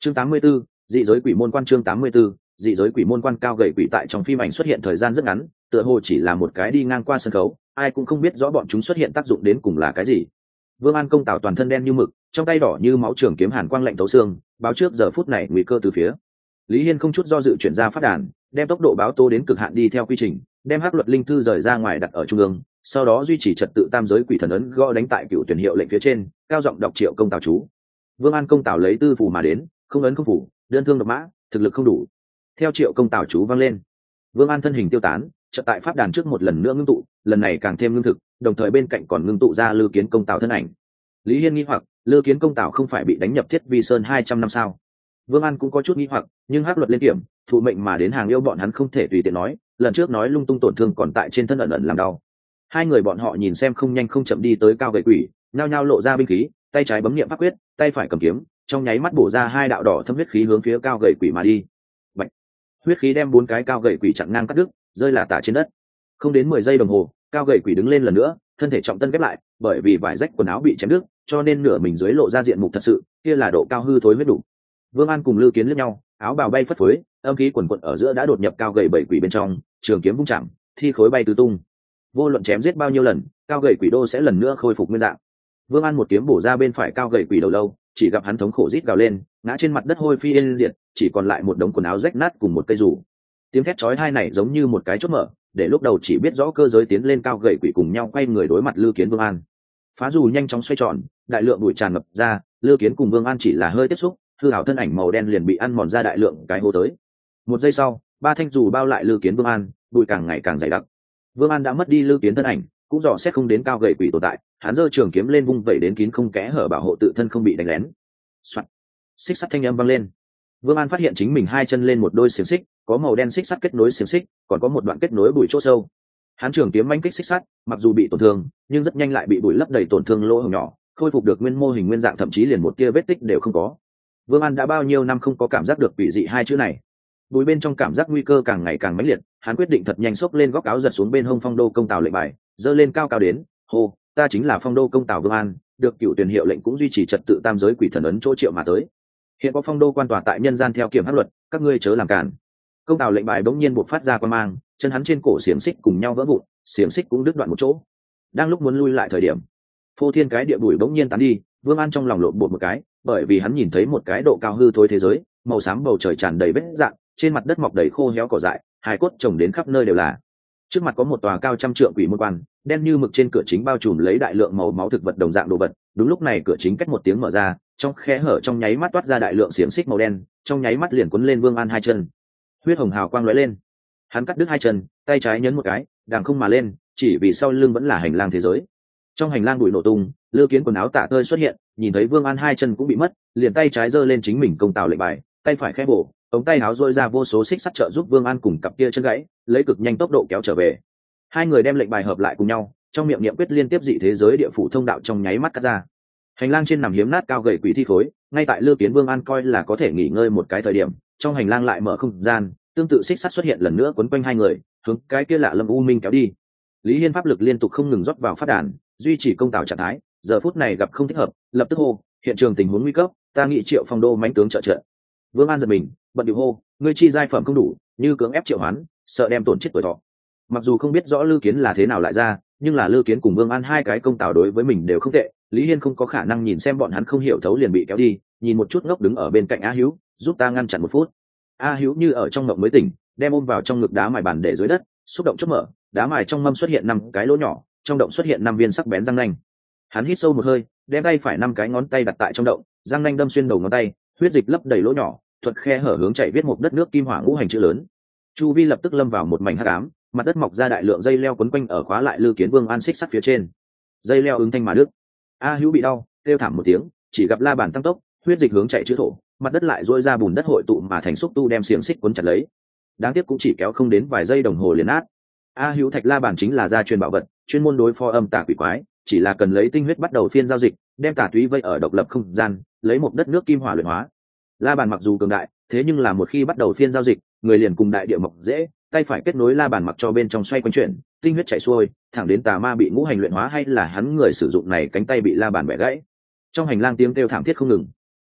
Chương 84, dị giới quỷ môn quan. Chương 84, dị giới quỷ môn quan. Cao gầy quỷ tại trong phim ảnh xuất hiện thời gian rất ngắn, tựa hồ chỉ là một cái đi ngang qua sân khấu, ai cũng không biết rõ bọn chúng xuất hiện tác dụng đến cùng là cái gì. Vương An công tảo toàn thân đen như mực, trong tay đỏ như máu trường kiếm hàn quang lạnh tấu xương, báo trước giờ phút này nguy cơ từ phía. Lý Hiên không chút do dự chuyển ra phát đàn, đem tốc độ báo tố đến cực hạn đi theo quy trình, đem hắc luật linh thư rời ra ngoài đặt ở trung ương, sau đó duy trì trật tự tam giới quỷ thần ấn gõ đánh tại cựu tuyển hiệu lệnh phía trên, cao giọng đọc triệu công tảo chú. Vương An công tảo lấy tư phủ mà đến, không ấn không phủ, đơn thương độc mã, thực lực không đủ. Theo triệu công tảo chú vang lên, Vương An thân hình tiêu tán, chợt tại pháp đàn trước một lần nữa ngưng tụ, lần này càng thêm ngưng thực, đồng thời bên cạnh còn ngưng tụ ra Lư Kiến công tảo thân ảnh. Lý Hiên nghi hoặc, Lư Kiến công tảo không phải bị đánh nhập Thiết Vi Sơn 200 năm sao? Vương An cũng có chút nghi hoặc, nhưng hắc luật lên kiểm, thụ mệnh mà đến hàng yêu bọn hắn không thể tùy tiện nói, lần trước nói lung tung tổn thương còn tại trên thân ẩn ẩn làm đau. Hai người bọn họ nhìn xem không nhanh không chậm đi tới cao gầy quỷ, nhao nhao lộ ra binh khí, tay trái bấm niệm pháp quyết, tay phải cầm kiếm, trong nháy mắt bổ ra hai đạo đỏ thâm huyết khí hướng phía cao gầy quỷ mà đi. Bạch. Huyết khí đem bốn cái cao gầy quỷ chặn ngang cắt đứt, rơi là tả trên đất. Không đến 10 giây đồng hồ, cao gầy quỷ đứng lên lần nữa, thân thể trọng tân ghép lại, bởi vì vải rách quần áo bị chém đứt, cho nên nửa mình dưới lộ ra diện mục thật sự, kia là độ cao hư thối huyết đủ. Vương An cùng Lư Kiến liếc nhau, áo bào bay phất phới, âm khí quần quật ở giữa đã đột nhập cao gầy bảy quỷ bên trong, trường kiếm vung chạm, thi khối bay tứ tung. Vô luận chém giết bao nhiêu lần, cao gầy quỷ đô sẽ lần nữa khôi phục nguyên dạng. Vương An một kiếm bổ ra bên phải cao gầy quỷ đầu lâu, chỉ gặp hắn thống khổ rít gào lên, ngã trên mặt đất hôi phi yên diệt, chỉ còn lại một đống quần áo rách nát cùng một cây rủ. Tiếng thét chói tai này giống như một cái chốt mở, để lúc đầu chỉ biết rõ cơ giới tiến lên cao gầy quỷ cùng nhau quay người đối mặt Lư Kiến Vương An. Phá dù nhanh chóng xoay tròn, đại lượng bụi tràn ngập ra, Lư Kiến cùng Vương An chỉ là hơi tiếp xúc, hư hảo thân ảnh màu đen liền bị ăn mòn ra đại lượng cái hố tới. Một giây sau, ba thanh dù bao lại Lư Kiến Vương An, bụi càng ngày càng dày đặc. Vương An đã mất đi Lư Kiến thân ảnh, cũng dò xét không đến cao gầy quỷ tồn tại, hắn giơ trường kiếm lên vung vẩy đến kín không kẽ hở bảo hộ tự thân không bị đánh lén. Soạt. Xích sắt thanh âm vang lên. Vương An phát hiện chính mình hai chân lên một đôi xiềng xích, có màu đen xích sắt kết nối xiềng xích, còn có một đoạn kết nối bụi chỗ sâu. Hắn trường kiếm manh kích xích sắt, mặc dù bị tổn thương, nhưng rất nhanh lại bị bụi lấp đầy tổn thương lỗ hổng nhỏ, khôi phục được nguyên mô hình nguyên dạng, thậm chí liền một tia vết tích đều không có. Vương An đã bao nhiêu năm không có cảm giác được quỷ dị hai chữ này. Bụi bên trong cảm giác nguy cơ càng ngày càng mãnh liệt, hắn quyết định thật nhanh xốc lên góc áo giật xuống bên hông phong đô công tào lệnh bài, giơ lên cao cao đến, hô, ta chính là phong đô công tào Vương An, được cựu tuyển hiệu lệnh cũng duy trì trật tự tam giới quỷ thần ấn chỗ triệu mà tới. Hiện có phong đô quan tòa tại nhân gian theo kiểm pháp luật, các ngươi chớ làm cản. Công tào lệnh bài bỗng nhiên buộc phát ra quan mang, chân hắn trên cổ xiềng xích cùng nhau vỡ vụn, xiềng xích cũng đứt đoạn một chỗ. Đang lúc muốn lui lại thời điểm, phô thiên cái địa bụi bỗng nhiên tán đi, Vương An trong lòng lộn bột một cái, bởi vì hắn nhìn thấy một cái độ cao hư thối thế giới, màu xám bầu trời tràn đầy vết rạn, trên mặt đất mọc đầy khô héo cỏ dại, hài cốt trồng đến khắp nơi đều là. Trước mặt có một tòa cao trăm trượng quỷ môn quan, đen như mực, trên cửa chính bao trùm lấy đại lượng màu máu thực vật đồng dạng đồ vật. Đúng lúc này cửa chính cách một tiếng mở ra, trong khe hở trong nháy mắt toát ra đại lượng xiềng xích màu đen, trong nháy mắt liền cuốn lên Vương An hai chân. Huyết hồng hào quang lóe lên, hắn cắt đứt hai chân, tay trái nhấn một cái, đàng không mà lên, chỉ vì sau lưng vẫn là hành lang thế giới. Trong hành lang bụi nổ tung, Lư Kiến quần áo tả tơi xuất hiện, nhìn thấy Vương An hai chân cũng bị mất, liền tay trái giơ lên chính mình công tào lệnh bài, tay phải khẽ bổ, ống tay áo rôi ra vô số xích sắt trợ giúp Vương An cùng cặp kia chân gãy, lấy cực nhanh tốc độ kéo trở về. Hai người đem lệnh bài hợp lại cùng nhau, trong miệng niệm quyết liên tiếp dị thế giới địa phủ thông đạo trong nháy mắt cắt ra. Hành lang trên nằm hiếm nát cao gầy quỷ thi khối, ngay tại Lư Kiến Vương An coi là có thể nghỉ ngơi một cái thời điểm, trong hành lang lại mở không gian, tương tự xích sắt xuất hiện lần nữa quấn quanh hai người, hướng cái kia lạ lâm u minh kéo đi. Lý Hiên pháp lực liên tục không ngừng rót vào phát đàn, duy trì công tào trạng thái, giờ phút này gặp không thích hợp, lập tức hô, hiện trường tình huống nguy cấp, ta nghị triệu phong đô mãnh tướng trợ trợ. Vương An giật mình, bận điệu hô, ngươi chi giai phẩm không đủ, như cưỡng ép triệu hoán, sợ đem tổn chết tuổi thọ. Mặc dù không biết rõ Lư Kiến là thế nào lại ra, nhưng là Lư Kiến cùng Vương An hai cái công tào đối với mình đều không tệ, Lý Hiên không có khả năng nhìn xem bọn hắn không hiểu thấu liền bị kéo đi, nhìn một chút ngốc đứng ở bên cạnh A Hữu, giúp ta ngăn chặn một phút. A Hữu như ở trong mộng mới tỉnh, đem ôm vào trong ngực đá mài bàn để dưới đất, xúc động chốt mở, đá mài trong mâm xuất hiện 5 cái lỗ nhỏ, trong động xuất hiện 5 viên sắc bén răng nanh. Hắn hít sâu một hơi, đem tay phải 5 cái ngón tay đặt tại trong động, răng nanh đâm xuyên đầu ngón tay, huyết dịch lấp đầy lỗ nhỏ, thuật khe hở hướng chảy viết một đất nước kim hỏa ngũ hành chữ lớn. Chu vi lập tức lâm vào một mảnh hắc ám, mặt đất mọc ra đại lượng dây leo quấn quanh ở khóa lại Lư Kiến Vương An xích sắt phía trên. Dây leo ứng thanh mà đứt. A Hữu bị đau, kêu thảm một tiếng, chỉ gặp la bàn tăng tốc, huyết dịch hướng chạy chữ thổ, mặt đất lại rũa ra bùn đất hội tụ mà thành xúc tu đem xiềng xích cuốn chặt lấy. Đáng tiếc cũng chỉ kéo không đến vài giây đồng hồ liền nát. A Hữu thạch la bàn chính là gia truyền bảo vật, chuyên môn đối phó âm tà quỷ quái, chỉ là cần lấy tinh huyết bắt đầu phiên giao dịch, đem tà túy vây ở độc lập không gian, lấy một đất nước kim hỏa luyện hóa. La bàn mặc dù cường đại, thế nhưng là một khi bắt đầu phiên giao dịch, người liền cùng đại địa mọc dễ, tay phải kết nối la bàn mặc cho bên trong xoay quanh chuyển, tinh huyết chảy xuôi, thẳng đến tà ma bị ngũ hành luyện hóa hay là hắn người sử dụng này cánh tay bị la bàn bẻ gãy. Trong hành lang tiếng kêu thảm thiết không ngừng.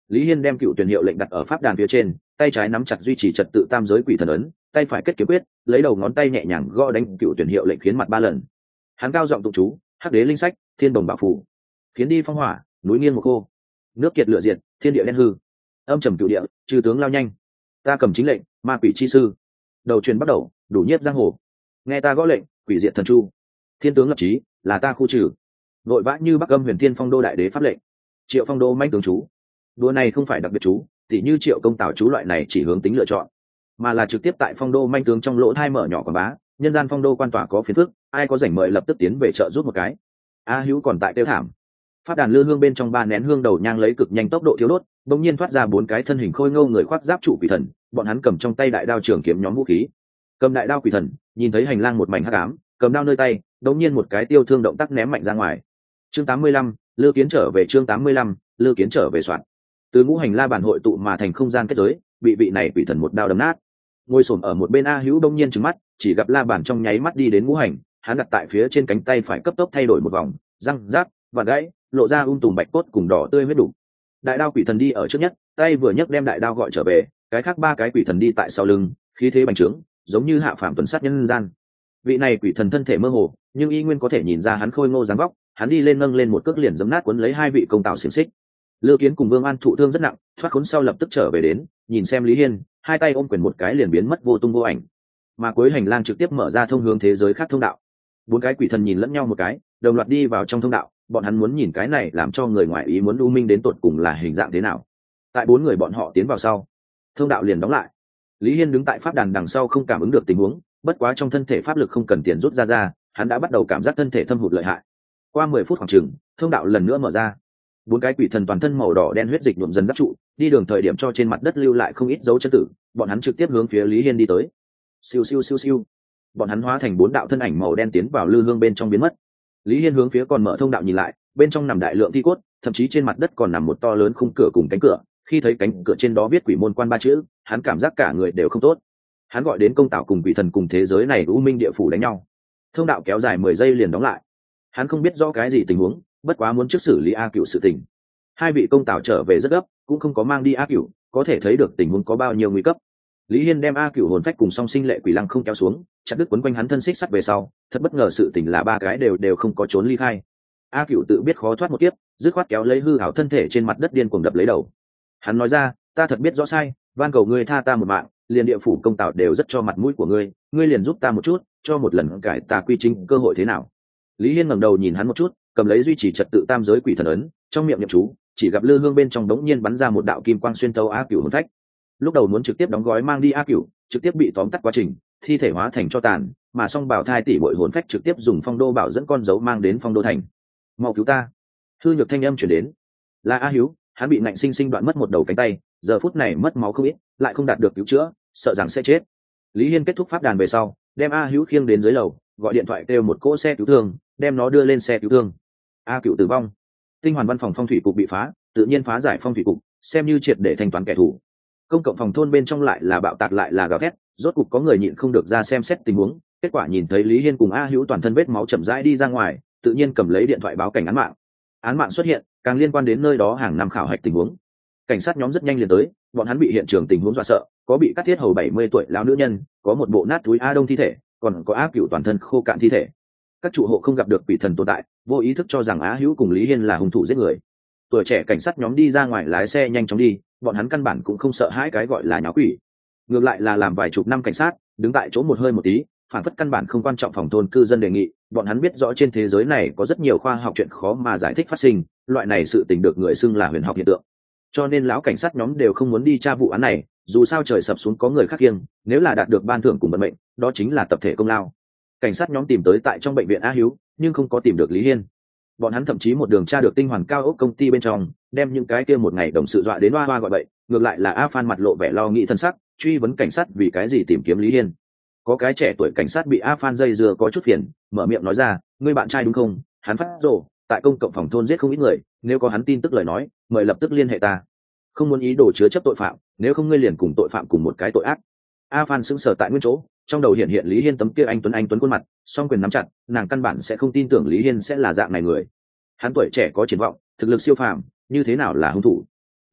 Lý Hiên đem cựu tuyển hiệu lệnh đặt ở pháp đàn phía trên, tay trái nắm chặt duy trì trật tự tam giới quỷ thần ấn, tay phải kết kiếm quyết, lấy đầu ngón tay nhẹ nhàng gõ đánh cựu tuyển hiệu lệnh khiến mặt 3 lần. Hắn cao giọng tụng chú, hắc đế linh sách, thiên đồng bảo phủ, khiến đi phong hỏa, núi nghiêng một khô, nước kiệt lửa diệt, thiên địa đen hư, âm trầm cựu địa, trừ tướng lao nhanh. Ta cầm chính lệnh, ma quỷ chi sư, đầu truyền bắt đầu, đủ nhiếp giang hồ. Nghe ta gõ lệnh, quỷ diệt thần chu, thiên tướng lập chí, là ta khu trừ. Vội vã như Bắc Âm Huyền Thiên Phong Đô đại đế pháp lệnh. Triệu Phong Đô manh tướng chú. Đùa này không phải đặc biệt chú, tỉ như Triệu Công Tào chú loại này chỉ hướng tính lựa chọn, mà là trực tiếp tại Phong Đô manh tướng trong lỗ thai mở nhỏ quảng bá, nhân gian Phong Đô quan tỏa có phiền phức, ai có rảnh mời lập tức tiến về chợ rút một cái. A Hữu còn tại tiêu thảm. Pháp đàn lư hương bên trong 3 nén hương đầu nhang lấy cực nhanh tốc độ thiếu đốt, bỗng nhiên thoát ra 4 cái thân hình khôi ngô người khoác giáp trụ quỷ thần, bọn hắn cầm trong tay đại đao trường kiếm nhóm vũ khí. Cầm đại đao quỷ thần, nhìn thấy hành lang một mảnh hắc ám, cầm đao nơi tay, đống nhiên một cái tiêu thương động tác ném mạnh ra ngoài. Chương 85, Lư Kiến trở về. Chương 85, Lư Kiến trở về soạn. Từ ngũ hành la bàn hội tụ mà thành không gian kết giới, bị vị này quỷ thần một đao đâm nát. Ngồi xổm ở một bên A Hữu đông nhiên trừng mắt, chỉ gặp la bàn trong nháy mắt đi đến ngũ hành, hắn đặt tại phía trên cánh tay phải cấp tốc thay đổi một vòng, răng rác và gãy, lộ ra tùm bạch cốt cùng đỏ tươi huyết đủ. Đại đao quỷ thần đi ở trước nhất, tay vừa nhấc đem đại đao gọi trở về, cái khác 3 cái quỷ thần đi tại sau lưng, khí thế bành trướng, giống như hạ phàm tuần sát nhân gian. Vị này quỷ thần thân thể mơ hồ, nhưng y nguyên có thể nhìn ra hắn khôi ngô dáng vóc, hắn đi lên nâng lên một cước liền giẫm nát cuốn lấy 2 vị công tào xiềng xích. Lư Kiến cùng Vương An thụ thương rất nặng, thoát khốn sau lập tức trở về đến, nhìn xem Lý Hiên, hai tay ôm quyền một cái liền biến mất vô tung vô ảnh. Mà cuối hành lang trực tiếp mở ra thông hướng thế giới khác thông đạo. 4 cái quỷ thần nhìn lẫn nhau một cái, đồng loạt đi vào trong thông đạo, bọn hắn muốn nhìn cái này làm cho người ngoài ý muốn u minh đến tột cùng là hình dạng thế nào. Tại 4 người bọn họ tiến vào sau, thông đạo liền đóng lại. Lý Hiên đứng tại pháp đàn đằng sau không cảm ứng được tình huống, bất quá trong thân thể pháp lực không cần tiền rút ra, hắn đã bắt đầu cảm giác thân thể thâm hụt lợi hại. Qua 10 phút khoảng chừng, thông đạo lần nữa mở ra. 4 cái quỷ thần toàn thân màu đỏ đen huyết dịch nhuộm dần giáp trụ, đi đường thời điểm cho trên mặt đất lưu lại không ít dấu chân tử, bọn hắn trực tiếp hướng phía Lý Hiên đi tới. Siêu siêu siêu siêu. Bọn hắn hóa thành 4 đạo thân ảnh màu đen tiến vào lư hương bên trong biến mất. Lý Hiên hướng phía còn mở thông đạo nhìn lại, bên trong nằm đại lượng thi cốt, thậm chí trên mặt đất còn nằm một to lớn khung cửa cùng cánh cửa, khi thấy cánh cửa trên đó viết quỷ môn quan 3 chữ, hắn cảm giác cả người đều không tốt. Hắn gọi đến công tảo cùng quỷ thần cùng thế giới này u minh địa phủ đánh nhau. Thông đạo kéo dài 10 giây liền đóng lại. Hắn không biết rõ cái gì tình huống, bất quá muốn trước xử lý A Cửu sự tình. 2 vị công tảo trở về rất gấp, cũng không có mang đi A Cửu, có thể thấy được tình huống có bao nhiêu nguy cấp. Lý Hiên đem A Cửu hồn phách cùng song sinh lệ quỷ lăng không kéo xuống, chặt đứt quấn quanh hắn thân xích sắt về sau, thật bất ngờ sự tình là 3 cái đều không có trốn ly khai. A Cửu tự biết khó thoát một kiếp, dứt khoát kéo lấy hư ảo thân thể trên mặt đất điên cuồng đập lấy đầu. Hắn nói ra, ta thật biết rõ sai, van cầu ngươi tha ta một mạng, liền địa phủ công tảo đều rất cho mặt mũi của ngươi, ngươi liền giúp ta một chút, cho một lần cải tà quy chính cơ hội thế nào. Lý Hiên ngẩng đầu nhìn hắn một chút, cầm lấy duy trì trật tự tam giới quỷ thần ấn, trong miệng niệm chú, chỉ gặp lư hương bên trong đống nhiên bắn ra một đạo kim quang xuyên tấu A Cửu hồn phách. Lúc đầu muốn trực tiếp đóng gói mang đi A Cửu, trực tiếp bị tóm tắt quá trình, thi thể hóa thành cho tàn, mà song bảo thai tỷ muội hồn phách trực tiếp dùng phong đô bảo dẫn con dấu mang đến phong đô thành. Mau cứu ta! Hư nhược thanh âm truyền đến, là A Hiếu, hắn bị nạnh sinh sinh đoạn mất một đầu cánh tay, giờ phút này mất máu không ít, lại không đạt được cứu chữa, sợ rằng sẽ chết. Lý Hiên kết thúc pháp đàn về sau, đem A Hiếu khiêng đến dưới lầu, gọi điện thoại kêu một cỗ xe cứu thương, đem nó đưa lên xe cứu thương. A Cửu tử vong, tinh hoàn văn phòng phong thủy cục bị phá, tự nhiên phá giải phong thủy cục, xem như triệt để thanh toán kẻ thù. Công cộng phòng thôn bên trong lại là bạo tạc lại là gào thét, rốt cục có người nhịn không được ra xem xét tình huống, kết quả nhìn thấy Lý Hiên cùng A Hữu toàn thân vết máu chậm rãi đi ra ngoài, tự nhiên cầm lấy điện thoại báo cảnh án mạng. Án mạng xuất hiện, càng liên quan đến nơi đó hàng năm khảo hạch tình huống. Cảnh sát nhóm rất nhanh liền tới, bọn hắn bị hiện trường tình huống dọa sợ, có bị cắt thiết hầu 70 tuổi lão nữ nhân, có một bộ nát túi A Đông thi thể, còn có A Cửu toàn thân khô cạn thi thể. Các trụ hộ không gặp được quỷ thần tồn tại, vô ý thức cho rằng Á Hữu cùng Lý Hiên là hung thủ giết người. Tuổi trẻ cảnh sát nhóm đi ra ngoài lái xe nhanh chóng đi, bọn hắn căn bản cũng không sợ hãi cái gọi là nháo quỷ, ngược lại là làm vài chục năm cảnh sát đứng tại chỗ một hơi một tí, phản phất căn bản không quan trọng phòng thôn cư dân đề nghị. Bọn hắn biết rõ trên thế giới này có rất nhiều khoa học chuyện khó mà giải thích phát sinh, loại này sự tình được người xưng là huyền học hiện tượng, cho nên lão cảnh sát nhóm đều không muốn đi tra vụ án này. Dù sao trời sập xuống có người khác kiêng, nếu là đạt được ban thưởng cùng vận mệnh, đó chính là tập thể công lao. Cảnh sát nhóm tìm tới tại trong bệnh viện A Hiếu, nhưng không có tìm được Lý Hiên. Bọn hắn thậm chí một đường tra được tinh hoàn cao ốc công ty bên trong, đem những cái kia một ngày đồng sự dọa đến hoa hoa gọi bậy. Ngược lại là A Phan mặt lộ vẻ lo nghĩ thân sắc, truy vấn cảnh sát vì cái gì tìm kiếm Lý Hiên. Có cái trẻ tuổi cảnh sát bị A Phan dây dưa có chút phiền, mở miệng nói ra, ngươi bạn trai đúng không, hắn phát rồ tại công cộng phòng thôn giết không ít người, nếu có hắn tin tức lời nói, mời lập tức liên hệ ta. Không muốn ý đồ chứa chấp tội phạm, nếu không ngươi liền cùng tội phạm cùng một cái tội ác. A Phan sững sờ tại nguyên chỗ, trong đầu hiện hiện Lý Hiên tấm kia anh tuấn khuôn mặt, song quyền nắm chặt, nàng căn bản sẽ không tin tưởng Lý Hiên sẽ là dạng này người. Hắn tuổi trẻ có triển vọng, thực lực siêu phàm, như thế nào là hung thủ?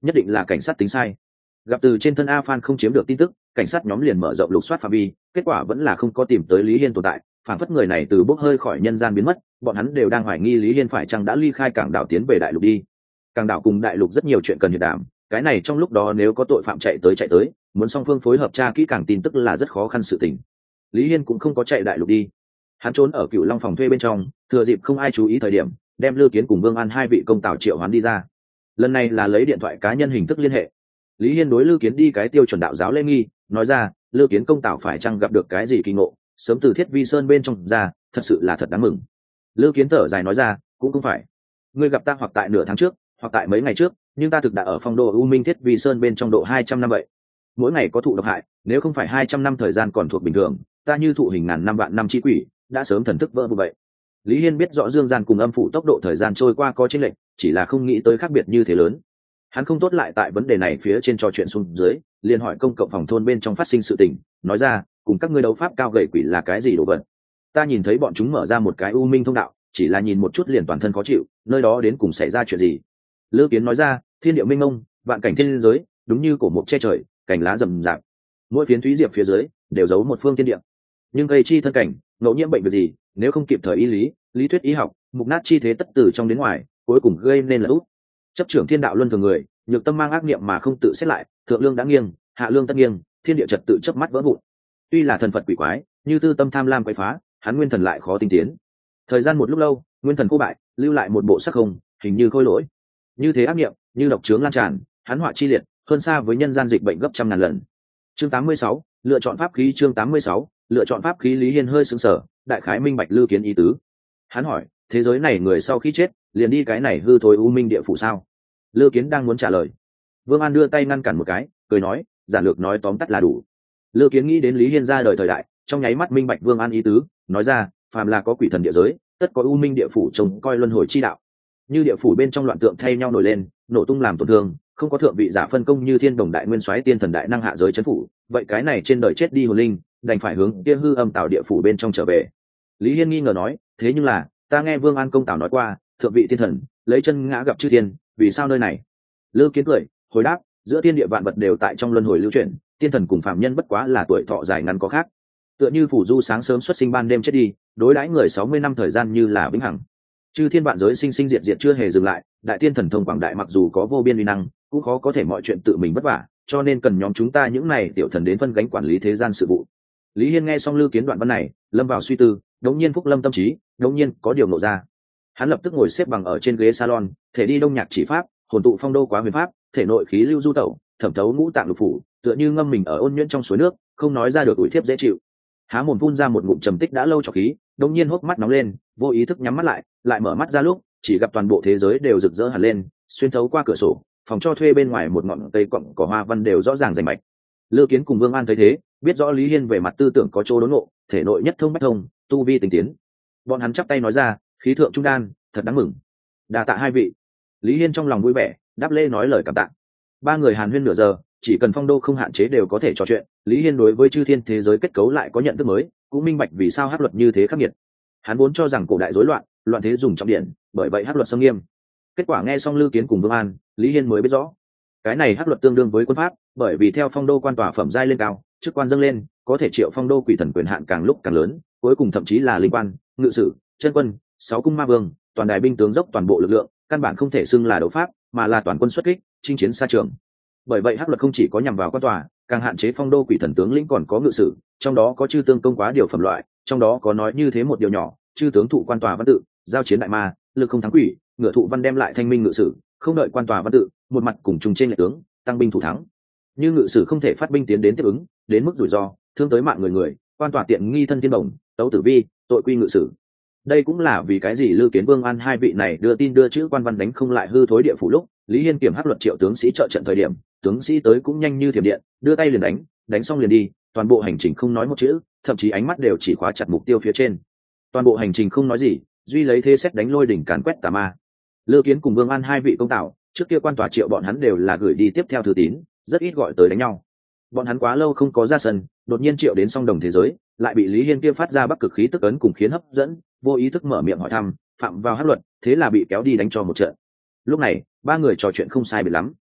nhất định là cảnh sát tính sai. Gặp từ trên thân A Phan không chiếm được tin tức, cảnh sát nhóm liền mở rộng lục soát phạm vi, kết quả vẫn là không có tìm tới Lý Hiên tồn tại, phản phất người này từ bốc hơi khỏi nhân gian biến mất, bọn hắn đều đang hoài nghi Lý Hiên phải chăng đã ly khai cảng đảo tiến về đại lục đi. Cảng đảo cùng đại lục rất nhiều chuyện cần hiệp đàm, cái này trong lúc đó nếu có tội phạm chạy tới, muốn song phương phối hợp tra kỹ càng tin tức là rất khó khăn sự tình. Lý Hiên cũng không có chạy đại lục đi, hắn trốn ở Cửu Long phòng thuê bên trong, thừa dịp không ai chú ý thời điểm, đem Lư Kiến cùng Vương An hai vị công tào triệu hoán đi ra. Lần này là lấy điện thoại cá nhân hình thức liên hệ. Lý Hiên đối Lư Kiến đi cái tiêu chuẩn đạo giáo lễ nghi, nói ra, Lư Kiến công tào phải chăng gặp được cái gì kỳ ngộ, sớm từ Thiết Vi Sơn bên trong ra, thật sự là thật đáng mừng. Lư Kiến thở dài nói ra, cũng không phải. Ngươi gặp ta hoặc tại nửa tháng trước, hoặc tại mấy ngày trước, nhưng ta thực đã ở phong độ U Minh Thiết Vi Sơn bên trong độ 200 năm vậy. Mỗi ngày có thụ độc hại, nếu không phải 200 năm thời gian còn thuộc bình thường, ta như thụ hình ngàn năm vạn năm chi quỷ, đã sớm thần thức vỡ vụ vậy. Lý Hiên biết rõ dương gian cùng âm phủ tốc độ thời gian trôi qua có chênh lệch, chỉ là không nghĩ tới khác biệt như thế lớn. Hắn không tốt lại tại vấn đề này phía trên trò chuyện xuống dưới, liền hỏi công cộng phòng thôn bên trong phát sinh sự tình, nói ra, cùng các ngươi đấu pháp cao gầy quỷ là cái gì đồ vật? Ta nhìn thấy bọn chúng mở ra một cái u minh thông đạo, chỉ là nhìn một chút liền toàn thân khó chịu, nơi đó đến cùng xảy ra chuyện gì? Lư Kiến nói ra, thiên địa minh mông, vạn cảnh thiên giới, đúng như cổ mục che trời, cành lá rậm rạp, mỗi phiến thúy diệp phía dưới đều giấu một phương thiên địa. Nhưng gây chi thân cảnh, ngẫu nhiễm bệnh việc gì, nếu không kịp thời y lý thuyết y học, mục nát chi thế tất từ trong đến ngoài, cuối cùng gây nên là út. Chấp trưởng thiên đạo luân thường người, nhược tâm mang ác niệm mà không tự xét lại, thượng lương đã nghiêng, hạ lương tất nghiêng, thiên địa trật tự chớp mắt vỡ vụn. Tuy là thần Phật quỷ quái, như tư tâm tham lam quấy phá, hắn nguyên thần lại khó tinh tiến. Thời gian một lúc lâu, nguyên thần cô bại, lưu lại một bộ sắc không, hình như khôi lỗi. Như thế ác niệm, như độc chướng lan tràn, hắn họa chi liệt, hơn xa với nhân gian dịch bệnh gấp trăm ngàn lần. Chương 86, lựa chọn pháp khí. Chương 86, lựa chọn pháp khí. Lý Hiên hơi sững sờ, đại khái minh bạch Lư Kiến ý tứ. Hắn hỏi, thế giới này người sau khi chết liền đi cái này hư thối u minh địa phủ sao? Lư Kiến đang muốn trả lời, Vương An đưa tay ngăn cản một cái, cười nói, giản lược nói tóm tắt là đủ. Lư Kiến nghĩ đến Lý Hiên ra đời thời đại, trong nháy mắt minh bạch Vương An ý tứ, nói ra, phàm là có quỷ thần địa giới, tất có u minh địa phủ trông coi luân hồi chi đạo. Như địa phủ bên trong loạn tượng thay nhau nổi lên, nổ tung làm tổn thương, không có thượng vị giả phân công như thiên đồng đại nguyên soái tiên thần đại năng hạ giới chấn phủ, vậy cái này trên đời chết đi hồn linh, đành phải hướng kia hư âm tạo địa phủ bên trong trở về. Lý Hiên nghi ngờ nói, thế nhưng là, ta nghe Vương An công tào nói qua, thượng vị tiên thần lấy chân ngã gặp chư thiên, vì sao nơi này? Lư Kiến cười, hồi đáp, giữa thiên địa vạn vật đều tại trong luân hồi lưu chuyển, tiên thần cùng phạm nhân bất quá là tuổi thọ dài ngắn có khác. Tựa như phủ du sáng sớm xuất sinh ban đêm chết đi, đối đãi người 60 năm thời gian như là vĩnh hằng. Chư thiên vạn giới sinh sinh diệt diệt chưa hề dừng lại, đại tiên thần thông quảng đại mặc dù có vô biên uy năng, cũng khó có thể mọi chuyện tự mình vất vả, cho nên cần nhóm chúng ta những này tiểu thần đến phân gánh quản lý thế gian sự vụ. Lý Hiên nghe xong Lư Kiến đoạn văn này, lâm vào suy tư, đống nhiên phúc lâm tâm trí, đống nhiên có điều nộ ra. Hắn lập tức ngồi xếp bằng ở trên ghế salon, thể đi đông nhạc chỉ pháp, hồn tụ phong đô quá huyền pháp, thể nội khí lưu du tẩu, thẩm thấu ngũ tạng lục phủ, tựa như ngâm mình ở ôn nhuyễn trong suối nước, không nói ra được ủi thiếp dễ chịu. Há mồm phun ra một ngụm trầm tích đã lâu trọc khí, đống nhiên hốc mắt nóng lên, vô ý thức nhắm mắt lại mở mắt ra lúc, chỉ gặp toàn bộ thế giới đều rực rỡ hẳn lên, xuyên thấu qua cửa sổ, phòng cho thuê bên ngoài một ngọn cây cọng cỏ hoa văn đều rõ ràng rành mạch. Lư Kiến cùng Vương An thấy thế, biết rõ Lý Hiên về mặt tư tưởng có chỗ đốn ngộ, thể nội nhất thông bách thông, tu vi tinh tiến. Bọn hắn chắp tay nói ra, khí thượng trung đan, thật đáng mừng. Đa tạ hai vị. Lý Hiên trong lòng vui vẻ, đáp lễ nói lời cảm tạ. Ba người hàn huyên nửa giờ, chỉ cần phong đô không hạn chế đều có thể trò chuyện. Lý Hiên đối với chư thiên thế giới kết cấu lại có nhận thức mới, cũng minh bạch vì sao hắc luật như thế khắc nghiệt. Hắn vốn cho rằng cổ đại rối loạn, loạn thế dùng trọng điển, bởi vậy hắc luật xâm nghiêm. Kết quả nghe xong Lư Kiến cùng Vương An, Lý Hiên mới biết rõ, cái này hắc luật tương đương với quân pháp, bởi vì theo phong đô quan tòa phẩm giai lên cao, chức quan dâng lên, có thể triệu phong đô quỷ thần quyền hạn càng lúc càng lớn, cuối cùng thậm chí là linh quan, ngự sử, chân quân, 6 cung ma vương, toàn đài binh tướng dốc toàn bộ lực lượng, căn bản không thể xưng là đấu pháp, mà là toàn quân xuất kích, chinh chiến xa trường. Bởi vậy hắc luật không chỉ có nhằm vào quan tòa, càng hạn chế phong đô quỷ thần tướng lĩnh còn có ngự sử, trong đó có chư tương công quá điều phẩm loại, trong đó có nói như thế một điều nhỏ, chư tướng thụ quan tòa văn tự, giao chiến đại ma, lực không thắng quỷ, ngựa thụ văn đem lại thanh minh ngự sử, không đợi quan tòa văn tự, một mặt cùng trùng trên lệ tướng, tăng binh thủ thắng. Như ngự sử không thể phát binh tiến đến tiếp ứng, đến mức rủi ro, thương tới mạng người, quan tòa tiện nghi thân thiên đồng, tấu tử vi, tội quy ngự sử. Đây cũng là vì cái gì Lư Kiến Vương An hai vị này đưa tin đưa chữ quan văn đánh không lại hư thối địa phủ lúc, Lý Hiên kiểm hắc luật triệu tướng sĩ trợ trận thời điểm, tướng sĩ tới cũng nhanh như thiểm điện, đưa tay liền đánh xong liền đi, toàn bộ hành trình không nói một chữ, thậm chí ánh mắt đều chỉ khóa chặt mục tiêu phía trên. Toàn bộ hành trình không nói gì, duy lấy thế xét đánh lôi đỉnh càn quét tà ma. Lư Kiến cùng Vương An hai vị công tảo, trước kia quan tòa triệu bọn hắn đều là gửi đi tiếp theo thư tín, rất ít gọi tới đánh nhau. Bọn hắn quá lâu không có ra sân, đột nhiên triệu đến song đồng thế giới, lại bị Lý Hiên kia phát ra bắc cực khí tức ấn cùng khiến hấp dẫn, vô ý thức mở miệng hỏi thăm, phạm vào hắc luật, thế là bị kéo đi đánh cho một trận. Lúc này, ba người trò chuyện không sai biệt lắm.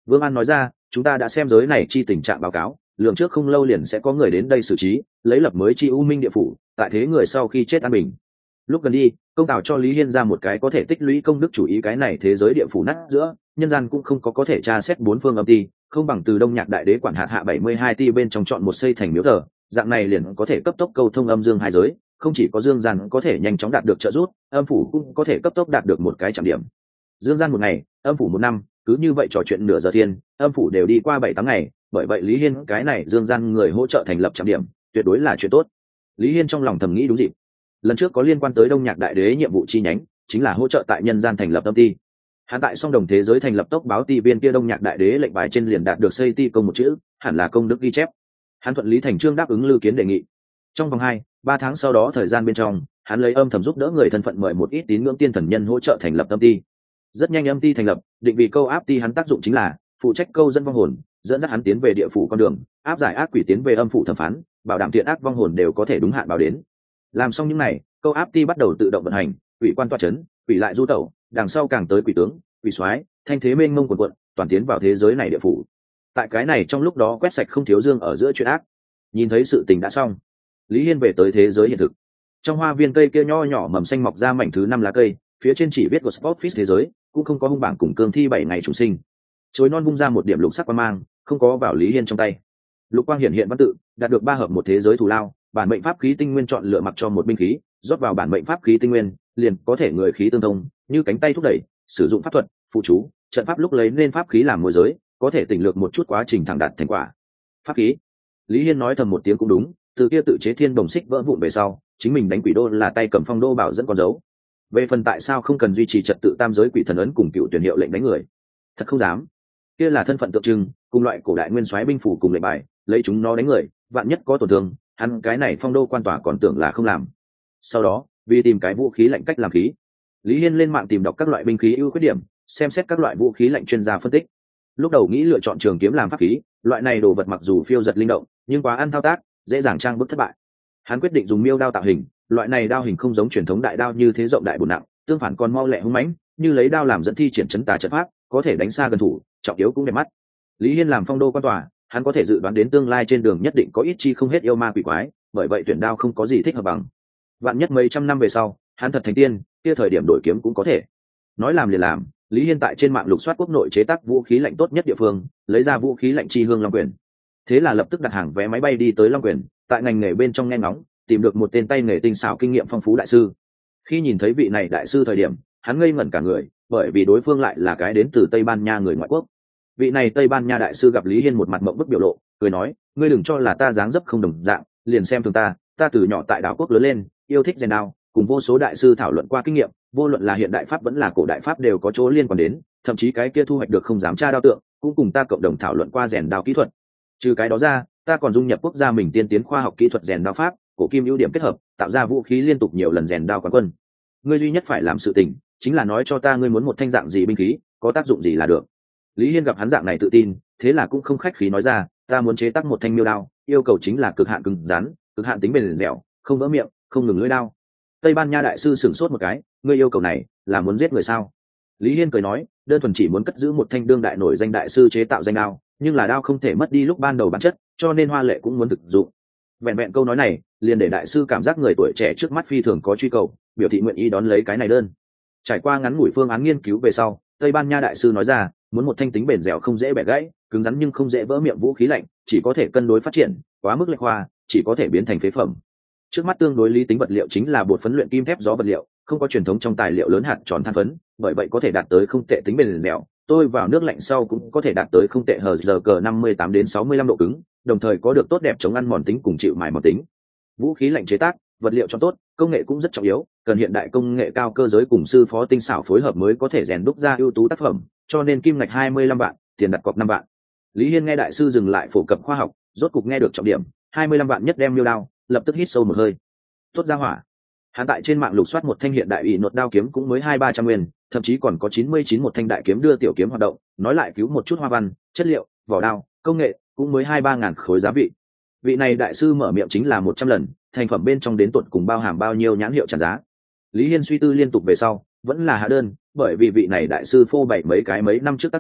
Vương An nói ra, chúng ta đã xem giới này chi tình trạng báo cáo, lượng trước không lâu liền sẽ có người đến đây xử trí, lấy lập mới chi u minh địa phủ, tại thế người sau khi chết an bình. Lúc gần đi, công tào cho Lý Hiên ra một cái có thể tích lũy công đức chủ ý, cái này thế giới địa phủ nát giữa, nhân gian cũng không có thể tra xét bốn phương âm ti, không bằng từ Đông Nhạc Đại Đế quản hạt hạ 72 ti bên trong chọn một xây thành miếu thờ, dạng này liền có thể cấp tốc câu thông âm dương hai giới, không chỉ có dương gian có thể nhanh chóng đạt được trợ giúp, âm phủ cũng có thể cấp tốc đạt được một cái trạm điểm. Dương gian một ngày, âm phủ một năm, cứ như vậy trò chuyện nửa giờ thiên, âm phủ đều đi qua 7-8 ngày, bởi vậy Lý Hiên cái này dương gian người hỗ trợ thành lập trạm điểm, tuyệt đối là chuyện tốt. Lý Hiên trong lòng thầm nghĩ đúng dịp. Lần trước có liên quan tới Đông Nhạc Đại Đế nhiệm vụ chi nhánh, chính là hỗ trợ tại nhân gian thành lập âm ti. Hắn tại song đồng thế giới thành lập tốc báo ti viên kia Đông Nhạc Đại Đế lệnh bài trên liền đạt được xây ti công một chữ, hẳn là công đức ghi chép. Hắn thuận lý thành chương đáp ứng Lư Kiến đề nghị. Trong vòng 2-3 tháng sau đó thời gian bên trong, hắn lấy âm thầm giúp đỡ người thân phận mời một ít tín ngưỡng tiên thần nhân hỗ trợ thành lập âm ti. Rất nhanh âm ti thành lập, định vị câu áp ti hắn tác dụng chính là phụ trách câu dẫn vong hồn, dẫn dắt hắn tiến về địa phủ con đường, áp giải ác quỷ tiến về âm phủ thẩm phán, bảo đảm thiện ác vong hồn đều có thể đúng hạn báo đến. Làm xong những này, câu áp ti bắt đầu tự động vận hành, quỷ quan toa chấn, quỷ lại du tẩu, đằng sau càng tới quỷ tướng, quỷ soái, thanh thế mênh mông quần quận, toàn tiến vào thế giới này địa phủ. Tại cái này trong lúc đó quét sạch không thiếu dương ở giữa chuyện ác. Nhìn thấy sự tình đã xong, Lý Hiên về tới thế giới hiện thực. Trong hoa viên cây kia nho nhỏ mầm xanh mọc ra mảnh thứ 5 lá cây, phía trên chỉ viết của Sportfish thế giới, cũng không có hung bảng cùng cương thi 7 ngày chủ sinh. Chối non vung ra một điểm lục sắc quang mang, không có vào Lý Hiên trong tay. Lục quang hiện hiện văn tự, đạt được 3 hợp một thế giới thù lao, bản mệnh pháp khí tinh nguyên chọn lựa mặc cho một binh khí, rót vào bản mệnh pháp khí tinh nguyên, liền có thể người khí tương thông, như cánh tay thúc đẩy, sử dụng pháp thuật, phụ chú, trận pháp lúc lấy nên pháp khí làm môi giới, có thể tỉnh lược một chút quá trình thẳng đạt thành quả. Pháp khí. Lý Hiên nói thầm một tiếng cũng đúng, từ kia tự chế thiên đồng xích vỡ vụn về sau, chính mình đánh quỷ đô là tay cầm phong đô bảo dẫn con dấu. Về phần tại sao không cần duy trì trật tự tam giới quỷ thần ấn cùng cựu tuyển hiệu lệnh đánh người, thật không dám. Kia là thân phận tượng trưng, cùng loại cổ đại nguyên soái binh phủ cùng lệnh bài, lấy chúng nó đánh người, vạn nhất có tổn thương, hắn cái này phong đô quan tòa còn tưởng là không làm. Sau đó, vì tìm cái vũ khí lạnh cách làm khí, Lý Hiên lên mạng tìm đọc các loại binh khí ưu khuyết điểm, xem xét các loại vũ khí lạnh chuyên gia phân tích. Lúc đầu nghĩ lựa chọn trường kiếm làm pháp khí, loại này đồ vật mặc dù phiêu giật linh động, nhưng quá ăn thao tác, dễ dàng trang bức thất bại. Hắn quyết định dùng miêu đao tạo hình, loại này đao hình không giống truyền thống đại đao như thế rộng đại bổn nặng, tương phản còn mau lẹ hung mãnh, như lấy đao làm dẫn thi triển chấn tà trận pháp, có thể đánh xa gần thủ, trọng yếu cũng đẹp mắt. Lý Hiên làm phong đô quan tòa, hắn có thể dự đoán đến tương lai trên đường nhất định có ít chi không hết yêu ma quỷ quái, bởi vậy tuyển đao không có gì thích hợp bằng. Vạn nhất mấy trăm năm về sau, hắn thật thành tiên, kia thời điểm đổi kiếm cũng có thể. Nói làm liền làm, Lý Hiên tại trên mạng lục soát quốc nội chế tác vũ khí lạnh tốt nhất địa phương, lấy ra vũ khí lạnh chi hương Long Quyền. Thế là lập tức đặt hàng vé máy bay đi tới Long Quyền, tại ngành nghề bên trong nghe ngóng, tìm được một tên tay nghề tinh xảo kinh nghiệm phong phú đại sư. Khi nhìn thấy vị này đại sư thời điểm, hắn ngây ngẩn cả người, bởi vì đối phương lại là cái đến từ Tây Ban Nha người ngoại quốc. Vị này Tây Ban Nha đại sư gặp Lý Hiên một mặt mộng bức biểu lộ, cười nói, ngươi đừng cho là ta dáng dấp không đồng dạng, liền xem thường ta từ nhỏ tại đảo quốc lớn lên, yêu thích rèn đao, cùng vô số đại sư thảo luận qua kinh nghiệm, vô luận là hiện đại pháp vẫn là cổ đại pháp đều có chỗ liên quan đến, thậm chí cái kia thu hoạch được không dám tra đao tượng, cũng cùng ta cộng đồng thảo luận qua rèn đao kỹ thuật. Trừ cái đó ra, ta còn dung nhập quốc gia mình tiên tiến khoa học kỹ thuật rèn đao pháp, cổ kim ưu điểm kết hợp, tạo ra vũ khí liên tục nhiều lần rèn đao quán quân. Ngươi duy nhất phải làm sự tình, chính là nói cho ta ngươi muốn một thanh dạng gì binh khí, có tác dụng gì là được. Lý Hiên gặp hắn dạng này tự tin, thế là cũng không khách khí nói ra, ta muốn chế tác một thanh miêu đao, yêu cầu chính là cực hạn cứng rắn, cực hạn tính bền dẻo, không vỡ miệng, không ngừng lưỡi đao. Tây Ban Nha đại sư sửng sốt một cái, ngươi yêu cầu này là muốn giết người sao? Lý Hiên cười nói, đơn thuần chỉ muốn cất giữ một thanh đương đại nổi danh đại sư chế tạo danh đao, nhưng là đao không thể mất đi lúc ban đầu bản chất, cho nên hoa lệ cũng muốn thực dụng. Vẹn vẹn câu nói này, liền để đại sư cảm giác người tuổi trẻ trước mắt phi thường có truy cầu, biểu thị nguyện ý đón lấy cái này đơn. Trải qua ngắn ngủi phương án nghiên cứu về sau, Tây Ban Nha đại sư nói ra, muốn một thanh tính bền dẻo không dễ bẻ gãy, cứng rắn nhưng không dễ vỡ miệng vũ khí lạnh, chỉ có thể cân đối phát triển, quá mức lệch hoa, chỉ có thể biến thành phế phẩm. Trước mắt tương đối lý tính vật liệu chính là bột phấn luyện kim thép gió vật liệu, không có truyền thống trong tài liệu lớn hạt tròn than phấn, bởi vậy có thể đạt tới không tệ tính bền dẻo. Tôi vào nước lạnh sau cũng có thể đạt tới không tệ hờ giờ cờ 58 đến 65 độ cứng, đồng thời có được tốt đẹp chống ăn mòn tính cùng chịu mài mòn tính. Vũ khí lạnh chế tác, vật liệu cho tốt, công nghệ cũng rất trọng yếu, cần hiện đại công nghệ cao cơ giới cùng sư phó tinh xảo phối hợp mới có thể rèn đúc ra ưu tú tác phẩm, cho nên kim ngạch 25 vạn, tiền đặt cọc 5 vạn. Lý Hiên nghe đại sư dừng lại phổ cập khoa học, rốt cục nghe được trọng điểm, 25 vạn nhất đem miêu đao, lập tức hít sâu một hơi. Tốt ra hỏa. Hắn tại trên mạng lục soát một thanh hiện đại ủy nột đao kiếm cũng mới 2-300 nguyên, thậm chí còn có 99 một thanh đại kiếm đưa tiểu kiếm hoạt động, nói lại cứu một chút hoa văn, chất liệu, vỏ đao, công nghệ, cũng mới 2-3 ngàn khối giá vị. Vị này đại sư mở miệng chính là 100 lần, thành phẩm bên trong đến tuột cùng bao hàm bao nhiêu nhãn hiệu trả giá. Lý Hiên suy tư liên tục về sau, vẫn là hạ đơn, bởi vì vị này đại sư phô bày mấy năm trước tác phẩm,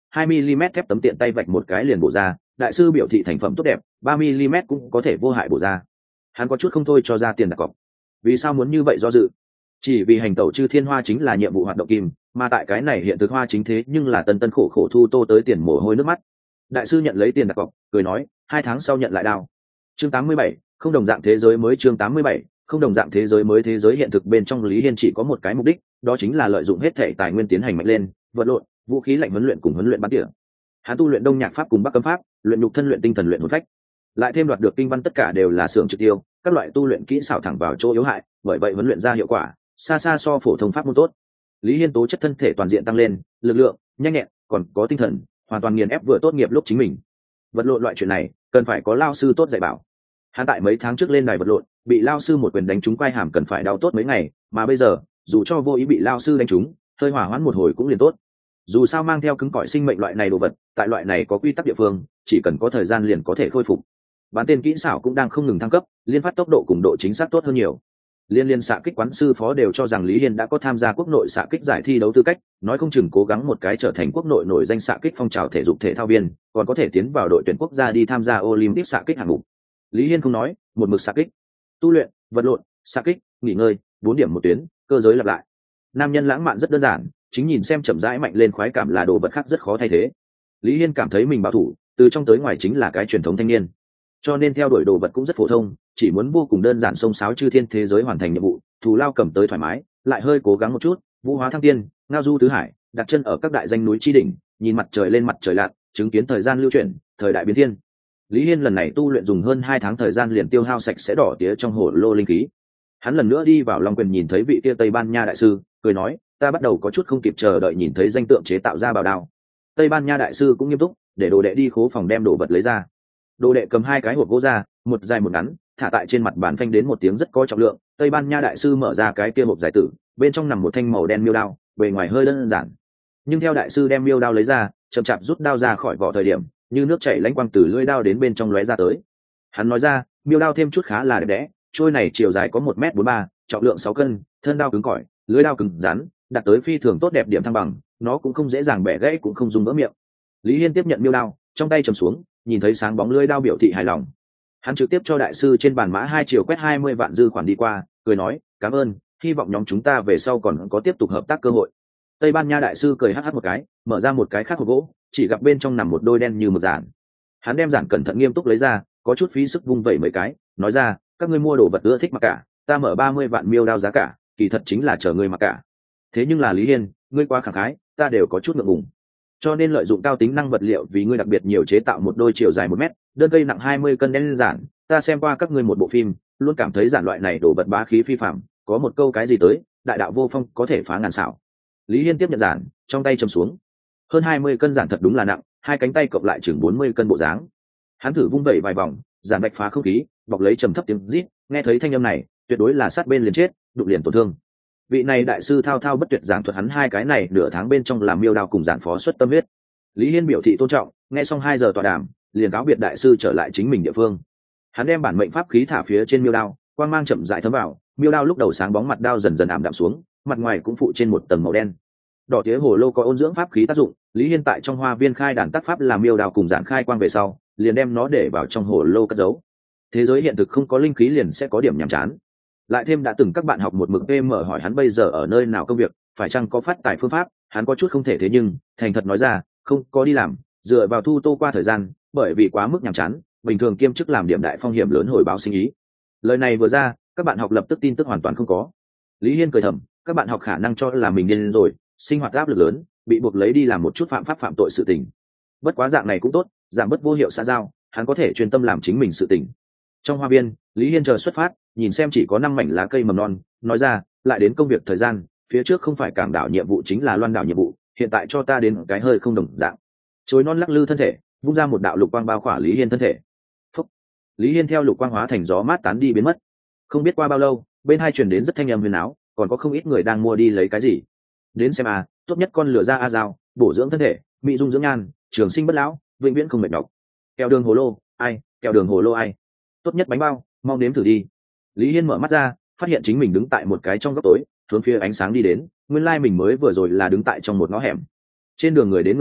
2 mm thép tấm tiện tay vạch một cái liền bổ ra. Đại sư biểu thị thành phẩm tốt đẹp, 3 mm cũng có thể vô hại bổ ra. Hắn có chút không thôi cho ra tiền đặt cọc. Vì sao muốn như vậy do dự? Chỉ vì hành tẩu chư thiên hoa chính là nhiệm vụ hoạt động kim, mà tại cái này hiện thực hoa chính thế nhưng là tân tân khổ khổ thu tô tới tiền mồ hôi nước mắt. Đại sư nhận lấy tiền đặt cọc, cười nói, 2 tháng sau nhận lại đao. Chương 87, không đồng dạng thế giới mới. Chương 87, không đồng dạng thế giới mới. Thế giới hiện thực bên trong Lý Hiên chỉ có một cái mục đích, đó chính là lợi dụng hết thể tài nguyên tiến hành mạnh lên, vật lộn, vũ khí lạnh huấn luyện cùng huấn luyện bắn tỉa. Hắn tu luyện đông nhạc pháp cùng bắc cấm pháp, luyện nhục thân, luyện tinh thần, luyện hồn phách, lại thêm đoạt được kinh văn, tất cả đều là xưởng trực tiêu, các loại tu luyện kỹ xảo thẳng vào chỗ yếu hại, bởi vậy huấn luyện ra hiệu quả xa xa so phổ thông pháp môn tốt. Lý Hiên tố chất thân thể toàn diện tăng lên, lực lượng, nhanh nhẹn, còn có tinh thần, hoàn toàn nghiền ép vừa tốt nghiệp lúc chính mình. Vật lộn loại chuyện này cần phải có lao sư tốt dạy bảo. Hắn tại mấy tháng trước lên đài vật lộn, bị lao sư một quyền đánh trúng quai hàm cần phải đau tốt mấy ngày, mà bây giờ dù cho vô ý bị lao sư đánh trúng, hơi hỏa hoãn một hồi cũng liền tốt. Dù sao mang theo cứng cỏi sinh mệnh loại này đồ vật, tại loại này có quy tắc địa phương, chỉ cần có thời gian liền có thể khôi phục. Bán tên kỹ xảo cũng đang không ngừng thăng cấp, liên phát tốc độ cùng độ chính xác tốt hơn nhiều. Liên xạ kích quán sư phó đều cho rằng Lý Hiên đã có tham gia quốc nội xạ kích giải thi đấu tư cách, nói không chừng cố gắng một cái trở thành quốc nội nổi danh xạ kích phong trào thể dục thể thao viên, còn có thể tiến vào đội tuyển quốc gia đi tham gia Olympic xạ kích hạng mục. Lý Hiên không nói, một mực xạ kích, tu luyện, vật lộn, xạ kích, nghỉ ngơi, 4 điểm một tuyến, cơ giới lặp lại. Nam nhân lãng mạn rất đơn giản, chính nhìn xem chậm rãi mạnh lên khoái cảm là đồ vật khác rất khó thay thế. Lý Hiên cảm thấy mình bảo thủ, từ trong tới ngoài chính là cái truyền thống thanh niên, cho nên theo đuổi đồ vật cũng rất phổ thông, chỉ muốn vô cùng đơn giản xông xáo chư thiên thế giới hoàn thành nhiệm vụ, thù lao cầm tới thoải mái, lại hơi cố gắng một chút, vũ hóa thăng tiên, ngao du tứ hải, đặt chân ở các đại danh núi chi đỉnh, nhìn mặt trời lên mặt trời lặn, chứng kiến thời gian lưu chuyển, thời đại biến thiên. Lý Hiên lần này tu luyện dùng hơn 2 tháng thời gian liền tiêu hao sạch sẽ đỏ tía trong hồ lô linh khí. Hắn lần nữa đi vào Long Quyền nhìn thấy vị kia Tây Ban Nha đại sư, cười nói, ta bắt đầu có chút không kịp chờ đợi nhìn thấy danh tượng chế tạo ra bảo đao. Tây Ban Nha đại sư cũng nghiêm túc, để đồ đệ đi khố phòng đem đồ vật lấy ra. Đồ đệ cầm 2 cái hộp gỗ ra, một dài một ngắn, thả tại trên mặt bàn phanh đến một tiếng rất có trọng lượng. Tây Ban Nha đại sư mở ra cái kia hộp giải tử, bên trong nằm một thanh màu đen miêu đao, bề ngoài hơi đơn giản, nhưng theo đại sư đem miêu đao lấy ra, chậm chạp rút đao ra khỏi vỏ thời điểm, như nước chảy lãnh quang từ lưỡi đao đến bên trong lóe ra tới. Hắn nói ra, miêu đao thêm chút khá là đẹp đẽ, trôi này chiều dài có 1m43, trọng lượng 6 cân, thân đao cứng cỏi, lưỡi đao cứng rắn, đặt tới phi thường tốt đẹp điểm thăng bằng, nó cũng không dễ dàng bẻ gãy cũng không dùng vỡ miệng. Lý Hiên tiếp nhận miêu đao, trong tay trầm xuống, nhìn thấy sáng bóng lưỡi đao biểu thị hài lòng. Hắn trực tiếp cho đại sư trên bàn mã 2 chiều quét 20 vạn dư khoản đi qua, cười nói, cảm ơn, hy vọng nhóm chúng ta về sau còn có tiếp tục hợp tác cơ hội. Tây Ban Nha đại sư cười hắc hắc một cái, mở ra một cái khác hộp gỗ, chỉ gặp bên trong nằm một đôi đen như mực giản. Hắn đem giản cẩn thận nghiêm túc lấy ra, có chút phí sức vung vẩy mấy cái, nói ra, các ngươi mua đồ vật ưa thích mặc cả, ta mở 30 vạn miêu đao giá cả, kỳ thật chính là chờ ngươi mặc cả. Thế nhưng là Lý Hiên, ngươi quá khẳng khái, ta đều có chút ngượng ngùng. Cho nên lợi dụng cao tính năng vật liệu vì ngươi đặc biệt nhiều chế tạo một đôi chiều dài 1 mét, đơn cây nặng 20 cân đen giản, ta xem qua các ngươi một bộ phim, luôn cảm thấy giản loại này đồ vật bá khí phi phàm, có một câu cái gì tới, đại đạo vô phong có thể phá ngàn xảo. Lý Hiên tiếp nhận giản, trong tay chầm xuống. Hơn 20 cân giản thật đúng là nặng, 2 cánh tay cộng lại chừng 40 cân bộ dáng. Hắn thử vung vẩy vài vòng, giản bạch phá không khí, bọc lấy trầm thấp tiếng rít, nghe thấy thanh âm này, tuyệt đối là sát bên liền chết, đụng liền tổn thương. Vị này đại sư thao thao bất tuyệt giảng thuật hắn 2 cái này nửa tháng bên trong làm miêu đao cùng giản phó xuất tâm huyết. Lý Hiên biểu thị tôn trọng, nghe xong 2 giờ tọa đàm, liền cáo biệt đại sư trở lại chính mình địa phương. Hắn đem bản mệnh pháp khí thả phía trên miêu đao, quang mang chậm rãi thấm vào, miêu đao lúc đầu sáng bóng mặt đao dần dần ảm đạm xuống, mặt ngoài cũng phụ trên một tầng màu đen. Đỏ tía hồ lô có ôn dưỡng pháp khí tác dụng, Lý Hiên tại trong hoa viên khai đàn tác pháp làm miêu đao cùng giản khai quang về sau, liền đem nó để vào trong hồ lô cất giấu. Thế giới hiện thực không có linh khí liền sẽ có điểm nhàm chán. Lại thêm đã từng các bạn học một mực PM hỏi hắn bây giờ ở nơi nào công việc, phải chăng có phát tài phương pháp, hắn có chút không thể thế nhưng thành thật nói ra, không có đi làm, dựa vào thu tô qua thời gian, bởi vì quá mức nhàm chán, bình thường kiêm chức làm điểm đại phong hiểm lớn hồi báo sinh ý. Lời này vừa ra, các bạn học lập tức tin tức hoàn toàn không có. Lý Hiên cười thầm, các bạn học khả năng cho là mình điên rồi, sinh hoạt áp lực lớn, bị buộc lấy đi làm một chút phạm pháp phạm tội sự tình. Bất quá dạng này cũng tốt, giảm bớt vô hiệu xã giao, hắn có thể chuyên tâm làm chính mình sự tình. Trong hoa viên, Lý Hiên chờ xuất phát, nhìn xem chỉ có 5 mảnh lá cây mầm non, nói ra, lại đến công việc thời gian, phía trước không phải cảng đảo nhiệm vụ chính là loan đảo nhiệm vụ, hiện tại cho ta đến cái hơi không đồng dạng. Chối non lắc lư thân thể, vung ra một đạo lục quang bao khỏa Lý Hiên thân thể. Phúc. Lý Hiên theo lục quang hóa thành gió mát tán đi biến mất. Không biết qua bao lâu, bên hai truyền đến rất thanh âm huyền áo, còn có không ít người đang mua đi lấy cái gì. Đến xem à, tốt nhất con lửa ra a dao, bổ dưỡng thân thể, mỹ dung dưỡng nhan, trường sinh bất lão, vĩnh viễn không mệt nhọc. Kẹo đường hồ lô, ai, kẹo đường hồ lô ai. Tốt nhất bánh bao, mau nếm thử đi. Lý Hiên mở mắt ra, phát hiện chính mình đứng tại một cái trong góc tối, hướng phía ánh sáng đi đến, nguyên lai mình mới vừa rồi là đứng tại trong một ngõ hẻm. Trên đường người đến người đi,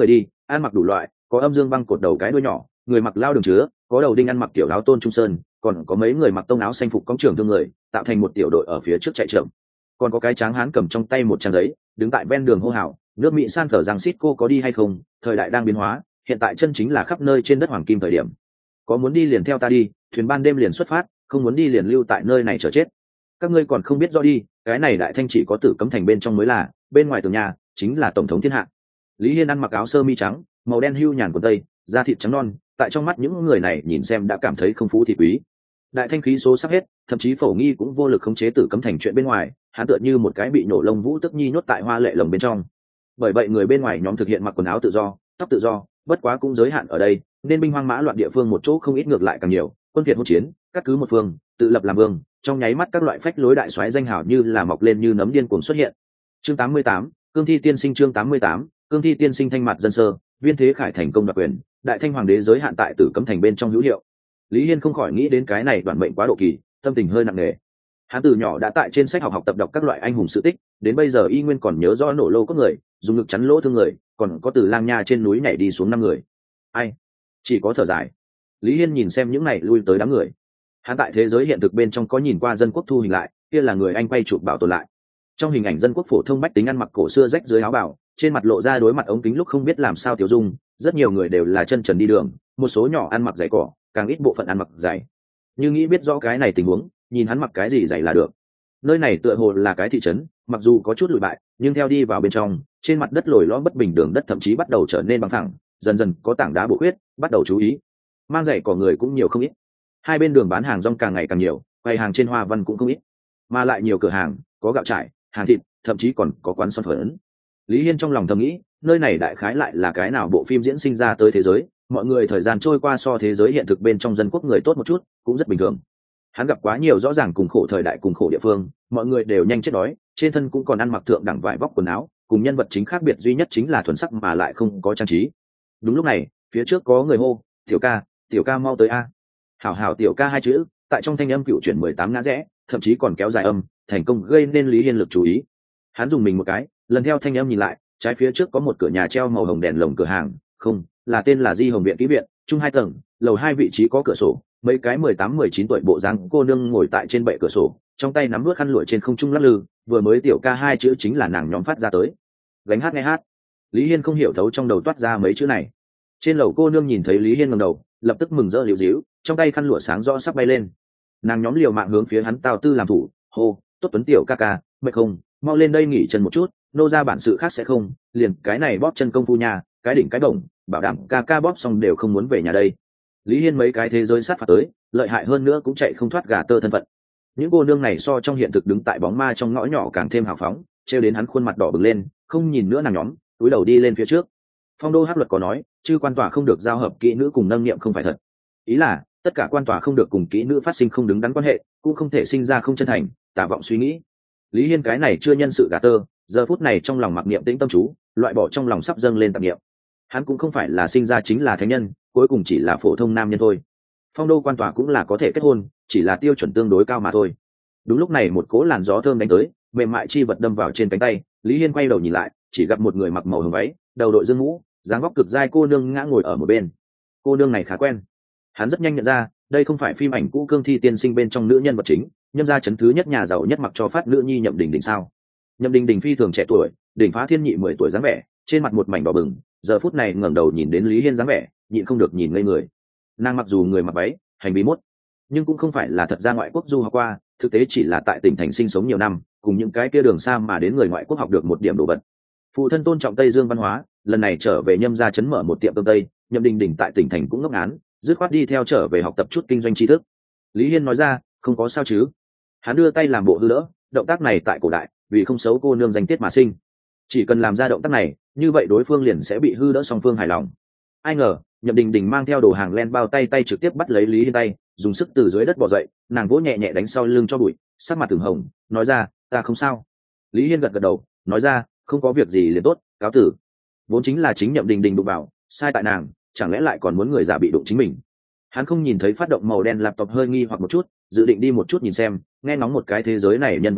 ăn mặc đủ loại, có âm dương băng cột đầu cái đuôi nhỏ, người mặc lao đường chứa, có đầu đinh ăn mặc tiểu áo tôn trung sơn, còn có mấy người mặc tông áo xanh phục cong trường thương người, tạo thành một tiểu đội ở phía trước chạy chậm. Còn có cái tráng hán cầm trong tay một trang giấy, đứng tại ven đường hô hào, nước Mỹ San phở rằng Cisco có đi hay không, thời đại đang biến hóa, hiện tại chân chính là khắp nơi trên đất hoàng kim thời điểm. Có muốn đi liền theo ta đi, thuyền ban đêm liền xuất phát, không muốn đi liền lưu tại nơi này chờ chết. Các ngươi còn không biết rõ đi, cái này đại thanh chỉ có Tử Cấm thành bên trong mới là, bên ngoài tường nhà chính là tổng thống thiên hạ. Lý Hiên ăn mặc áo sơ mi trắng, màu đen hưu nhàn quần tây, da thịt trắng non, tại trong mắt những người này nhìn xem đã cảm thấy không phú thì quý. Đại thanh khí số sắp hết, thậm chí Phổ Nghi cũng vô lực khống chế Tử Cấm thành chuyện bên ngoài, hắn tựa như một cái bị nổ lông vũ tức nhi nhốt tại hoa lệ lồng bên trong. Bởi vậy người bên ngoài nhóm thực hiện mặc quần áo tự do, tóc tự do, bất quá cũng giới hạn ở đây, nên binh hoang mã loạn địa phương một chỗ không ít ngược lại càng nhiều, quân phiệt hỗn chiến, cắt cứ một phương, tự lập làm vương, trong nháy mắt các loại phách lối đại soái danh hào như là mọc lên như nấm điên cuồng xuất hiện. Chương 88, Cương thi tiên sinh. Chương 88, Cương thi tiên sinh. Thanh mặt dân sơ, viên thế khải thành công đoạt quyền, đại thanh hoàng đế giới hạn tại Tử Cấm thành bên trong hữu hiệu. Lý Hiên không khỏi nghĩ đến cái này đoạn mệnh quá độ kỳ, tâm tình hơi nặng nề. Hắn từ nhỏ đã tại trên sách học tập đọc các loại anh hùng sự tích, đến bây giờ y nguyên còn nhớ rõ nổ lô có người dùng ngực chắn lỗ thương người, còn có từ lang nha trên núi nhảy đi xuống 5 người. Ai? Chỉ có thở dài. Lý Hiên nhìn xem những này lui tới đám người. Hắn tại thế giới hiện thực bên trong có nhìn qua dân quốc thu hình lại, kia là người anh quay chụp bảo tồn lại. Trong hình ảnh dân quốc phổ thông bách tính ăn mặc cổ xưa rách dưới áo bào, trên mặt lộ ra đối mặt ống kính lúc không biết làm sao tiêu dung, rất nhiều người đều là chân trần đi đường, một số nhỏ ăn mặc giày cỏ, càng ít bộ phận ăn mặc giày. Như nghĩ biết rõ cái này tình huống, nhìn hắn mặc cái gì giày là được. Nơi này tựa hồ là cái thị trấn, mặc dù có chút lụi bại, nhưng theo đi vào bên trong, trên mặt đất lồi lõm bất bình, đường đất thậm chí bắt đầu trở nên bằng phẳng, dần dần có tảng đá bổ huyết, bắt đầu chú ý. Mang giày cỏ người cũng nhiều không ít. Hai bên đường bán hàng rong càng ngày càng nhiều, quầy hàng trên hoa văn cũng không ít, mà lại nhiều cửa hàng, có gạo trải, hàng thịt, thậm chí còn có quán son phở. Lý Hiên trong lòng thầm nghĩ, nơi này đại khái lại là cái nào bộ phim diễn sinh ra tới thế giới, mọi người thời gian trôi qua so thế giới hiện thực bên trong dân quốc người tốt một chút, cũng rất bình thường. Hắn gặp quá nhiều rõ ràng cùng khổ thời đại cùng khổ địa phương, mọi người đều nhanh chết đói, trên thân cũng còn ăn mặc thượng đẳng vải vóc quần áo, cùng nhân vật chính khác biệt duy nhất chính là thuần sắc mà lại không có trang trí. Đúng lúc này, phía trước có người hô, tiểu ca mau tới a. Hảo hảo tiểu ca hai chữ, tại trong thanh âm cựu chuyển 18 ngã rẽ, thậm chí còn kéo dài âm, thành công gây nên Lý Hiên lực chú ý. Hắn dùng mình một cái, lần theo thanh âm nhìn lại, trái phía trước có một cửa nhà treo màu hồng đèn lồng cửa hàng, không, là tên là Di Hồng viện kỹ viện, chung 2 tầng, lầu 2 vị trí có cửa sổ, mấy cái 18-19 tuổi bộ dáng cô nương ngồi tại trên bệ cửa sổ, trong tay nắm vớt khăn lụa trên không trung lắc lư, vừa mới tiểu ca hai chữ chính là nàng nhóm phát ra tới. Gánh hát nghe hát. Lý Hiên không hiểu thấu trong đầu toát ra mấy chữ này. Trên lầu cô nương nhìn thấy Lý Hiên ngẩng đầu, lập tức mừng rỡ liễu díu, trong tay khăn lụa sáng rõ sắp bay lên. Nàng nhóm liều mạng hướng phía hắn tào tư làm thủ, hô, tốt tuấn tiểu ca ca, mệt không, mau lên đây nghỉ chân một chút, nô ra bản sự khác sẽ không, liền cái này bóp chân công phu nhà, cái đỉnh cái bổng, bảo đảm ca ca bóp xong đều không muốn về nhà đây. Lý Hiên mấy cái thế giới sát phạt tới, lợi hại hơn nữa cũng chạy không thoát gà tơ thân phận. Những cô nương này so trong hiện thực đứng tại bóng ma trong ngõ nhỏ càng thêm hào phóng, trêu đến hắn khuôn mặt đỏ bừng lên, không nhìn nữa nàng nhóm, cúi đầu đi lên phía trước. Phong đô hắc luật có nói, chư quan tòa không được giao hợp kỹ nữ cùng nâng niệm không phải thật. Ý là tất cả quan tòa không được cùng kỹ nữ phát sinh không đứng đắn quan hệ, cũng không thể sinh ra không chân thành, tà vọng suy nghĩ. Lý Hiên cái này chưa nhân sự gà tơ, giờ phút này trong lòng mặc niệm tĩnh tâm chú, loại bỏ trong lòng sắp dâng lên tạp niệm. Hắn cũng không phải là sinh ra chính là thánh nhân, cuối cùng chỉ là phổ thông nam nhân thôi. Phong đô quan tòa cũng là có thể kết hôn, chỉ là tiêu chuẩn tương đối cao mà thôi. Đúng lúc này một cỗ làn gió thơm đánh tới, mềm mại chi vật đâm vào trên cánh tay. Lý Hiên quay đầu nhìn lại, chỉ gặp một người mặc màu hồng váy, đầu đội dương mũ, dáng vóc cực dai cô nương ngã ngồi ở một bên. Cô nương này khá quen, hắn rất nhanh nhận ra, đây không phải phim ảnh cũ Cương thi tiên sinh bên trong nữ nhân vật chính, Nhâm gia chấn thứ nhất nhà giàu nhất mặc cho phát nữ nhi Nhậm Đình Đình sao? Nhậm Đình Đình phi thường trẻ tuổi, đỉnh phá thiên nhị 10 tuổi dáng vẻ, trên mặt một mảnh đỏ bừng, giờ phút này ngẩng đầu nhìn đến Lý Hiên dáng vẻ, nhịn không được nhìn ngây người. Nàng mặc dù người mặc váy, hành vi mốt, nhưng cũng không phải là thật ra ngoại quốc du học qua, thực tế chỉ là tại tỉnh thành sinh sống nhiều năm, cùng những cái kia đường xa mà đến người ngoại quốc học được một điểm đồ vật. Phụ thân tôn trọng Tây Dương văn hóa, lần này trở về Nhâm gia chấn mở một tiệm cơm Tây, Nhậm Đình Đình tại tỉnh thành cũng ngốc ngán, dứt khoát đi theo trở về học tập chút kinh doanh tri thức. Lý Hiên nói ra, không có sao chứ? Hắn đưa tay làm bộ hư đỡ, động tác này tại cổ đại, vì không xấu cô nương danh tiết mà sinh. Chỉ cần làm ra động tác này, như vậy đối phương liền sẽ bị hư đỡ song phương hài lòng. Ai ngờ, Nhậm Đình Đình mang theo đồ hàng len bao tay trực tiếp bắt lấy Lý Hiên tay, dùng sức từ dưới đất bò dậy, nàng vỗ nhẹ nhẹ đánh sau lưng cho bụi, sắc mặt ửng hồng, nói ra, ta không sao. Lý Hiên gật gật đầu, nói ra, không có việc gì liền tốt, cáo tử. Vốn chính là chính Nhậm Đình Đình đụng vào, sai tại nàng, chẳng lẽ lại còn muốn người giả bị đụng chính mình. Hắn không nhìn thấy phát động màu đen laptop hơi nghi hoặc một chút, dự định đi một chút nhìn xem, nghe ngóng một cái thế giới này nhân vật chính,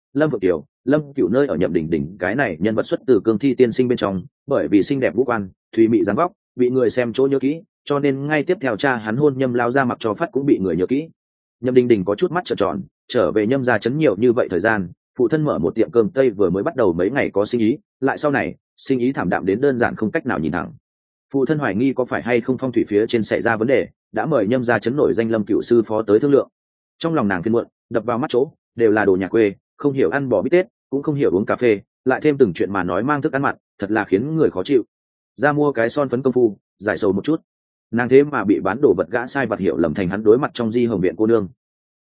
Lâm Vượng Kiều, Lâm Cửu nơi ở Nhậm Đình Đình cái này nhân vật xuất từ cương thi tiên sinh bên trong, bởi vì xinh đẹp ngũ quan, thùy mị dáng vóc, bị người xem chỗ nhớ kỹ, cho nên ngay tiếp theo cha hắn hôn Nhâm lao ra mặc cho phát cũng bị người nhớ kỹ. Nhậm Đình Đình có chút mắt trợn tròn, trở về Nhâm gia chấn nhiều như vậy thời gian, phụ thân mở một tiệm cơm tây vừa mới bắt đầu mấy ngày có sinh ý, lại sau này, sinh ý thảm đạm đến đơn giản không cách nào nhìn thẳng. Phụ thân hoài nghi có phải hay không phong thủy phía trên xảy ra vấn đề, đã mời Nhâm gia chấn nổi danh Lâm Cửu sư phó tới thương lượng. Trong lòng nàng phiền muộn, đập vào mắt chỗ, đều là đồ nhà quê, không hiểu ăn bò bít tết, cũng không hiểu uống cà phê, lại thêm từng chuyện mà nói mang thức ăn mặn, thật là khiến người khó chịu. Ra mua cái son phấn công phu, giải sầu một chút. Nàng thế mà bị bán đồ vật gã sai vặt hiểu lầm thành hắn đối mặt trong Di Hồng viện cô nương.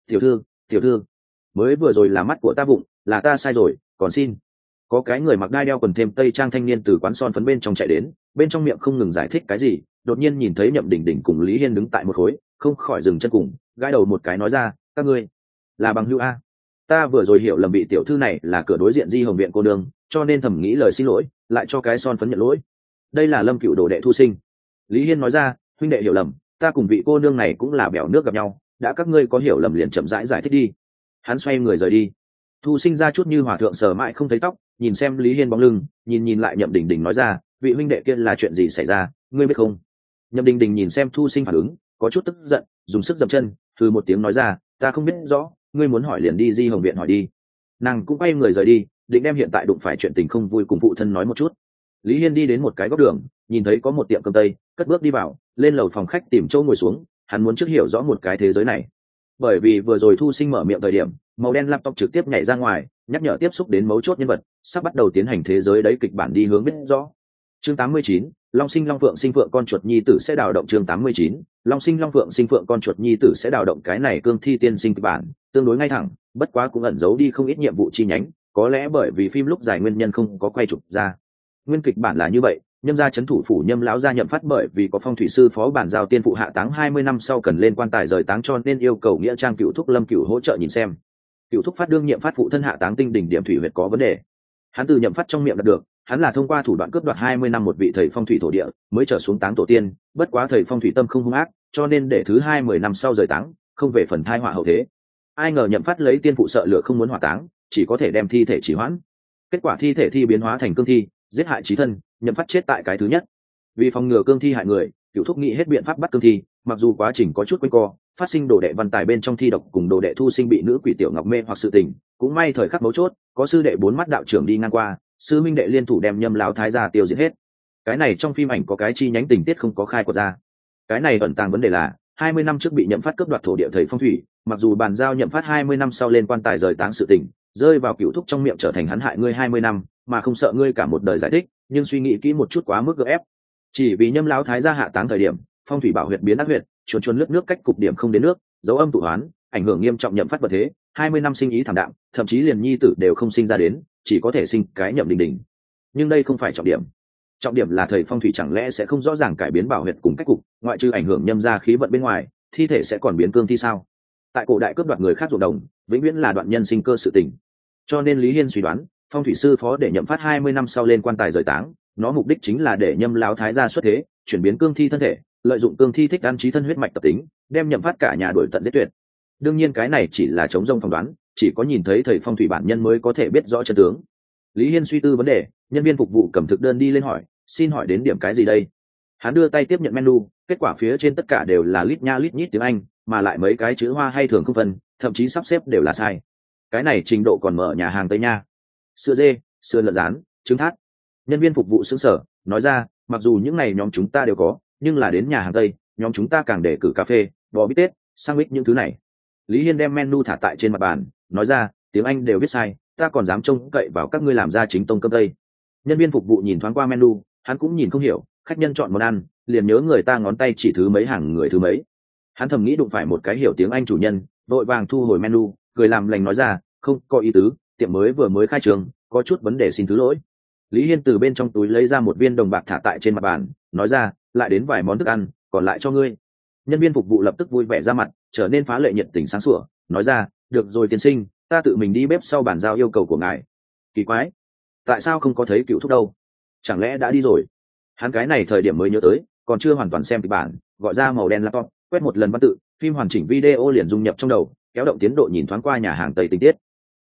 Tiểu thư, mới vừa rồi là mắt của ta bụng, là ta sai rồi, còn xin. Có cái người mặc đai đeo quần thêm tây trang thanh niên từ quán son phấn bên trong chạy đến, bên trong miệng không ngừng giải thích cái gì, đột nhiên nhìn thấy Nhậm Đình Đình cùng Lý Hiên đứng tại một khối, không khỏi dừng chân cùng, gãi đầu một cái nói ra, các ngươi là bằng hữu a? Ta vừa rồi hiểu lầm bị tiểu thư này là cửa đối diện Di Hồng viện cô nương, cho nên thầm nghĩ lời xin lỗi, lại cho cái son phấn nhận lỗi. Đây là Lâm Cửu đồ đệ Thu Sinh. Lý Hiên nói ra, huynh đệ hiểu lầm, ta cùng vị cô nương này cũng là bèo nước gặp nhau, đã các ngươi có hiểu lầm liền chậm rãi giải thích đi. Hắn xoay người rời đi. Thu Sinh ra chút như hòa thượng sờ mãi không thấy tóc, nhìn xem Lý Hiên bóng lưng, nhìn lại Nhậm Đình Đình nói ra, vị huynh đệ kia là chuyện gì xảy ra, ngươi biết không? Nhậm Đình Đình nhìn xem Thu Sinh phản ứng, có chút tức giận, dùng sức dậm chân, thư một tiếng nói ra, ta không biết rõ, ngươi muốn hỏi liền đi Di Hồng viện hỏi đi. Nàng cũng quay người rời đi, định đem hiện tại đụng phải chuyện tình không vui cùng phụ thân nói một chút. Lý Hiên đi đến một cái góc đường, nhìn thấy có một tiệm cơm tây, cất bước đi vào, lên lầu phòng khách tìm chỗ ngồi xuống, hắn muốn trước hiểu rõ một cái thế giới này. Bởi vì vừa rồi Thu Sinh mở miệng thời điểm, màu đen laptop trực tiếp nhảy ra ngoài, nhắc nhở tiếp xúc đến mấu chốt nhân vật, sắp bắt đầu tiến hành thế giới đấy kịch bản đi hướng biết rõ. Chương 89, Long sinh Long Phượng sinh Phượng con chuột nhi tử sẽ đào động. Chương 89, Long sinh Long Phượng sinh Phượng con chuột nhi tử sẽ đào động. Cái này cương thi tiên sinh kịch bản tương đối ngay thẳng, bất quá cũng ẩn giấu đi không ít nhiệm vụ chi nhánh, có lẽ bởi vì phim lúc dài nguyên nhân không có quay chụp ra. Nguyên kịch bản là như vậy, Nhâm gia trấn thủ phủ Nhâm lão gia nhậm phát bởi vì có phong thủy sư phó bản giao tiên phụ hạ táng 20 năm sau cần lên quan tài rời táng, cho nên yêu cầu nghĩa trang Cựu thúc Lâm Cựu hỗ trợ nhìn xem. Cựu thúc phát đương nhiệm phát phụ thân hạ táng tinh đỉnh điểm thủy huyệt có vấn đề, hắn từ nhậm phát trong miệng đạt được, hắn là thông qua thủ đoạn cướp đoạt 20 năm một vị thầy phong thủy thổ địa mới trở xuống táng tổ tiên, bất quá thầy phong thủy tâm không hung ác, cho nên để thứ 10 năm sau rời táng, không về phần thai họa hậu thế. Ai ngờ nhậm phát lấy tiên phụ sợ lửa không muốn hỏa táng, chỉ có thể đem thi thể trì hoãn. Kết quả thi thể thi biến hóa thành cương thi, giết hại chí thân, nhậm phát chết tại cái thứ nhất. Vì phòng ngừa cương thi hại người, Cựu thúc nghĩ hết biện pháp bắt cương thi, mặc dù quá trình có chút quanh co, phát sinh đồ đệ Văn Tài bên trong thi độc cùng đồ đệ Thu Sinh bị nữ quỷ Tiểu Ngọc mê hoặc sự tình, cũng may thời khắc mấu chốt, có sư đệ bốn mắt đạo trưởng đi ngang qua, sư minh đệ liên thủ đem Nhâm lão thái gia tiêu diệt hết. Cái này trong phim ảnh có cái chi nhánh tình tiết không có khai quật ra. Cái này ẩn tàng vấn đề là 20 năm trước bị nhậm phát cướp đoạt thổ địa thầy phong thủy, mặc dù bàn giao nhậm phát 20 năm sau lên quan tài rời táng sự tình, rơi vào Cựu thúc trong miệng trở thành hắn hại ngươi 20 năm, mà không sợ ngươi cả một đời giải thích, nhưng suy nghĩ kỹ một chút quá mức gượng ép. Chỉ vì Nhâm lão thái gia hạ táng thời điểm, phong thủy bảo huyệt biến ác huyệt, chuồn chuồn lướt nước cách cục điểm không đến nước, dấu âm tụ hoán, ảnh hưởng nghiêm trọng nhậm phát vật thế, 20 năm sinh ý thảm đạm, thậm chí liền nhi tử đều không sinh ra đến, chỉ có thể sinh cái Nhậm Đình Đình. Nhưng đây không phải trọng điểm. Trọng điểm là thầy phong thủy chẳng lẽ sẽ không rõ ràng cải biến bảo huyệt cùng cách cục, ngoại trừ ảnh hưởng Nhâm gia khí vận bên ngoài, thi thể sẽ còn biến cương thi sao? Tại cổ đại cướp đoạt người khác ruộng đồng, vĩnh viễn là đoạn nhân sinh cơ sự tình. Cho nên Lý Hiên suy đoán, phong thủy sư phó để nhậm phát 20 năm sau lên quan tài rời táng, nó mục đích chính là để Nhâm lão thái gia xuất thế, chuyển biến cương thi thân thể, lợi dụng cương thi thích ăn trí thân huyết mạch tập tính, đem nhậm phát cả nhà đuổi tận giết tuyệt. Đương nhiên cái này chỉ là chống rông phỏng đoán, chỉ có nhìn thấy thầy phong thủy bản nhân mới có thể biết rõ chân tướng. Lý Hiên suy tư vấn đề, nhân viên phục vụ cầm thực đơn đi lên hỏi, xin hỏi đến điểm cái gì đây? Hắn đưa tay tiếp nhận menu, kết quả phía trên tất cả đều là lít nha lít nhít tiếng Anh, mà lại mấy cái chữ Hoa hay thường không phân, thậm chí sắp xếp đều là sai. Cái này trình độ còn mở nhà hàng Tây Nha. Sữa dê, sữa lợn rán, trứng thát. Nhân viên phục vụ sững sờ, nói ra, mặc dù những này nhóm chúng ta đều có, nhưng là đến nhà hàng Tây, nhóm chúng ta càng để cử cà phê, bò bít tết, sandwich những thứ này. Lý Hiên đem menu thả tại trên mặt bàn, nói ra, tiếng Anh đều viết sai, ta còn dám trông cậy vào các ngươi làm ra chính tông cơm Tây. Nhân viên phục vụ nhìn thoáng qua menu, hắn cũng nhìn không hiểu, khách nhân chọn món ăn, liền nhớ người ta ngón tay chỉ thứ mấy hàng người thứ mấy. Hắn thầm nghĩ đụng phải một cái hiểu tiếng Anh chủ nhân, vội vàng thu hồi menu, cười làm lành nói ra, không có ý tứ, tiệm vừa mới khai trường, có chút vấn đề xin thứ lỗi. Lý Hiên từ bên trong túi lấy ra một viên đồng bạc thả tại trên mặt bàn, nói ra, lại đến vài món thức ăn, còn lại cho ngươi. Nhân viên phục vụ lập tức vui vẻ ra mặt, trở nên phá lệ nhiệt tình sáng sủa, nói ra, được rồi tiên sinh, ta tự mình đi bếp sau bàn giao yêu cầu của ngài. Kỳ quái, tại sao không có thấy Cựu thúc đâu? Chẳng lẽ đã đi rồi? Hắn cái này thời điểm mới nhớ tới, còn chưa hoàn toàn xem kịch bản, gọi ra màu đen laptop, quét một lần văn tự, phim hoàn chỉnh video liền dung nhập trong đầu, kéo động tiến độ nhìn thoáng qua nhà hàng Tây tình tiết.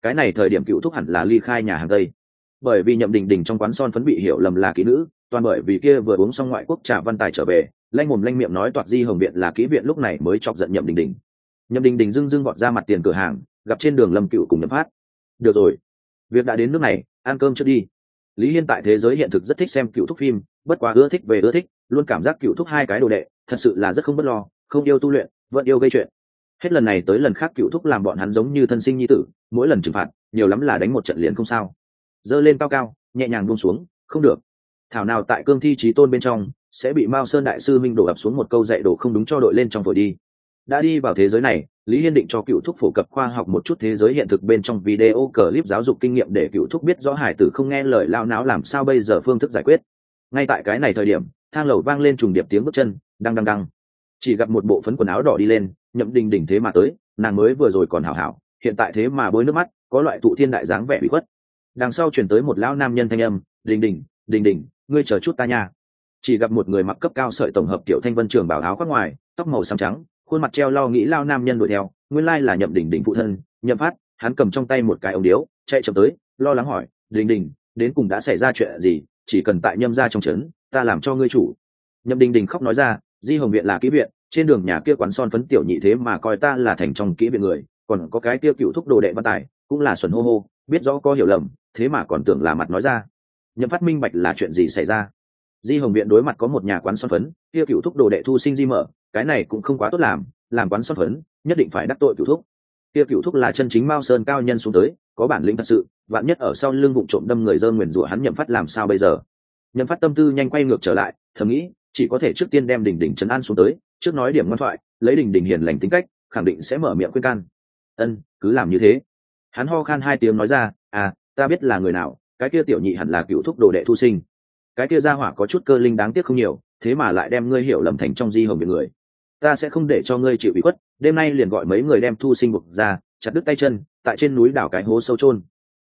cái này thời điểm Cựu Thúc hẳn là ly khai nhà hàng Tây, bởi vì Nhậm Đình Đình trong quán son phấn bị hiểu lầm là kỹ nữ, toàn bởi vì kia vừa uống xong ngoại quốc trà văn tài trở về, lanh mồm lanh miệng nói toạc Di Hồng viện là kỹ viện, lúc này mới chọc giận Nhậm Đình Đình. Nhậm Đình Đình dưng dưng vọt ra mặt tiền cửa hàng, gặp trên đường Lâm Cựu cùng Nhậm Phát. Được rồi, việc đã đến nước này, ăn cơm trước đi. Lý Hiên tại thế giới hiện thực rất thích xem Cựu Thúc phim, bất quá ưa thích về ưa thích, luôn cảm giác Cựu Thúc hai cái đồ đệ thật sự là rất không bất lo, không yêu tu luyện, vẫn yêu gây chuyện. Hết lần này tới lần khác Cựu Thúc làm bọn hắn giống như thân sinh nhi tử, mỗi lần trừng phạt nhiều lắm là đánh một trận liền không sao, giơ lên cao cao, nhẹ nhàng buông xuống, không được. Thảo nào tại cương thi chí tôn bên trong sẽ bị Mao Sơn đại sư minh đổ ập xuống một câu dạy đồ không đúng cho đội lên trong vội đi. Đã đi vào thế giới này, Lý Hiên định cho Cựu Thúc phổ cập khoa học một chút thế giới hiện thực bên trong video clip giáo dục kinh nghiệm, để Cựu Thúc biết rõ hải tử không nghe lời lao náo làm sao bây giờ phương thức giải quyết. Ngay tại cái này thời điểm, thang lầu vang lên trùng điệp tiếng bước chân, đăng đăng đăng. Chỉ gặp một bộ phấn quần áo đỏ đi lên, Nhậm Đình Đình thế mà tới, nàng mới vừa rồi còn hảo hảo, hiện tại thế mà bôi nước mắt, có loại tụ thiên đại dáng vẻ bị khuất. Đằng sau chuyển tới một lão nam nhân thanh âm, Đình Đình, Đình Đình, ngươi chờ chút ta nha. Chỉ gặp một người mặc cấp cao sợi tổng hợp kiểu thanh vân trường bảo áo khoác ngoài, tóc màu xám trắng, khuôn mặt treo lo nghĩ lao nam nhân đuổi theo, nguyên lai là Nhậm Đình Đình phụ thân Nhậm Phát. Hắn cầm trong tay một cái ống điếu, chạy chậm tới, lo lắng hỏi, Đình Đình, đến cùng đã xảy ra chuyện gì? Chỉ cần tại Nhâm gia trong trấn, ta làm cho ngươi chủ. Nhậm Đình Đình khóc nói ra, Di Hồng viện là kỹ viện, trên đường nhà kia quán son phấn tiểu nhị thế mà coi ta là thành trong kỹ viện người, còn có cái kia Cựu Thúc đồ đệ Văn Tài cũng là xuẩn hô hô, biết rõ có hiểu lầm, thế mà còn tưởng là mặt nói ra. Nhậm Phát minh bạch là chuyện gì xảy ra. Di Hồng viện đối mặt có một nhà quán son phấn, kia Cựu Thúc đồ đệ thu sinh Di mở, cái này cũng không quá tốt làm quán son phấn nhất định phải đắc tội Cựu Thúc. Kia Cựu Thúc là chân chính Mao Sơn cao nhân xuống tới, có bản lĩnh thật sự, vạn nhất ở sau lưng vụng trộm đâm người dơ nguyền rủa hắn Nhậm Phát làm sao bây giờ. Nhậm Phát tâm tư nhanh quay ngược trở lại, thầm nghĩ chỉ có thể trước tiên đem Đình Đình trấn an xuống tới, trước nói điểm ngoan thoại, lấy Đình Đình hiền lành tính cách, khẳng định sẽ mở miệng khuyên can. Ân, cứ làm như thế. Hắn ho khan hai tiếng nói ra, ta biết là người nào, cái kia tiểu nhị hẳn là Cựu Thúc đồ đệ thu sinh. Cái kia gia hỏa có chút cơ linh đáng tiếc không nhiều, thế mà lại đem ngươi hiểu lầm thành trong Di Hồng viện người. Ta sẽ không để cho ngươi chịu ủy khuất, đêm nay liền gọi mấy người đem thu sinh buộc ra, chặt đứt tay chân, tại trên núi đào cái hố sâu chôn.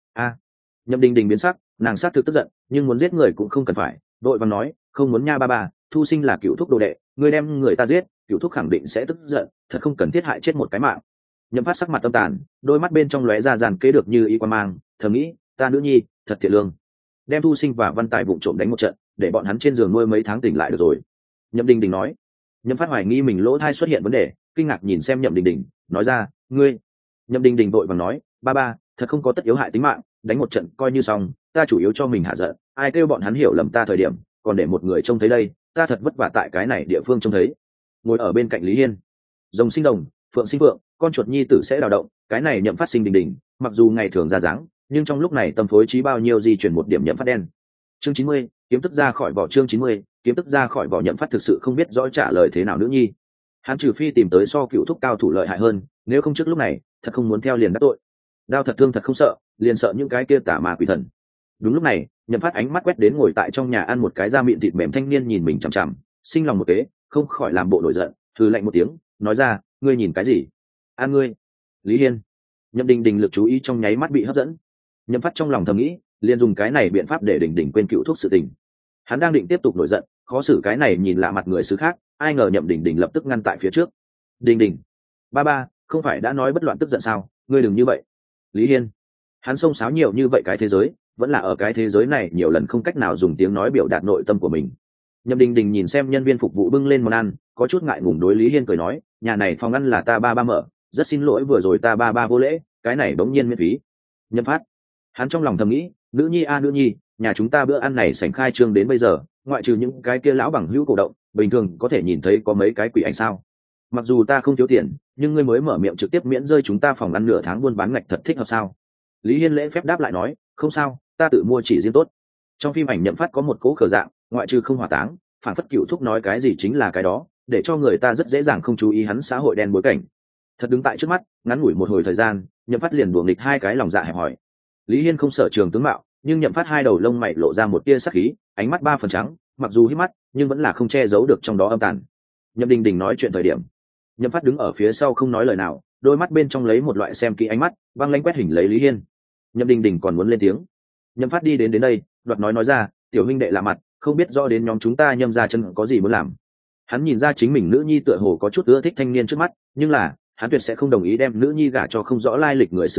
Nhậm Đình Đình biến sắc, nàng sát thực tức giận, nhưng muốn giết người cũng không cần phải, đội vàng nói, không muốn nha ba, thu sinh là Cựu Thúc đồ đệ, ngươi đem người ta giết, Cựu Thúc khẳng định sẽ tức giận, thật không cần thiết hại chết một cái mạng. Nhậm Phát sắc mặt tâm tàn, đôi mắt bên trong lóe ra dàn kế được như ý quan mang, thầm nghĩ, ta nữ nhi thật thiện lương, đem thu sinh và Văn Tài vụng trộm đánh một trận, để bọn hắn trên giường nuôi mấy tháng tỉnh lại được rồi. Nhậm Đình Đình nói. Nhậm Phát hoài nghi mình lỗ thai xuất hiện vấn đề, kinh ngạc nhìn xem Nhậm Đình Đình, nói ra, ngươi. Nhậm Đình Đình vội vàng nói, ba, thật không có tất yếu hại tính mạng, đánh một trận coi như xong, ta chủ yếu cho mình hạ giận, ai kêu bọn hắn hiểu lầm ta thời điểm, còn để một người trông thấy đây, ta thật vất vả tại cái này địa phương trông thấy. Ngồi ở bên cạnh Lý Hiên, rồng sinh rồng, phượng sinh phượng, con chuột nhi tử sẽ đào động, cái này Nhậm Phát sinh Đình Đình, mặc dù ngày thường ra dáng, nhưng trong lúc này tâm phối trí bao nhiêu di chuyển một điểm Nhậm Phát đen. Chương 90, kiếm tức ra khỏi vỏ. Chương 90, kiếm tức ra khỏi vỏ. Nhậm Phát thực sự không biết rõ trả lời thế nào nữ nhi. Hắn trừ phi tìm tới so Cựu Thúc cao thủ lợi hại hơn, nếu không trước lúc này thật không muốn theo liền đắc tội. Đao thật thương thật không sợ, liền sợ những cái kia tà ma quỷ thần. Đúng lúc này, Nhậm Phát ánh mắt quét đến ngồi tại trong nhà ăn một cái da mịn thịt mềm thanh niên nhìn mình chằm chằm, sinh lòng một kế, không khỏi làm bộ nổi giận, hừ lạnh một tiếng, nói ra, ngươi nhìn cái gì? Ăn ngươi. Lý Hiên. Nhậm Đình Đình lực chú ý trong nháy mắt bị hấp dẫn. Nhậm Phát trong lòng thầm nghĩ, liền dùng cái này biện pháp để Đình Đình quên Cựu Thúc sự tình. Hắn đang định tiếp tục nổi giận, khó xử cái này nhìn lạ mặt người xứ khác, ai ngờ Nhậm Đình Đình lập tức ngăn tại phía trước. Đình Đình, ba, không phải đã nói bất loạn tức giận sao, ngươi đừng như vậy. Lý Hiên. Hắn xông xáo nhiều như vậy cái thế giới, vẫn là ở cái thế giới này nhiều lần không cách nào dùng tiếng nói biểu đạt nội tâm của mình. Nhậm Đình Đình nhìn xem nhân viên phục vụ bưng lên món ăn, có chút ngại ngùng đối Lý Hiên cười nói, nhà này phòng ăn là ta ba mở, rất xin lỗi vừa rồi ta ba vô lễ, cái này bỗng nhiên miễn phí. Nhậm Phát. Hắn trong lòng thầm nghĩ, nữ nhi, nhà chúng ta bữa ăn này sảnh khai trương đến bây giờ, ngoại trừ những cái kia lão bằng hữu cổ động, bình thường có thể nhìn thấy có mấy cái quỷ ảnh sao? Mặc dù ta không thiếu tiền, nhưng ngươi mới mở miệng trực tiếp miễn rơi chúng ta phòng ăn nửa tháng buôn bán ngạch, thật thích hợp sao? Lý Hiên lễ phép đáp lại nói, không sao, ta tự mua chỉ riêng tốt. Trong phim ảnh Nhậm Phát có một cố khờ dạng, ngoại trừ không hỏa táng, phản phất Cựu Thúc nói cái gì chính là cái đó, để cho người ta rất dễ dàng không chú ý hắn xã hội đen bối cảnh. Thật đứng tại trước mắt, ngắn ngủi một hồi thời gian, Nhậm Phát liền đùa nghịch hai cái lòng dạ hẹp hòi. Lý Hiên không sở trường tướng mạo, nhưng Nhậm Phát hai đầu lông mày lộ ra một tia sắc khí, ánh mắt 3 phần trắng, mặc dù hít mắt, nhưng vẫn là không che giấu được trong đó âm tàn. Nhậm Đình Đình nói chuyện thời điểm, Nhậm Phát đứng ở phía sau không nói lời nào, đôi mắt bên trong lấy một loại xem kỹ ánh mắt, băng lãnh quét hình lấy Lý Hiên. Nhậm Đình Đình còn muốn lên tiếng, Nhậm Phát đi đến đây, đoạt nói ra, tiểu huynh đệ lạ mặt, không biết rõ đến nhóm chúng ta Nhâm gia chân có gì muốn làm. Hắn nhìn ra chính mình nữ nhi tựa hồ có chút ưa thích thanh niên trước mắt, nhưng là hắn tuyệt sẽ không đồng ý đem nữ nhi gả cho không rõ lai lịch người xứ khác,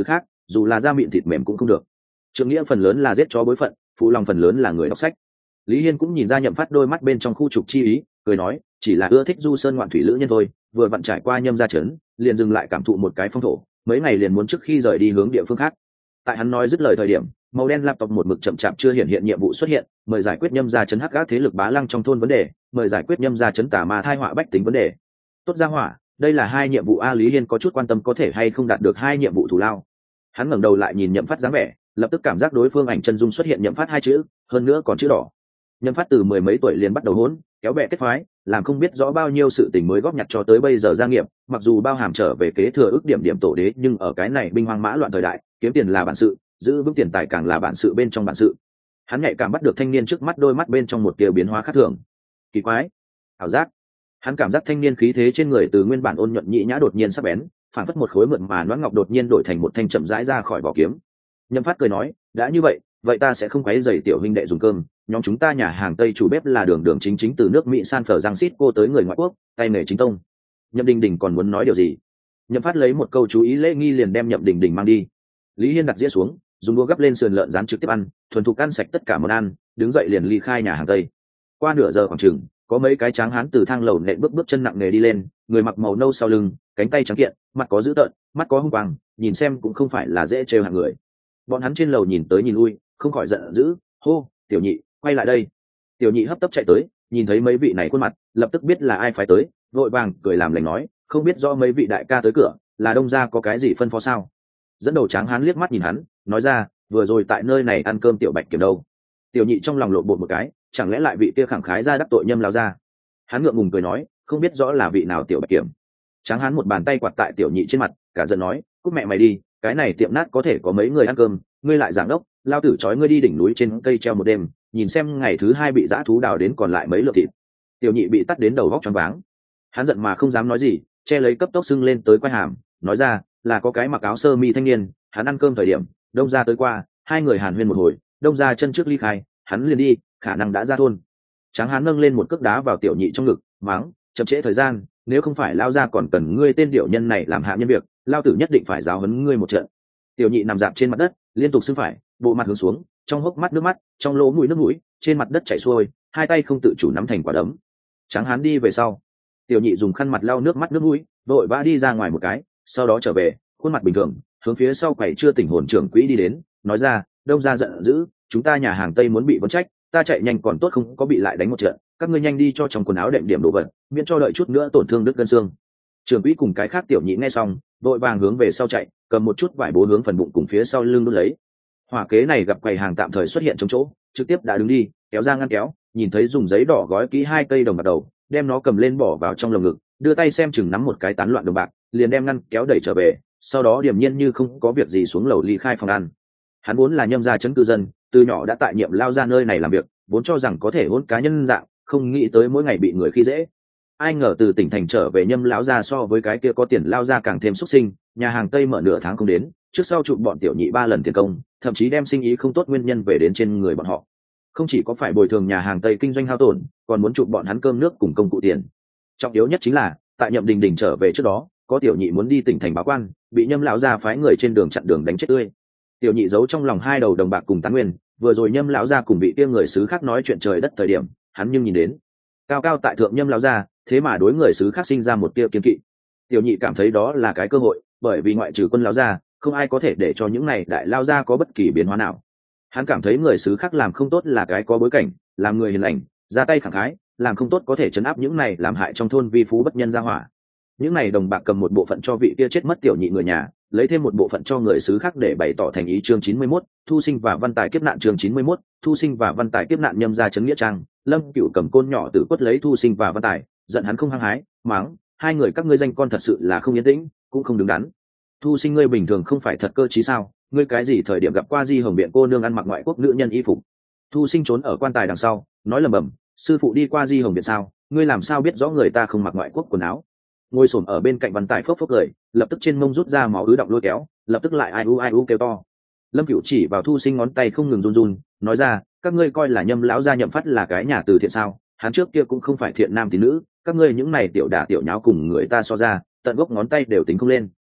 dù là da mịn thịt mềm cũng không được. Trượng nghĩa phần lớn là giết chó bối phận, phụ lòng phần lớn là người đọc sách. Lý Hiên cũng nhìn ra Nhậm Phát đôi mắt bên trong khu trục chi ý, cười nói, chỉ là ưa thích du sơn ngoạn thủy lữ nhân thôi, vừa vặn trải qua Nhâm gia trấn, liền dừng lại cảm thụ một cái phong thổ, mấy ngày liền muốn trước khi rời đi hướng địa phương khác. Tại hắn nói dứt lời thời điểm, màu đen laptop một mực chậm chạp chưa hiện nhiệm vụ xuất hiện, mời giải quyết Nhâm gia trấn hắc ác thế lực bá lăng trong thôn vấn đề, mời giải quyết Nhâm gia trấn tà ma thai họa bách tính vấn đề. Tốt ra hỏa, đây là 2 nhiệm vụ a. Lý Hiên có chút quan tâm có thể hay không đạt được 2 nhiệm vụ thù lao. Hắn ngẩng đầu lại nhìn Nhậm Phát dáng vẻ, lập tức cảm giác đối phương ảnh chân dung xuất hiện Nhậm Phát 2 chữ, hơn nữa còn chữ đỏ. Nhậm Phát từ 10 mấy tuổi liền bắt đầu hỗn, kéo bè kết phái, làm không biết rõ bao nhiêu sự tình mới góp nhặt cho tới bây giờ gia nghiệp, mặc dù bao hàm trở về kế thừa ước điểm tổ đế, nhưng ở cái này binh hoang mã loạn thời đại, kiếm tiền là bản sự, giữ vững tiền tài càng là bản sự bên trong bản sự. Hắn nhạy cảm bắt được thanh niên trước mắt đôi mắt bên trong một tia biến hóa khác thường. Kỳ quái, ảo giác. Hắn cảm giác thanh niên khí thế trên người từ nguyên bản ôn nhuận nhĩ nhã đột nhiên sắc bén, phản phất một khối mượn mà loãng ngọc đột nhiên đổi thành một thanh chậm rãi ra khỏi vỏ kiếm. Nhậm Phát cười nói, đã như vậy ta sẽ không quấy rầy tiểu huynh đệ dùng cơm, nhóm chúng ta nhà hàng Tây chủ bếp là đường chính từ nước Mỹ San Francisco tới người ngoại quốc, tay nghề chính tông. Nhậm Đình Đình còn muốn nói điều gì? Nhậm Phát lấy một câu chú ý lễ nghi liền đem Nhậm Đình Đình mang đi. Lý Hiên đặt dĩa xuống, dùng đũa gấp lên sườn lợn rán trực tiếp ăn, thuần thục ăn sạch tất cả món ăn, đứng dậy liền ly khai nhà hàng Tây. Qua nửa giờ khoảng chừng, có mấy cái tráng hán từ thang lầu nện bước chân nặng nề đi lên, người mặc màu nâu sau lưng, cánh tay trắng kiện, mặt có dữ tợn, mắt có hung quang, nhìn xem cũng không phải là dễ trêu hạng người. Bọn hắn trên lầu nhìn tới nhìn lui, không khỏi giận dữ, hô, tiểu nhị, quay lại đây. Tiểu nhị hấp tấp chạy tới, nhìn thấy mấy vị này khuôn mặt, lập tức biết là ai phái tới, vội vàng cười làm lành nói, không biết do mấy vị đại ca tới cửa, là Đông gia có cái gì phân phó sao? Dẫn đầu tráng hán liếc mắt nhìn hắn, nói ra, vừa rồi tại nơi này ăn cơm tiểu Bạch Kiểm đâu? Tiểu nhị trong lòng lộn bột một cái, chẳng lẽ lại vị kia khẳng khái ra đắc tội Nhâm lão gia? Hắn ngượng ngùng cười nói, không biết rõ là vị nào tiểu Bạch Kiểm. Tráng hán một bàn tay quạt tại tiểu nhị trên mặt, cả giận nói, cút mẹ mày đi, cái này tiệm nát có thể có mấy người ăn cơm, ngươi lại giảng đốc, lao tử trói ngươi đi đỉnh núi trên cây treo một đêm, nhìn xem ngày thứ 2 bị dã thú đào đến còn lại mấy lượng thịt. Tiểu nhị bị tắt đến đầu góc choáng váng, hắn giận mà không dám nói gì, che lấy cấp tốc sưng lên tới quai hàm, nói ra, là có cái mặc áo sơ mi thanh niên, hắn ăn cơm thời điểm, Đông gia tới qua, 2 người hàn huyên một hồi, Đông gia chân trước ly khai, hắn liền đi, khả năng đã ra thôn. Tráng hán nâng lên một cước đá vào tiểu nhị trong ngực, mắng, chậm trễ thời gian, nếu không phải lao ra còn cần ngươi tên điệu nhân này làm hạ nhân việc, lao tử nhất định phải giáo huấn ngươi một trận. Tiểu nhị nằm dạp trên mặt đất, liên tục xưng phải, bộ mặt hướng xuống, trong hốc mắt nước mắt, trong lỗ mũi nước mũi, trên mặt đất chảy xuôi, 2 tay không tự chủ nắm thành quả đấm. Tráng hán đi về sau, tiểu nhị dùng khăn mặt lau nước mắt nước mũi, vội vã đi ra ngoài một cái, sau đó trở về, khuôn mặt bình thường, hướng phía sau quầy chưa tỉnh hồn trưởng quỹ đi đến, nói ra, Đông gia giận dữ, chúng ta nhà hàng Tây muốn bị vấn trách, ta chạy nhanh còn tốt không có bị lại đánh một trận, các ngươi nhanh đi cho trong quần áo đệm điểm đồ vật, miễn cho đợi chút nữa tổn thương đứt gân xương. Trưởng quỹ cùng cái khác tiểu nhị nghe xong, vội vàng hướng về sau chạy, cầm một chút vải bố hướng phần bụng cùng phía sau lưng đút lấy. Hỏa kế này gặp quầy hàng tạm thời xuất hiện trong chỗ, trực tiếp đã đứng đi, kéo ra ngăn kéo, nhìn thấy dùng giấy đỏ gói kỹ 2 cây đồng bạc đầu, đem nó cầm lên bỏ vào trong lồng ngực, đưa tay xem chừng nắm một cái tán loạn đồng bạc, liền đem ngăn kéo đẩy trở về, sau đó điềm nhiên như không có việc gì xuống lầu ly khai phòng ăn. Hắn vốn là Nhâm gia trấn cư dân, từ nhỏ đã tại nhiệm lao ra nơi này làm việc, vốn cho rằng có thể hôn cá nhân dạng, không nghĩ tới mỗi ngày bị người khi dễ. Ai ngờ từ tỉnh thành trở về Nhâm lão gia so với cái kia có tiền lao ra càng thêm xúc sinh, nhà hàng Tây mở nửa tháng không đến, trước sau chụp bọn tiểu nhị 3 lần tiền công, thậm chí đem sinh ý không tốt nguyên nhân về đến trên người bọn họ. Không chỉ có phải bồi thường nhà hàng Tây kinh doanh hao tổn, còn muốn chụp bọn hắn cơm nước cùng công cụ tiền. Trọng yếu nhất chính là, tại Nhậm Đình Đình trở về trước đó, có tiểu nhị muốn đi tỉnh thành báo quan, bị Nhâm lão gia phái người trên đường chặn đường đánh chết tươi. Tiểu nhị giấu trong lòng 2 đầu đồng bạc cùng tán nguyên, vừa rồi Nhâm lão gia cùng bị kia người xứ khác nói chuyện trời đất thời điểm, hắn nhưng nhìn đến, cao cao tại thượng Nhâm lão gia, thế mà đối người xứ khác sinh ra một tia kiên kỵ. Tiểu nhị cảm thấy đó là cái cơ hội, bởi vì ngoại trừ Quân lão gia, không ai có thể để cho những này đại lao gia có bất kỳ biến hóa nào. Hắn cảm thấy người xứ khác làm không tốt là cái có bối cảnh, làm người hiền lành, ra tay khẳng khái, làm không tốt có thể trấn áp những này làm hại trong thôn vi phú bất nhân gia hỏa. Những này đồng bạc cầm một bộ phận cho vị kia chết mất tiểu nhị người nhà, lấy thêm một bộ phận cho người xứ khác để bày tỏ thành ý. Chương 91, thu sinh và văn tài kiếp nạn. Chương 91, thu sinh và văn tài kiếp nạn. Nhâm gia trấn nghĩa trang, Lâm Cửu cầm côn nhỏ tử quất lấy thu sinh và văn tài, giận hắn không hăng hái, mắng, 2 người các ngươi danh con thật sự là không yên tĩnh, cũng không đứng đắn. Thu sinh ngươi bình thường không phải thật cơ trí sao, ngươi cái gì thời điểm gặp qua Di Hồng Biện cô nương ăn mặc ngoại quốc nữ nhân y phục? Thu sinh trốn ở quan tài đằng sau, nói lầm bầm, sư phụ đi qua Di Hồng Biện sao, ngươi làm sao biết rõ người ta không mặc ngoại quốc quần áo? Ngồi xổm ở bên cạnh văn tài phốc phốc cười, lập tức trên mông rút ra máu ứ động lôi kéo, lập tức lại ai u kêu to. Lâm Cửu chỉ vào Thu sinh ngón tay không ngừng run run, nói ra, các ngươi coi là Nhâm lão gia Nhậm Phát là cái nhà từ thiện sao? Hắn trước kia cũng không phải thiện nam tín nữ, các ngươi những này tiểu đả tiểu nháo cùng người ta so ra, tận gốc ngón tay đều tính không lên.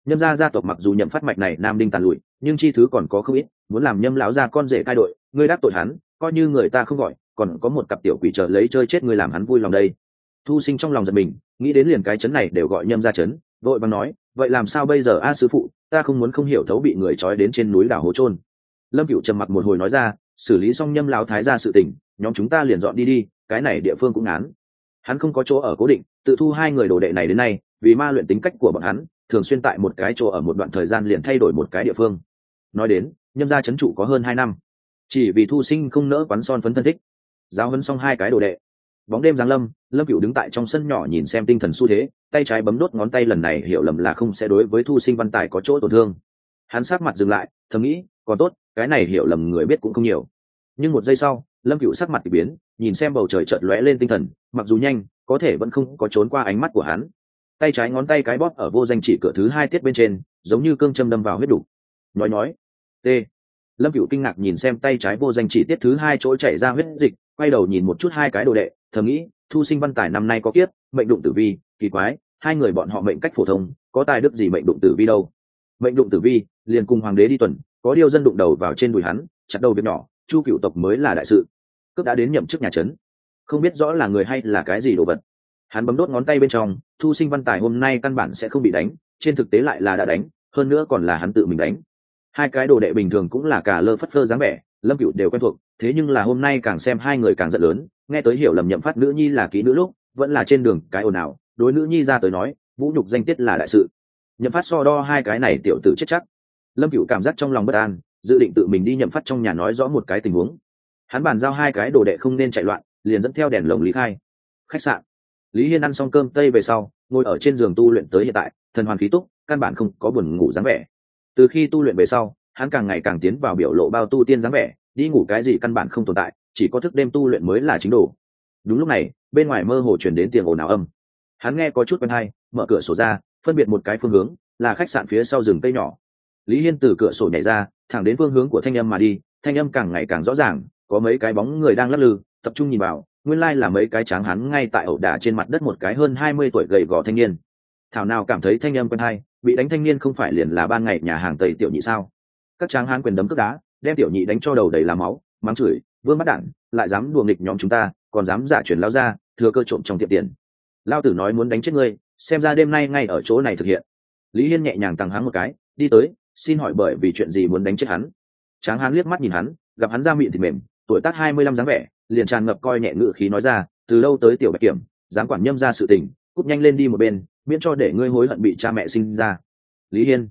Nhâm gia gia tộc mặc dù Nhậm Phát mạch này nam đinh tàn lụi, nhưng chi thứ còn có không ít, muốn làm Nhâm lão gia con rể cai đội, ngươi đắc tội hắn, coi như người ta không gọi, còn có một cặp tiểu quỷ chờ lấy chơi chết ngươi làm hắn vui lòng đây. Thu Sinh trong lòng giật mình, nghĩ đến liền cái chấn này đều gọi Nhâm gia chấn, vội vàng nói, vậy làm sao bây giờ a sư phụ, ta không muốn không hiểu thấu bị người trói đến trên núi đảo hố chôn. Lâm Cửu trầm mặc một hồi nói ra, xử lý xong Nhâm lão thái gia sự tình, nhóm chúng ta liền dọn đi đi, cái này địa phương cũng ngán. Hắn không có chỗ ở cố định, tự thu hai người đồ đệ này đến nay, vì ma luyện tính cách của bọn hắn, thường xuyên tại một cái chỗ ở một đoạn thời gian liền thay đổi một cái địa phương. Nói đến, Nhâm gia trấn trụ có hơn 2 năm, chỉ vì Thu Sinh không nỡ quán son phấn thân thích. Giáo huấn xong hai cái đồ đệ, bóng đêm giáng lâm, Lâm Cửu đứng tại trong sân nhỏ nhìn xem tinh thần xu thế, tay trái bấm đốt ngón tay, lần này hiểu lầm là không sẽ đối với Thu Sinh văn tài có chỗ tổn thương. Hắn sát mặt dừng lại, thầm nghĩ, còn tốt, cái này hiểu lầm người biết cũng không nhiều. Nhưng một giây sau, Lâm Cửu sắc mặt kỳ biến, nhìn xem bầu trời chợt lóe lên tinh thần, mặc dù nhanh, có thể vẫn không có trốn qua ánh mắt của hắn. Tay trái ngón tay cái bóp ở vô danh chỉ cửa thứ 2 tiết bên trên, giống như cương châm đâm vào huyết đủ. Nói, t. Lâm Cửu kinh ngạc nhìn xem tay trái vô danh chỉ tiết thứ 2 chỗ chảy ra huyết dịch, quay đầu nhìn một chút hai cái đồ đệ, thầm nghĩ, Thu Sinh văn tài năm nay có kiếp, mệnh đụng tử vi, kỳ quái, hai người bọn họ mệnh cách phổ thông, có tài đức gì mệnh đụng tử vi đâu? Mệnh đụng tử vi, liền cùng hoàng đế đi tuần, có điều dân đụng đầu vào trên đùi hắn, chặt đầu việc nhỏ, Chu Cửu tộc mới là đại sự. Cướp đã đến nhậm chức nhà trấn, không biết rõ là người hay là cái gì đồ vật. Hắn bấm đốt ngón tay bên trong, Thu Sinh văn tài hôm nay căn bản sẽ không bị đánh, trên thực tế lại là đã đánh, hơn nữa còn là hắn tự mình đánh. Hai cái đồ đệ bình thường cũng là cả lơ phất phơ dáng vẻ, Lâm Cửu đều quen thuộc, thế nhưng là hôm nay càng xem hai người càng giận lớn, nghe tới hiểu lầm Nhậm Phát nữ nhi là kỹ nữ lúc, vẫn là trên đường cái ồn ào, đối nữ nhi ra tới nói, vũ nhục danh tiết là đại sự. Nhậm Phát so đo hai cái này tiểu tử chết chắc. Lâm Cửu cảm giác trong lòng bất an, dự định tự mình đi Nhậm Phát trong nhà nói rõ một cái tình huống. Hắn bàn giao hai cái đồ đệ không nên chạy loạn, liền dẫn theo đèn lồng lý khai. Khách sạn. Lý Hiên ăn xong cơm tây về sau, ngồi ở trên giường tu luyện tới hiện tại, thần hoàn khí túc, căn bản không có buồn ngủ dáng vẻ. Từ khi tu luyện về sau, hắn càng ngày càng tiến vào biểu lộ bao tu tiên dáng vẻ, đi ngủ cái gì căn bản không tồn tại, chỉ có thức đêm tu luyện mới là chính đồ. Đúng lúc này, bên ngoài mơ hồ truyền đến tiếng ồn ào âm. Hắn nghe có chút quen tai, mở cửa sổ ra, phân biệt một cái phương hướng, là khách sạn phía sau rừng cây nhỏ. Lý Hiên từ cửa sổ nhảy ra, thẳng đến phương hướng của thanh âm mà đi, thanh âm càng ngày càng rõ ràng, có mấy cái bóng người đang lắc lư, tập trung nhìn vào, nguyên lai là mấy cái tráng hắn ngay tại ẩu đả trên mặt đất một cái hơn 20 tuổi gầy gò thanh niên. Thảo nào cảm thấy thanh âm quen tai, bị đánh thanh niên không phải liền là ban ngày nhà hàng Tây tiểu nhị sao? Các tráng hán quyền đấm cước đá, đem tiểu nhị đánh cho đầu đầy là máu, mắng chửi, vương bắt đản, lại dám đùa nghịch nhóm chúng ta, còn dám giả chuyển lao ra, thừa cơ trộm trong tiệm tiền. Lao tử nói muốn đánh chết ngươi, xem ra đêm nay ngay ở chỗ này thực hiện. Lý Hiên nhẹ nhàng tăng háng một cái, đi tới, xin hỏi bởi vì chuyện gì muốn đánh chết hắn? Tráng hán liếc mắt nhìn hắn, gặp hắn da miệng thịt mềm, tuổi tác 25 dáng vẻ, liền tràn ngập coi nhẹ ngự khí nói ra, từ lâu tới tiểu Bạch Kiểm, dám quản Nhâm ra sự tình, cút nhanh lên đi một bên, miễn cho để ngươi hối hận bị cha mẹ sinh ra. Lý Hiên,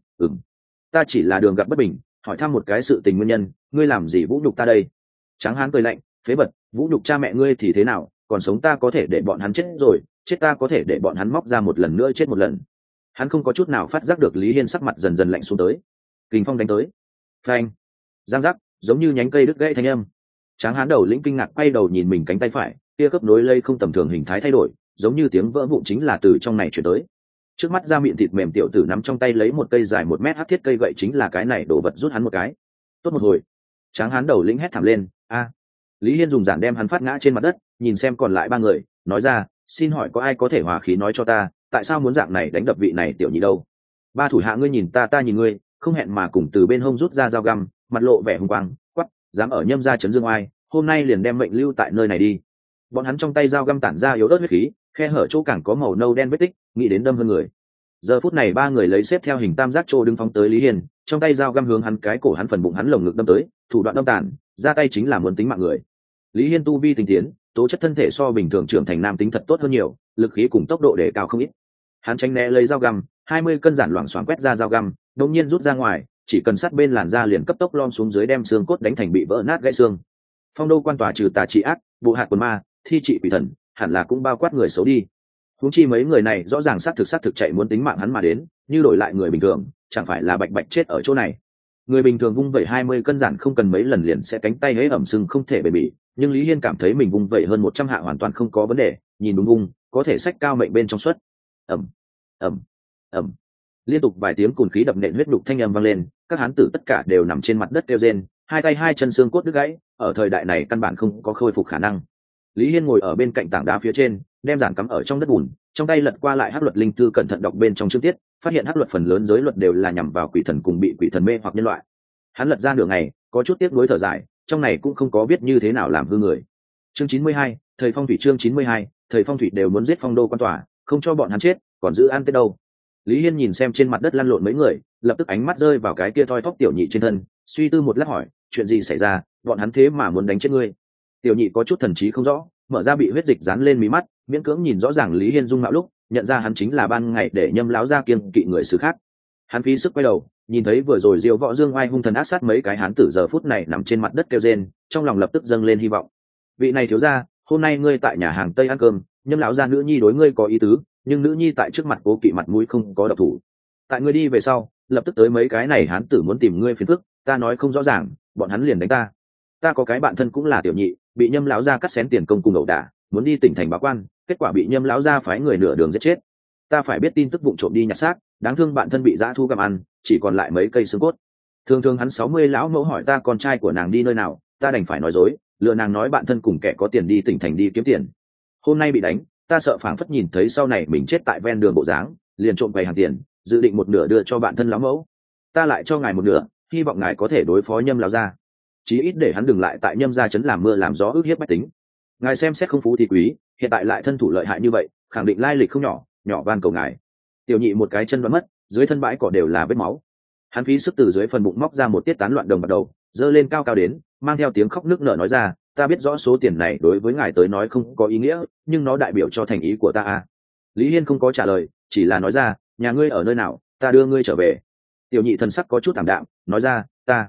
ta chỉ là đường gặp bất bình, hỏi thăm một cái sự tình nguyên nhân, ngươi làm gì vũ nhục ta đây? Tráng hán cười lạnh, phế vật, vũ nhục cha mẹ ngươi thì thế nào, còn sống ta có thể để bọn hắn chết rồi, chết ta có thể để bọn hắn móc ra một lần nữa chết một lần. Hắn không có chút nào phát giác được Lý Hiên sắc mặt dần dần lạnh xuống tới. Kình phong đánh tới, phanh, giang giác, giống như nhánh cây đứt gãy thanh âm. Tráng hán đầu lĩnh kinh ngạc quay đầu nhìn mình cánh tay phải, kia khớp nối lây không tầm thường hình thái thay đổi, giống như tiếng vỡ vụn chính là từ trong này truyền tới. Trước mắt da miệng thịt mềm tiểu tử nắm trong tay lấy một cây dài 1 mét hắc thiết cây gậy chính là cái này đổ vật rút hắn một cái. Tốt một hồi, tráng hán đầu lĩnh hét thảm lên, a! Lý Hiên dùng giản đem hắn phát ngã trên mặt đất, nhìn xem còn lại 3 người, nói ra, xin hỏi có ai có thể hòa khí nói cho ta, tại sao muốn dạng này đánh đập vị này tiểu nhị đâu? 3 thủ hạ ngươi nhìn ta, ta nhìn ngươi, không hẹn mà cùng từ bên hông rút ra dao găm, mặt lộ vẻ hùng quang, quắc, dám ở Nhâm gia trấn dương oai, hôm nay liền đem mệnh lưu tại nơi này đi. Bọn hắn trong tay dao găm tản ra yếu ớt huyết khí, khe hở chỗ càng có màu nâu đen vết tích, nghĩ đến đâm hơn người. Giờ phút này 3 người lấy xếp theo hình tam giác trô đứng phóng tới Lý Hiên, trong tay dao găm hướng hắn cái cổ hắn phần bụng hắn lồng ngực đâm tới, thủ đoạn đâm tàn, ra tay chính là muốn tính mạng người. Lý Hiên tu vi tinh tiến, tố chất thân thể so bình thường trưởng thành nam tính thật tốt hơn nhiều, lực khí cùng tốc độ đề cao không ít. Hắn tránh né lấy dao găm, 20 cân giản loảng xoảng quét ra dao găm, đột nhiên rút ra ngoài, chỉ cần sát bên làn da liền cấp tốc lom xuống dưới đem xương cốt đánh thành bị vỡ nát gãy xương. Phong đô quan tòa trừ tà trị ác, bộ hạt quần ma, thi trị quỷ thần, hẳn là cũng bao quát người xấu đi. Huống chi mấy người này rõ ràng sát thực chạy muốn tính mạng hắn mà đến, như đổi lại người bình thường, chẳng phải là bạch bạch chết ở chỗ này. Người bình thường vung vẩy 20 cân giản không cần mấy lần liền sẽ cánh tay hễ ẩm sưng không thể bền bỉ, nhưng Lý Hiên cảm thấy mình vung vẩy hơn 100 hạ hoàn toàn không có vấn đề, nhìn đúng vung, có thể sách cao mệnh bên trong suất. Ầm, ầm, ầm. Liên tục vài tiếng cùn khí đập nện huyết đục thanh âm vang lên, các hán tử tất cả đều nằm trên mặt đất kêu rên, hai tay hai chân xương cốt đứt gãy, ở thời đại này căn bản không có khôi phục khả năng. Lý Hiên ngồi ở bên cạnh tảng đá phía trên, đem giản cắm ở trong đất bùn, trong tay lật qua lại hắc luật linh thư cẩn thận đọc bên trong chương tiết, phát hiện hắc luật phần lớn giới luật đều là nhằm vào quỷ thần cùng bị quỷ thần mê hoặc nhân loại. Hắn lật ra nửa ngày, có chút tiếc nuối thở dài, trong này cũng không có biết như thế nào làm hư người. Chương 92, thời phong thủy. Chương 92, thời phong thủy đều muốn giết phong đô quan tòa, không cho bọn hắn chết, còn giữ ăn tết đâu. Lý Hiên nhìn xem trên mặt đất lăn lộn mấy người, lập tức ánh mắt rơi vào cái kia thoi thóp tiểu nhị trên thân, suy tư một lát hỏi, chuyện gì xảy ra, bọn hắn thế mà muốn đánh chết ngươi? Tiểu nhị có chút thần trí không rõ, mở ra bị huyết dịch dán lên mí mắt, miễn cưỡng nhìn rõ ràng Lý Hiên dung mạo lúc, nhận ra hắn chính là ban ngày để Nhâm lão gia kiêng kỵ người xứ khác. Hắn phí sức quay đầu, nhìn thấy vừa rồi Diêu Võ Dương oai hung thần ác sát mấy cái hán tử giờ phút này nằm trên mặt đất kêu rên, trong lòng lập tức dâng lên hy vọng. Vị này thiếu gia, hôm nay ngươi tại nhà hàng Tây ăn cơm, Nhâm lão gia nữ nhi đối ngươi có ý tứ, nhưng nữ nhi tại trước mặt cố kỵ mặt mũi không có độc thủ. Tại ngươi đi về sau, lập tức tới mấy cái này hán tử muốn tìm ngươi phiền phức, ta nói không rõ ràng, bọn hắn liền đánh ta. Ta có cái bạn thân cũng là tiểu nhị, bị Nhâm lão gia cắt xén tiền công cùng ẩu đả, muốn đi tỉnh thành báo quan, kết quả bị Nhâm lão gia phái người nửa đường giết chết. Ta phải biết tin tức vụng trộm đi nhặt xác, đáng thương bạn thân bị dã thu gặm ăn, chỉ còn lại mấy cây xương cốt. Thường thường hắn 60 lão mẫu hỏi ta con trai của nàng đi nơi nào, ta đành phải nói dối, lừa nàng nói bạn thân cùng kẻ có tiền đi tỉnh thành đi kiếm tiền. Hôm nay bị đánh, ta sợ phảng phất nhìn thấy sau này mình chết tại ven đường bộ dáng, liền trộm quầy hàng tiền, dự định một nửa đưa cho bạn thân lão mẫu. Ta lại cho ngài một nửa, hy vọng ngài có thể đối phó Nhâm lão gia, chí ít để hắn đừng lại tại Nhâm gia trấn làm mưa làm gió ức hiếp bách tính. Ngài xem xét không phú thì quý, hiện tại lại thân thủ lợi hại như vậy, khẳng định lai lịch không nhỏ, nhỏ van cầu ngài. Tiểu nhị một cái chân đoán mất, dưới thân bãi cỏ đều là vết máu. Hắn phí sức từ dưới phần bụng móc ra một tiết tán loạn đồng bắt đầu, giơ lên cao cao đến, mang theo tiếng khóc nức nở nói ra, ta biết rõ số tiền này đối với ngài tới nói không có ý nghĩa, nhưng nó đại biểu cho thành ý của ta à. Lý Hiên không có trả lời, chỉ là nói ra, nhà ngươi ở nơi nào, ta đưa ngươi trở về. Tiểu nhị thần sắc có chút thảm đạm, nói ra,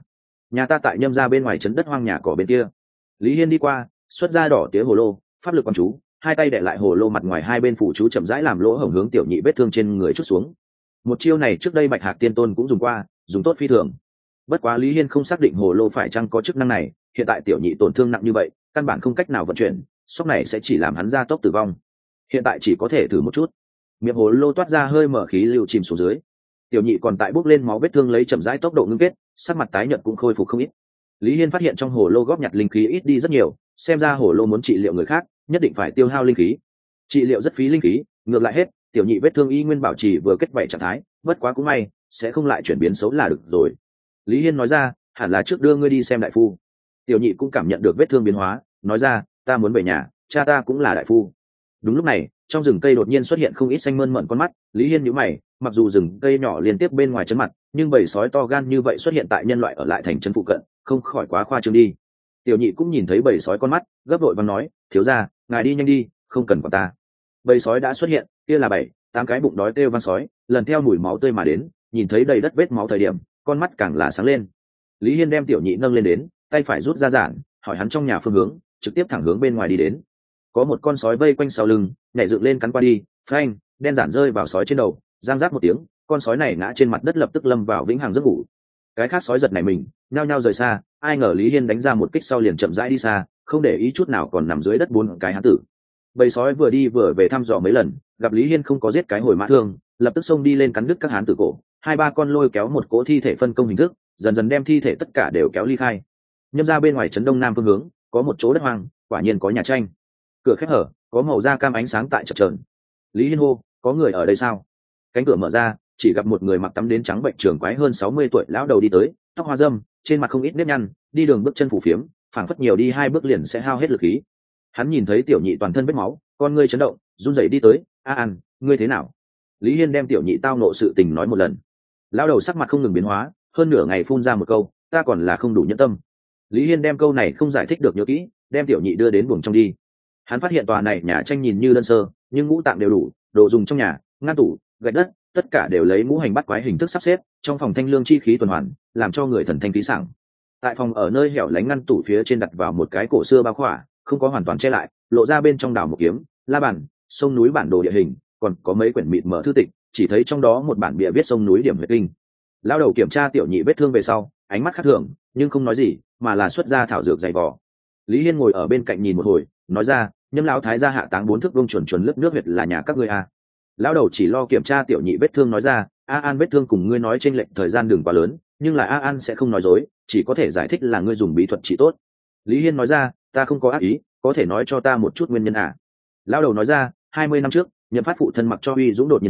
nhà ta tại Nhâm gia bên ngoài trấn đất hoang nhà cỏ bên kia. Lý Hiên đi qua, xuất ra đỏ tía hồ lô, pháp lực quan chú, hai tay đè lại hồ lô mặt ngoài hai bên phủ chú chậm rãi làm lỗ hổng hướng tiểu nhị vết thương trên người chút xuống. Một chiêu này trước đây Bạch Hạc Tiên Tôn cũng dùng qua, dùng tốt phi thường. Bất quá Lý Hiên không xác định hồ lô phải chăng có chức năng này, hiện tại tiểu nhị tổn thương nặng như vậy, căn bản không cách nào vận chuyển, sốc này sẽ chỉ làm hắn gia tốc tử vong. Hiện tại chỉ có thể thử một chút. Miệng hồ lô toát ra hơi mở khí lưu chìm xuống dưới. Tiểu nhị còn tại bốc lên máu vết thương lấy chậm rãi tốc độ ngưng kết, sắc mặt tái nhợt cũng khôi phục không ít. Lý Hiên phát hiện trong hồ lô góp nhặt linh khí ít đi rất nhiều, xem ra hồ lô muốn trị liệu người khác, nhất định phải tiêu hao linh khí. Trị liệu rất phí linh khí, ngược lại hết, tiểu nhị vết thương y nguyên bảo trì vừa kết vảy trạng thái, bất quá cũng may, sẽ không lại chuyển biến xấu là được rồi. Lý Hiên nói ra, hẳn là trước đưa ngươi đi xem đại phu. Tiểu nhị cũng cảm nhận được vết thương biến hóa, nói ra, ta muốn về nhà, cha ta cũng là đại phu. Đúng lúc này, trong rừng cây đột nhiên xuất hiện không ít xanh mơn mởn con mắt. Lý Hiên nhíu mày, mặc dù rừng cây nhỏ liên tiếp bên ngoài trấn mặt, nhưng bầy sói to gan như vậy xuất hiện tại nhân loại ở lại thành trấn phụ cận, không khỏi quá khoa trương đi. Tiểu nhị cũng nhìn thấy bầy sói con mắt, gấp vội vàng nói, thiếu gia, ngài đi nhanh đi, không cần quản ta. Bầy sói đã xuất hiện, kia là 7-8 cái bụng đói kêu vang sói, lần theo mùi máu tươi mà đến, nhìn thấy đầy đất vết máu thời điểm, con mắt càng là sáng lên. Lý Hiên đem tiểu nhị nâng lên đến, tay phải rút ra giản, hỏi hắn trong nhà phương hướng, trực tiếp thẳng hướng bên ngoài đi đến. Có một con sói vây quanh sau lưng, nhảy dựng lên cắn qua đi, phanh, đen giản rơi vào sói trên đầu, giang rác một tiếng, con sói này ngã trên mặt đất lập tức lâm vào vĩnh hằng giấc ngủ. Cái khác sói giật nảy mình, nhao nhao rời xa, ai ngờ Lý Hiên đánh ra một kích sau liền chậm rãi đi xa, không để ý chút nào còn nằm dưới đất 4 cái hán tử. Bầy sói vừa đi vừa về thăm dò mấy lần, gặp Lý Hiên không có giết cái hồi mã thương, lập tức xông đi lên cắn đứt các hán tử cổ, 2-3 con lôi kéo một cỗ thi thể phân công hình thức, dần dần đem thi thể tất cả đều kéo ly khai. Nhâm ra bên ngoài trấn đông nam phương hướng, có một chỗ đất hoang, quả nhiên có nhà tranh. Cửa khép hở, có màu da cam ánh sáng tại chập chờn. Lý Hiên hô, có người ở đây sao? Cánh cửa mở ra, chỉ gặp một người mặc tắm đến trắng bệnh trường quái hơn 60 tuổi lão đầu đi tới, tóc hoa râm, trên mặt không ít nếp nhăn, đi đường bước chân phủ phiếm, phảng phất nhiều đi 2 bước liền sẽ hao hết lực khí. Hắn nhìn thấy tiểu nhị toàn thân vết máu, con ngươi chấn động, run rẩy đi tới, An, ngươi thế nào? Lý Hiên đem tiểu nhị tao nộ sự tình nói một lần. Lão đầu sắc mặt không ngừng biến hóa, hơn nửa ngày phun ra một câu, ta còn là không đủ nhẫn tâm. Lý Hiên đem câu này không giải thích được nhớ kỹ, đem tiểu nhị đưa đến buồng trong đi. Hắn phát hiện tòa này nhà tranh nhìn như đơn sơ, nhưng ngũ tạng đều đủ, đồ dùng trong nhà, ngăn tủ, gạch đất, tất cả đều lấy ngũ hành bắt quái hình thức sắp xếp, trong phòng thanh lương chi khí tuần hoàn, làm cho người thần thanh khí sảng. Tại phòng ở nơi hẻo lánh ngăn tủ phía trên đặt vào một cái cổ xưa bao khỏa, không có hoàn toàn che lại, lộ ra bên trong đảo một kiếm, la bàn, sông núi bản đồ địa hình, còn có mấy quyển mịt mở thư tịch, chỉ thấy trong đó một bản bìa viết sông núi điểm huyệt kinh. Lao đầu kiểm tra tiểu nhị vết thương về sau, ánh mắt khác thường, nhưng không nói gì, mà là xuất ra thảo dược dày vò. Lý Hiên ngồi ở bên cạnh nhìn một hồi, nói ra, Nhâm lão thái gia hạ táng 4 thước vuông chuẩn lớp nước huyệt là nhà các ngươi à? Lão đầu chỉ lo kiểm tra tiểu nhị vết thương nói ra, An vết thương cùng ngươi nói trên lệnh thời gian đừng quá lớn, nhưng là An sẽ không nói dối, chỉ có thể giải thích là ngươi dùng bí thuật trị tốt. Lý Hiên nói ra, ta không có ác ý, có thể nói cho ta một chút nguyên nhân à? Lão đầu nói ra, 20 năm trước, Nhậm Phát phụ thân mặc cho Uy Dũng đột nhiên chết,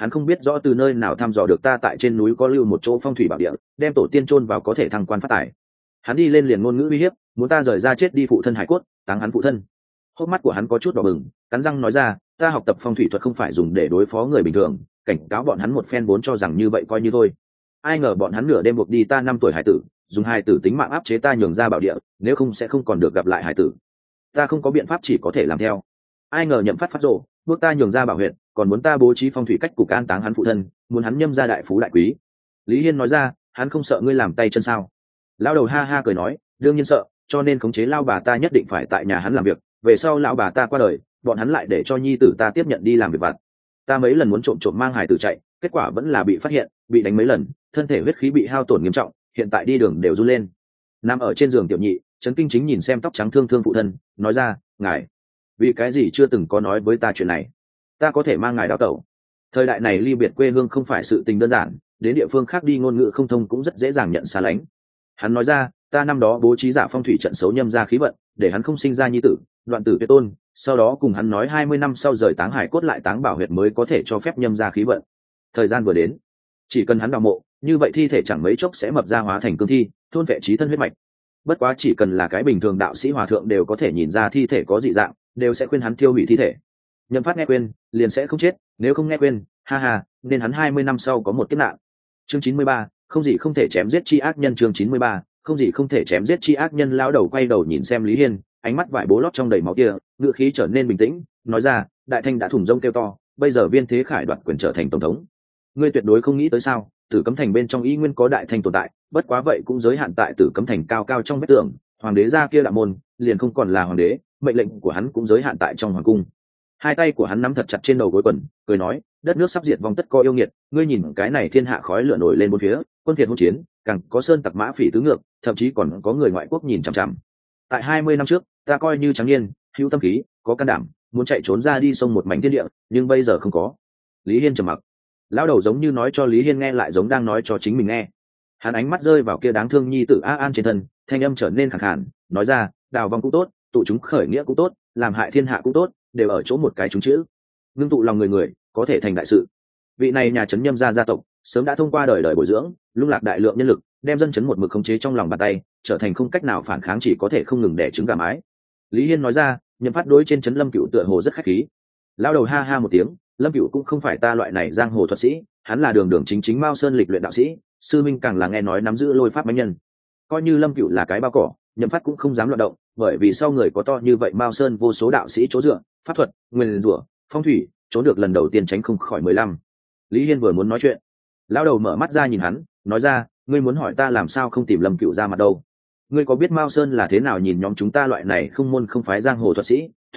hắn không biết rõ từ nơi nào thăm dò được ta tại trên núi có lưu một chỗ phong thủy bảo địa, đem tổ tiên chôn vào có thể thăng quan phát tài. Hắn đi lên liền ngôn ngữ uy hiếp, muốn ta rời ra chết đi phụ thân hải cốt, táng hắn phụ thân. Hốc mắt của hắn có chút đỏ bừng, cắn răng nói ra, ta học tập phong thủy thuật không phải dùng để đối phó người bình thường, cảnh cáo bọn hắn một phen vốn cho rằng như vậy coi như thôi. Ai ngờ bọn hắn nửa đêm buộc đi ta 5 tuổi hải tử, dùng hải tử tính mạng áp chế ta nhường ra bảo địa, nếu không sẽ không còn được gặp lại hải tử. Ta không có biện pháp chỉ có thể làm theo. Ai ngờ Nhậm Phát phát rồ, bước ta nhường ra bảo huyện, còn muốn ta bố trí phong thủy cách cục an táng hắn phụ thân, muốn hắn nhâm ra đại phú đại quý. Lý Hiên nói ra, hắn không sợ ngươi làm tay chân sao? Lão đầu ha ha cười nói, đương nhiên sợ, cho nên khống chế lao bà ta nhất định phải tại nhà hắn làm việc, về sau lão bà ta qua đời, bọn hắn lại để cho nhi tử ta tiếp nhận đi làm việc vặt. Ta mấy lần muốn trộm mang hải tử chạy, kết quả vẫn là bị phát hiện, bị đánh mấy lần, thân thể huyết khí bị hao tổn nghiêm trọng, hiện tại đi đường đều run lên. Nằm ở trên giường tiểu nhị, Trấn Kinh Chính nhìn xem tóc trắng thương thương phụ thân, nói ra, ngài vì cái gì chưa từng có nói với ta chuyện này, ta có thể mang ngài đào tẩu. Thời đại này ly biệt quê hương không phải sự tình đơn giản, đến địa phương khác đi ngôn ngữ không thông cũng rất dễ dàng nhận xa lánh. Hắn nói ra, ta năm đó bố trí giả phong thủy trận xấu nhâm ra khí vận, để hắn không sinh ra nhi tử, đoạn tử tuyệt tôn, sau đó cùng hắn nói 20 năm sau rời táng hải cốt lại táng bảo huyệt mới có thể cho phép nhâm ra khí vận. Thời gian vừa đến, chỉ cần hắn đào mộ, như vậy thi thể chẳng mấy chốc sẽ mập ra hóa thành cương thi, thôn vệ trí thân huyết mạch. Bất quá chỉ cần là cái bình thường đạo sĩ hòa thượng đều có thể nhìn ra thi thể có dị dạng, đều sẽ khuyên hắn tiêu hủy thi thể. Nhậm Phát nghe khuyên, liền sẽ không chết, nếu không nghe khuyên, ha ha, nên hắn 20 năm sau có một kiếp nạn. Chương 93, không gì không thể chém giết chi ác nhân. Chương 93, không gì không thể chém giết chi ác nhân. Lão đầu quay đầu nhìn xem Lý Hiên, ánh mắt vải bố lót trong đầy máu kia, ngữ khí trở nên bình tĩnh, nói ra, Đại Thanh đã thủng rông kêu to, bây giờ Viên Thế Khải đoạt quyền trở thành tổng thống. Ngươi tuyệt đối không nghĩ tới sao? Tử Cấm Thành bên trong y nguyên có Đại Thanh tồn tại, bất quá vậy cũng giới hạn tại Tử Cấm Thành cao cao trong vách tường, hoàng đế gia kia đạo môn, liền không còn là hoàng đế, mệnh lệnh của hắn cũng giới hạn tại trong hoàng cung. Hai tay của hắn nắm thật chặt trên đầu gối quần, cười nói, đất nước sắp diệt vong tất có yêu nghiệt, ngươi nhìn cái này thiên hạ khói lửa nổi lên bốn phía, quân phiệt hỗn chiến, càng có sơn tặc mã phỉ tứ ngược, thậm chí còn có người ngoại quốc nhìn chằm chằm. Tại 20 năm trước, ta coi như trắng niên, hữu tâm khí, có can đảm, muốn chạy trốn ra đi sông một mảnh thiên địa, nhưng bây giờ không có. Lý Hiên trầm mặc. Lão đầu giống như nói cho Lý Hiên nghe lại giống đang nói cho chính mình nghe. Hắn ánh mắt rơi vào kia đáng thương nhi tử A An trên thân, thanh âm trở nên khàn khàn, nói ra, đào vong cũng tốt, tụ chúng khởi nghĩa cũng tốt, làm hại thiên hạ cũng tốt, đều ở chỗ một cái chúng chữ. Ngưng tụ lòng người có thể thành đại sự. Vị này nhà trấn Nhâm gia gia tộc sớm đã thông qua đời đời bồi dưỡng, lung lạc đại lượng nhân lực, đem dân trấn một mực khống chế trong lòng bàn tay, trở thành không cách nào phản kháng, chỉ có thể không ngừng đẻ trứng gà mái. Lý Hiên nói ra, Nhậm Phát đối trên trấn Lâm Cựu tựa hồ rất khách khí. Lao đầu ha ha một tiếng, Lâm Cựu cũng không phải ta loại này giang hồ thuật sĩ, hắn là đường đường chính chính Mao Sơn lịch luyện đạo sĩ, sư minh càng là nghe nói nắm giữ lôi pháp bánh nhân. Coi như Lâm Cựu là cái bao cỏ, Nhậm Phát cũng không dám loạn động, bởi vì sau người có to như vậy Mao Sơn vô số đạo sĩ chỗ dựa, pháp thuật, nguyên rủa, phong thủy, trốn được lần đầu tiên tránh không khỏi 15. Lý Hiên vừa muốn nói chuyện, lão đầu mở mắt ra nhìn hắn, nói ra, ngươi muốn hỏi ta làm sao không tìm Lâm Cựu ra mặt đâu? Ngươi có biết Mao Sơn là thế nào nhìn nhóm chúng ta loại này không môn không phái giang hồ thuật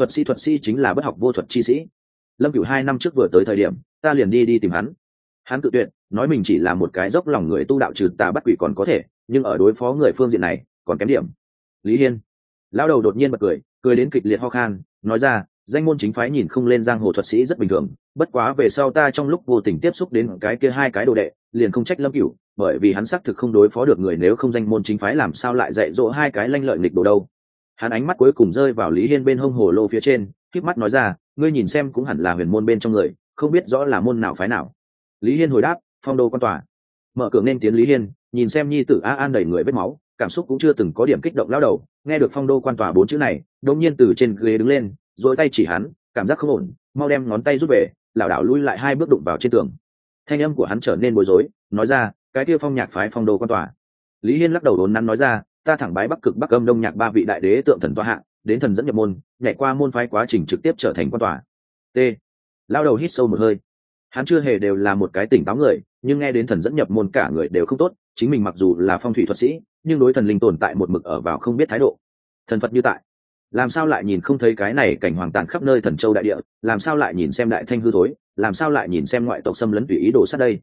sĩ chính là bất học vô thuật chi sĩ. Lâm Cựu 2 năm trước vừa tới thời điểm, ta liền đi tìm hắn. Hắn cự tuyệt, nói mình chỉ là một cái dốc lòng người tu đạo trừ tà bắt quỷ còn có thể, nhưng ở đối phó người phương diện này còn kém điểm. Lý Hiên, lão đầu đột nhiên bật cười đến kịch liệt ho khan, nói ra, danh môn chính phái nhìn không lên giang hồ thuật sĩ rất bình thường, bất quá về sau ta trong lúc vô tình tiếp xúc đến cái kia 2 cái đồ đệ, liền không trách Lâm Cửu, bởi vì hắn xác thực không đối phó được người, nếu không danh môn chính phái làm sao lại dạy dỗ 2 cái lanh lợi nghịch đồ đâu. Hắn ánh mắt cuối cùng rơi vào Lý Hiên bên hông hồ lô phía trên, khép mắt nói ra, ngươi nhìn xem cũng hẳn là huyền môn bên trong người, không biết rõ là môn nào phái nào. Lý Hiên hồi đáp, Phong Đô quan tòa. Mở cửa nên tiến Lý Hiên, nhìn xem nhi tử A An đầy người vết máu, cảm xúc cũng chưa từng có điểm kích động lao đầu, nghe được Phong Đô quan tòa 4 chữ này, đột nhiên từ trên ghế đứng lên, rồi tay chỉ hắn, cảm giác không ổn, mau đem ngón tay rút về, lảo đảo lui lại 2 bước đụng vào trên tường. Thanh âm của hắn trở nên bối rối, nói ra, cái kia Phong Nhạc phái Phong Đô quan tòa. Lý Hiên lắc đầu đốn nắn nói ra, ta thẳng bái Bắc Cực Bắc Âm Đông Nhạc 3 vị đại đế tượng thần tọa hạ, đến thần dẫn nhập môn, nhảy qua môn phái quá trình trực tiếp trở thành quan tòa. T. Lao đầu hít sâu một hơi. Hắn chưa hề đều là một cái tỉnh táo người, nhưng nghe đến thần dẫn nhập môn cả người đều không tốt, chính mình mặc dù là phong thủy thuật sĩ, nhưng đối thần linh tồn tại một mực ở vào không biết thái độ. Thần Phật như tại, làm sao lại nhìn không thấy cái này cảnh hoàng tàn khắp nơi Thần Châu đại địa, làm sao lại nhìn xem đại thanh hư thối, làm sao lại nhìn xem ngoại tộc xâm lấn tùy ý đồ sát đây,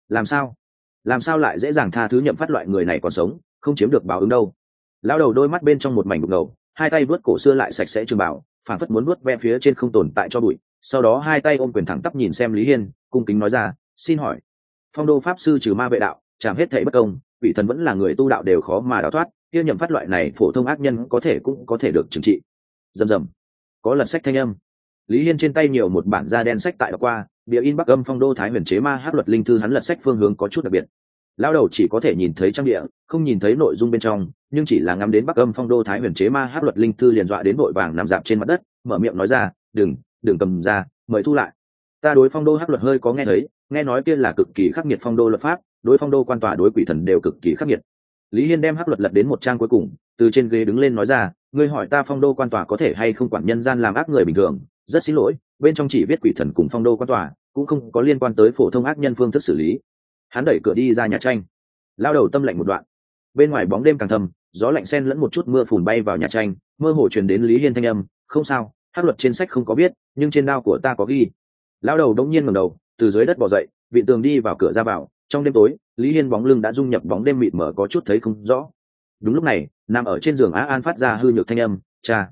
làm sao lại dễ dàng tha thứ Nhậm Phát loại người này còn sống, không chiếm được báo ứng đâu. Lão đầu đôi mắt bên trong một mảnh đục ngầu, hai tay vuốt cổ xưa lại sạch sẽ trường bảo, phản phất muốn vuốt ve phía trên không tồn tại cho bụi, sau đó hai tay ôm quyền thẳng tắp nhìn xem Lý Hiên, cung kính nói ra, xin hỏi, Phong Đô pháp sư trừ ma vệ đạo, chạm hết thảy bất công, vị thần vẫn là người tu đạo đều khó mà đào thoát, kia Nhậm Phát loại này phổ thông ác nhân có thể cũng có thể được trừng trị. Rầm rầm, có lật sách thanh âm. Lý Hiên trên tay nhiều một bản da đen sách tại đọc qua, Địa in Bắc Âm Phong Đô Thái Huyền chế ma hắc luật linh thư, hắn lật sách phương hướng có chút đặc biệt. Lão đầu chỉ có thể nhìn thấy trang địa, không nhìn thấy nội dung bên trong, nhưng chỉ là ngắm đến Bắc Âm Phong Đô Thái Huyền chế ma hắc luật linh thư liền dọa đến vội vàng nằm dạp trên mặt đất, mở miệng nói ra, đừng cầm ra, mời thu lại. Ta đối Phong Đô hắc luật hơi có nghe thấy, nghe nói kia là cực kỳ khắc nghiệt phong đô luật pháp, đối phong đô quan tòa đối quỷ thần đều cực kỳ khắc nghiệt. Lý Hiên đem hắc luật lật đến một trang cuối cùng, từ trên ghế đứng lên nói ra, ngươi hỏi ta phong đô quan tòa có thể hay không quản nhân gian làm ác người bình thường, rất xin lỗi, bên trong chỉ viết quỷ thần cùng phong đô quan tòa, cũng không có liên quan tới phổ thông ác nhân phương thức xử lý. Hắn đẩy cửa đi ra nhà tranh, lao đầu tâm lạnh một đoạn. Bên ngoài bóng đêm càng thầm, gió lạnh xen lẫn một chút mưa phùn bay vào nhà tranh, mơ hồ truyền đến Lý Hiên thanh âm, không sao, hắc luật trên sách không có biết, nhưng trên đao của ta có ghi. Lao đầu đống nhiên ngẩng đầu, từ dưới đất bò dậy, vị tường đi vào cửa ra vào. Trong đêm tối, Lý Hiên bóng lưng đã dung nhập bóng đêm mịt mờ, có chút thấy không rõ. Đúng lúc này, nằm ở trên giường Á An phát ra hư nhược thanh âm, cha,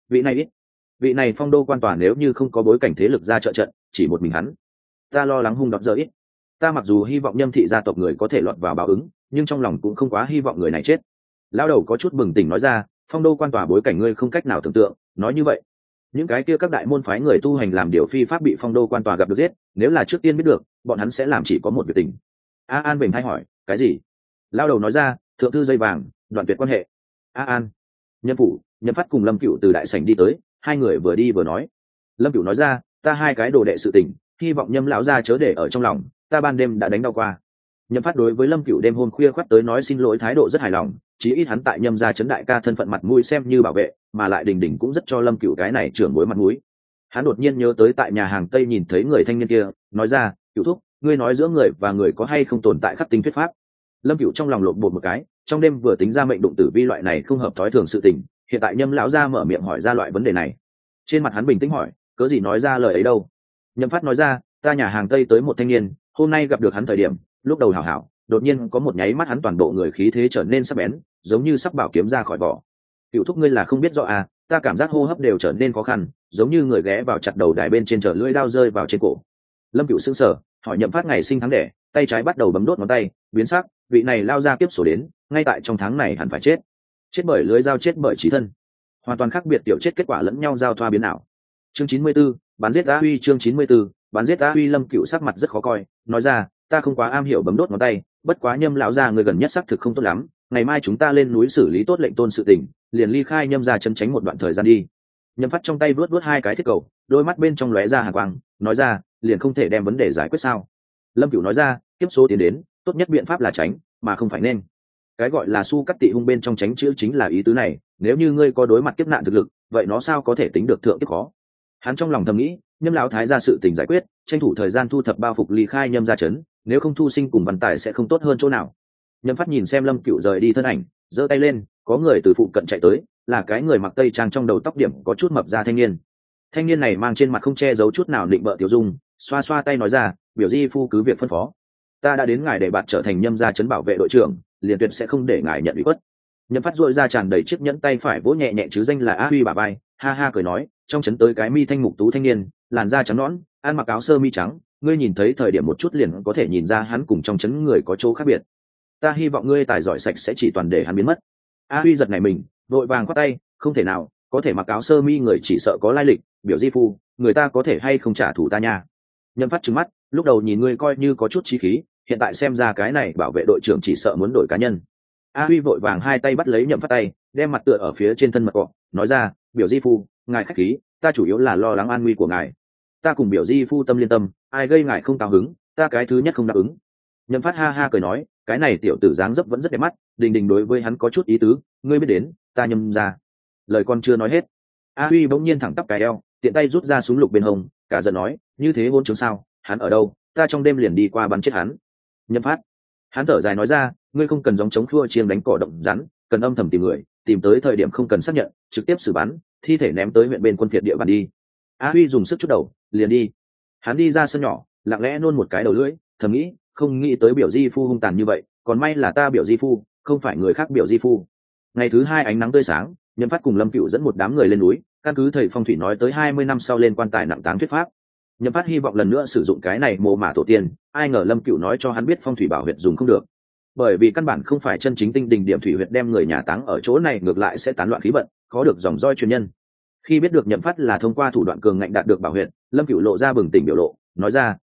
vị này phong đô quan tòa nếu như không có bối cảnh thế lực ra trợ trận, chỉ một mình hắn, ta lo lắng hung đọc giờ ít. Ta mặc dù hy vọng Nhâm thị gia tộc người có thể lọt vào báo ứng, nhưng trong lòng cũng không quá hy vọng người này chết. Lão đầu có chút bừng tỉnh nói ra, phong đô quan tòa bối cảnh ngươi không cách nào tưởng tượng. Nói như vậy, những cái kia các đại môn phái người tu hành làm điều phi pháp bị phong đô quan tòa gặp được giết, nếu là trước tiên biết được, bọn hắn sẽ làm chỉ có một việc tình. A An bình thay hỏi, cái gì? Lão đầu nói ra, thượng thư dây vàng, đoạn tuyệt quan hệ. A An, Nhân phủ, Nhậm Phát cùng Lâm Cựu từ đại sảnh đi tới, hai người vừa đi vừa nói. Lâm Cựu nói ra, ta hai cái đồ đệ sự tình, hy vọng Nhâm lão gia chớ để ở trong lòng, ta ban đêm đã đánh đau qua. Nhậm Phát đối với Lâm Cựu đêm hôm khuya khoắt tới nói xin lỗi thái độ rất hài lòng, chí ít hắn tại Nhâm gia trấn đại ca thân phận mặt mũi xem như bảo vệ, mà lại đình đình cũng rất cho Lâm Cựu cái này trưởng bối mặt mũi. Hắn đột nhiên nhớ tới tại nhà hàng Tây nhìn thấy người thanh niên kia, nói ra, Cựu thúc, ngươi nói giữa người và người có hay không tồn tại khắc tinh thuyết pháp. Lâm Cựu trong lòng lộn bột một cái, trong đêm vừa tính ra mệnh đụng tử vi loại này không hợp thói thường sự tình, hiện tại Nhâm lão gia mở miệng hỏi ra loại vấn đề này. Trên mặt hắn bình tĩnh hỏi, cớ gì nói ra lời ấy đâu. Nhậm Phát nói ra, ta nhà hàng Tây tới một thanh niên, hôm nay gặp được hắn thời điểm, lúc đầu hảo hảo, đột nhiên có một nháy mắt hắn toàn bộ người khí thế trở nên sắc bén, giống như sắp bảo kiếm ra khỏi vỏ. Cựu thúc ngươi là không biết rõ à, ta cảm giác hô hấp đều trở nên khó khăn, giống như người ghé vào chặt đầu đài bên trên, chờ lưỡi đao rơi vào trên cổ. Lâm Cựu sững sờ, hỏi Nhậm Phát ngày sinh tháng đẻ, tay trái bắt đầu bấm đốt ngón tay, biến sắc, vị này lao ra kiếp sổ đến, ngay tại trong tháng này hẳn phải chết. Chết bởi lưới dao, chết bởi chí thân. Hoàn toàn khác biệt tiểu chết kết quả lẫn nhau giao thoa biến ảo. Chương 94, bán giết A Huy. Chương 94, bán giết A Huy. Lâm Cựu sắc mặt rất khó coi, nói ra, ta không quá am hiểu bấm đốt ngón tay, bất quá Nhâm lão gia người gần nhất xác thực không tốt lắm, ngày mai chúng ta lên núi xử lý tốt lệnh tôn sự tình, liền ly khai Nhâm gia chân tránh một đoạn thời gian đi. Nhâm Phát trong tay vuốt hai cái thiết cầu, đôi mắt bên trong lóe ra hàn quang, nói ra, liền không thể đem vấn đề giải quyết sao? Lâm Cựu nói ra, kiếp số tiến đến, tốt nhất biện pháp là tránh, mà không phải nên. Cái gọi là su cắt tị hung bên trong tránh chữ chính là ý tứ này, nếu như ngươi có đối mặt kiếp nạn thực lực, vậy nó sao có thể tính được thượng kiếp khó. Hắn trong lòng thầm nghĩ, Nhâm lão thái ra sự tình giải quyết, tranh thủ thời gian thu thập bao phục ly khai Nhâm gia trấn, nếu không thu sinh cùng văn tài sẽ không tốt hơn chỗ nào. Nhâm Phát nhìn xem Lâm Cựu rời đi thân ảnh, giơ tay lên, có người từ phụ cận chạy tới, là cái người mặc tây trang trong đầu tóc điểm có chút mập ra thanh niên. Thanh niên này mang trên mặt không che giấu chút nào định bợ tiểu dung, xoa xoa tay nói ra, biểu di phu cứ việc phân phó, ta đã đến ngài để bạn trở thành Nhâm gia trấn bảo vệ đội trưởng, liền tuyệt sẽ không để ngài nhận ủy khuất. Nhâm Phát dội ra tràn đầy chiếc nhẫn tay phải vỗ nhẹ nhẹ chứ danh là A Huy bà bay, ha ha cười nói, trong trấn tới cái mi thanh mục tú thanh niên, làn da trắng nõn, ăn mặc áo sơ mi trắng, ngươi nhìn thấy thời điểm một chút liền có thể nhìn ra hắn cùng trong trấn người có chỗ khác biệt. Ta hy vọng ngươi tài giỏi sạch sẽ chỉ toàn để hắn biến mất. A Huy giật nảy mình, vội vàng khoát tay, không thể nào, có thể mặc áo sơ mi người chỉ sợ có lai lịch, biểu di phu, người ta có thể hay không trả thù ta nha. Nhâm Phát trừng mắt, lúc đầu nhìn ngươi coi như có chút chí khí, hiện tại xem ra cái này bảo vệ đội trưởng chỉ sợ muốn đổi cá nhân. A Huy vội vàng hai tay bắt lấy Nhậm Phát tay, đem mặt tựa ở phía trên thân mật cọ, nói ra, biểu di phu, ngài khách khí, ta chủ yếu là lo lắng an nguy của ngài. Ta cùng biểu di phu tâm liên tâm, ai gây ngài không cao hứng, ta cái thứ nhất không đáp ứng. Nhậm Phát ha ha cười nói, cái này tiểu tử dáng dấp vẫn rất đẹp mắt, đình đình đối với hắn có chút ý tứ, ngươi biết đến, ta Nhâm ra. Lời con chưa nói hết, A Huy bỗng nhiên thẳng tắp cái eo, tiện tay rút ra súng lục bên hông, cả giận nói, như thế hôn chứng sao, hắn ở đâu, ta trong đêm liền đi qua bắn chết hắn. Nhâm Phát, hắn thở dài nói ra, ngươi không cần gióng chống khua chiêng đánh cỏ động rắn, cần âm thầm tìm người, tìm tới thời điểm không cần xác nhận, trực tiếp xử bắn, thi thể ném tới huyện bên quân phiệt địa bàn đi. A Huy dùng sức chút đầu, liền đi. Hắn đi ra sân nhỏ, lặng lẽ nôn một cái đầu lưỡi, thầm nghĩ, không nghĩ tới biểu di phu hung tàn như vậy, còn may là ta biểu di phu, không phải người khác biểu di phu. Ngày thứ hai ánh nắng tươi sáng, Nhâm Phát cùng Lâm Cựu dẫn một đám người lên núi, căn cứ thầy phong thủy nói tới 20 năm sau lên quan tài nặng táng thuyết pháp. Nhâm Phát hy vọng lần nữa sử dụng cái này mồ mả tổ tiên, ai ngờ Lâm Cựu nói cho hắn biết phong thủy bảo huyệt dùng không được, bởi vì căn bản không phải chân chính tinh đình điểm thủy huyệt, đem người nhà táng ở chỗ này ngược lại sẽ tán loạn khí vận, khó được dòng roi truyền nhân. Khi biết được Nhậm Phát là thông qua thủ đoạn cường ngạnh đạt được bảo huyệt, Lâm Cựu lộ ra bừng tỉnh biểu lộ, nói ra,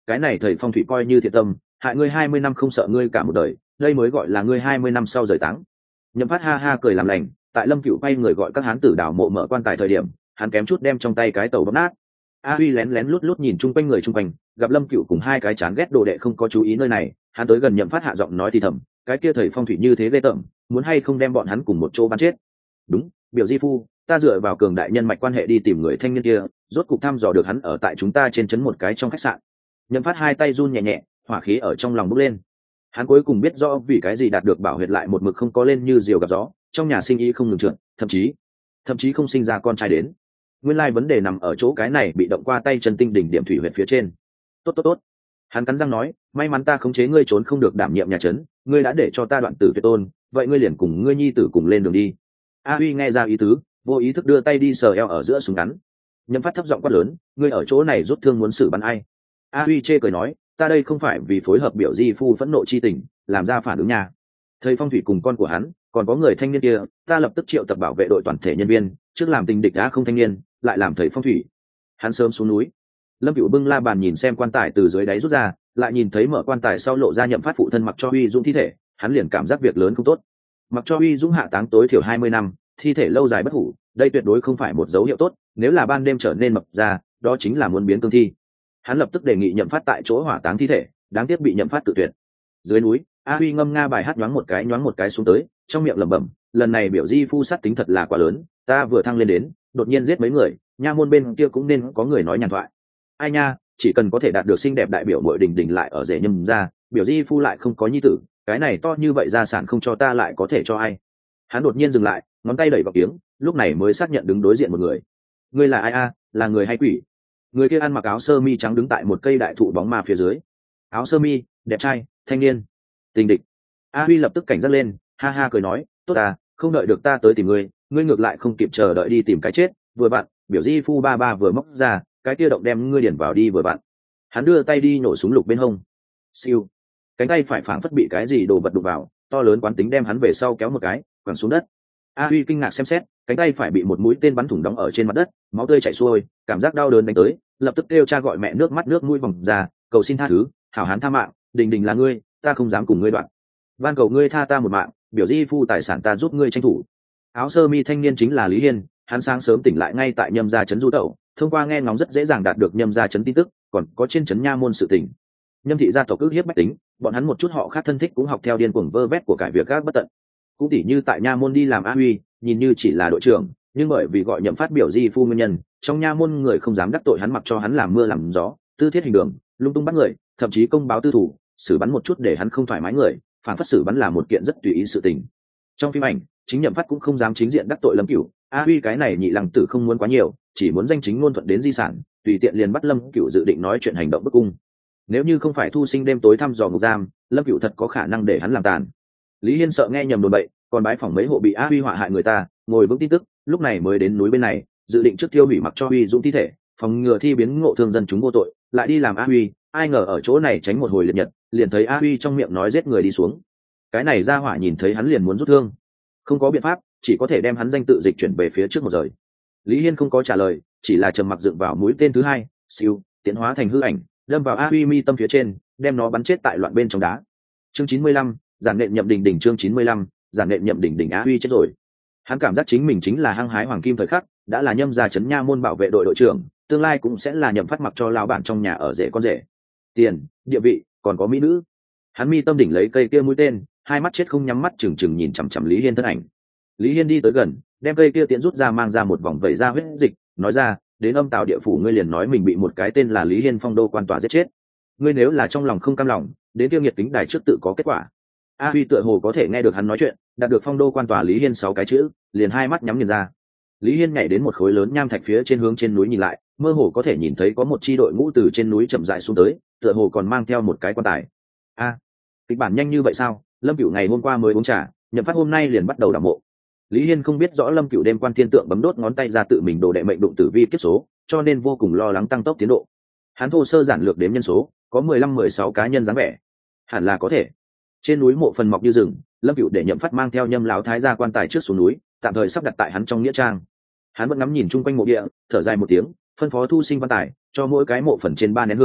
cái này thầy phong thủy coi như thiện tâm, hại ngươi 20 năm không sợ ngươi cả một đời, đây mới gọi là ngươi 20 năm sau rời táng. Nhậm Phát ha ha cười làm lành, tại Lâm Cựu quay người gọi các hán tử đào mộ mở quan tài thời điểm, hắn kém chút đem trong tay cái tàu bóp nát. A Huy lén lén lút lút nhìn chung quanh người chung quanh, gặp Lâm Cựu cùng hai cái chán ghét đồ đệ không có chú ý nơi này, hắn tới gần Nhậm Phát hạ giọng nói thì thầm, cái kia thầy phong thủy như thế ghê tởm, muốn hay không đem bọn hắn cùng một chỗ bắn chết. Đúng, biểu di phu, ta dựa vào cường đại nhân mạch quan hệ đi tìm người thanh niên kia, rốt cục thăm dò được hắn ở tại chúng ta trên trấn một cái trong khách sạn. Nhậm Phát hai tay run nhẹ nhẹ, hỏa khí ở trong lòng bốc lên. Hắn cuối cùng biết rõ vì cái gì đạt được bảo huyệt lại một mực không có lên như diều gặp gió, trong nhà sinh ý không ngừng trượt, thậm chí không sinh ra con trai đến. Nguyên lai vấn đề nằm ở chỗ cái này bị động qua tay chân tinh đỉnh điểm thủy huyệt phía trên. Tốt. Hắn cắn răng nói, may mắn ta khống chế ngươi trốn không được đảm nhiệm nhà trấn, ngươi đã để cho ta đoạn tử tuyệt tôn, vậy ngươi liền cùng ngươi nhi tử cùng lên đường đi. A Huy nghe ra ý tứ, vô ý thức đưa tay đi sờ eo ở giữa súng ngắn. Nhậm Phát thấp giọng quát lớn, ngươi ở chỗ này rút thương muốn xử bắn ai? A Huy chê cười nói, ta đây không phải vì phối hợp biểu di phu phẫn nộ chi tình, làm ra phản ứng nhà. Thầy phong thủy cùng con của hắn, còn có người thanh niên kia, ta lập tức triệu tập bảo vệ đội toàn thể nhân viên, trước làm tình địch đã không thanh niên, lại làm thầy phong thủy. Hắn sớm xuống núi. Lâm Cựu bưng la bàn nhìn xem quan tài từ dưới đáy rút ra, lại nhìn thấy mở quan tài sau lộ ra Nhậm Phát phụ thân Mặc Cho Huy Dũng thi thể, hắn liền cảm giác việc lớn không tốt. Mặc Cho Huy Dũng hạ táng tối thiểu 20 năm, thi thể lâu dài bất hủ, đây tuyệt đối không phải một dấu hiệu tốt, nếu là ban đêm trở nên mập ra, đó chính là muốn biến cương thi. Hắn lập tức đề nghị Nhậm Phát tại chỗ hỏa táng thi thể, đáng tiếc bị Nhậm Phát tự tuyệt. Dưới núi, A Huy ngâm nga bài hát nhoáng một cái xuống tới, trong miệng lẩm bẩm, lần này biểu di phu sát tính thật là quá lớn, ta vừa thăng lên đến, đột nhiên giết mấy người, nha môn bên kia cũng nên có người nói nhàn thoại. Ai nha, chỉ cần có thể đạt được xinh đẹp đại biểu muội đình đình lại ở rể Nhâm ra, biểu di phu lại không có nhi tử, cái này to như vậy gia sản không cho ta lại có thể cho ai. Hắn đột nhiên dừng lại, ngón tay đẩy vào tiếng, lúc này mới xác nhận đứng đối diện một người. Ngươi là ai a? Là người hay quỷ? Người kia ăn mặc áo sơ mi trắng đứng tại một cây đại thụ bóng ma phía dưới. Áo sơ mi, đẹp trai, thanh niên, tình địch. A Huy lập tức cảnh giác lên, ha ha cười nói, tốt à, không đợi được ta tới tìm ngươi, ngươi ngược lại không kịp chờ đợi đi tìm cái chết, vừa bạn, biểu di phu ba ba vừa móc ra, cái kia động đem ngươi điển vào đi vừa bạn. Hắn đưa tay đi nổ súng lục bên hông. Siêu. Cánh tay phải phảng phất bị cái gì đồ vật đụng vào, to lớn quán tính đem hắn về sau kéo một cái, quẳng xuống đất. A Huy kinh ngạc xem xét, cánh tay phải bị một mũi tên bắn thủng đóng ở trên mặt đất, máu tươi chảy xuôi, cảm giác đau đớn đánh tới, lập tức kêu cha gọi mẹ, nước mắt nước mũi vòng ra, cầu xin tha thứ, hảo hán tha mạng, đình đình là ngươi, ta không dám cùng ngươi đoạn. Van cầu ngươi tha ta một mạng, biểu di phu tài sản ta giúp ngươi tranh thủ. Áo sơ mi thanh niên chính là Lý Hiên, hắn sáng sớm tỉnh lại ngay tại Nhâm gia trấn du tẩu, thông qua nghe ngóng rất dễ dàng đạt được Nhâm gia trấn tin tức, còn có trên trấn nha môn sự tình. Nhâm thị gia tộc ức hiếp bách tính, bọn hắn một chút họ khác thân thích cũng học theo điên cuồng vơ vét của cải việc gác bất tận. Cũng tỉ như tại nha môn đi làm A Huy, nhìn như chỉ là đội trưởng, nhưng bởi vì gọi Nhậm Phát biểu di phu nguyên nhân, trong nha môn người không dám đắc tội hắn, mặc cho hắn làm mưa làm gió, tư thiết hình đường, lung tung bắt người, thậm chí công báo tư thủ, xử bắn một chút để hắn không thoải mái người, phản phất xử bắn là một kiện rất tùy ý sự tình. Trong phim ảnh, chính Nhậm Phát cũng không dám chính diện đắc tội Lâm Cửu, A Huy cái này nhị lăng tử không muốn quá nhiều, chỉ muốn danh chính ngôn thuận đến di sản, tùy tiện liền bắt Lâm Cửu dự định nói chuyện hành động bức cung. Nếu như không phải thu sinh đêm tối thăm dò ngục giam, Lâm Cửu thật có khả năng để hắn làm tàn. Lý Hiên sợ nghe nhầm đồn bậy, còn bái phỏng mấy hộ bị A Huy họa hại người ta, ngồi vững tin tức, lúc này mới đến núi bên này, dự định trước tiêu hủy Mặc Cho Huy Dũng thi thể, phòng ngừa thi biến ngộ thương dân chúng vô tội, lại đi làm A Huy, ai ngờ ở chỗ này tránh một hồi liệt nhật, liền thấy A Huy trong miệng nói giết người đi xuống. Cái này ra hỏa nhìn thấy hắn liền muốn rút thương, không có biện pháp, chỉ có thể đem hắn danh tự dịch chuyển về phía trước một rời. Lý Hiên không có trả lời, chỉ là trầm mặc dựng vào mũi tên thứ hai, siêu, tiến hóa thành hư ảnh, đâm vào A Huy mi tâm phía trên, đem nó bắn chết tại loạn bên trong đá. Chương 95, giản nện Nhậm Đình Đình. Chương 95, giản nện Nhậm Đình Đình. A Huy chết rồi. Hắn cảm giác chính mình chính là hăng hái hoàng kim thời khắc, đã là Nhâm gia trấn nha môn bảo vệ đội đội trưởng, tương lai cũng sẽ là Nhậm Phát mặc cho lão bản trong nhà ở rể con rể. Tiền, địa vị, còn có mỹ nữ. Hắn mi tâm đỉnh lấy cây kia mũi tên, hai mắt chết không nhắm mắt chừng chừng nhìn chằm chằm Lý Hiên thân ảnh. Lý Hiên đi tới gần, đem cây kia tiễn rút ra, mang ra một vòng vẩy ra huyết dịch, nói ra, đến Âm Tào địa phủ ngươi liền nói mình bị một cái tên là Lý Hiên phong đô quan tòa giết chết. Ngươi nếu là trong lòng không cam lòng, đến tiêu nghiệt tính đài trước tự có kết quả. A Huy tựa hồ có thể nghe được hắn nói chuyện, đạt được phong đô quan tòa Lý Hiên 6 cái chữ, liền hai mắt nhắm nghiền ra. Lý Hiên nhảy đến một khối lớn nham thạch phía trên, hướng trên núi nhìn lại, mơ hồ có thể nhìn thấy có một chi đội ngũ từ trên núi chậm rãi xuống tới, tựa hồ còn mang theo một cái quan tài. A, kịch bản nhanh như vậy sao? Lâm Cửu ngày hôm qua mới uống trà, Nhậm Phát hôm nay liền bắt đầu đào mộ. Lý Hiên không biết rõ Lâm Cửu đêm quan thiên tượng bấm đốt ngón tay ra tự mình đồ đệ mệnh đụng tử vi kiếp số, cho nên vô cùng lo lắng tăng tốc tiến độ. Hắn thô sơ giản lược đếm nhân số, có 15-16 cá nhân dáng vẻ, hẳn là có thể. Trên núi mộ phần mọc như rừng, Lâm Cửu để Nhậm Phát mang theo Nhâm lão thái gia quan tài trước xuống núi, tạm thời sắp đặt tại hắn trong nghĩa trang. Hắn vẫn ngắm nhìn chung quanh mộ địa, thở dài một tiếng, phân phó thu sinh quan tài, cho mỗi cái mộ phần trên 3 nén hương,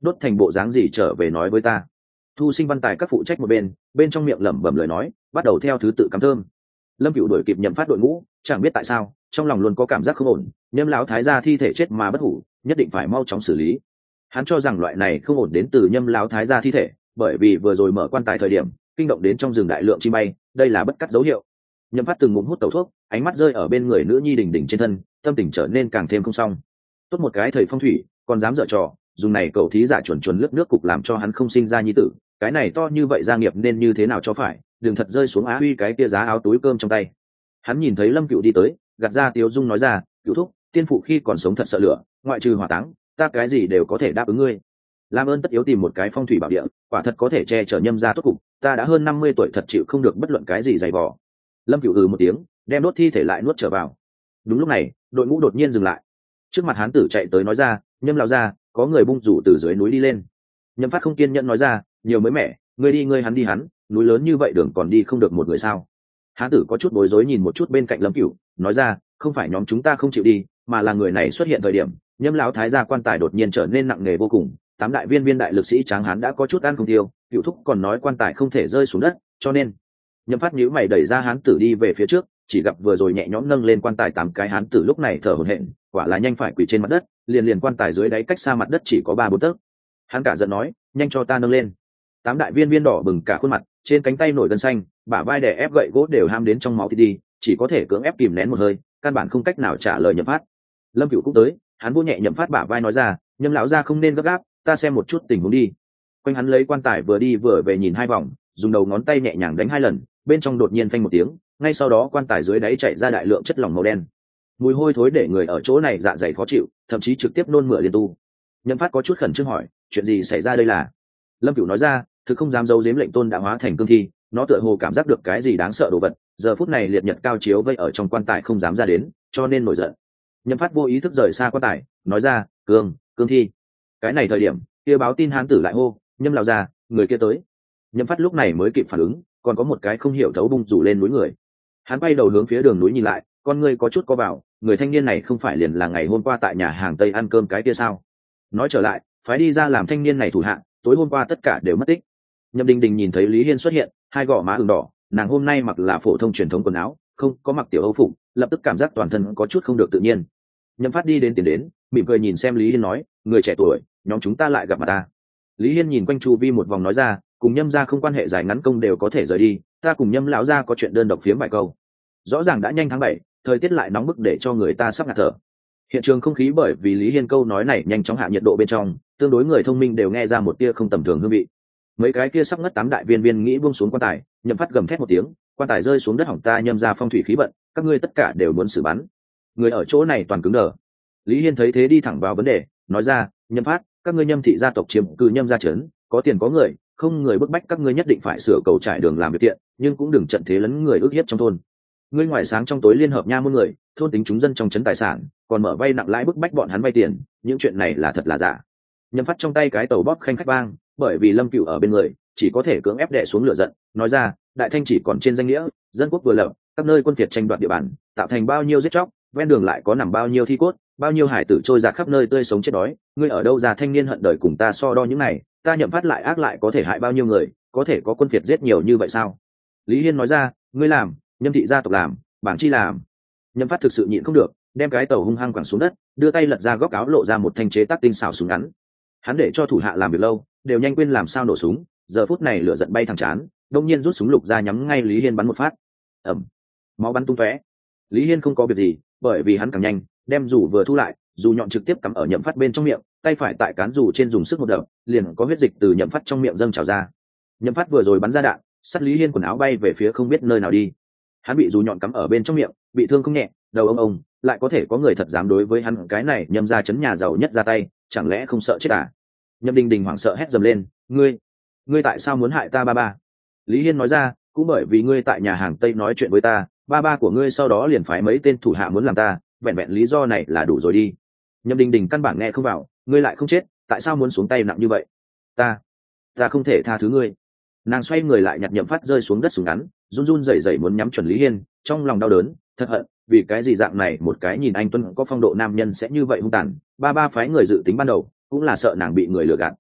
đốt thành bộ dáng gì trở về nói với ta. Thu Sinh Văn Tài các phụ trách một bên trong miệng lẩm bẩm lời nói, bắt đầu theo thứ tự cắm thơm. Lâm Cửu đuổi kịp Nhậm Phát đội ngũ, chẳng biết tại sao trong lòng luôn có cảm giác không ổn. Nhâm lão thái gia thi thể chết mà bất hủ, nhất định phải mau chóng xử lý. Hắn cho rằng loại này không ổn đến từ Nhâm lão thái gia thi thể, bởi vì vừa rồi mở quan tài thời điểm kinh động đến trong rừng đại lượng chim bay, đây là bất cắt dấu hiệu. Nhậm Phát từng ngụm hút tẩu thuốc, ánh mắt rơi ở bên người nữ nhi Đình Đình trên thân, tâm tình trở nên càng thêm không xong. Tốt một cái thầy phong thủy, còn dám dở trò, dùng này cậu thí giả chuẩn chuẩn lướt nước cục làm cho hắn không sinh ra nhi tử, cái này to như vậy gia nghiệp nên như thế nào cho phải, đừng thật rơi xuống Á Huy cái kia giá áo túi cơm trong tay. Hắn nhìn thấy Lâm Cựu đi tới, gạt ra tiếu dung nói ra, Cựu thúc, tiên phụ khi còn sống thật sợ lửa, ngoại trừ hỏa táng, ta cái gì đều có thể đáp ứng ngươi. Làm ơn tất yếu tìm một cái phong thủy bảo địa, quả thật có thể che chở Nhâm gia tốt cục, ta đã hơn 50 tuổi thật chịu không được bất luận cái gì dày vò. Lâm Cựu một tiếng, đem đốt thi thể lại nuốt trở vào. Đúng lúc này, đội ngũ đột nhiên dừng lại. Trước mặt hán tử chạy tới nói ra, Nhâm lão gia, có người bung rủ từ dưới núi đi lên. Nhâm Phát không kiên nhẫn nói ra, nhiều mới mẻ, ngươi đi ngươi hắn đi hắn, núi lớn như vậy đường còn đi không được một người sao? Hán tử có chút bối rối nhìn một chút bên cạnh Lâm Cửu, nói ra, không phải nhóm chúng ta không chịu đi, mà là người này xuất hiện thời điểm, Nhâm lão thái gia quan tài đột nhiên trở nên nặng nề vô cùng, tám đại viên đại lực sĩ tráng hán đã có chút ăn không tiêu, Cửu thúc còn nói quan tài không thể rơi xuống đất, cho nên Nhâm Phát nhíu mày đẩy ra hán tử đi về phía trước, chỉ gặp vừa rồi nhẹ nhõm nâng lên quan tài tám cái hán tử lúc này thở hổn hển, quả là nhanh phải quỳ trên mặt đất, liền quan tài dưới đáy cách xa mặt đất chỉ có 3-4 tấc. Hắn cả giận nói, nhanh cho ta nâng lên. Tám đại viên đỏ bừng cả khuôn mặt, trên cánh tay nổi gân xanh, bả vai đè ép gậy gỗ đều ham đến trong máu thì đi, chỉ có thể cưỡng ép kìm nén một hơi, căn bản không cách nào trả lời Nhậm Phát. Lâm Cửu cũng tới, hắn vô nhẹ Nhậm Phát bả vai nói ra, Nhâm lão gia không nên gấp gáp, ta xem một chút tình huống đi. Quanh hắn lấy quan tài vừa đi vừa về nhìn 2 vòng, dùng đầu ngón tay nhẹ nhàng đánh 2 lần, bên trong đột nhiên phanh một tiếng, ngay sau đó quan tài dưới đáy chảy ra đại lượng chất lỏng màu đen. Mùi hôi thối để người ở chỗ này dạ dày khó chịu, thậm chí trực tiếp nôn mửa liên tu. Nhậm Phát có chút khẩn trương hỏi, chuyện gì xảy ra đây là? Lâm Cửu nói ra, thực không dám giấu giếm lệnh tôn đã hóa thành cương thi, nó tựa hồ cảm giác được cái gì đáng sợ đồ vật, giờ phút này liệt nhật cao chiếu vây ở trong quan tài không dám ra đến, cho nên nổi giận. Nhậm Phát vô ý thức rời xa quan tài, nói ra, cương thi. Cái này thời điểm, kia báo tin hán tử lại hô, Nhâm lão gia, người kia tới. Nhậm Phát lúc này mới kịp phản ứng, còn có một cái không hiểu thấu bung rủ lên núi người. Hắn bay đầu hướng phía đường núi nhìn lại, con ngươi có chút co vào, người thanh niên này không phải liền là ngày hôm qua tại nhà hàng Tây ăn cơm cái kia sao? Nói trở lại, phái đi ra làm thanh niên này thủ hạ, tối hôm qua tất cả đều mất tích. Nhậm Đình Đình nhìn thấy Lý Hiên xuất hiện, 2 gò má ửng đỏ, nàng hôm nay mặc là phổ thông truyền thống quần áo, không có mặc tiểu âu phục, lập tức cảm giác toàn thân có chút không được tự nhiên. Nhậm Phát đi đến tiền đến, mỉm cười nhìn xem Lý Hiên nói, người trẻ tuổi, nhóm chúng ta lại gặp mặt ta. Lý Hiên nhìn quanh chu vi một vòng nói ra, cùng Nhâm gia không quan hệ dài ngắn công đều có thể rời đi, ta cùng Nhâm lão gia có chuyện đơn độc phiếm vài câu. Rõ ràng đã nhanh tháng 7, thời tiết lại nóng bức để cho người ta sắp ngạt thở. Hiện trường không khí bởi vì Lý Hiên câu nói này nhanh chóng hạ nhiệt độ bên trong, tương đối người thông minh đều nghe ra một tia không tầm thường hương vị. Mấy cái kia sắp ngất 8 đại viên nghĩ buông xuống quan tài, Nhậm Phát gầm thét một tiếng, quan tài rơi xuống đất hỏng ta Nhâm gia phong thủy khí vận, các ngươi tất cả đều muốn xử bắn. Người ở chỗ này toàn cứng đờ. Lý Hiên thấy thế đi thẳng vào vấn đề, nói ra, Nhâm Phát, các ngươi Nhâm thị gia tộc chiếm cư Nhâm gia trấn, có tiền có người, không người bức bách các ngươi nhất định phải sửa cầu trải đường làm việc tiện, nhưng cũng đừng trận thế lấn người ức hiếp trong thôn. Ngươi ngoài sáng trong tối liên hợp nha môn người, thôn tính chúng dân trong trấn tài sản, còn mở vay nặng lãi bức bách bọn hắn vay tiền, những chuyện này là thật là giả. Nhâm Phát trong tay cái tàu bóp khanh khách vang, bởi vì Lâm Cửu ở bên người, chỉ có thể cưỡng ép đè xuống lửa giận, nói ra, đại thanh chỉ còn trên danh nghĩa, dân quốc vừa lập, các nơi quân phiệt tranh đoạt địa bàn, tạo thành bao nhiêu giết chóc, ven đường lại có nằm bao nhiêu thi cốt, bao nhiêu hải tử trôi dạt khắp nơi tươi sống chết đói, ngươi ở đâu ra thanh niên hận đời cùng ta so đo những này, ta Nhậm Phát lại ác lại có thể hại bao nhiêu người, có thể có quân phiệt giết nhiều như vậy sao? Lý Hiên nói ra, ngươi làm, Nhâm thị gia tộc làm, bảng chi làm. Nhậm Phát thực sự nhịn không được, đem cái tàu hung hăng quẳng xuống đất, đưa tay lật ra góc áo lộ ra một thanh chế tác tinh xảo súng ngắn. Hắn để cho thủ hạ làm việc lâu, đều nhanh quên làm sao nổ súng, giờ phút này lửa giận bay thẳng chán, đông nhiên rút súng lục ra nhắm ngay Lý Hiên bắn một phát. Ầm, máu bắn tung tóe. Lý Hiên không có việc gì, bởi vì hắn càng nhanh, đem dù vừa thu lại, dù nhọn trực tiếp cắm ở Nhậm Phát bên trong miệng, tay phải tại cán dù trên dùng sức một đập, liền có huyết dịch từ Nhậm Phát trong miệng dâng trào ra. Nhậm Phát vừa rồi bắn ra đạn, sát Lý Hiên quần áo bay về phía không biết nơi nào đi. Hắn bị dù nhọn cắm ở bên trong miệng, bị thương không nhẹ, đầu ông, lại có thể có người thật dám đối với hắn cái này Nhâm gia trấn nhà giàu nhất ra tay, chẳng lẽ không sợ chết à? Nhâm Đình Đình hoảng sợ hét dầm lên, ngươi tại sao muốn hại ta ba ba? Lý Hiên nói ra, cũng bởi vì ngươi tại nhà hàng Tây nói chuyện với ta, ba ba của ngươi sau đó liền phái mấy tên thủ hạ muốn làm ta, vẹn vẹn lý do này là đủ rồi đi. Nhâm Đình Đình căn bản nghe không vào, ngươi lại không chết, tại sao muốn xuống tay nặng như vậy? Ta không thể tha thứ ngươi. Nàng xoay người lại nhặt Nhậm Phát rơi xuống đất súng ngắn, run run rẩy rẩy muốn nhắm chuẩn Lý Hiên, trong lòng đau đớn, thật hận, vì cái gì dạng này một cái nhìn anh tuấn có phong độ nam nhân sẽ như vậy hung tàn, ba phái người dự tính ban đầu cũng là sợ nàng bị người lừa gạt.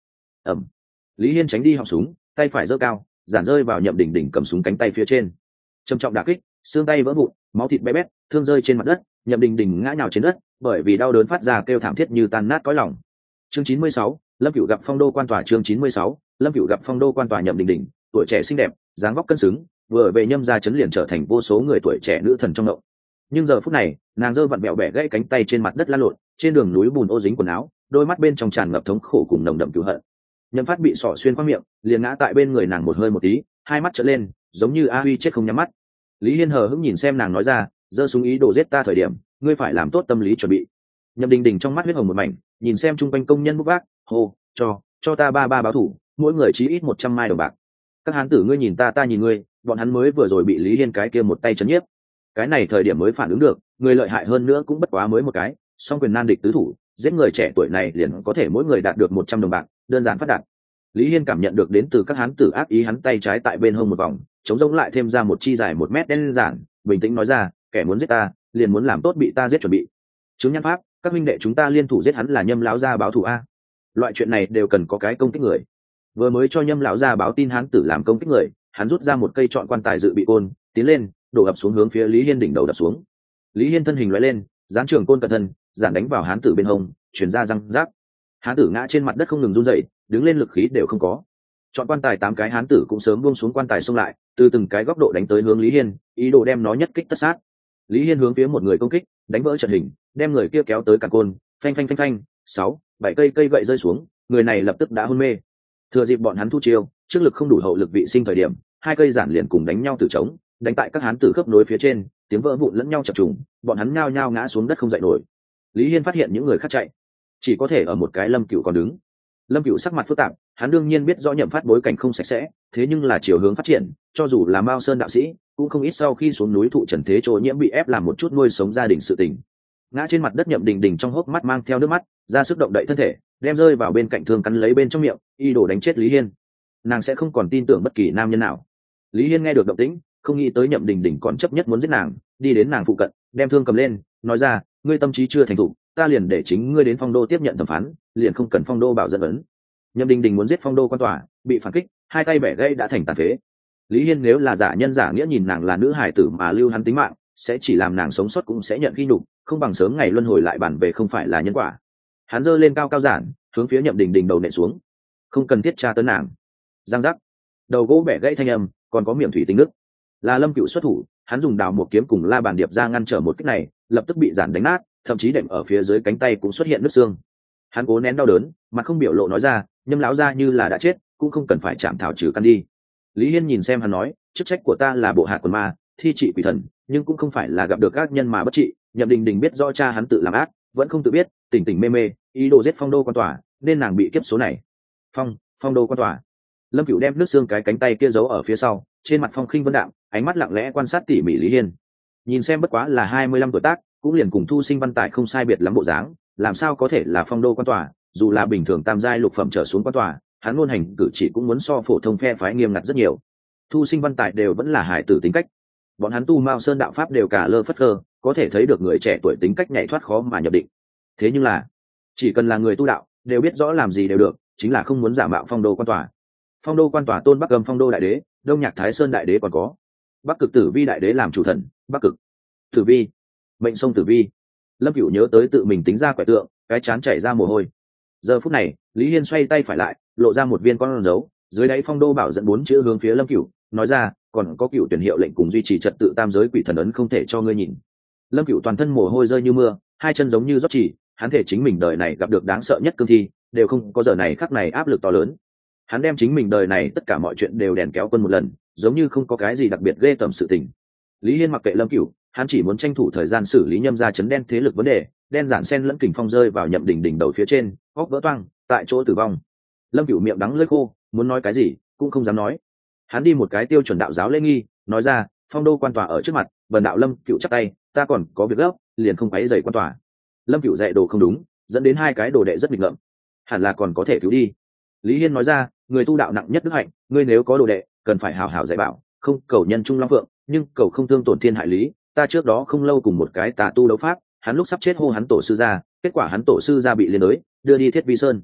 ẩm. Lý Hiên tránh đi họng súng, tay phải giơ cao, giản rơi vào Nhậm Đình Đình cầm súng cánh tay phía trên. Trầm trọng đả kích, xương tay vỡ vụn, máu thịt bé bét, thương rơi trên mặt đất, Nhậm Đình Đình ngã nhào trên đất, bởi vì đau đớn phát ra kêu thảm thiết như tan nát cõi lòng. Chương 96, Lâm Cửu gặp Phong Đô quan tòa. Chương 96, Lâm Cửu gặp Phong Đô quan tòa. Nhậm Đình Đình, tuổi trẻ xinh đẹp, dáng vóc cân xứng, vừa về Nhâm gia trấn liền trở thành vô số người tuổi trẻ nữ thần trong động. Nhưng giờ phút này, nàng giơ vặn bẹo bẻ gãy cánh tay trên mặt đất lăn lộn, trên đường núi bùn ô dính quần áo, đôi mắt bên trong tràn ngập thống khổ cùng nồng đậm cừu hận. Nhậm Phát bị sọ xuyên qua miệng, liền ngã tại bên người nàng một hơi một tí, hai mắt trợn lên, giống như A Huy chết không nhắm mắt. Lý Hiên hờ hững nhìn xem nàng nói ra, giơ súng ý đồ giết ta thời điểm, ngươi phải làm tốt tâm lý chuẩn bị. Nhậm Đình Đình trong mắt huyết hồng một mảnh, nhìn xem chung quanh công nhân bốc vác, hô, cho ta ba báo thủ, mỗi người chí ít 100 mai đồng bạc. Các hán tử ngươi nhìn ta, ta nhìn ngươi, bọn hắn mới vừa rồi bị Lý Hiên cái kia một tay chấn nhiếp. Cái này thời điểm mới phản ứng được, người lợi hại hơn nữa cũng bất quá mới một cái, song quyền nan địch tứ thủ, giết người trẻ tuổi này liền có thể mỗi người đạt được 100 đồng bạc, đơn giản phát đạt. Lý Hiên cảm nhận được đến từ các hán tử ác ý, hắn tay trái tại bên hông một vòng, chống rỗng lại thêm ra một chi dài 1 mét đơn giản, bình tĩnh nói ra, kẻ muốn giết ta, liền muốn làm tốt bị ta giết chuẩn bị. Chứng nhân pháp, các huynh đệ chúng ta liên thủ giết hắn là Nhâm lão gia báo thù a. Loại chuyện này đều cần có cái công kích người. Vừa mới cho Nhâm lão gia báo tin hán tử làm công kích người, hắn rút ra một cây chọn quan tài dự bị côn, tiến lên, đổ ập xuống hướng phía Lý Hiên đỉnh đầu đập xuống. Lý Hiên thân hình lóe lên, giáng trường côn cẩn thân, giản đánh vào hán tử bên hông, truyền ra răng rác. Hán tử ngã trên mặt đất không ngừng run rẩy, đứng lên lực khí đều không có. Chọn quan tài 8 cái hán tử cũng sớm buông xuống quan tài xông lại, từ từng cái góc độ đánh tới hướng Lý Hiên, ý đồ đem nó nhất kích tất sát. Lý Hiên hướng phía một người công kích, đánh vỡ trận hình, đem người kia kéo tới cản côn, phanh phanh phanh phanh, 6-7 cây gậy rơi xuống, người này lập tức đã hôn mê. Thừa dịp bọn hắn thu chiêu, trước lực không đủ hậu lực vị sinh thời điểm, 2 cây giản liền cùng đánh nhau từ trống, đánh tại các hán tử khớp nối phía trên, tiếng vỡ vụn lẫn nhau chập trùng, bọn hắn nhao nhao ngã xuống đất không dậy nổi. Lý Hiên phát hiện những người khác chạy, chỉ có thể ở một cái Lâm Cửu còn đứng. Lâm Cửu sắc mặt phức tạp, hắn đương nhiên biết rõ Nhậm Phát bối cảnh không sạch sẽ, thế nhưng là chiều hướng phát triển, cho dù là Mao Sơn đạo sĩ, cũng không ít sau khi xuống núi thụ trần thế trổ nhiễm bị ép làm một chút nuôi sống gia đình sự tình. Ngã trên mặt đất Nhậm Đình Đình trong hốc mắt mang theo nước mắt, ra sức động đậy thân thể, đem rơi vào bên cạnh thương cắn lấy bên trong miệng, y đổ đánh chết Lý Hiên. Nàng sẽ không còn tin tưởng bất kỳ nam nhân nào. Lý Hiên nghe được động tĩnh, không nghĩ tới Nhậm Đình Đình còn chấp nhất muốn giết nàng, đi đến nàng phụ cận, đem thương cầm lên, nói ra, ngươi tâm trí chưa thành thục, ta liền để chính ngươi đến Phong Đô tiếp nhận thẩm phán, liền không cần Phong Đô bảo dẫn vấn. Nhậm Đình Đình muốn giết Phong Đô quan tòa, bị phản kích, 2 tay bẻ gãy đã thành tàn phế. Lý Hiên nếu là giả nhân giả nghĩa nhìn nàng là nữ hài tử mà lưu hắn tính mạng, sẽ chỉ làm nàng sống sót cũng sẽ nhận khi nhục, không bằng sớm ngày luân hồi lại bản về không phải là nhân quả. Hắn giơ lên cao cao giản, hướng phía Nhậm Đình Đình đầu nện xuống. Không cần thiết tra tấn nàng. Giang giác, đầu gỗ bẻ gãy thanh âm, còn có miệng thủy tinh nước. Là Lâm Cửu xuất thủ, hắn dùng đào một kiếm cùng la bàn điệp ra ngăn trở một kích này, lập tức bị giản đánh nát, thậm chí đệm ở phía dưới cánh tay cũng xuất hiện nứt xương. Hắn cố nén đau đớn, mặt không biểu lộ nói ra, Nhâm lão gia như là đã chết, cũng không cần phải chạm thảo trừ căn đi. Lý Hiên nhìn xem hắn nói, chức trách của ta là bộ hạ quần ma, thi trị quỷ thần, nhưng cũng không phải là gặp được các nhân mà bất trị. Nhậm Đình Đình biết rõ cha hắn tự làm ác, vẫn không tự biết, tỉnh tỉnh mê mê, ý đồ giết Phong Đô quan tòa, nên nàng bị kiếp số này. Phong Đô quan tòa. Lâm Cửu đem nước xương cái cánh tay kia giấu ở phía sau, trên mặt phong khinh vân đạm, ánh mắt lặng lẽ quan sát tỉ mỉ Lý Hiên. Nhìn xem bất quá là 25 tuổi tác, cũng liền cùng Thu Sinh Văn Tài không sai biệt lắm bộ dáng, làm sao có thể là Phong Đô quan tòa, dù là bình thường tam giai lục phẩm trở xuống quan tòa, hắn ngôn hành cử chỉ cũng muốn so phổ thông phe phái nghiêm ngặt rất nhiều. Thu Sinh Văn Tài đều vẫn là hài tử tính cách, bọn hắn tu Mao Sơn đạo pháp đều cả lơ phất lơ, có thể thấy được người trẻ tuổi tính cách nhảy thoát khó mà nhập định. Thế nhưng là, chỉ cần là người tu đạo, đều biết rõ làm gì đều được, chính là không muốn giả mạo Phong Đô quan tòa. Phong Đô quan tòa tôn Bắc Âm Phong Đô đại đế, Đông Nhạc Thái Sơn đại đế còn có Bắc Cực Tử Vi đại đế làm chủ thần. Bắc Cực Tử Vi, mệnh sông Tử Vi. Lâm Cửu nhớ tới tự mình tính ra quẻ tượng, cái chán chảy ra mồ hôi. Giờ phút này, Lý Hiên xoay tay phải lại, lộ ra một viên con dấu, dưới đáy Phong Đô bảo dẫn 4 chữ hướng phía Lâm Cửu, nói ra, còn có Cửu tuyển hiệu lệnh cùng duy trì trật tự tam giới quỷ thần ấn không thể cho ngươi nhìn. Lâm Cửu toàn thân mồ hôi rơi như mưa, 2 chân giống như rót chỉ, hắn thể chính mình đời này gặp được đáng sợ nhất cương thi, đều không có giờ này khắc này áp lực to lớn. Hắn đem chính mình đời này tất cả mọi chuyện đều đèn kéo quân một lần, giống như không có cái gì đặc biệt ghê tởm sự tình. Lý Hiên mặc kệ Lâm Cửu, hắn chỉ muốn tranh thủ thời gian xử lý Nhâm gia chấn đen thế lực vấn đề, đen giản sen lẫn kình phong rơi vào Nhậm Đình Đình đầu phía trên, óc vỡ toang, tại chỗ tử vong. Lâm Cửu miệng đắng lưỡi khô, muốn nói cái gì cũng không dám nói. Hắn đi một cái tiêu chuẩn đạo giáo lễ nghi, nói ra, Phong Đô quan tòa ở trước mặt, bần đạo Lâm Cửu chắp tay, ta còn có việc gấp, liền không quấy rầy quan tòa. Lâm Cửu dạy đồ không đúng, dẫn đến 2 cái đồ đệ rất nghịch ngợm, hẳn là còn có thể cứu đi. Lý Hiên nói ra, người tu đạo nặng nhất đức hạnh, ngươi nếu có đồ đệ, cần phải hào hào dạy bảo, không cầu nhân trung long phượng, nhưng cầu không thương tổn thiên hại lý. Ta trước đó không lâu cùng một cái tà tu đấu pháp, hắn lúc sắp chết hô hắn tổ sư ra, kết quả hắn tổ sư ra bị liên đới, đưa đi Thiết Vi Sơn.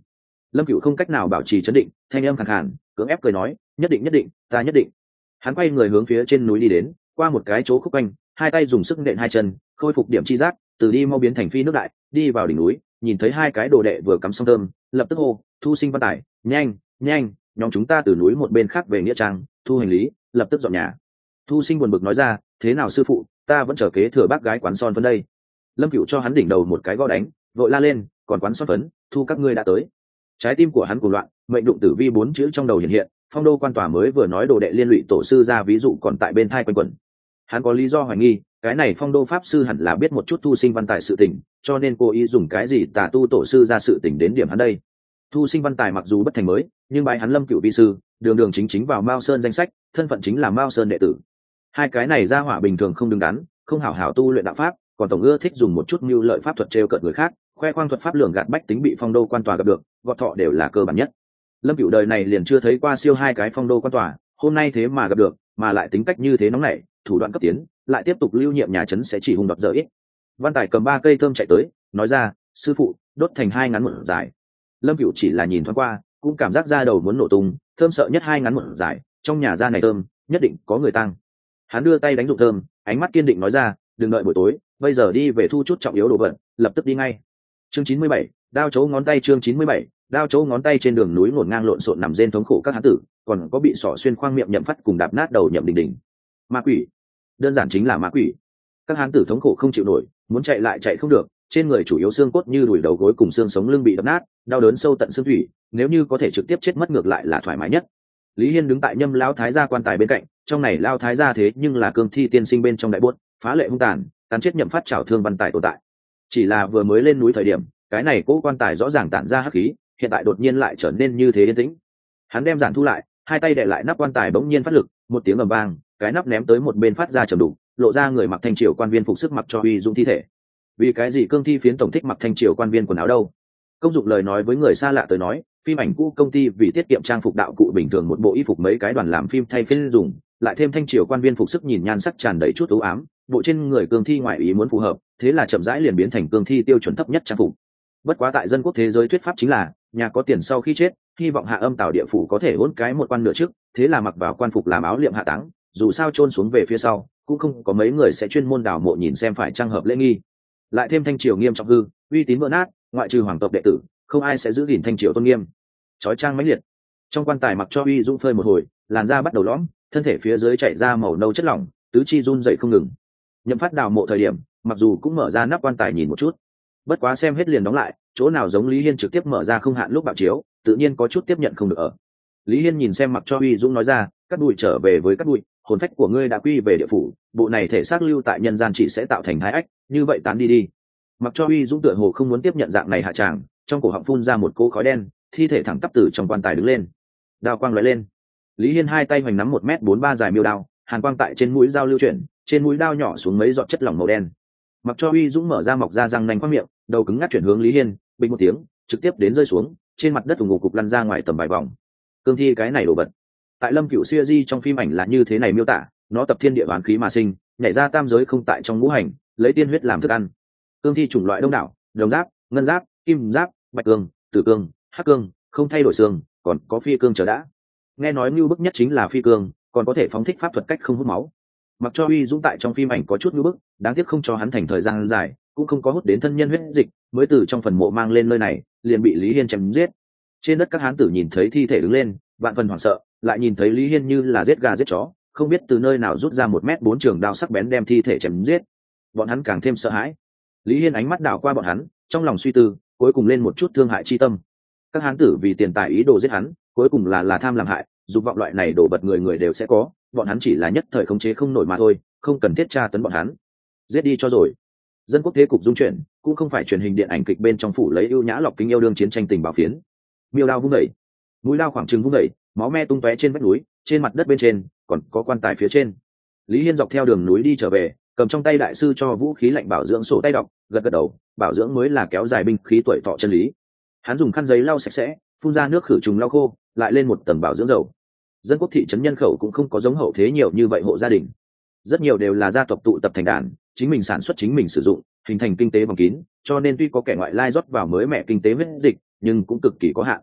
Lâm Cửu không cách nào bảo trì trấn định, thanh âm khàn khàn cưỡng ép cười nói, nhất định nhất định, ta nhất định. Hắn quay người hướng phía trên núi đi đến, qua một cái chỗ khúc quanh, hai tay dùng sức nện hai chân, khôi phục điểm chi giác, từ đi mau biến thành phi nước đại, đi vào đỉnh núi, nhìn thấy hai cái đồ đệ vừa cắm xong thơm, lập tức hô, Thu Sinh Văn Tài, nhanh nhanh, nhóm chúng ta từ núi một bên khác về nghĩa trang, thu hành lý, lập tức dọn nhà. Thu Sinh buồn bực nói ra, thế nào sư phụ, ta vẫn chờ kế thừa bác gái quán son phấn đây. Lâm Cửu cho hắn đỉnh đầu một cái gõ đánh, vội la lên, còn quán son phấn, thu các ngươi đã tới. Trái tim của hắn cuồng loạn, mệnh đụng tử vi bốn chữ trong đầu hiện hiện, Phong Đô quan tòa mới vừa nói đồ đệ liên lụy tổ sư ra ví dụ còn tại bên thai quanh quẩn. Hắn có lý do hoài nghi, cái này Phong Đô pháp sư hẳn là biết một chút Thu Sinh Văn Tài sự tình, cho nên cố ý dùng cái gì tà tu tổ sư ra sự tình đến điểm hắn đây. Thu Sinh Văn Tài mặc dù bất thành mới, nhưng bài hắn Lâm Cửu vi sư, đường đường chính chính vào Mao Sơn danh sách, thân phận chính là Mao Sơn đệ tử. Hai cái này ra hỏa bình thường không đứng đắn, không hảo hảo tu luyện đạo pháp, còn tổng ưa thích dùng một chút mưu lợi pháp thuật trêu cợt người khác, khoe khoang thuật pháp lường gạt bách tính bị Phong Đô quan tòa gặp được, gọt thọ đều là cơ bản nhất. Lâm Cửu đời này liền chưa thấy qua siêu hai cái Phong Đô quan tòa, hôm nay thế mà gặp được, mà lại tính cách như thế nóng nảy, thủ đoạn cấp tiến, lại tiếp tục lưu nhiệm nhà trấn sẽ chỉ hung đoạt dở ít. Văn Tài cầm 3 cây thơm chạy tới, nói ra, sư phụ, đốt thành 2 ngắn một dài. Lâm Cửu chỉ là nhìn thoáng qua, cũng cảm giác da đầu muốn nổ tung, thơm sợ nhất 2 ngắn một dài, trong nhà ra này thơm, nhất định có người tăng. Hắn đưa tay đánh dụng thơm, ánh mắt kiên định nói ra, đừng đợi buổi tối, bây giờ đi về thu chút trọng yếu đồ vật, lập tức đi ngay. Chương 97, đao chấu ngón tay. Chương 97, đao chấu ngón tay. Trên đường núi ngổn ngang lộn xộn nằm rên thống khổ các hán tử, còn có bị sỏ xuyên khoang miệng Nhậm Phát cùng đạp nát đầu Nhậm Đình Đình. Ma quỷ, đơn giản chính là ma quỷ. Các hán tử thống khổ không chịu nổi, muốn chạy lại chạy không được, trên người chủ yếu xương cốt như đùi đầu gối cùng xương sống lưng bị đập nát, đau đớn sâu tận xương thủy, nếu như có thể trực tiếp chết mất ngược lại là thoải mái nhất. Lý Hiên đứng tại Nhâm lão thái gia quan tài bên cạnh, trong này lão thái gia thế nhưng là cương thi tiên sinh bên trong đại buốt, phá lệ hung tàn, cắn chết Nhậm Phát trảo thương Văn Tài tồn tại. Chỉ là vừa mới lên núi thời điểm, cái này cố quan tài rõ ràng tản ra hắc khí, hiện tại đột nhiên lại trở nên như thế yên tĩnh. Hắn đem giản thu lại, hai tay đè lại nắp quan tài bỗng nhiên phát lực, một tiếng ầm vang, cái nắp ném tới một bên phát ra trầm đục, lộ ra người mặc thanh triều quan viên phục sức mặc cho uy dũng thi thể. Vì cái gì cương thi phiến tổng thích mặc thanh triều quan viên quần áo đâu? Công dụng lời nói với người xa lạ tới nói, phim ảnh cũ công ty vì tiết kiệm trang phục đạo cụ bình thường một bộ y phục mấy cái đoàn làm phim thay phiên dùng, lại thêm thanh triều quan viên phục sức nhìn nhan sắc tràn đầy chút u ám, bộ trên người cương thi ngoại ý muốn phù hợp, thế là chậm rãi liền biến thành cương thi tiêu chuẩn thấp nhất trang phục. Bất quá tại dân quốc thế giới thuyết pháp chính là, nhà có tiền sau khi chết, hy vọng hạ âm tào địa phủ có thể hôn cái một quan nửa trước, thế là mặc vào quan phục làm áo liệm hạ táng, dù sao chôn xuống về phía sau, cũng không có mấy người sẽ chuyên môn đào mộ nhìn xem phải trang hợp lễ nghi. Lại thêm thanh triều nghiêm trọng hư, uy tín vỡ nát, ngoại trừ hoàng tộc đệ tử, không ai sẽ giữ gìn thanh triều tôn nghiêm. Chói trang mãnh liệt. Trong quan tài mặc cho uy dũng phơi một hồi, làn da bắt đầu lõm, thân thể phía dưới chảy ra màu nâu chất lỏng, tứ chi run dậy không ngừng. Nhậm Phát đào mộ thời điểm, mặc dù cũng mở ra nắp quan tài nhìn một chút, bất quá xem hết liền đóng lại, chỗ nào giống Lý Hiên trực tiếp mở ra không hạn lúc bạo chiếu, tự nhiên có chút tiếp nhận không được ở. Lý Hiên nhìn xem mặc cho uy dũng nói ra, cắt đùi trở về với cắt đùi, hồn phách của ngươi đã quy về địa phủ, bộ này thể xác lưu tại nhân gian chỉ sẽ tạo thành hai ách, như vậy tán đi đi. Mặc cho uy dũng tựa hồ không muốn tiếp nhận dạng này hạ tràng, trong cổ họng phun ra một cỗ khói đen, thi thể thẳng tắp từ trong quan tài đứng lên. Đao quang lóe lên, Lý Hiên hai tay hoành nắm 1m43 dài miêu đao, hàn quang tại trên mũi dao lưu chuyển, trên mũi đao nhỏ xuống mấy giọt chất lỏng màu đen. Mặc cho uy dũng mở ra mọc ra răng nanh quát miệng, đầu cứng ngắt chuyển hướng Lý Hiên, bình một tiếng, trực tiếp đến rơi xuống, trên mặt đất ủng ngục cục lăn ra ngoài tầm vài vòng. Cương thi cái này đổ vật. Tại Lâm Cửu series trong phim ảnh là như thế này miêu tả, nó tập thiên địa oán khí mà sinh, nhảy ra tam giới không tại trong ngũ hành, lấy tiên huyết làm thức ăn. Cương thi chủng loại đông đảo, đồng giáp, ngân giáp, kim giáp, bạch cương, tử cương, hắc cương, không thay đổi xương, còn có phi cương chờ đã. Nghe nói nhu bức nhất chính là phi cương, còn có thể phóng thích pháp thuật cách không hút máu. Mặc cho uy dũng tại trong phim ảnh có chút nhu bức, đáng tiếc không cho hắn thành thời gian dài, cũng không có hút đến thân nhân huyết dịch, mới từ trong phần mộ mang lên nơi này, liền bị Lý Hiên chém giết. Trên đất các hán tử nhìn thấy thi thể đứng lên, vạn phần hoảng sợ, lại nhìn thấy Lý Hiên như là giết gà giết chó, không biết từ nơi nào rút ra 1m4 trường đao sắc bén đem thi thể chém giết. Bọn hắn càng thêm sợ hãi. Lý Hiên ánh mắt đảo qua bọn hắn, trong lòng suy tư, cuối cùng lên một chút thương hại chi tâm. Các hán tử vì tiền tài ý đồ giết hắn, cuối cùng là tham làm hại, dục vọng loại này đổ bật người người đều sẽ có, bọn hắn chỉ là nhất thời khống chế không nổi mà thôi, không cần thiết tra tấn bọn hắn. Giết đi cho rồi. Dân quốc thế cục dung chuyển, cũng không phải truyền hình điện ảnh kịch bên trong phủ lấy ưu nhã lọc kính yêu đương chiến tranh tình báo phiến. Miêu đao vung đẩy, mũi đao khoảng trừng vung đẩy, máu me tung tóe trên vách núi, trên mặt đất bên trên còn có quan tài phía trên. Lý Hiên dọc theo đường núi đi trở về, cầm trong tay đại sư cho vũ khí lạnh bảo dưỡng sổ tay đọc, gật gật đầu, bảo dưỡng mới là kéo dài binh khí tuổi thọ chân lý. Hắn dùng khăn giấy lau sạch sẽ, phun ra nước khử trùng lau khô, lại lên một tầng bảo dưỡng dầu. Dân quốc thị trấn nhân khẩu cũng không có giống hậu thế nhiều như vậy hộ gia đình, rất nhiều đều là gia tộc tụ tập thành đàn, chính mình sản xuất chính mình sử dụng, hình thành kinh tế vòng kín, cho nên tuy có kẻ ngoại lai rót vào mới mẹ kinh tế huyết dịch, nhưng cũng cực kỳ có hạn.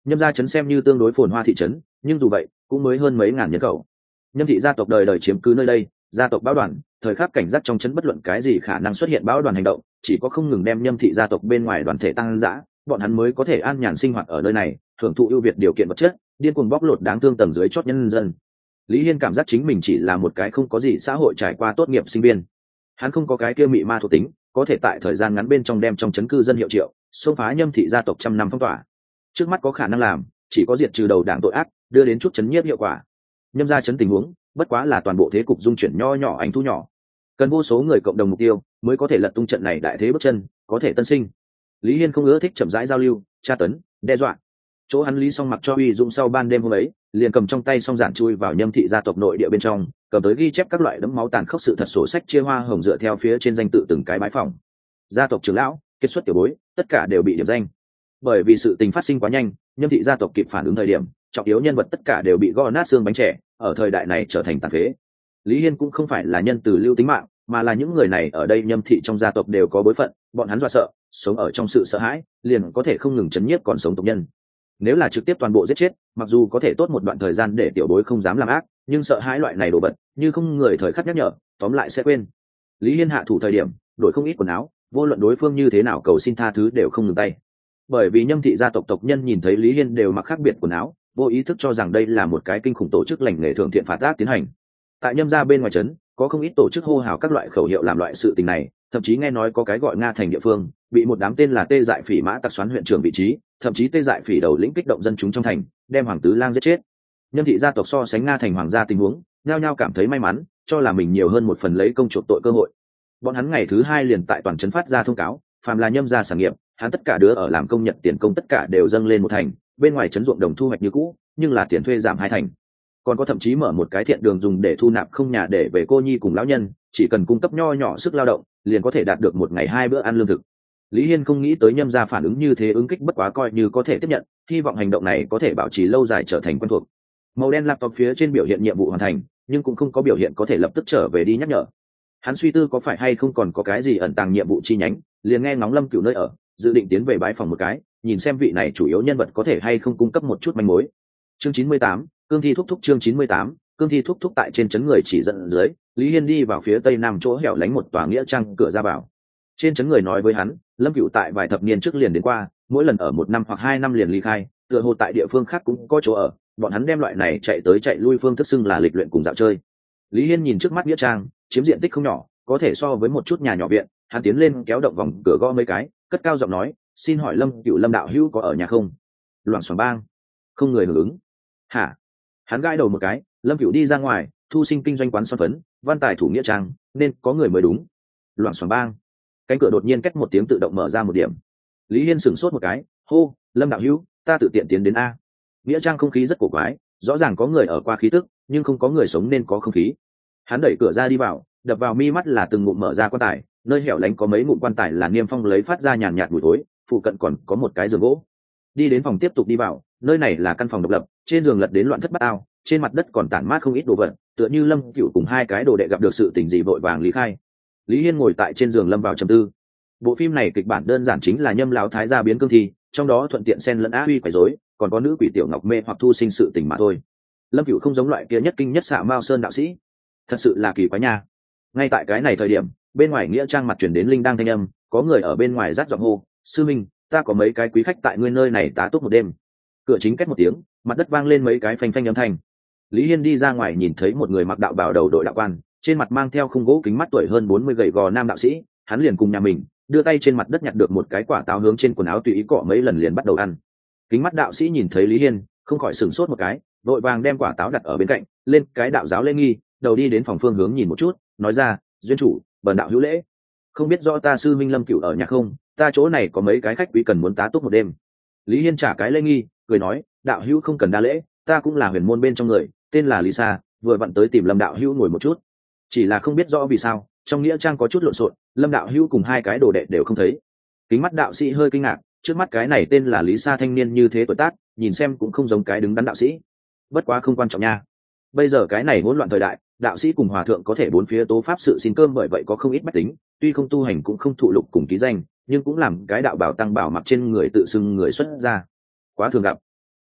Nhâm gia trấn xem như tương đối phồn hoa thị trấn, nhưng dù vậy cũng mới hơn mấy ngàn nhân khẩu. Nhâm thị gia tộc đời đời chiếm cứ nơi đây, gia tộc bão đoàn thời khắc cảnh giác trong trấn bất luận cái gì khả năng xuất hiện bão đoàn hành động, chỉ có không ngừng đem Nhâm thị gia tộc bên ngoài đoàn thể tăng dã, bọn hắn mới có thể an nhàn sinh hoạt ở nơi này, hưởng thụ ưu việt điều kiện vật chất, điên cuồng bóc lột đáng thương tầng dưới chót nhân dân. Lý Hiên cảm giác chính mình chỉ là một cái không có gì xã hội trải qua tốt nghiệp sinh viên. Hắn không có cái kia mị ma thuộc tính, có thể tại thời gian ngắn bên trong đem trong trấn cư dân hiệu triệu, xông phá Nhâm thị gia tộc trăm năm phong tỏa. Trước mắt có khả năng làm, chỉ có diệt trừ đầu đảng tội ác, đưa đến chút chấn nhiếp hiệu quả. Nhâm gia trấn tình huống, bất quá là toàn bộ thế cục dung chuyển nho nhỏ ánh thu nhỏ. Cần vô số người cộng đồng mục tiêu, mới có thể lật tung trận này đại thế bước chân, có thể tân sinh. Lý Hiên không ưa thích chậm rãi giao lưu, tra tấn, đe dọa. Chỗ hắn Lý Song mặc cho uy dũng sau ban đêm hôm ấy, liền cầm trong tay song giản chui vào Nhâm thị gia tộc nội địa bên trong, cầm tới ghi chép các loại đẫm máu tàn khốc sự thật sổ sách chia hoa hồng dựa theo phía trên danh tự từng cái bãi phòng. Gia tộc trưởng lão, kết xuất tiểu bối, tất cả đều bị điểm danh. Bởi vì sự tình phát sinh quá nhanh, Nhâm thị gia tộc kịp phản ứng thời điểm, trọng yếu nhân vật tất cả đều bị gõ nát xương bánh trẻ, ở thời đại này trở thành tàn phế. Lý Hiên cũng không phải là nhân từ lưu tính mạng, mà là những người này ở đây Nhâm thị trong gia tộc đều có bối phận, bọn hắn dọa sợ, sống ở trong sự sợ hãi, liền có thể không ngừng chấn nhiếp còn sống tộc nhân. Nếu là trực tiếp toàn bộ giết chết, mặc dù có thể tốt một đoạn thời gian để tiểu bối không dám làm ác, nhưng sợ hãi loại này đồ vật, như không người thời khắc nhắc nhở, tóm lại sẽ quên. Lý Hiên hạ thủ thời điểm, đổi không ít quần áo, vô luận đối phương như thế nào cầu xin tha thứ đều không ngừng tay. Bởi vì Nhâm thị gia tộc tộc nhân nhìn thấy Lý Hiên đều mặc khác biệt quần áo, vô ý thức cho rằng đây là một cái kinh khủng tổ chức lành nghề thượng thiện phạt ác tiến hành. Tại Nhâm gia bên ngoài trấn, có không ít tổ chức hô hào các loại khẩu hiệu làm loại sự tình này, thậm chí nghe nói có cái gọi Nga thành địa phương, bị một đám tên là Tê Dại Phỉ mã tặc xoán huyện trưởng vị trí, thậm chí Tê Dại Phỉ đầu lĩnh kích động dân chúng trong thành, đem hoàng tứ lang giết chết. Nhâm thị gia tộc so sánh Nga thành hoàng gia tình huống, nhao nhao cảm thấy may mắn, cho là mình nhiều hơn một phần lấy công chuộc tội cơ hội. Bọn hắn ngày thứ hai liền tại toàn trấn phát ra thông cáo, phàm là Nhâm gia sản nghiệp, hắn tất cả đứa ở làm công nhận tiền công tất cả đều dâng lên một thành, bên ngoài trấn ruộng đồng thu hoạch như cũ, nhưng là tiền thuê giảm 2 thành. Còn có thậm chí mở một cái thiện đường dùng để thu nạp không nhà để về cô nhi cùng lão nhân, chỉ cần cung cấp nho nhỏ sức lao động, liền có thể đạt được một ngày 2 bữa ăn lương thực. Lý Hiên không nghĩ tới Nhâm gia phản ứng như thế, ứng kích bất quá coi như có thể tiếp nhận, hy vọng hành động này có thể bảo trì lâu dài trở thành quen thuộc. Màu đen laptop phía trên biểu hiện nhiệm vụ hoàn thành, nhưng cũng không có biểu hiện có thể lập tức trở về đi nhắc nhở. Hắn suy tư có phải hay không còn có cái gì ẩn tàng nhiệm vụ chi nhánh, liền nghe ngóng Lâm Cửu nơi ở, dự định tiến về bái phòng một cái, nhìn xem vị này chủ yếu nhân vật có thể hay không cung cấp một chút manh mối. Chương 98, cương thi thúc thúc. Chương 98, cương thi thúc thúc. Tại trên trấn người chỉ dẫn dưới, Lý Hiên đi vào phía tây nam chỗ hẻo lánh một tòa nghĩa trang cửa ra vào. Trên trấn người nói với hắn, Lâm Cửu tại vài thập niên trước liền đến qua, mỗi lần ở 1 năm hoặc 2 năm liền ly khai, tựa hồ tại địa phương khác cũng có chỗ ở, bọn hắn đem loại này chạy tới chạy lui phương thức xưng là lịch luyện cùng dạo chơi. Lý Hiên nhìn trước mắt nghĩa trang, chiếm diện tích không nhỏ, có thể so với một chút nhà nhỏ viện, hắn tiến lên kéo động vòng cửa gõ mấy cái, cất cao giọng nói, xin hỏi Lâm Cửu Lâm đạo hữu có ở nhà không? Loảng xoảng bang, không người hưởng ứng. Hả? Hắn gãi đầu một cái, Lâm Cửu đi ra ngoài, thu sinh kinh doanh quán son phấn, văn tài thủ nghĩa trang, nên có người mới đúng. Loảng xoảng bang, cánh cửa đột nhiên két một tiếng tự động mở ra một điểm. Lý Hiên sửng sốt một cái, hô, Lâm đạo hữu, ta tự tiện tiến đến a. Nghĩa trang không khí rất cổ quái, rõ ràng có người ở qua khí tức, nhưng không có người sống nên có không khí. Hắn đẩy cửa ra đi vào, đập vào mi mắt là từng ngụm mở ra quan tài, nơi hẻo lánh có mấy ngụm quan tài là niêm phong lấy phát ra nhàn nhạt mùi thối, phụ cận còn có một cái giường gỗ. Đi đến phòng tiếp tục đi vào, nơi này là căn phòng độc lập, trên giường lật đến loạn thất bát ao, trên mặt đất còn tản mát không ít đồ vật, tựa như Lâm Cửu cùng 2 cái đồ đệ gặp được sự tình gì vội vàng lý khai. Lý Hiên ngồi tại trên giường lâm vào trầm tư. Bộ phim này kịch bản đơn giản chính là Nhâm lão thái gia biến cương thi, trong đó thuận tiện xen lẫn á uy quấy rối, còn có nữ quỷ tiểu ngọc mê hoặc thu sinh sự tình mà thôi. Lâm Cửu không giống loại kia nhất kinh nhất xạ Mao Sơn đạo sĩ, thật sự là kỳ quái nha. Ngay tại cái này thời điểm, bên ngoài nghĩa trang mặt truyền đến linh đang thanh âm, có người ở bên ngoài rát giọng hô, sư minh, ta có mấy cái quý khách tại ngươi nơi này tá túc một đêm. Cửa chính két một tiếng, mặt đất vang lên mấy cái phanh phanh âm thanh. Lý Hiên đi ra ngoài nhìn thấy một người mặc đạo bào đầu đội đạo quan, trên mặt mang theo khung gỗ kính mắt, tuổi hơn 40 gầy gò nam đạo sĩ, hắn liền cùng nhà mình đưa tay trên mặt đất nhặt được một cái quả táo hướng trên quần áo tùy ý cọ mấy lần liền bắt đầu ăn. Kính mắt đạo sĩ nhìn thấy Lý Hiên, không khỏi sửng sốt một cái, vội vàng đem quả táo đặt ở bên cạnh, lên cái đạo giáo lễ nghi, đầu đi đến phòng phương hướng nhìn một chút, nói ra, duyên chủ, bần đạo hữu lễ. Không biết rõ ta sư minh Lâm Cửu ở nhà không, ta chỗ này có mấy cái khách quý cần muốn tá túc một đêm. Lý Hiên trả cái lễ nghi, cười nói, đạo hữu không cần đa lễ, ta cũng là huyền môn bên trong người, tên là Lý Sa, vừa vặn tới tìm Lâm đạo hữu ngồi một chút. Chỉ là không biết rõ vì sao, trong nghĩa trang có chút lộn xộn, Lâm đạo hữu cùng 2 cái đồ đệ đều không thấy. Kính mắt đạo sĩ hơi kinh ngạc, trước mắt cái này tên là Lý Sa thanh niên như thế tuổi tác, nhìn xem cũng không giống cái đứng đắn đạo sĩ. Bất quá không quan trọng nha. Bây giờ cái này hỗn loạn thời đại, đạo sĩ cùng hòa thượng có thể bốn phía tố pháp sự xin cơm, bởi vậy có không ít bách tính, tuy không tu hành cũng không thụ lục cùng ký danh, nhưng cũng làm cái đạo bảo tăng bảo mặc trên người tự xưng người xuất gia. Quá thường gặp.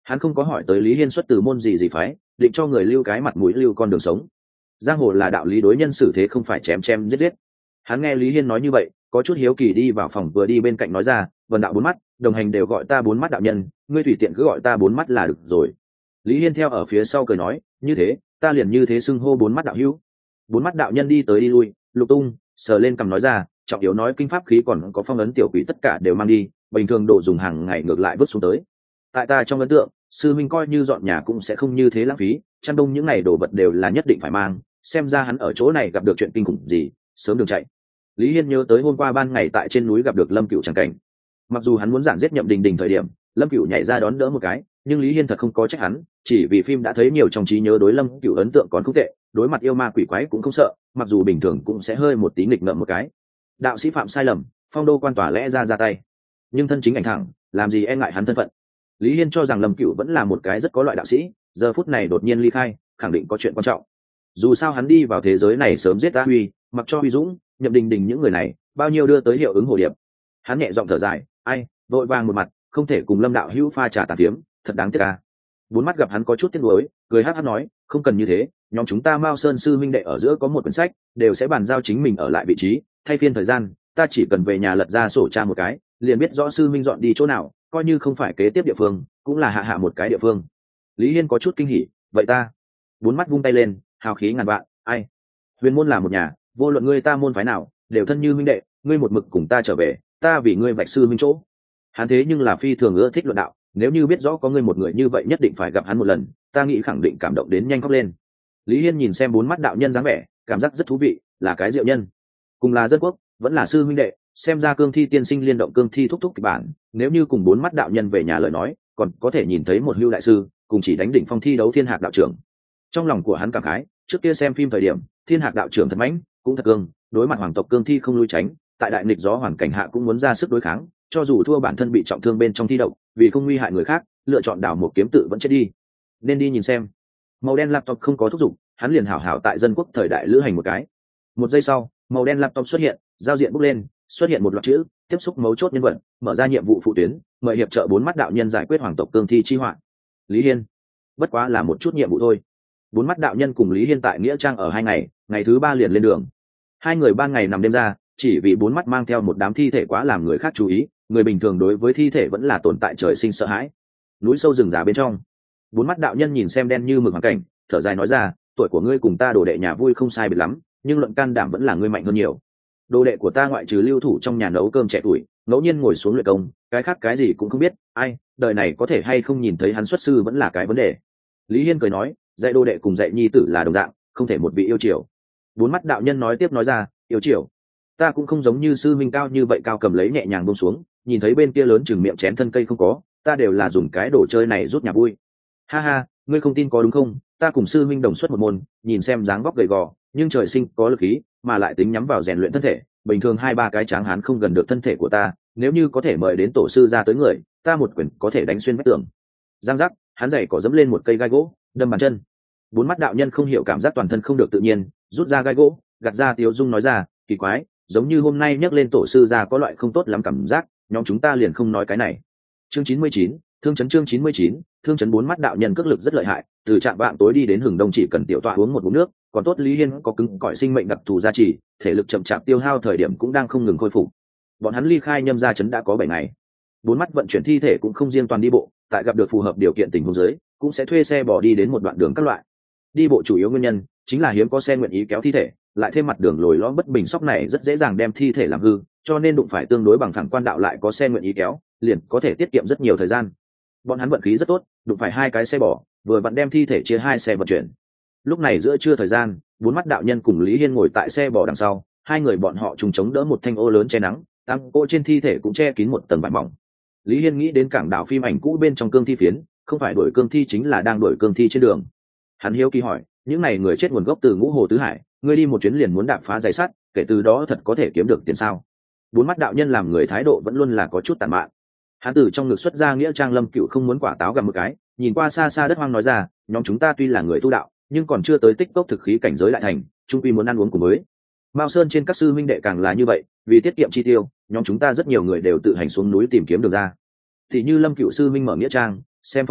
Hắn không có hỏi tới Lý Hiên xuất từ môn gì phái, định cho người lưu cái mặt mũi, lưu con đường sống. Giang hồ là đạo lý đối nhân xử thế, không phải chém chém giết giết. Hắn nghe Lý Hiên nói như vậy, có chút hiếu kỳ đi vào phòng, vừa đi bên cạnh nói ra, Vân đạo bốn mắt, đồng hành đều gọi ta bốn mắt đạo nhân, ngươi tùy tiện cứ gọi ta bốn mắt là được rồi. Lý Hiên theo ở phía sau cười nói, như thế ta liền như thế xưng hô bốn mắt đạo hữu. Bốn mắt đạo nhân đi tới đi lui, lục tung sờ lên cằm nói ra, trọng yếu nói kinh pháp khí còn có phong ấn tiểu quỷ tất cả đều mang đi, bình thường đồ dùng hàng ngày ngược lại vứt xuống tới. Tại ta trong ấn tượng, sư minh coi như dọn nhà cũng sẽ không như thế lãng phí, chăn đông những ngày đồ vật đều là nhất định phải mang, xem ra hắn ở chỗ này gặp được chuyện kinh khủng gì, sớm đường chạy. Lý Hiên nhớ tới hôm qua ban ngày tại trên núi gặp được Lâm Cửu chẳng cảnh. Mặc dù hắn muốn giảng giết Nhậm Đình Đình thời điểm, Lâm Cửu nhảy ra đón đỡ một cái, nhưng Lý Hiên thật không có trách hắn, chỉ vì phim đã thấy nhiều trong trí nhớ đối Lâm Cửu ấn tượng còn không tệ, đối mặt yêu ma quỷ quái cũng không sợ, mặc dù bình thường cũng sẽ hơi một tí nghịch ngợm một cái. Đạo sĩ phạm sai lầm, phong đô quan tòa lẽ ra tay, nhưng thân chính ảnh thẳng, làm gì e ngại hắn thân phận. Lý Hiên cho rằng Lâm Cửu vẫn là một cái rất có loại đạo sĩ, giờ phút này đột nhiên ly khai, khẳng định có chuyện quan trọng. Dù sao hắn đi vào thế giới này sớm giết A Huy, mặc cho Huy Dũng, Nhậm Đình Đình những người này, bao nhiêu đưa tới hiệu ứng hồ điệp. Hắn nhẹ giọng thở dài, ai, vội vàng một mặt, không thể cùng Lâm đạo hữu pha trà tàn phiếm, thật đáng tiếc à. Bốn mắt gặp hắn có chút tiếc nuối, cười hắc hắc nói, không cần như thế, nhóm chúng ta Mao Sơn sư minh đệ ở giữa có một quyển sách, đều sẽ bàn giao chính mình ở lại vị trí, thay phiên thời gian, ta chỉ cần về nhà lật ra sổ tra một cái, liền biết rõ sư minh dọn đi chỗ nào, coi như không phải kế tiếp địa phương, cũng là hạ một cái địa phương. Lý Hiên có chút kinh hỉ, vậy ta. Bốn mắt vung tay lên, hào khí ngàn vạn, ai, huyền môn là một nhà, vô luận ngươi ta môn phái nào, đều thân như huynh đệ, ngươi một mực cùng ta trở về, ta vì ngươi vạch sư minh chỗ. Hắn thế nhưng là phi thường ưa thích luận đạo, nếu như biết rõ có ngươi một người như vậy nhất định phải gặp hắn một lần, ta nghĩ khẳng định cảm động đến nhanh khóc lên. Lý Hiên nhìn xem bốn mắt đạo nhân dáng vẻ, cảm giác rất thú vị, là cái diệu nhân, cùng là dân quốc, vẫn là sư huynh đệ, xem ra cương thi tiên sinh liên động cương thi thúc thúc kịch bản, nếu như cùng bốn mắt đạo nhân về nhà lời nói, còn có thể nhìn thấy một hưu đại sư cùng chỉ đánh đỉnh phong thi đấu thiên hạc đạo trưởng. Trong lòng của hắn cảm khái, trước kia xem phim thời điểm, thiên hạc đạo trưởng thật mãnh, cũng thật cương, đối mặt hoàng tộc cương thi không lui tránh, tại đại nghịch gió hoàn cảnh hạ cũng muốn ra sức đối kháng, cho dù thua bản thân bị trọng thương bên trong thi độc, vì không nguy hại người khác, lựa chọn đảo một kiếm tự vẫn chết đi. Nên đi nhìn xem. Màu đen laptop không có thúc giục, hắn liền hảo hảo tại dân quốc thời đại lữ hành một cái. Một giây sau, màu đen laptop xuất hiện, giao diện bốc lên, xuất hiện một loạt chữ, tiếp xúc mấu chốt nhân vật, mở ra nhiệm vụ phụ tuyến, mời hiệp trợ bốn mắt đạo nhân giải quyết hoàng tộc cương thi chi họa. Lý Hiên, bất quá là một chút nhiệm vụ thôi. Bốn mắt đạo nhân cùng Lý Hiên tại nghĩa trang ở 2 ngày, ngày thứ 3 liền lên đường. Hai người ban ngày nằm đêm ra, chỉ vì bốn mắt mang theo một đám thi thể quá làm người khác chú ý, người bình thường đối với thi thể vẫn là tồn tại trời sinh sợ hãi. Núi sâu rừng già bên trong, bốn mắt đạo nhân nhìn xem đen như mực hoàn cảnh, thở dài nói ra, tuổi của ngươi cùng ta đồ đệ nhà vui không sai biệt lắm, nhưng luận can đảm vẫn là ngươi mạnh hơn nhiều. Đồ đệ của ta ngoại trừ lưu thủ trong nhà nấu cơm trẻ tuổi, ngẫu nhiên ngồi xuống luyện công, cái khác cái gì cũng không biết, ai, đời này có thể hay không nhìn thấy hắn xuất sư vẫn là cái vấn đề. Lý Hiên cười nói, dạy đồ đệ cùng dạy nhi tử là đồng dạng, không thể một vị yêu chiều. Bốn mắt đạo nhân nói tiếp nói ra, yêu chiều, ta cũng không giống như sư minh cao như vậy, cao cầm lấy nhẹ nhàng buông xuống, nhìn thấy bên kia lớn chừng miệng chén thân cây không có, ta đều là dùng cái đồ chơi này rút nhà vui. Ha ha, ngươi không tin có đúng không, ta cùng sư minh đồng xuất một môn, nhìn xem dáng vóc gầy gò, nhưng trời sinh có lực khí, mà lại tính nhắm vào rèn luyện thân thể, bình thường 2-3 cái tráng hán không gần được thân thể của ta, nếu như có thể mời đến tổ sư ra tới người, ta một quyền có thể đánh xuyên vách tường. Giang giác, hắn giày cỏ dẫm lên một cây gai gỗ, đâm bàn chân. Bốn mắt đạo nhân không hiểu cảm giác toàn thân không được tự nhiên, rút ra gai gỗ, gạt ra tiếu dung nói ra, kỳ quái, giống như hôm nay nhắc lên tổ sư ra có loại không tốt lắm cảm giác, nhóm chúng ta liền không nói cái này. Chương 99, thương chấn. Chương 99, thương chấn. Bốn mắt đạo nhân cước lực rất lợi hại, từ trạng vạng tối đi đến hừng đông chỉ cần tiểu tọa uống một ngụm nước, còn tốt Lý Hiên có cứng cỏi sinh mệnh đặc thù gia trì, thể lực chậm chạp tiêu hao thời điểm cũng đang không ngừng khôi phục. Bọn hắn ly khai Nhâm gia trấn đã có 7 ngày. Bốn mắt vận chuyển thi thể cũng không riêng toàn đi bộ, tại gặp được phù hợp điều kiện tình huống dưới, cũng sẽ thuê xe bò đi đến một đoạn đường các loại. Đi bộ chủ yếu nguyên nhân chính là hiếm có xe nguyện ý kéo thi thể, lại thêm mặt đường lồi lõm bất bình sóc này rất dễ dàng đem thi thể làm hư, cho nên đụng phải tương đối bằng phẳng quan đạo lại có xe nguyện ý kéo, liền có thể tiết kiệm rất nhiều thời gian. Bọn hắn vận khí rất tốt, đụng phải 2 cái xe bò, vừa vặn đem thi thể chia 2 xe vận chuyển. Lúc này giữa trưa thời gian, bốn mắt đạo nhân cùng Lý Hiên ngồi tại xe bò đằng sau, hai người bọn họ trùng chống đỡ một thanh ô lớn che nắng, tăng cô trên thi thể cũng che kín một tầng vải mỏng. Lý Hiên nghĩ đến cảng đảo phim ảnh cũ bên trong cương thi phiến, không phải đuổi cương thi chính là đang đuổi cương thi trên đường. Hắn hiếu kỳ hỏi, những này người chết nguồn gốc từ Ngũ Hồ Tứ Hải, ngươi đi một chuyến liền muốn đạp phá giày sắt, kể từ đó thật có thể kiếm được tiền sao? Bốn mắt đạo nhân làm người thái độ vẫn luôn là có chút tàn mạn. Hắn từ trong ngực xuất ra nghĩa trang Lâm Cựu không muốn quả táo gặp một cái, nhìn qua xa xa đất hoang nói ra, nhóm chúng ta tuy là người tu đạo, nhưng còn chưa tới tích cốc thực khí cảnh giới lại thành, trung quy muốn ăn uống cùng mới. Mao Sơn trên các sư minh đệ càng là như vậy, vì tiết kiệm chi tiêu, nhóm chúng ta rất nhiều người đều tự hành xuống núi tìm kiếm đường ra. Thì như Lâm Cựu sư minh mở nghĩa trang, xem phong thủy,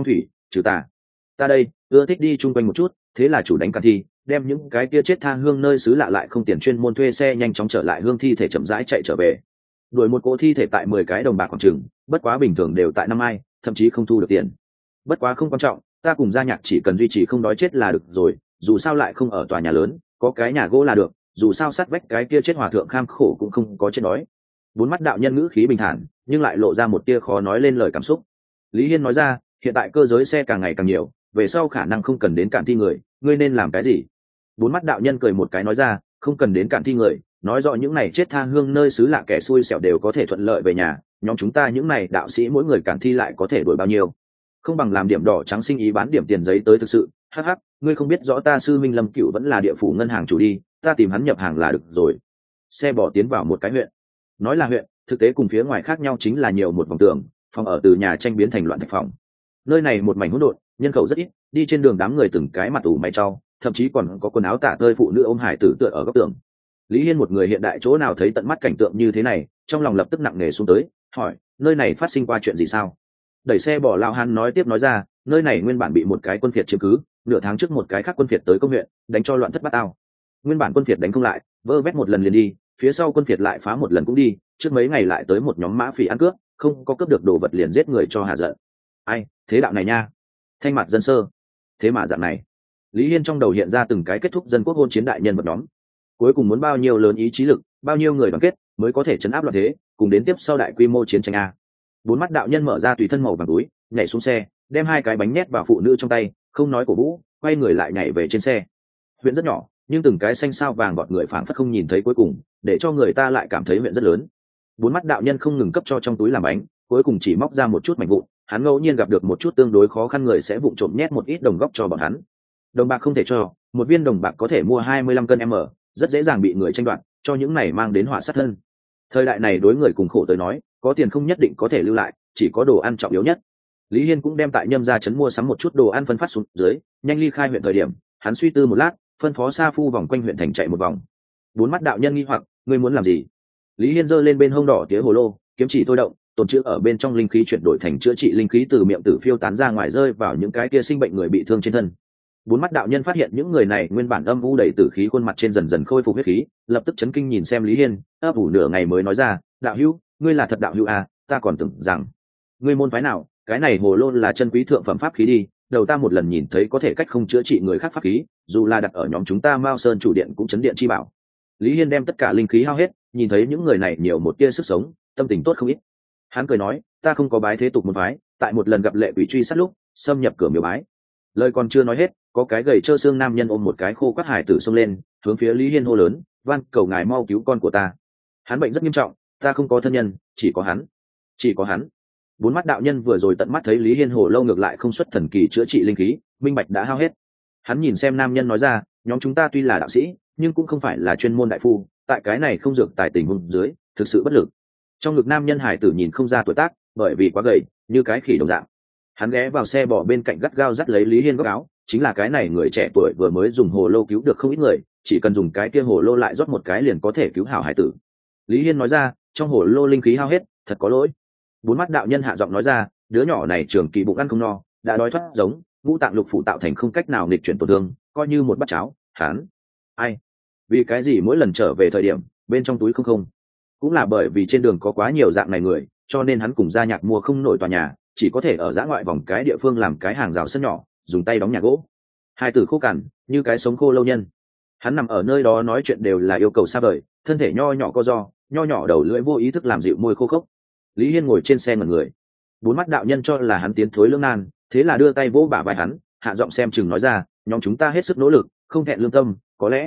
trừ ta đây ưa thích đi chung quanh một chút, thế là chủ đánh cản thi, đem những cái kia chết tha hương nơi xứ lạ lại không tiền chuyên môn thuê xe nhanh chóng trở lại hương thi thể chậm rãi chạy trở về. Đuổi một cỗ thi thể tại 10 cái đồng bạc khoảng chừng, bất quá bình thường đều tại năm ai, thậm chí không thu được tiền. Bất quá không quan trọng, ta cùng Gia Nhạc chỉ cần duy trì không đói chết là được rồi, dù sao lại không ở tòa nhà lớn, có cái nhà gỗ là được, dù sao sát vách cái kia chết hòa thượng kham khổ cũng không có chết đói. Bốn mắt đạo nhân ngữ khí bình thản, nhưng lại lộ ra một tia khó nói lên lời cảm xúc. Lý Hiên nói ra, hiện tại cơ giới xe càng ngày càng nhiều, về sau khả năng không cần đến cản thi người, ngươi nên làm cái gì? Bốn mắt đạo nhân cười một cái nói ra, không cần đến cản thi người, nói rõ những này chết tha hương nơi xứ lạ kẻ xui xẻo đều có thể thuận lợi về nhà, nhóm chúng ta những này đạo sĩ mỗi người cản thi lại có thể đổi bao nhiêu? Không bằng làm điểm đỏ trắng sinh ý bán điểm tiền giấy tới thực sự. Hắc hắc, ngươi không biết rõ ta sư minh Lâm Cửu vẫn là địa phủ ngân hàng chủ đi, ta tìm hắn nhập hàng là được rồi. Xe bỏ tiến vào một cái huyện. Nói là huyện, thực tế cùng phía ngoài khác nhau chính là nhiều một vòng tường, phòng ở từ nhà tranh biến thành loạn thạch phòng. Nơi này một mảnh hỗn độn, nhân khẩu rất ít, đi trên đường đám người từng cái mặt ủ mày trao, thậm chí còn có quần áo tả tơi phụ nữ ôm hải tử tựa ở góc tường. Lý Hiên một người hiện đại chỗ nào thấy tận mắt cảnh tượng như thế này, trong lòng lập tức nặng nề xuống tới, hỏi, nơi này phát sinh qua chuyện gì sao? Đẩy xe bỏ lão hán nói tiếp nói ra, nơi này nguyên bản bị một cái quân phiệt chiếm cứ, nửa tháng trước một cái khác quân phiệt tới công huyện, đánh cho loạn thất bát ao. Nguyên bản quân phiệt đánh không lại, vơ vét một lần liền đi, phía sau quân phiệt lại phá một lần cũng đi, trước mấy ngày lại tới một nhóm mã phỉ ăn cướp, không có cướp được đồ vật liền giết người cho hạ giận. Ai, thế đạo này nha. Thanh mặt dân sơ. Thế mà dạng này. Lý Hiên trong đầu hiện ra từng cái kết thúc dân quốc hôn chiến đại nhân vật nhóm. Cuối cùng muốn bao nhiêu lớn ý chí lực, bao nhiêu người đoàn kết mới có thể chấn áp loạn thế, cùng đến tiếp sau đại quy mô chiến tranh a. Bốn mắt đạo nhân mở ra tùy thân màu vàng túi, nhảy xuống xe, đem hai cái bánh nhét vào phụ nữ trong tay, không nói cổ vũ, quay người lại nhảy về trên xe. Huyện rất nhỏ, nhưng từng cái xanh sao vàng bọt người phảng phất không nhìn thấy cuối cùng, để cho người ta lại cảm thấy huyện rất lớn. Bốn mắt đạo nhân không ngừng cấp cho trong túi làm bánh, cuối cùng chỉ móc ra một chút mảnh vụn, hắn ngẫu nhiên gặp được một chút tương đối khó khăn người sẽ vụng trộm nhét một ít đồng góc cho bọn hắn. Đồng bạc không thể cho, một viên đồng bạc có thể mua 25 cân m, rất dễ dàng bị người tranh đoạt, cho những này mang đến họa sát thân. Thời đại này đối người cùng khổ tới nói, có tiền không nhất định có thể lưu lại, chỉ có đồ ăn trọng yếu nhất. Lý Hiên cũng đem tại Nhâm gia trấn mua sắm một chút đồ ăn phân phát xuống dưới, nhanh ly khai huyện thời điểm, hắn suy tư một lát, phân phó sa phu vòng quanh huyện thành chạy một vòng. Bốn mắt đạo nhân nghi hoặc, ngươi muốn làm gì? Lý Hiên giơ lên bên hông đỏ tía hồ lô, kiếm chỉ thôi động, tồn trữ ở bên trong linh khí chuyển đổi thành chữa trị linh khí từ miệng tử phiêu tán ra ngoài rơi vào những cái kia sinh bệnh người bị thương trên thân. Bốn mắt đạo nhân phát hiện những người này nguyên bản âm u đầy tử khí khuôn mặt trên dần dần khôi phục huyết khí, lập tức chấn kinh nhìn xem Lý Hiên, ấp ủ nửa ngày mới nói ra, đạo hữu, ngươi là thật đạo hữu à, ta còn tưởng rằng ngươi môn phái nào, cái này hồ lô là chân quý thượng phẩm pháp khí đi, đầu ta một lần nhìn thấy có thể cách không chữa trị người khác pháp khí, dù là đặt ở nhóm chúng ta Mao Sơn chủ điện cũng chấn điện chi bảo. Lý Hiên đem tất cả linh khí hao hết, nhìn thấy những người này nhiều một tia sức sống, tâm tình tốt không ít. Hắn cười nói, ta không có bái thế tục môn phái, tại một lần gặp lệ quỷ truy sát lúc xâm nhập cửa miếu bái. Lời còn chưa nói hết, có cái gầy trơ xương nam nhân ôm một cái khô quắt hải tử xông lên, hướng phía Lý Hiên hô lớn, van cầu ngài mau cứu con của ta. Hắn bệnh rất nghiêm trọng, ta không có thân nhân, chỉ có hắn, chỉ có hắn. Bốn mắt đạo nhân vừa rồi tận mắt thấy Lý Hiên hồ lâu ngược lại không xuất thần kỳ chữa trị linh khí, minh bạch đã hao hết. Hắn nhìn xem nam nhân nói ra, nhóm chúng ta tuy là đạo sĩ, nhưng cũng không phải là chuyên môn đại phu, tại cái này không dược tài tình huống dưới, thực sự bất lực. Trong ngực nam nhân hải tử nhìn không ra tuổi tác, bởi vì quá gầy, như cái khỉ đồng dạng. Hắn ghé vào xe bò bên cạnh gắt gao dắt lấy Lý Hiên góc áo, chính là cái này người trẻ tuổi vừa mới dùng hồ lô cứu được không ít người, chỉ cần dùng cái kia hồ lô lại rót một cái liền có thể cứu hảo hải tử. Lý Hiên nói ra, trong hồ lô linh khí hao hết, thật có lỗi. Bốn mắt đạo nhân hạ giọng nói ra, đứa nhỏ này trường kỳ bụng ăn không no, đã đói thoát giống, ngũ tạng lục phủ tạo thành không cách nào nghịch chuyển tổn thương, coi như một bát cháo. Hắn, ai? Vì cái gì mỗi lần trở về thời điểm bên trong túi không? Cũng là bởi vì trên đường có quá nhiều dạng này người, cho nên hắn cùng Gia Nhạc mua không nổi tòa nhà, chỉ có thể ở dã ngoại vòng cái địa phương làm cái hàng rào sân nhỏ, dùng tay đóng nhà gỗ. Hai tử khô cằn, như cái sống khô lâu nhân. Hắn nằm ở nơi đó nói chuyện đều là yêu cầu xa vời, thân thể nho nhỏ co ro, nho nhỏ đầu lưỡi vô ý thức làm dịu môi khô khốc. Lý Hiên ngồi trên xe ngẩn người. Bốn mắt đạo nhân cho là hắn tiến thối lưỡng nan, thế là đưa tay vỗ bả vai hắn, hạ giọng xem chừng nói ra, nhóm chúng ta hết sức nỗ lực, không thẹn lương tâm,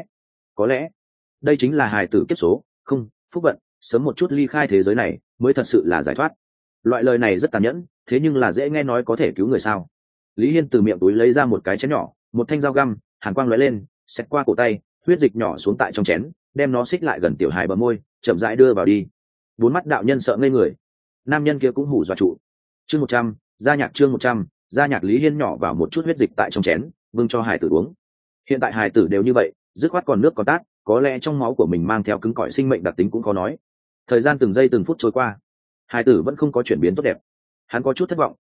có lẽ đây chính là hài tử kiếp số, không, phúc vận, sớm một chút ly khai thế giới này mới thật sự là giải thoát. Loại lời này rất tàn nhẫn, thế nhưng là dễ nghe nói có thể cứu người sao? Lý Hiên từ miệng túi lấy ra một cái chén nhỏ, một thanh dao găm, hàn quang lóe lên, xẹt qua cổ tay, huyết dịch nhỏ xuống tại trong chén, đem nó xích lại gần tiểu hài bờ môi, chậm rãi đưa vào đi. Bốn mắt đạo nhân sợ ngây người. Nam nhân kia cũng hù dọa trụ. Chương 100, Gia Nhạc chương 100, Gia Nhạc. Lý Hiên nhỏ vào một chút huyết dịch tại trong chén, vâng cho hài tử uống. Hiện tại hài tử đều như vậy, dứt khoát còn nước còn tát, có lẽ trong máu của mình mang theo cứng cỏi sinh mệnh đặc tính cũng khó nói. Thời gian từng giây từng phút trôi qua, hài tử vẫn không có chuyển biến tốt đẹp. Hắn có chút thất vọng,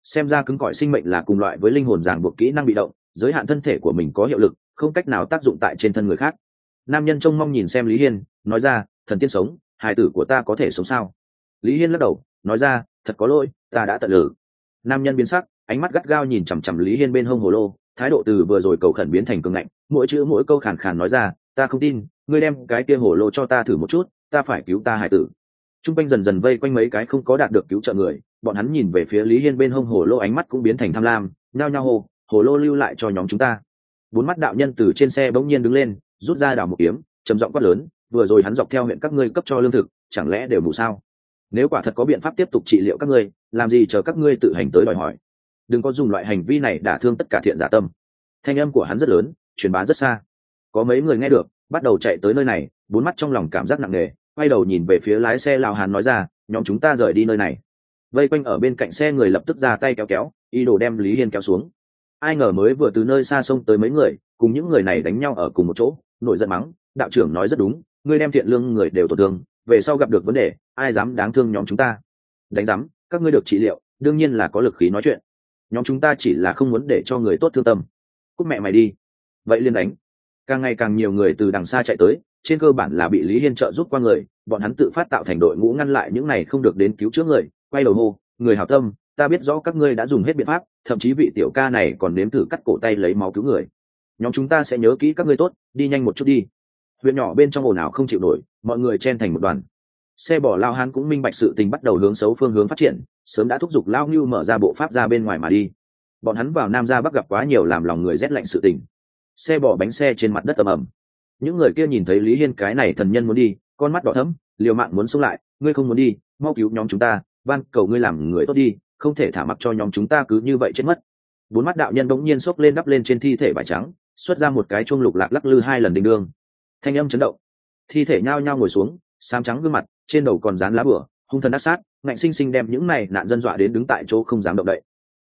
xem ra cứng cỏi sinh mệnh là cùng loại với linh hồn ràng buộc kỹ năng bị động, giới hạn thân thể của mình có hiệu lực, không cách nào tác dụng tại trên thân người khác. Nam nhân trông mong nhìn xem Lý Hiên, nói ra, thần tiên sống, hài tử của ta có thể sống sao? Lý Hiên lắc đầu, nói ra, thật có lỗi, ta đã tận lực. Nam nhân biến sắc, ánh mắt gắt gao nhìn chằm chằm Lý Hiên bên hông hồ lô, thái độ từ vừa rồi cầu khẩn biến thành cường ngạnh, mỗi chữ mỗi câu khàn khàn nói ra, ta không tin, ngươi đem cái kia hồ lô cho ta thử một chút, ta phải cứu ta hài tử. Trung quanh dần dần vây quanh mấy cái không có đạt được cứu trợ người, bọn hắn nhìn về phía Lý Hiên bên hông hồ lô, ánh mắt cũng biến thành tham lam, nhao nhao hồ lô lưu lại cho nhóm chúng ta. Bốn mắt đạo nhân từ trên xe bỗng nhiên đứng lên, rút ra đào một kiếm, trầm giọng quát lớn, vừa rồi hắn dọc theo huyện các ngươi cấp cho lương thực, chẳng lẽ đều mù sao? Nếu quả thật có biện pháp tiếp tục trị liệu các ngươi, làm gì chờ các ngươi tự hành tới đòi hỏi? Đừng có dùng loại hành vi này đả thương tất cả thiện giả tâm. Thanh âm của hắn rất lớn, truyền bá rất xa. Có mấy người nghe được, bắt đầu chạy tới nơi này, bốn mắt trong lòng cảm giác nặng nề, quay đầu nhìn về phía lái xe Lào Hàn nói ra, nhóm chúng ta rời đi nơi này. Vây quanh ở bên cạnh xe người lập tức ra tay kéo kéo, ý đồ đem Lý Hiên kéo xuống. Ai ngờ mới vừa từ nơi xa xông tới mấy người, cùng những người này đánh nhau ở cùng một chỗ, nổi giận mắng, đạo trưởng nói rất đúng, ngươi đem thiện lương người đều tổn thương, về sau gặp được vấn đề, ai dám đáng thương nhóm chúng ta? Đánh dám, các ngươi được trị liệu, đương nhiên là có lực khí nói chuyện. Nhóm chúng ta chỉ là không muốn để cho người tốt thương tâm. Cút mẹ mày đi. Vậy liên đánh. Càng ngày càng nhiều người từ đằng xa chạy tới, trên cơ bản là bị Lý Hiên trợ giúp qua người, bọn hắn tự phát tạo thành đội ngũ ngăn lại những này không được đến cứu chữa người, quay đầu hô, người hảo tâm, ta biết rõ các ngươi đã dùng hết biện pháp, thậm chí vị tiểu ca này còn nếm thử cắt cổ tay lấy máu cứu người. Nhóm chúng ta sẽ nhớ kỹ các ngươi tốt, đi nhanh một chút đi. Huyện nhỏ bên trong ồn ào không chịu nổi, mọi người chen thành một đoàn. Xe bỏ Lao Hán cũng minh bạch sự tình bắt đầu hướng xấu phương hướng phát triển, sớm đã thúc giục Lao Ngưu mở ra bộ pháp ra bên ngoài mà đi. Bọn hắn vào Nam ra Bắc gặp quá nhiều làm lòng người rét lạnh sự tình. Xe bỏ bánh xe trên mặt đất ầm ầm. Những người kia nhìn thấy Lý Hiên cái này thần nhân muốn đi, con mắt đỏ thẫm, liều mạng muốn xông lại, ngươi không muốn đi, mau cứu nhóm chúng ta, van cầu ngươi làm người tốt đi, không thể thả mặc cho nhóm chúng ta cứ như vậy chết mất. Bốn mắt đạo nhân bỗng nhiên xốc lên đắp lên trên thi thể vải trắng, xuất ra một cái chuông lục lạc lắc lư 2 lần đinh đương. Thanh âm chấn động, thi thể nhao nhao ngồi xuống, xám trắng gương mặt, trên đầu còn dán lá bửa, hung thần ác sát, ngạnh sinh sinh đem những này nạn dân dọa đến đứng tại chỗ không dám động đậy.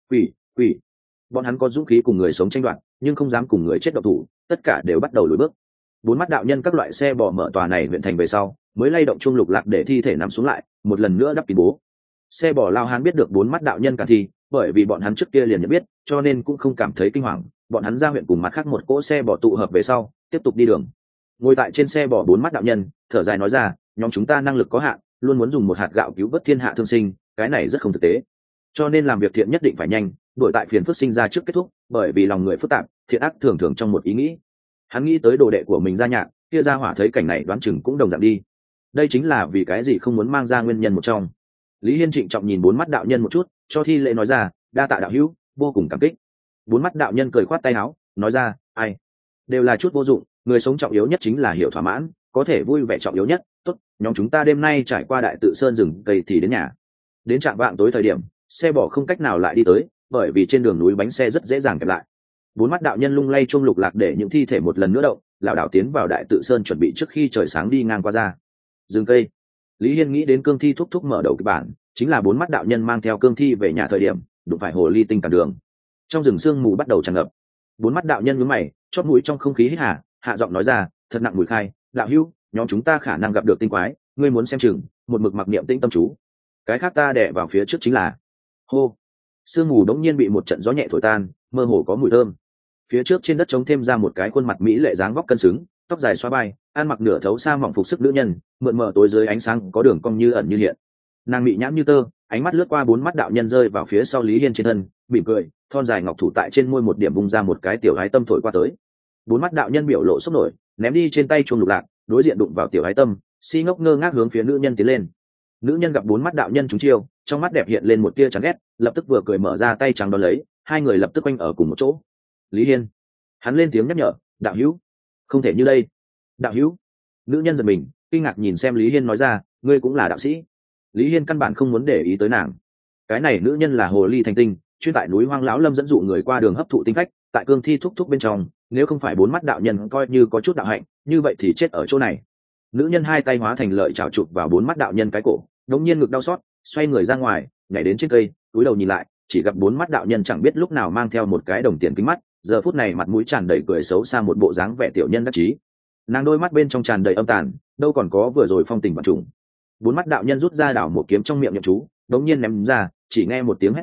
Quỷ, bọn hắn có dũng khí cùng người sống tranh đoạt, nhưng không dám cùng người chết độc thủ, tất cả đều bắt đầu lùi bước. Bốn mắt đạo nhân các loại xe bò mở tòa này huyện thành về sau, mới lay động chuông lục lạc để thi thể nằm xuống lại, một lần nữa đắp kín bố. Xe bò Lao Hán biết được bốn mắt đạo nhân cả thi, bởi vì bọn hắn trước kia liền nhận biết, cho nên cũng không cảm thấy kinh hoàng. Bọn hắn ra huyện cùng mặt khác một cỗ xe bò tụ hợp về sau, tiếp tục đi đường. Ngồi tại trên xe bò bốn mắt đạo nhân, thở dài nói ra, nhóm chúng ta năng lực có hạn, luôn muốn dùng một hạt gạo cứu vớt thiên hạ thương sinh, cái này rất không thực tế. Cho nên làm việc thiện nhất định phải nhanh, đuổi tại phiền phức sinh ra trước kết thúc, bởi vì lòng người phức tạp, thiện ác thường thường trong một ý nghĩ. Hắn nghĩ tới đồ đệ của mình Gia Nhạc, kia Gia Hỏa thấy cảnh này đoán chừng cũng đồng dạng đi. Đây chính là vì cái gì không muốn mang ra nguyên nhân một trong. Lý Hiên trịnh trọng nhìn bốn mắt đạo nhân một chút, cho thi lễ nói ra, đa tạ đạo hữu, vô cùng cảm kích. Bốn mắt đạo nhân cười khoát tay áo, nói ra, ai đều là chút vô dụng, người sống trọng yếu nhất chính là hiểu thỏa mãn, có thể vui vẻ trọng yếu nhất. Tốt, nhóm chúng ta đêm nay trải qua đại tự sơn rừng cây thì đến nhà. Đến trạm vạng tối thời điểm, xe bò không cách nào lại đi tới, bởi vì trên đường núi bánh xe rất dễ dàng kẹp lại. Bốn mắt đạo nhân lung lay chuông lục lạc để những thi thể một lần nữa động, lảo đảo tiến vào đại tự sơn chuẩn bị trước khi trời sáng đi ngang qua ra rừng cây. Lý Hiên nghĩ đến cương thi thúc thúc mở đầu kịch bản, chính là bốn mắt đạo nhân mang theo cương thi về nhà thời điểm đụng phải hồ ly tinh cản đường. Trong rừng sương mù bắt đầu tràn ngập, bốn mắt đạo nhân nhướng mày, chót mũi trong không khí hít hà, hạ giọng nói ra, thật nặng mùi khai, đạo hữu, nhóm chúng ta khả năng gặp được tinh quái, ngươi muốn xem chừng, một mực mặc niệm tĩnh tâm chú. Cái khác ta đè vào phía trước chính là hô. Sương mù đống nhiên bị một trận gió nhẹ thổi tan, mơ hồ có mùi thơm. Phía trước trên đất trống thêm ra một cái khuôn mặt mỹ lệ dáng vóc cân xứng, tóc dài xóa vai, ăn mặc nửa thấu sa mỏng phục sức nữ nhân, mượn mờ tối dưới ánh sáng có đường cong như ẩn như hiện. Nàng mị nhãn như tơ, ánh mắt lướt qua bốn mắt đạo nhân rơi vào phía sau Lý Hiên trên thân, mỉm cười, thon dài ngọc thủ tại trên môi một điểm bung ra một cái tiểu ái tâm thổi qua tới. Bốn mắt đạo nhân biểu lộ sốc nổi, ném đi trên tay chuông lục lạc, đối diện đụng vào tiểu ái tâm, si ngốc ngơ ngác hướng phía nữ nhân tiến lên. Nữ nhân gặp bốn mắt đạo nhân trúng chiêu, trong mắt đẹp hiện lên một tia chán ghét, lập tức vừa cười mở ra tay trắng đón lấy, hai người lập tức quanh ở cùng một chỗ. Lý Hiên, hắn lên tiếng nhắc nhở, đạo hữu, không thể như đây. Đạo hữu. Nữ nhân giật mình, kinh ngạc nhìn xem Lý Hiên nói ra, ngươi cũng là đạo sĩ. Lý Hiên căn bản không muốn để ý tới nàng. Cái này nữ nhân là hồ ly thành tinh, chuyên tại núi hoang lão lâm dẫn dụ người qua đường hấp thụ tinh phách, tại cương thi thúc thúc bên trong, nếu không phải bốn mắt đạo nhân coi như có chút đạo hạnh, như vậy thì chết ở chỗ này. Nữ nhân hai tay hóa thành lợi chảo chụp vào bốn mắt đạo nhân cái cổ, đống nhiên ngực đau xót, xoay người ra ngoài, nhảy đến trên cây, cúi đầu nhìn lại, chỉ gặp bốn mắt đạo nhân chẳng biết lúc nào mang theo một cái đồng tiền kính mắt, giờ phút này mặt mũi tràn đầy cười xấu xa một bộ dáng vẻ tiểu nhân đắc chí. Nàng đôi mắt bên trong tràn đầy âm tàn, đâu còn có vừa rồi phong tình vạn trùng. Bốn mắt đạo nhân rút ra đảo một kiếm trong miệng nhậm chú, đống nhiên ném ra, chỉ nghe một tiếng hét thảm,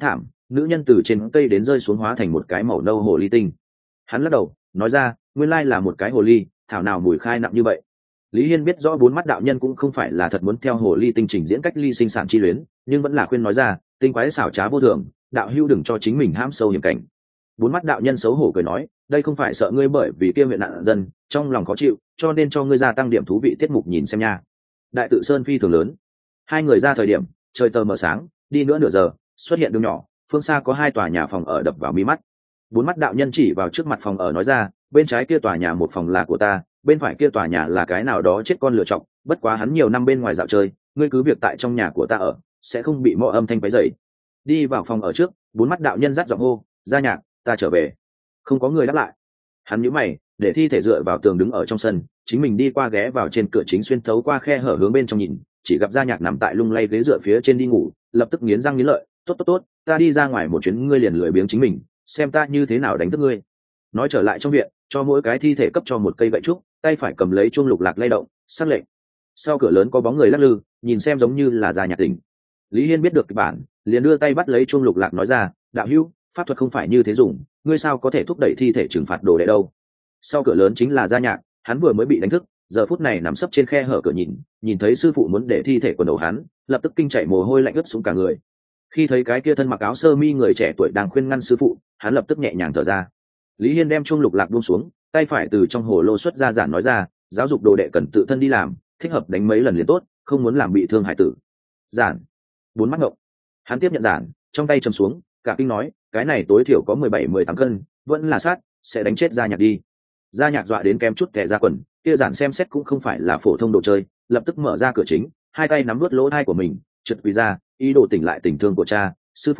nữ nhân từ trên cây đến rơi xuống hóa thành một cái màu nâu hồ ly tinh. Hắn lắc đầu nói ra, nguyên lai là một cái hồ ly, thảo nào mùi khai nặng như vậy. Lý Hiên biết rõ bốn mắt đạo nhân cũng không phải là thật muốn theo hồ ly tinh trình diễn cách ly sinh sản chi luyến, nhưng vẫn là khuyên nói ra, tinh quái xảo trá vô thường, đạo hữu đừng cho chính mình hãm sâu hiểm cảnh. Bốn mắt đạo nhân xấu hổ cười nói, đây không phải sợ ngươi bởi vì kia huyện nạn dân trong lòng khó chịu, cho nên cho ngươi gia tăng điểm thú vị tiết mục nhìn xem nha. Đại tự sơn phi thường lớn, hai người ra thời điểm trời tờ mờ sáng, đi nữa nửa giờ xuất hiện đường nhỏ, phương xa có hai tòa nhà phòng ở đập vào mi mắt. Bốn mắt đạo nhân chỉ vào trước mặt phòng ở nói ra, bên trái kia tòa nhà một phòng là của ta, bên phải kia tòa nhà là cái nào đó chết con lựa chọn, bất quá hắn nhiều năm bên ngoài dạo chơi, ngươi cứ việc tại trong nhà của ta ở, sẽ không bị mọi âm thanh quấy rầy. Đi vào phòng ở trước, bốn mắt đạo nhân dắt giọng hô, Gia Nhạc, ta trở về. Không có người đáp lại. Hắn nhíu mày, để thi thể dựa vào tường đứng ở trong sân, chính mình đi qua ghé vào trên cửa chính xuyên thấu qua khe hở hướng bên trong nhìn, chỉ gặp Gia Nhạc nằm tại lung lay ghế dựa phía trên đi ngủ, lập tức nghiến răng nghiến lợi, tốt, ta đi ra ngoài một chuyến, ngươi liền lười biếng chính mình, xem ta như thế nào đánh thức ngươi. Nói trở lại trong viện, cho mỗi cái thi thể cấp cho một cây gậy trúc, tay phải cầm lấy chuông lục lạc lay động, sắc lệnh. Sau cửa lớn có bóng người lắc lư, nhìn xem giống như là Gia Nhạc tỉnh. Lý Hiên biết được kịch bản, liền đưa tay bắt lấy chuông lục lạc nói ra, đạo hữu, pháp thuật không phải như thế dùng, ngươi sao có thể thúc đẩy thi thể trừng phạt đồ đệ đâu. Sau cửa lớn chính là Gia Nhạc, hắn vừa mới bị đánh thức, giờ phút này nằm sấp trên khe hở cửa nhìn thấy sư phụ muốn để thi thể quần đầu hắn, lập tức kinh chảy mồ hôi lạnh ướt xuống cả người. Khi thấy cái kia thân mặc áo sơ mi người trẻ tuổi đang khuyên ngăn sư phụ, hắn lập tức nhẹ nhàng thở ra. Lý Hiên đem chuông lục lạc buông xuống, tay phải từ trong hồ lô xuất ra giản nói ra, giáo dục đồ đệ cần tự thân đi làm, thích hợp đánh mấy lần liền tốt, không muốn làm bị thương hải tử. Giản. Bốn mắt ngộng. Hắn tiếp nhận giản, trong tay chầm xuống, cả kinh nói, cái này tối thiểu có 17-18 cân, vẫn là sát, sẽ đánh chết Gia Nhạc đi. Gia Nhạc dọa đến kém chút kẻ ra quần, kia giản xem xét cũng không phải là phổ thông đồ chơi, lập tức mở ra cửa chính, hai tay nắm nuốt lỗ tai của mình, trượt quỳ ra, ý đồ tỉnh lại tình thương của cha.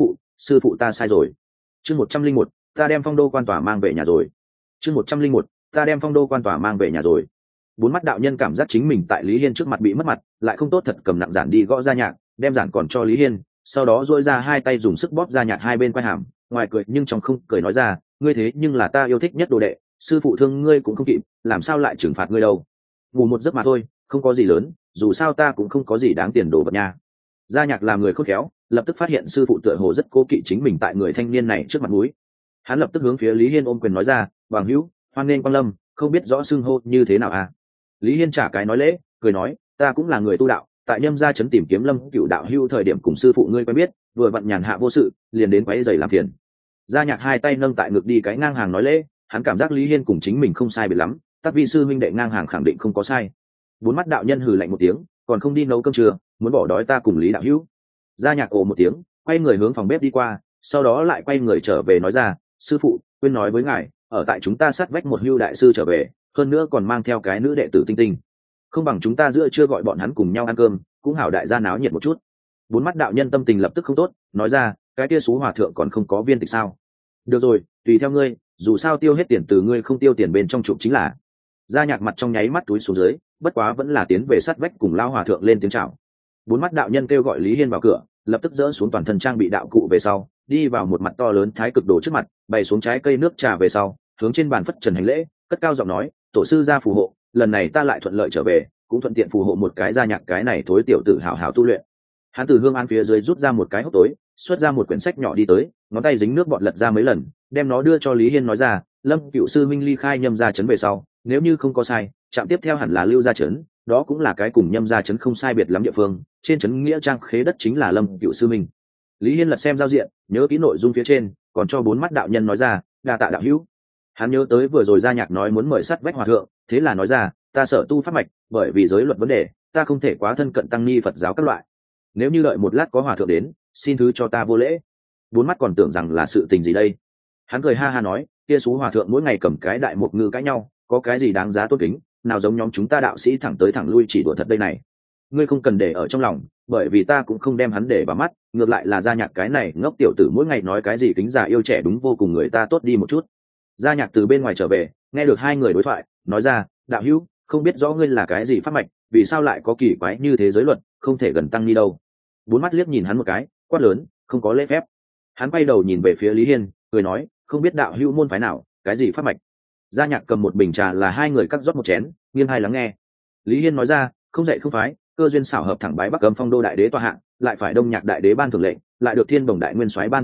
Sư phụ ta sai rồi. Chương 101, ta đem Phong Đô quan tòa mang về nhà rồi. Chương 101, ta đem Phong Đô quan tòa mang về nhà rồi. Bốn mắt đạo nhân cảm giác chính mình tại Lý Hiên trước mặt bị mất mặt, lại không tốt thật cầm nặng giản đi gõ Gia Nhạc, đem giản còn cho Lý Hiên, sau đó duỗi ra hai tay dùng sức bóp Gia Nhạc hai bên quai hàm, ngoài cười nhưng trong không cười nói ra, ngươi thế nhưng là ta yêu thích nhất đồ đệ, sư phụ thương ngươi cũng không kịp, làm sao lại trừng phạt ngươi đâu. Ngủ một giấc mà thôi, không có gì lớn, dù sao ta cũng không có gì đáng tiền đồ vật nha. Gia Nhạc làm người khôn khéo, lập tức phát hiện sư phụ tựa hồ rất cố kỵ chính mình tại người thanh niên này trước mặt mũi. Hắn lập tức hướng phía Lý Hiên ôm quyền nói ra, bằng hữu, hoan nghênh quang lâm, không biết rõ xưng hô như thế nào à. Lý Hiên trả cái nói lễ, cười nói, ta cũng là người tu đạo, tại Nhâm gia trấn tìm kiếm Lâm Cửu đạo hữu thời điểm cùng sư phụ ngươi quen biết, vừa vặn nhàn hạ vô sự, liền đến quấy rầy làm phiền. Gia Nhạc hai tay nâng tại ngực đi cái ngang hàng nói lễ, hắn cảm giác Lý Hiên cùng chính mình không sai biệt lắm, tác vi sư huynh đệ ngang hàng khẳng định không có sai. Bốn mắt đạo nhân hừ lạnh một tiếng, còn không đi nấu cơm trưa, muốn bỏ đói ta cùng Lý đạo hữu. Gia Nhạc ồ một tiếng, quay người hướng phòng bếp đi qua, sau đó lại quay người trở về nói ra, sư phụ, quên nói với ngài, ở tại chúng ta sát vách một hưu đại sư trở về, hơn nữa còn mang theo cái nữ đệ tử Tinh Tinh, không bằng chúng ta giữa trưa gọi bọn hắn cùng nhau ăn cơm, cũng hảo đại gia náo nhiệt một chút. Bốn mắt đạo nhân tâm tình lập tức không tốt, nói ra, cái kia xú hòa thượng còn không có viên tịch sao? Được rồi, tùy theo ngươi, dù sao tiêu hết tiền từ ngươi không tiêu tiền bên trong chụp chính là. Gia Nhạc mặt trong nháy mắt túi xuống dưới, bất quá vẫn là tiến về sát vách cùng lao hòa thượng lên tiếng chào. Bốn mắt đạo nhân kêu gọi Lý Hiên vào cửa, lập tức dỡ xuống toàn thân trang bị đạo cụ về sau, đi vào một mặt to lớn thái cực đồ trước mặt, bày xuống trái cây nước trà về sau, hướng trên bàn phất trần hành lễ, cất cao giọng nói, tổ sư gia phù hộ, lần này ta lại thuận lợi trở về, cũng thuận tiện phù hộ một cái Gia Nhạc cái này thối tiểu tử hảo hảo tu luyện. Hắn từ hương an phía dưới rút ra một cái hốc tối, xuất ra một quyển sách nhỏ đi tới, ngón tay dính nước bọt lật ra mấy lần, đem nó đưa cho Lý Hiên nói ra, Lâm Cửu sư minh ly khai Nhâm gia trấn về sau, nếu như không có sai, trạm tiếp theo hẳn là Lưu gia trấn, đó cũng là cái cùng Nhâm gia trấn không sai biệt lắm địa phương, trên trấn nghĩa trang khế đất chính là Lâm Cửu sư minh. Lý Hiên lật xem giao diện, nhớ kỹ nội dung phía trên, còn cho bốn mắt đạo nhân nói ra, đa tạ đạo hữu. Hắn nhớ tới vừa rồi Gia Nhạc nói muốn mời sát vách hòa thượng, thế là nói ra, ta sở tu pháp mạch, bởi vì giới luật vấn đề, ta không thể quá thân cận tăng ni Phật giáo các loại. Nếu như đợi một lát có hòa thượng đến, xin thứ cho ta vô lễ. Bốn mắt còn tưởng rằng là sự tình gì đây. Hắn cười ha ha nói, kia xú hòa thượng mỗi ngày cầm cái đại mục ngư cãi nhau, có cái gì đáng giá tôn kính, nào giống nhóm chúng ta đạo sĩ thẳng tới thẳng lui chỉ đùa thật đây này. Ngươi không cần để ở trong lòng, bởi vì ta cũng không đem hắn để vào mắt, ngược lại là Gia Nhạc cái này ngốc tiểu tử mỗi ngày nói cái gì kính già yêu trẻ đúng vô cùng người ta tốt đi một chút. Gia Nhạc từ bên ngoài trở về, nghe được hai người đối thoại, nói ra, đạo hữu, không biết rõ ngươi là cái gì pháp mạch, vì sao lại có kỳ quái như thế giới luật, không thể gần tăng ni đâu. Bốn mắt liếc nhìn hắn một cái, quát lớn, không có lễ phép. Hắn quay đầu nhìn về phía Lý Hiên, cười nói, không biết đạo hữu môn phái nào, cái gì pháp mạch. Gia Nhạc cầm một bình trà là hai người cắt rót một chén, nghiêng hai lắng nghe. Lý Hiên nói ra, không dạy không phái, cơ duyên xảo hợp thẳng bái Bắc Âm Phong Đô đại đế tọa hạng, lại phải Đông Nhạc đại đế ban thưởng lệnh, lại được Thiên Đồng đại nguyên soái ban thưởng pháp,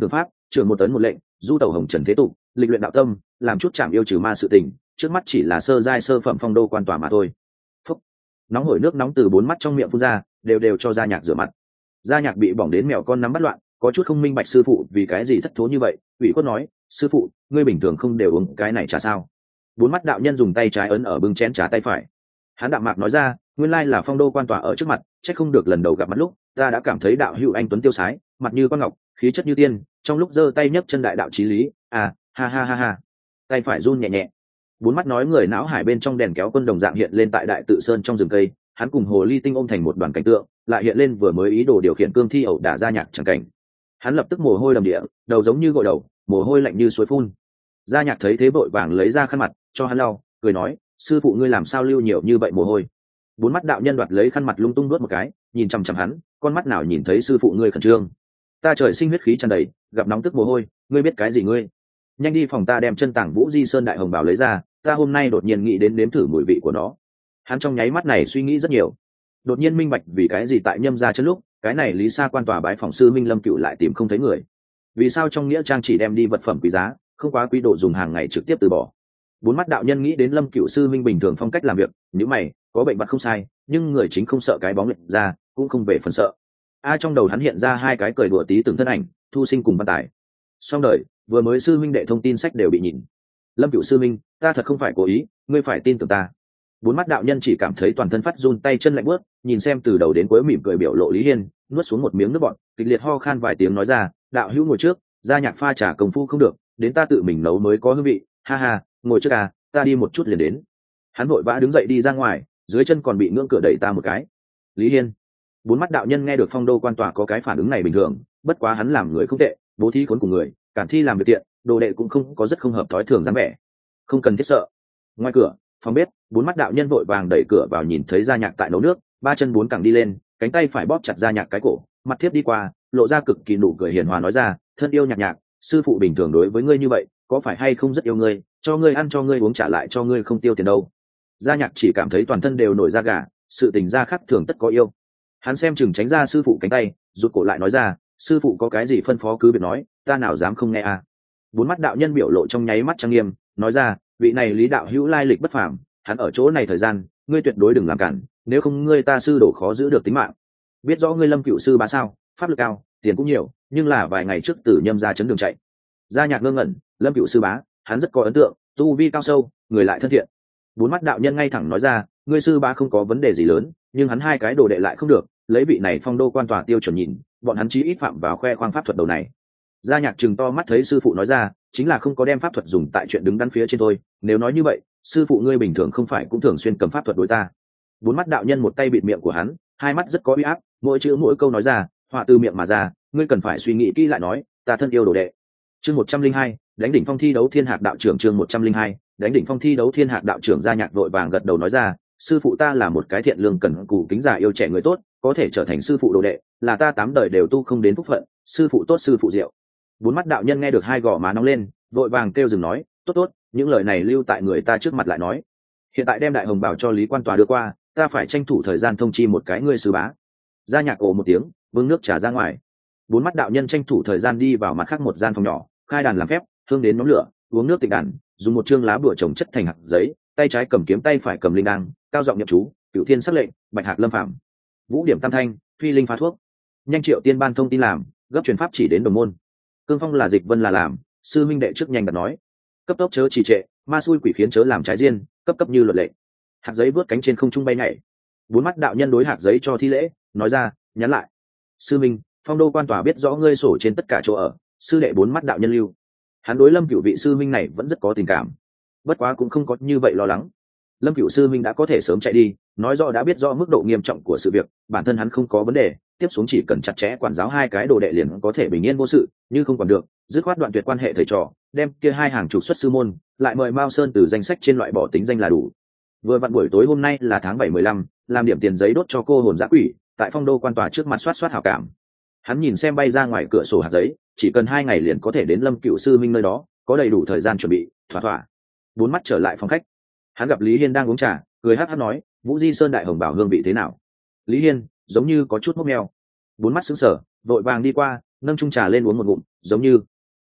trưởng một tấn một lệnh, du tẩu hồng trần thế tục, lịch luyện đạo tâm, làm chút chạm yêu trừ ma sự tình, trước mắt chỉ là sơ giai sơ phẩm phong đô quan tòa mà thôi. Phúc. Nóng hổi nước nóng từ 4 mắt trong miệng phun ra, đều cho Gia Nhạc rửa mặt. Gia Nhạc bị bỏng đến mèo con nắm bắt loạn, có chút không minh bạch sư phụ vì cái gì thất thố như vậy, ủy khuất nói, sư phụ, ngươi bình thường không đều uống cái này trà sao? 4 mắt đạo nhân dùng tay trái ấn ở bưng chén trà tay phải. Hắn đạm mạc nói ra, nguyên lai là phong đô quan tòa ở trước mặt, chắc không được lần đầu gặp mặt lúc ta đã cảm thấy đạo hữu anh tuấn tiêu sái, mặt như con ngọc, khí chất như tiên, trong lúc giơ tay nhấc chân đại đạo chí lý, ha ha. Tay phải run nhẹ nhẹ. 4 mắt nói người não hải bên trong đèn kéo quân đồng dạng hiện lên tại đại tự sơn trong rừng cây, hắn cùng hồ ly tinh ôm thành một đoàn cảnh tượng, lại hiện lên vừa mới ý đồ điều khiển cương thi ẩu đả Gia Nhạc chẳng cảnh. Hắn lập tức mồ hôi đầm địa, đầu giống như gội đầu, mồ hôi lạnh như suối phun. Gia Nhạc thấy thế vội vàng lấy ra khăn mặt cho hắn lau, cười nói, sư phụ ngươi làm sao lưu nhiều như vậy mồ hôi? 4 mắt đạo nhân đoạt lấy khăn mặt lung tung đuốt một cái, nhìn chằm chằm hắn, con mắt nào nhìn thấy sư phụ ngươi khẩn trương? Ta trời sinh huyết khí tràn đầy, gặp nóng tức mồ hôi, ngươi biết cái gì ngươi? Nhanh đi phòng ta đem chân tảng Vũ Di Sơn đại hồng bảo lấy ra, ta hôm nay đột nhiên nghĩ đến nếm thử mùi vị của nó. Hắn trong nháy mắt này suy nghĩ rất nhiều, đột nhiên minh bạch vì cái gì tại Nhâm gia chân lúc, cái này Lý Sa quan tòa bái phòng sư Minh Lâm Cựu lại tìm không thấy người. Vì sao trong nghĩa trang chỉ đem đi vật phẩm quý giá, không quá quý độ dùng hàng ngày trực tiếp từ bỏ. 4 mắt đạo nhân nghĩ đến Lâm Cựu sư minh bình thường phong cách làm việc, nếu mày, có bệnh bặt không sai, nhưng người chính không sợ cái bóng lệnh ra, cũng không về phần sợ. Trong đầu hắn hiện ra hai cái cười đùa tí từng thân ảnh, Thu Sinh cùng Văn Tài. Xong đời, vừa mới sư minh đệ thông tin sách đều bị nhìn. Lâm Cựu sư minh, ta thật không phải cố ý, ngươi phải tin tưởng ta. 4 mắt đạo nhân chỉ cảm thấy toàn thân phát run, tay chân lạnh buốt, nhìn xem từ đầu đến cuối mỉm cười biểu lộ Lý Hiên, nuốt xuống một miếng nước bọt, kịch liệt ho khan vài tiếng nói ra, đạo hữu ngồi trước, Gia Nhạc pha trà công phu không được, đến ta tự mình nấu mới có hương vị, ha ha, ngồi trước à, ta đi một chút liền đến. Hắn vội vã đứng dậy đi ra ngoài, dưới chân còn bị ngưỡng cửa đẩy ta một cái. Lý Hiên. 4 mắt đạo nhân nghe được phong đô quan tòa có cái phản ứng này bình thường, bất quá hắn làm người không tệ, bố thí khốn cùng người, cản thi làm việc tiện, đồ đệ cũng không có rất không hợp thói thường dáng vẻ, không cần thiết sợ. Ngoài cửa phòng bếp, 4 mắt đạo nhân vội vàng đẩy cửa vào, nhìn thấy Gia Nhạc tại nấu nước, ba chân bốn cẳng đi lên, cánh tay phải bóp chặt Gia Nhạc cái cổ, mặt thiếp đi qua, lộ ra cực kỳ nụ cười hiền hòa nói ra, thân yêu Nhạc Nhạc, sư phụ bình thường đối với ngươi như vậy, có phải hay không rất yêu ngươi, cho ngươi ăn cho ngươi uống trả lại cho ngươi không tiêu tiền đâu. Gia Nhạc chỉ cảm thấy toàn thân đều nổi da gà, sự tình gia khác thường tất có yêu. Hắn xem chừng tránh ra sư phụ cánh tay, rụt cổ lại nói ra, sư phụ có cái gì phân phó cứ việc nói, ta nào dám không nghe à. 4 mắt đạo nhân biểu lộ trong nháy mắt trang nghiêm, nói ra, vị này Lý đạo hữu lai lịch bất phàm, hắn ở chỗ này thời gian, ngươi tuyệt đối đừng làm cản, nếu không ngươi ta sư đổ khó giữ được tính mạng. Biết rõ ngươi Lâm Cựu sư bá sao, pháp lực cao, tiền cũng nhiều, nhưng là vài ngày trước tử Nhâm ra chấn đường chạy. Gia Nhạc ngơ ngẩn, Lâm Cựu sư bá, hắn rất có ấn tượng, tu vi cao sâu, người lại thân thiện. 4 mắt đạo nhân ngay thẳng nói ra, ngươi sư bá không có vấn đề gì lớn, nhưng hắn hai cái đồ đệ lại không được, lấy vị này phong đô quan tòa tiêu chuẩn nhìn, bọn hắn chí ít phạm vào khoe khoang pháp thuật đầu này. Gia Nhạc chừng to mắt thấy sư phụ nói ra, chính là không có đem pháp thuật dùng tại chuyện đứng đắn phía trên thôi, nếu nói như vậy, sư phụ ngươi bình thường không phải cũng thường xuyên cầm pháp thuật đối ta. 4 mắt đạo nhân một tay bịt miệng của hắn, hai mắt rất có uy áp, mỗi chữ mỗi câu nói ra, họa từ miệng mà ra, ngươi cần phải suy nghĩ kỹ lại nói, ta thân yêu đồ đệ. Chương 102, đánh đỉnh phong thi đấu thiên hạc đạo trưởng. Chương 102, đánh đỉnh phong thi đấu thiên hạc đạo trưởng. Gia Nhạc vội vàng gật đầu nói ra, sư phụ ta là một cái thiện lương cẩn cù kính già yêu trẻ người tốt, có thể trở thành sư phụ đồ đệ, là ta 8 đời đều tu không đến phúc phận, sư phụ tốt sư phụ diệu. 4 mắt đạo nhân nghe được hai gò má nóng lên, vội vàng kêu dừng nói, tốt tốt, những lời này lưu tại người ta trước mặt lại nói. Hiện tại đem đại hồng bảo cho Lý quan tòa đưa qua, ta phải tranh thủ thời gian thông chi một cái ngươi sư bá. Gia Nhạc ồ một tiếng, vương nước trà ra ngoài. 4 mắt đạo nhân tranh thủ thời gian đi vào mặt khác một gian phòng nhỏ, khai đàn làm phép, hương đến nhóm lửa, uống nước tịnh đàn, dùng một chương lá bùa trồng chất thành hạt giấy, tay trái cầm kiếm tay phải cầm linh đăng, cao giọng niệm chú, cửu thiên sắc lệnh, bạch hạc lâm phạm, vũ điểm tam thanh, phi linh phá thuốc. Nhanh triệu tiên ban thông tin làm, gấp truyền pháp chỉ đến đồng môn. Cương phong là dịch vân là làm, sư minh đệ trước nhanh đặt nói. Cấp tốc chớ trì trệ, ma xui quỷ khiến chớ làm trái riêng, cấp cấp như luật lệ. Hạt giấy vớt cánh trên không trung bay nhảy. 4 mắt đạo nhân đối hạt giấy cho thi lễ, nói ra, nhắn lại. Sư minh, phong đô quan tòa biết rõ ngươi sổ trên tất cả chỗ ở, sư đệ 4 mắt đạo nhân lưu. Hắn đối Lâm Cửu vị sư minh này vẫn rất có tình cảm, bất quá cũng không có như vậy lo lắng. Lâm Cửu sư minh đã có thể sớm chạy đi, nói rõ đã biết rõ mức độ nghiêm trọng của sự việc, bản thân hắn không có vấn đề, tiếp xuống chỉ cần chặt chẽ quản giáo hai cái đồ đệ liền có thể bình yên vô sự, như không còn được, dứt khoát đoạn tuyệt quan hệ thầy trò, đem kia hai hàng trục xuất sư môn, lại mời Mao Sơn từ danh sách trên loại bỏ tính danh là đủ. Vừa vặn buổi tối hôm nay là tháng 7/15, làm điểm tiền giấy đốt cho cô hồn dã quỷ, tại phong đô quan tòa trước mặt soát hảo cảm. Hắn nhìn xem bay ra ngoài cửa sổ hạt giấy, chỉ cần 2 ngày liền có thể đến Lâm Cửu sư minh nơi đó, có đầy đủ thời gian chuẩn bị, thỏa thỏa. 4 mắt trở lại phòng khách, hắn gặp Lý Hiên đang uống trà, cười hắc hắc nói, Vũ Di Sơn đại hồng bảo hương vị thế nào? Lý Hiên giống như có chút mốc meo. 4 mắt sững sờ, vội vàng đi qua, nâng chung trà lên uống một ngụm, giống như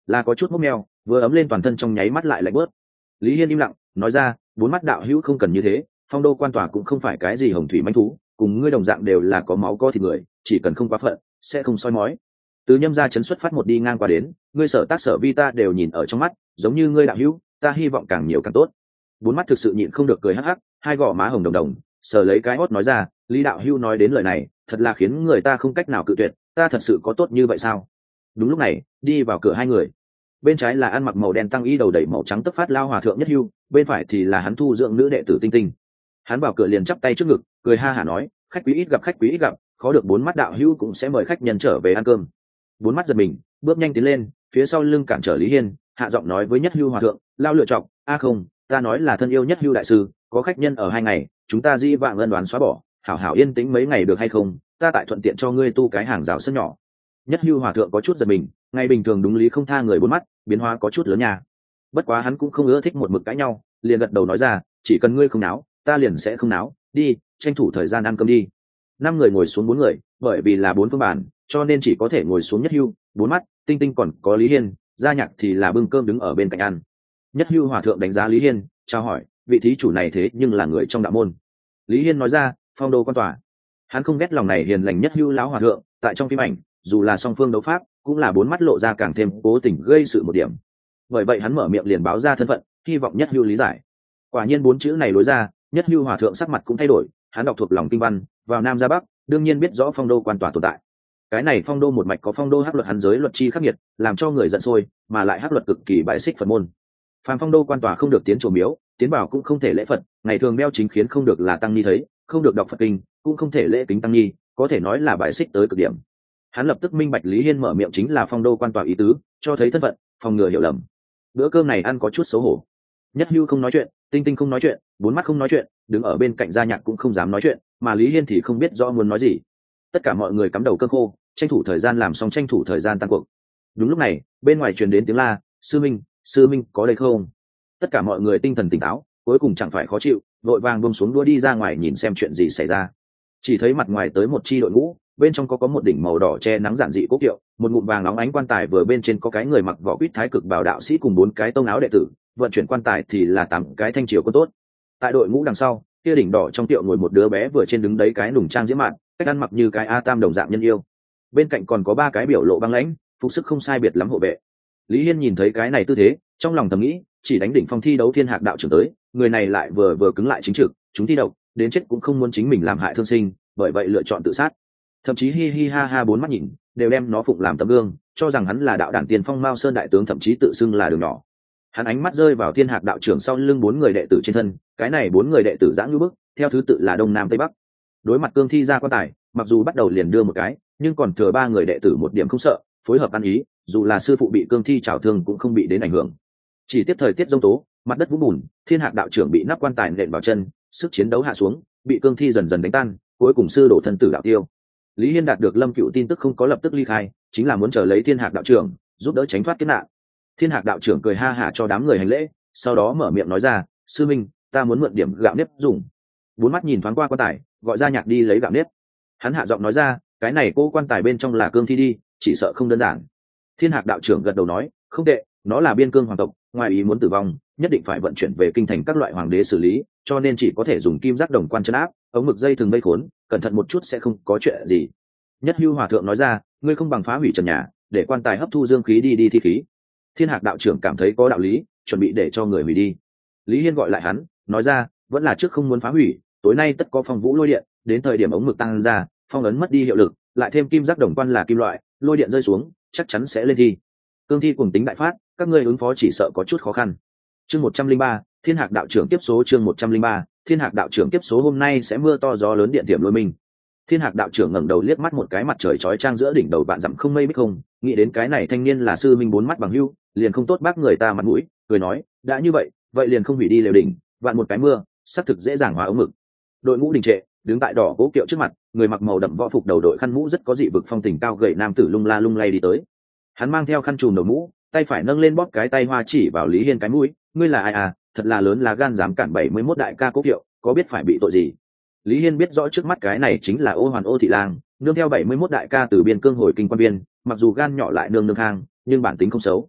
là có chút mốc meo, vừa ấm lên toàn thân trong nháy mắt lại lạnh bớt. Lý Hiên im lặng nói ra, bốn mắt đạo hữu không cần như thế, phong đô quan tòa cũng không phải cái gì hồng thủy manh thú, cùng ngươi đồng dạng đều là có máu có thịt người, chỉ cần không quá phận sẽ không soi mói. Từ Nhâm gia chấn xuất phát một đi ngang qua đến, ngươi sở tác sở vi ta đều nhìn ở trong mắt, giống như ngươi đạo hữu ta hy vọng càng nhiều càng tốt. Bốn mắt thực sự nhịn không được cười hắc hắc, hai gò má hồng đồng đồng, sờ lấy cái hót nói ra, Lý đạo hữu nói đến lời này thật là khiến người ta không cách nào cự tuyệt, ta thật sự có tốt như vậy sao? Đúng lúc này đi vào cửa hai người, bên trái là ăn mặc màu đen tăng y đầu đẩy màu trắng tấp phát lao hòa thượng Nhất Hưu, bên phải thì là hắn thu dưỡng nữ đệ tử Tinh Tinh. Hắn vào cửa liền chắp tay trước ngực, cười ha hả nói, khách quý ít gặp, khách quý ít gặp, khó được bốn mắt đạo hữu cũng sẽ mời khách nhân trở về ăn cơm. Bốn mắt giật mình, bước nhanh tiến lên, phía sau lưng cản trở Lý Hiên, hạ giọng nói với Nhất Hưu hòa thượng, lao lựa chọc, a không, ta nói là thân yêu Nhất Hưu đại sư, có khách nhân ở 2 ngày, chúng ta di vạng ân đoán xóa bỏ, hảo hảo yên tĩnh mấy ngày được hay không, ta tại thuận tiện cho ngươi tu cái hàng rào sân nhỏ. Nhất Hưu hòa thượng có chút giật mình, ngày bình thường đúng lý không tha người bốn mắt, biến hóa có chút lớn nha. Bất quá hắn cũng không ưa thích một mực cãi nhau, liền gật đầu nói ra, chỉ cần ngươi không náo ta liền sẽ không náo, đi tranh thủ thời gian ăn cơm đi. 5 người ngồi xuống 4 người, bởi vì là 4 phương bàn cho nên chỉ có thể ngồi xuống Nhất Hưu, bốn mắt, Tinh Tinh còn có Lý Hiên, Gia Nhạc thì là bưng cơm đứng ở bên cạnh ăn. Nhất Hưu hòa thượng đánh giá Lý Hiên, chào hỏi, vị thí chủ này thế nhưng là người trong đạo môn. Lý Hiên nói ra, phong đô quan tòa. Hắn không ghét lòng này hiền lành Nhất Hưu lão hòa thượng, tại trong phim ảnh dù là song phương đấu pháp cũng là bốn mắt lộ ra càng thêm cố tình gây sự một điểm, bởi vậy hắn mở miệng liền báo ra thân phận, hy vọng Nhất Hưu lý giải. Quả nhiên 4 chữ này lối ra, Nhất Hưu hòa thượng sắc mặt cũng thay đổi, hắn đọc thuộc lòng kinh văn, vào nam ra bắc đương nhiên biết rõ phong đô quan tòa tồn tại. Cái này phong đô một mạch có phong đô hắc luật, hắn giới luật chi khắc nghiệt, làm cho người giận sôi, mà lại hắc luật cực kỳ bại xích Phật môn. Phàm phong đô quan tòa không được tiến chùa miếu, tiến vào cũng không thể lễ Phật, ngày thường đeo chính khiến không được là tăng ni thấy, không được đọc Phật kinh, cũng không thể lễ kính tăng ni, có thể nói là bại xích tới cực điểm. Hắn lập tức minh bạch Lý Hiên mở miệng chính là phong đô quan tòa ý tứ, cho thấy thân phận, phòng ngừa hiểu lầm. Bữa cơm này ăn có chút xấu hổ. Nhất Hưu không nói chuyện, Tinh Tinh không nói chuyện, bốn mắt không nói chuyện, đứng ở bên cạnh Gia Nhạc cũng không dám nói chuyện, mà Lý Hiên thì không biết rõ muốn nói gì. Tất cả mọi người cắm đầu cơm khô, tranh thủ thời gian làm xong, tranh thủ thời gian tan cuộc. Đúng lúc này bên ngoài truyền đến tiếng la, sư minh có đây không? Tất cả mọi người tinh thần tỉnh táo, cuối cùng chẳng phải khó chịu, vội vàng buông xuống đũa đi ra ngoài nhìn xem chuyện gì xảy ra. Chỉ thấy mặt ngoài tới một chi đội ngũ, bên trong có một đỉnh màu đỏ che nắng giản dị cố kiệu, một ngụm vàng óng ánh quan tài, vừa bên trên có cái người mặc võ quýt thái cực bảo đạo sĩ cùng 4 cái tông áo đệ tử, vận chuyển quan tài thì là 8 cái thanh triều quân tốt. Tại đội ngũ đằng sau, kia đỉnh đỏ trong tiệu ngồi một đứa bé vừa trên đứng đấy cái nùng trang diễm mạn, cách ăn mặc như cái a tam đồng dạng nhân yêu. Bên cạnh còn có 3 cái biểu lộ băng lãnh, phục sức không sai biệt lắm hộ vệ. Lý Hiên nhìn thấy cái này tư thế, trong lòng thầm nghĩ, chỉ đánh đỉnh phong thi đấu thiên hạc đạo trưởng tới, người này lại vừa cứng lại chính trực, chúng thi độc, đến chết cũng không muốn chính mình làm hại thương sinh, bởi vậy lựa chọn tự sát. Thậm chí hi hi ha ha 4 mắt nhìn, đều đem nó phụng làm tấm gương, cho rằng hắn là đạo đản tiền phong Mao Sơn đại tướng, thậm chí tự xưng là đường nhỏ. Hắn ánh mắt rơi vào thiên hạc đạo trưởng sau lưng 4 người đệ tử trên thân, cái này 4 người đệ tử dã như bức, theo thứ tự là đông nam tây bắc. Đối mặt cương thi ra quan tài, mặc dù bắt đầu liền đưa một cái, nhưng còn thừa 3 người đệ tử một điểm không sợ, phối hợp ăn ý, dù là sư phụ bị cương thi trảo thương cũng không bị đến ảnh hưởng. Chỉ tiếp thời tiết giông tố, mặt đất vũng bùn, thiên hạc đạo trưởng bị nắp quan tài nện vào chân, sức chiến đấu hạ xuống, bị cương thi dần dần đánh tan, cuối cùng sư đổ thân tử đạo tiêu. Lý Hiên đạt được Lâm Cựu tin tức không có lập tức ly khai, chính là muốn chờ lấy thiên hạc đạo trưởng giúp đỡ tránh thoát kiếp nạn. Thiên hạc đạo trưởng cười ha hả cho đám người hành lễ, sau đó mở miệng nói ra, sư minh, ta muốn mượn điểm gạo nếp dùng. 4 mắt nhìn thoáng qua quan tài, gọi Gia Nhạc đi lấy gạo nếp. Hắn hạ giọng nói ra, cái này cô quan tài bên trong là cương thi đi, chỉ sợ không đơn giản. Thiên hạc đạo trưởng gật đầu nói, không tệ, nó là biên cương hoàng tộc, ngoài ý muốn tử vong, nhất định phải vận chuyển về kinh thành các loại hoàng đế xử lý, cho nên chỉ có thể dùng kim giác đồng quan trấn áp, ống mực dây thường vây khốn, cẩn thận một chút sẽ không có chuyện gì. Nhất Hưu hòa thượng nói ra, ngươi không bằng phá hủy trần nhà, để quan tài hấp thu dương khí đi thi khí. Thiên hạc đạo trưởng cảm thấy có đạo lý, chuẩn bị để cho người hủy đi. Lý Hiên gọi lại hắn, nói ra, vẫn là trước không muốn phá hủy, tối nay tất có phong vũ lôi điện, đến thời điểm ống mực tăng ra, phong ấn mất đi hiệu lực, lại thêm kim giác đồng quan là kim loại, lôi điện rơi xuống chắc chắn sẽ lên thi. Cương thi cùng tính đại phát, các ngươi ứng phó chỉ sợ có chút khó khăn. Chương 103, Thiên Hạc đạo trưởng tiếp số. Chương 103, Thiên Hạc đạo trưởng tiếp số. Hôm nay sẽ mưa to gió lớn, điện tiệm lôi mình. Thiên Hạc đạo trưởng ngẩng đầu liếc mắt một cái mặt trời chói chang giữa đỉnh đầu vạn dặm không mây bích không, nghĩ đến cái này thanh niên là sư minh 4 mắt bằng hữu, liền không tốt bác người ta mặt mũi, cười nói, đã như vậy, vậy liền không hủy đi lều đỉnh, vạn một cái mưa, xác thực dễ dàng hóa ống mực. Đội ngũ đình trệ, đứng tại đỏ gỗ kiệu trước mặt, người mặc màu đậm võ phục, đầu đội khăn mũ rất có dị vực phong tình, cao gầy nam tử lung la lung lay đi tới. Hắn mang theo khăn trùm đầu mũ, tay phải nâng lên bóp cái tay hoa chỉ vào Lý Hiên cái mũi, ngươi là ai à, thật là lớn lá gan dám cản 71 đại ca cố kiệu, có biết phải bị tội gì? Lý Hiên biết rõ trước mắt cái này chính là Ô Hoàn Ô Thị Lang, nương theo 71 đại ca từ biên cương hồi kinh quan biên, mặc dù gan nhỏ lại nương nương hang, nhưng bản tính không xấu.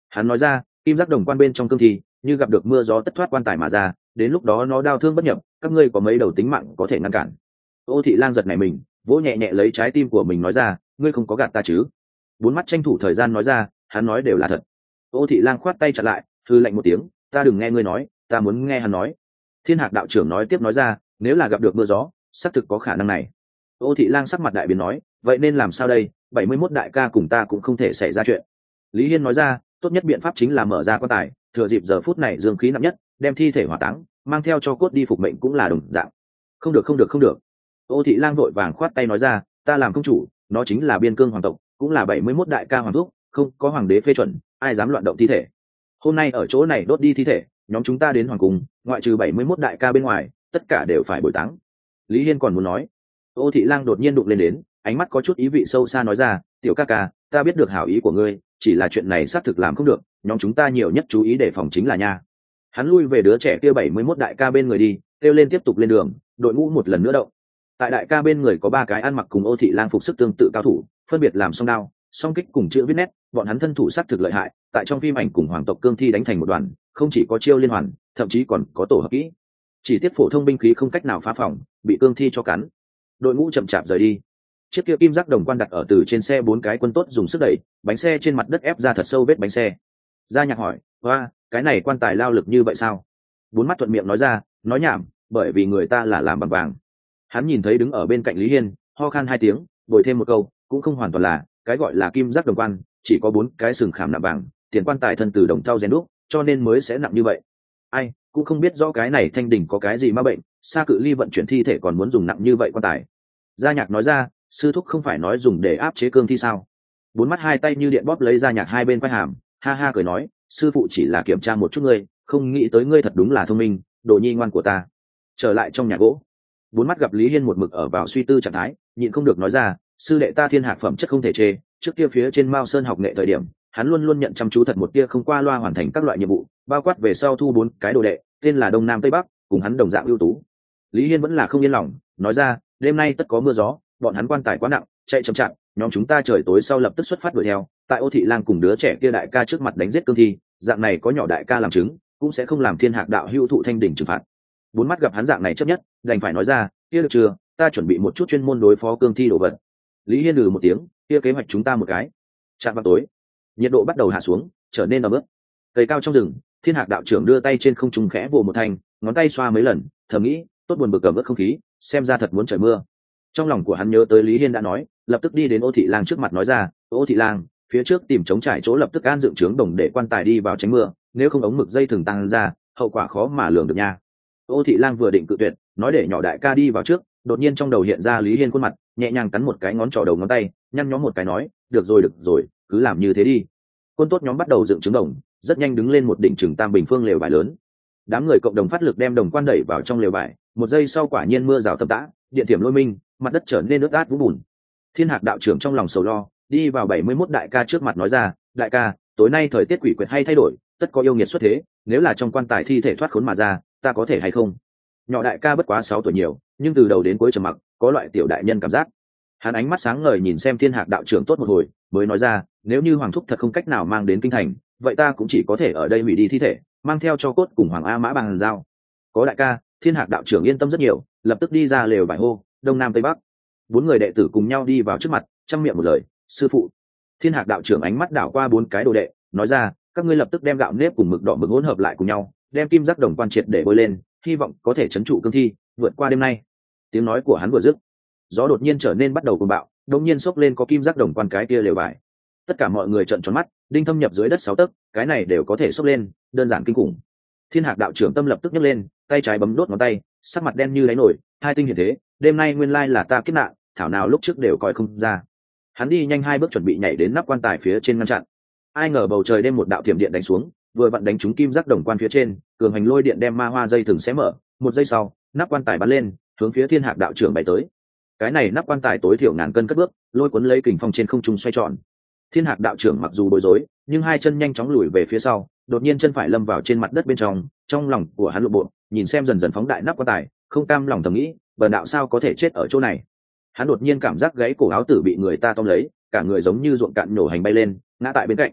Hắn nói ra, kim giác đồng quan bên trong cương thi như gặp được mưa gió tất thoát quan tài mà ra, đến lúc đó nó đau thương bất nhập, các ngươi có mấy đầu tính mạng có thể ngăn cản. Ô Thị Lang giật nảy mình, vỗ nhẹ nhẹ lấy trái tim của mình nói ra, ngươi không có gạt ta chứ? Bốn mắt tranh thủ thời gian nói ra, hắn nói đều là thật. Ô Thị Lang khoát tay chặn lại, hư lạnh một tiếng, ta đừng nghe ngươi nói, ta muốn nghe hắn nói. Thiên Hạc đạo trưởng nói tiếp nói ra, nếu là gặp được mưa gió, xác thực có khả năng này. Ô Thị Lang sắc mặt đại biến nói, vậy nên làm sao đây? 71 đại ca cùng ta cũng không thể xảy ra chuyện. Lý Hiên nói ra, tốt nhất biện pháp chính là mở ra quan tài, thừa dịp giờ phút này dương khí nặng nhất, đem thi thể hỏa táng, mang theo cho cốt đi phục mệnh cũng là đồng dạng. Không được, không được, không được. Ô Thị Lang vội vàng khoát tay nói ra, ta làm công chủ, nó chính là biên cương hoàng tộc, cũng là 71 đại ca hoàng thúc, không có hoàng đế phê chuẩn, ai dám loạn động thi thể. Hôm nay ở chỗ này đốt đi thi thể, nhóm chúng ta đến hoàng cung, ngoại trừ 71 đại ca bên ngoài, tất cả đều phải bồi táng. Lý Hiên còn muốn nói. Ô Thị Lang đột nhiên đụng lên đến, ánh mắt có chút ý vị sâu xa nói ra, tiểu ca ca, ta biết được hảo ý của ngươi, chỉ là chuyện này xác thực làm không được, nhóm chúng ta nhiều nhất chú ý đề phòng chính là nha. Hắn lui về đứa trẻ kia 71 đại ca bên người đi, kêu lên tiếp tục lên đường, đội ngũ một lần nữa động. Tại đại ca bên người có ba cái ăn mặc cùng Ô Thị Lang phục sức tương tự cao thủ, phân biệt làm song đao, song kích cùng chữ viết nét, bọn hắn thân thủ xác thực lợi hại, tại trong phim ảnh cùng hoàng tộc cương thi đánh thành một đoàn, không chỉ có chiêu liên hoàn, thậm chí còn có tổ hợp kỹ. Chỉ tiếc phổ thông binh khí không cách nào phá phòng, bị cương thi cho cắn. Đội ngũ chậm chạp rời đi. Chiếc kia kim giác đồng quan đặt ở từ trên xe, bốn cái quân tốt dùng sức đẩy, bánh xe trên mặt đất ép ra thật sâu vết bánh xe. Gia Nhạc hỏi, hoa, cái này quan tài lao lực như vậy sao? Bốn mắt thuận miệng nói ra, nói nhảm, bởi vì người ta là làm bằng vàng. Hắn nhìn thấy đứng ở bên cạnh Lý Hiên, ho khan hai tiếng, bồi thêm một câu, cũng không hoàn toàn là, cái gọi là kim giác đồng quan, chỉ có bốn cái sừng khảm nạm vàng, tiền quan tài thân từ đồng thau rèn đúc, cho nên mới sẽ nặng như vậy. Ai cũng không biết rõ cái này Thanh Đình có cái gì ma bệnh, xa cự ly vận chuyển thi thể còn muốn dùng nặng như vậy quan tài. Gia Nhạc nói ra, sư thúc không phải nói dùng để áp chế cương thi sao? Bốn mắt hai tay như điện bóp lấy Gia Nhạc hai bên quai hàm, ha ha cười nói, sư phụ chỉ là kiểm tra một chút ngươi, không nghĩ tới ngươi thật đúng là thông minh, đồ nhi ngoan của ta. Trở lại trong nhà gỗ, bốn mắt gặp Lý Hiên một mực ở vào suy tư trạng thái, nhịn không được nói ra, sư đệ ta thiên hạc phẩm chất không thể chê, trước kia phía trên Mao Sơn học nghệ thời điểm, hắn luôn luôn nhận chăm chú thật một tia không qua loa hoàn thành các loại nhiệm vụ, bao quát về sau thu 4 cái đồ đệ, tên là Đông Nam Tây Bắc, cùng hắn đồng dạng ưu tú. Lý Hiên vẫn là không yên lòng, nói ra, đêm nay tất có mưa gió, bọn hắn quan tài quá nặng, chạy chậm chạp, nhóm chúng ta trời tối sau lập tức xuất phát đuổi theo, tại Ô Thị Lang cùng đứa trẻ kia đại ca trước mặt đánh giết cương thi, dạng này có nhỏ đại ca làm chứng, cũng sẽ không làm thiên hạc đạo hữu thụ thanh đỉnh trừng phạt. Bốn mắt gặp hắn dạng này chấp nhất, đành phải nói ra, kia được chưa, ta chuẩn bị một chút chuyên môn đối phó cương thi đồ vật. Lý Hiên một tiếng, kia kế hoạch chúng ta một cái. Chạm vào tối, nhiệt độ bắt đầu hạ xuống, trở nên ẩm ướt. Cây cao trong rừng, thiên hạc đạo trưởng đưa tay trên không trung khẽ vồ một thanh, ngón tay xoa mấy lần, thầm nghĩ, tốt buồn bực ẩm ướt không khí, xem ra thật muốn trời mưa. Trong lòng của hắn nhớ tới Lý Hiên đã nói, lập tức đi đến Ô Thị Lang trước mặt nói ra, Ô Thị Lang, phía trước tìm trống trải chỗ lập tức an dựng trướng đồng để quan tài đi vào tránh mưa, nếu không ống mực dây thừng tăng ra, hậu quả khó mà lường được nha. Ô Thị Lang vừa định cự tuyệt, nói để nhỏ đại ca đi vào trước, đột nhiên trong đầu hiện ra Lý Hiên khuôn mặt, nhẹ nhàng cắn một cái ngón trỏ đầu ngón tay, nhăn nhó một cái nói, được rồi, cứ làm như thế đi. Quân tốt nhóm bắt đầu dựng trứng đồng, rất nhanh đứng lên một đỉnh chừng tam bình phương lều vải lớn. Đám người cộng đồng phát lực đem đồng quan đẩy vào trong lều vải, một giây sau quả nhiên mưa rào tầm tã, điện thiểm lôi minh, mặt đất trở nên ướt át vũng bùn. Thiên Hạc đạo trưởng trong lòng sầu lo, đi vào 71 đại ca trước mặt nói ra, đại ca, tối nay thời tiết quỷ quyệt hay thay đổi, tất có yêu nghiệt xuất thế, nếu là trong quan tài thi thể thoát khốn mà ra, ta có thể hay không? Nhỏ đại ca bất quá 6 tuổi nhiều, nhưng từ đầu đến cuối trầm mặc, có loại tiểu đại nhân cảm giác. Hắn ánh mắt sáng ngời nhìn xem Thiên Hạc đạo trưởng tốt một hồi, mới nói ra, nếu như hoàng thúc thật không cách nào mang đến kinh thành, vậy ta cũng chỉ có thể ở đây hủy đi thi thể, mang theo cho cốt cùng hoàng A mã bằng dao. Có đại ca, Thiên Hạc đạo trưởng yên tâm rất nhiều, lập tức đi ra lều vải hô, Đông Nam Tây Bắc. 4 người đệ tử cùng nhau đi vào trước mặt, trăm miệng một lời, sư phụ. Thiên Hạc đạo trưởng ánh mắt đảo qua 4 cái đồ đệ, nói ra, các ngươi lập tức đem gạo nếp cùng mực đỏ mực hỗn hợp lại cùng nhau, đem kim giác đồng quan triệt để bôi lên, hy vọng có thể trấn trụ cương thi, vượt qua đêm nay. Tiếng nói của hắn vừa dứt, gió đột nhiên trở nên bắt đầu cuồng bạo, đột nhiên xốc lên có kim giác đồng quan cái kia lều vải. Tất cả mọi người trợn tròn mắt, đinh thâm nhập dưới đất 6 tấc, cái này đều có thể xốc lên, đơn giản kinh khủng. Thiên Hạc đạo trưởng tâm lập tức nhấc lên, tay trái bấm đốt ngón tay, sắc mặt đen như đáy nổi, hai tinh hiện thế, đêm nay nguyên lai là ta kiếp nạn, thảo nào lúc trước đều coi không ra. Hắn đi nhanh 2 bước chuẩn bị nhảy đến nắp quan tài phía trên ngăn chặn. Ai ngờ bầu trời đêm một đạo thiểm điện đánh xuống, vừa vặn đánh trúng kim giác đồng quan phía trên, cường hành lôi điện đem ma hoa dây thừng xé mở, một giây sau, nắp quan tài bắn lên, hướng phía Thiên Hạc đạo trưởng bay tới. Cái này nắp quan tài tối thiểu ngàn cân cất bước, lôi cuốn lấy kình phong trên không trung xoay tròn. Thiên Hạc đạo trưởng mặc dù bối rối, nhưng hai chân nhanh chóng lùi về phía sau, đột nhiên chân phải lâm vào trên mặt đất bên trong lòng của hắn lộn bộ, nhìn xem dần dần phóng đại nắp quan tài, không cam lòng thầm nghĩ, bần đạo sao có thể chết ở chỗ này. Hắn đột nhiên cảm giác gãy cổ áo tử bị người ta tóm lấy, cả người giống như ruộng cạn nhổ hành bay lên, ngã tại bên cạnh.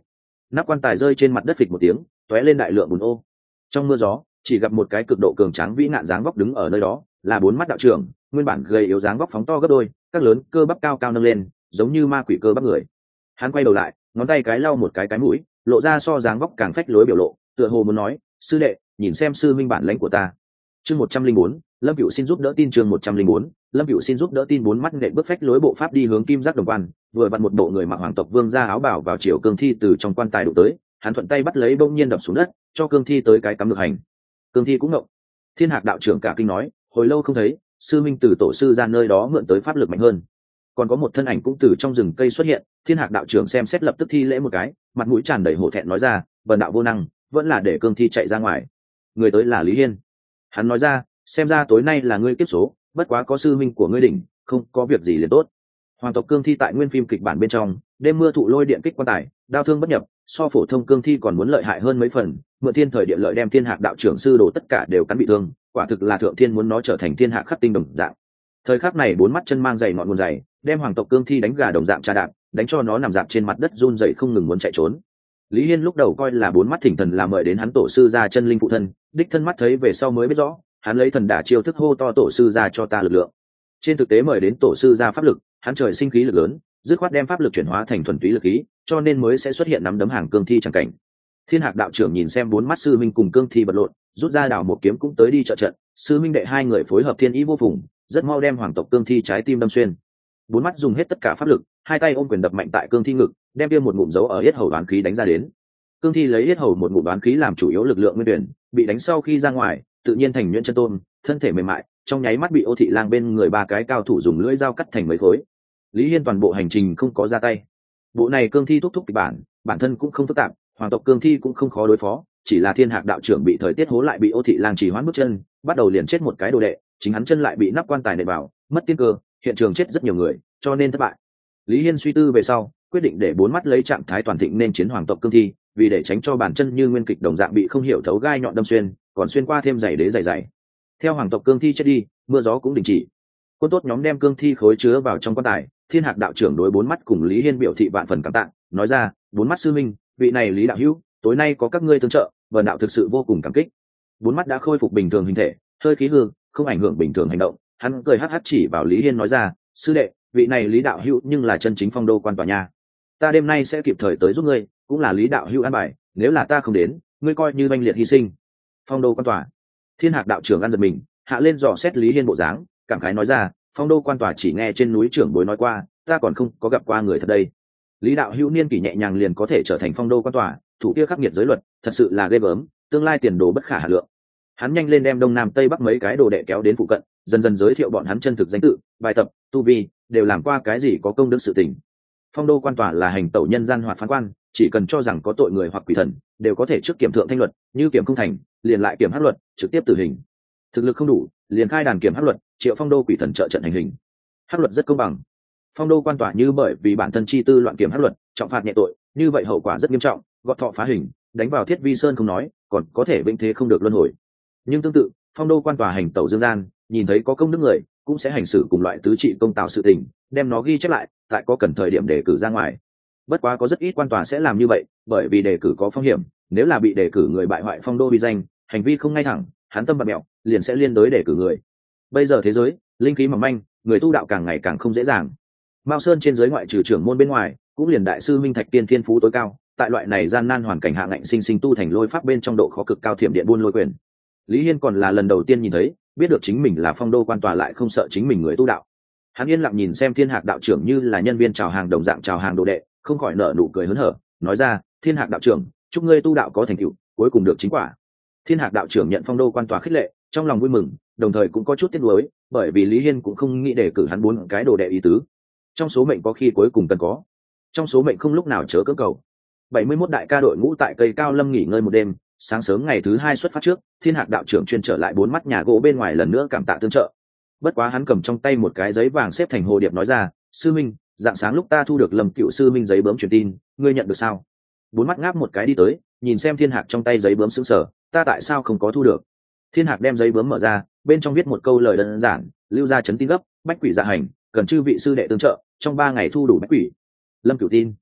nắp quan tài rơi trên mặt đất phịch một tiếng tóe lên đại lượng bùn ô. Trong mưa gió chỉ gặp một cái cực độ cường tráng vĩ nạn dáng vóc đứng ở nơi đó, là bốn mắt đạo trưởng, nguyên bản gầy yếu dáng vóc phóng to gấp đôi, các lớn cơ bắp cao cao nâng lên, giống như ma quỷ cơ bắp người. Hắn quay đầu lại, ngón tay cái lau một cái mũi, lộ ra so dáng vóc càng phách lối biểu lộ, tựa hồ muốn nói, sư đệ, nhìn xem sư minh bản lãnh của ta. Chương 104, Lâm Cựu xin giúp đỡ tin. Chương 104, Lâm Cựu xin giúp đỡ tin. Bốn mắt nện bước phách lối bộ pháp đi hướng Kim Giác Đồng Quan, vừa vặn một bộ người mặc hoàng tộc vương gia áo bào vào chiều cương thi từ trong quan tài đụng tới, hắn thuận tay bắt lấy bỗng nhiên đập xuống đất, cho cương thi tới cái cắm ngược hành. Cương thi cũng ngộng. Thiên Hạc đạo trưởng cả kinh nói, hồi lâu không thấy, sư minh từ tổ sư ra nơi đó mượn tới pháp lực mạnh hơn. Còn có một thân ảnh cũng từ trong rừng cây xuất hiện. Thiên Hạc đạo trưởng xem xét lập tức thi lễ một cái, mặt mũi tràn đầy hổ thẹn nói ra, bần đạo vô năng, vẫn là để cương thi chạy ra ngoài. Người tới là Lý Hiên. Hắn nói ra, xem ra tối nay là ngươi kiếp số, bất quá có sư minh của ngươi đỉnh, không có việc gì liền tốt. Hoàng tộc cương thi tại nguyên phim kịch bản bên trong, đêm mưa thụ lôi điện kích quan tài, đao thương bất nhập, so phổ thông cương thi còn muốn lợi hại hơn mấy phần. Mượn thiên thời địa lợi đem Thiên Hạc đạo trưởng sư đồ tất cả đều cắn bị thương, quả thực là thượng thiên muốn nó trở thành thiên hạ khắc tinh đồng dạng. Thời khắc này bốn mắt chân mang giày ngọn nguồn giày, đem hoàng tộc cương thi đánh gà đồng dạng trà đạp, đánh cho nó nằm dạp trên mặt đất run rẩy không ngừng muốn chạy trốn. Lý Hiên lúc đầu coi là bốn mắt thỉnh thần là mời đến hắn tổ sư ra chân linh phụ thân, đích thân mắt thấy về sau mới biết rõ, hắn lấy thần đả chiêu thức hô to tổ sư ra cho ta lực lượng. Trên thực tế mời đến tổ sư ra pháp lực, hắn trời sinh khí lực lớn, dứt khoát đem pháp lực chuyển hóa thành thuần túy lực khí, cho nên mới sẽ xuất hiện nắm đấm hàng cương thi chẳng cảnh. Thiên Hạc đạo trưởng nhìn xem bốn mắt sư minh cùng cương thi bật lộn, rút ra đào một kiếm cũng tới đi trợ trận, sư minh đệ hai người phối hợp thiên ý vô phùng, rất mau đem hoàng tộc cương thi trái tim đâm xuyên. Bốn mắt dùng hết tất cả pháp lực, hai tay ôm quyền đập mạnh tại cương thi ngực, đem kia một ngụm dấu ở yết hầu đoán khí đánh ra đến. Cương thi lấy yết hầu một ngụm đoán khí làm chủ yếu lực lượng nguyên tuyển, bị đánh sau khi ra ngoài, tự nhiên thành nhuyễn chân tôn, thân thể mềm mại, trong nháy mắt bị Ô Thị Lang bên người ba cái cao thủ dùng lưỡi dao cắt thành mấy khối. Lý Hiên toàn bộ hành trình không có ra tay. Bộ này cương thi thúc thúc kịch bản thân cũng không phức tạp, hoàng tộc cương thi cũng không khó đối phó, chỉ là Thiên Hạc đạo trưởng bị thời tiết hố lại bị Ô Thị Lang chỉ hoãn bước chân, bắt đầu liền chết một cái đồ đệ, chính hắn chân lại bị nắp quan tài nện vào, mất tiên cơ, hiện trường chết rất nhiều người, cho nên thất bại. Lý Hiên suy tư về sau, quyết định để bốn mắt lấy trạng thái toàn thịnh nên chiến hoàng tộc cương thi, vì để tránh cho bản chân như nguyên kịch đồng dạng bị không hiểu thấu gai nhọn đâm xuyên, còn xuyên qua thêm giày đế dày. Theo hoàng tộc cương thi chết đi, mưa gió cũng đình chỉ. Quân tốt nhóm đem cương thi khối chứa vào trong quan tài, Thiên Hạc đạo trưởng đối bốn mắt cùng Lý Hiên biểu thị vạn phần cảm tạ, nói ra, bốn mắt sư minh, vị này Lý đạo hữu, tối nay có các ngươi tương trợ, vần đạo thực sự vô cùng cảm kích. Bốn mắt đã khôi phục bình thường hình thể, hơi khí hư, không ảnh hưởng bình thường hành động, hắn cười hắc hắc chỉ vào Lý Hiên nói ra, sư đệ, vị này Lý đạo hữu nhưng là chân chính phong đô quan tòa nha, ta đêm nay sẽ kịp thời tới giúp ngươi, cũng là Lý đạo hữu an bài, nếu là ta không đến, ngươi coi như oanh liệt hy sinh. Phong đô quan tòa. Thiên Hạc đạo trưởng ăn giật mình, hạ lên dò xét Lý Hiên bộ dáng, cảm khái nói ra, phong đô quan tòa chỉ nghe trên núi trưởng bối nói qua, ta còn không có gặp qua người thật đây. Lý đạo hữu niên kỷ nhẹ nhàng liền có thể trở thành phong đô quan tòa, thủ kia khắc nghiệt giới luật, thật sự là ghê gớm, tương lai tiền đồ bất khả hà lượng. Hắn nhanh lên đem đông nam tây bắc mấy cái đồ đệ kéo đến phụ cận, dần dần giới thiệu bọn hắn chân thực danh tự, bài tập, tu vi, đều làm qua cái gì có công đức sự tình. Phong đô quan tòa là hành tẩu nhân gian hoạt phán quan, chỉ cần cho rằng có tội người hoặc quỷ thần, đều có thể trước kiểm thượng thanh luật, như kiểm không thành, liền lại kiểm hắc luật, trực tiếp tử hình. Thực lực không đủ, liền khai đàn kiểm hắc luật, triệu phong đô quỷ thần trợ trận hành hình. Hắc luật rất công bằng. Phong đô quan tòa như bởi vì bản thân chi tư loạn kiểm hắc luật, trọng phạt nhẹ tội, như vậy hậu quả rất nghiêm trọng, gọt thọ phá hình, đánh vào thiết vi sơn không nói, còn có thể vĩnh thế không được luân hồi. Nhưng tương tự, phong đô quan tòa hành tẩu dương gian, nhìn thấy có công đức người, cũng sẽ hành xử cùng loại tứ trị công tạo sự tình, đem nó ghi chép lại, tại có cần thời điểm đề cử ra ngoài. Bất quá có rất ít quan tòa sẽ làm như vậy, bởi vì đề cử có phong hiểm, nếu là bị đề cử người bại hoại phong đô uy danh, hành vi không ngay thẳng, hắn tâm bạc mẹo, liền sẽ liên đối đề cử người. Bây giờ thế giới, linh khí mỏng manh, người tu đạo càng ngày càng không dễ dàng. Mao Sơn trên giới ngoại trừ trưởng môn bên ngoài, cũng liền đại sư Minh Thạch Tiên thiên phú tối cao, tại loại này gian nan hoàn cảnh hạ ngạnh sinh tu thành lôi pháp bên trong độ khó cực cao thiểm điện buôn lôi quyền. Lý Hiên còn là lần đầu tiên nhìn thấy, biết được chính mình là phong đô quan tòa lại không sợ chính mình người tu đạo. Hắn yên lặng nhìn xem Thiên Hạc đạo trưởng như là nhân viên chào hàng đồng dạng chào hàng đồ đệ, không khỏi nở nụ cười hớn hở, nói ra, Thiên Hạc đạo trưởng, chúc ngươi tu đạo có thành tựu, cuối cùng được chính quả. Thiên Hạc đạo trưởng nhận phong đô quan tòa khích lệ, trong lòng vui mừng, đồng thời cũng có chút tiếc nuối, bởi vì Lý Hiên cũng không nghĩ để cử hắn 4 cái đồ đệ ý tứ. Trong số mệnh có khi cuối cùng cần có, trong số mệnh không lúc nào chớ cưỡng cầu. 71 đại ca đội ngũ tại cây cao lâm nghỉ ngơi một đêm, sáng sớm ngày thứ 2 xuất phát trước, Thiên Hạc đạo trưởng chuyên trở lại 4 mắt nhà gỗ bên ngoài lần nữa cảm tạ tương trợ. Bất quá hắn cầm trong tay một cái giấy vàng xếp thành hồ điệp nói ra, sư minh, dạng sáng lúc ta thu được Lâm Cựu sư minh giấy bướm truyền tin, ngươi nhận được sao? 4 mắt ngáp một cái đi tới, nhìn xem Thiên Hạc trong tay giấy bướm sững sờ, ta tại sao không có thu được? Thiên Hạc đem giấy bướm mở ra, bên trong viết một câu lời đơn giản, lưu ra chấn tin gấp, bách quỷ dạ hành, cần chư vị sư đệ tương trợ, trong 3 ngày thu đủ bách quỷ. Lâm Cựu tin.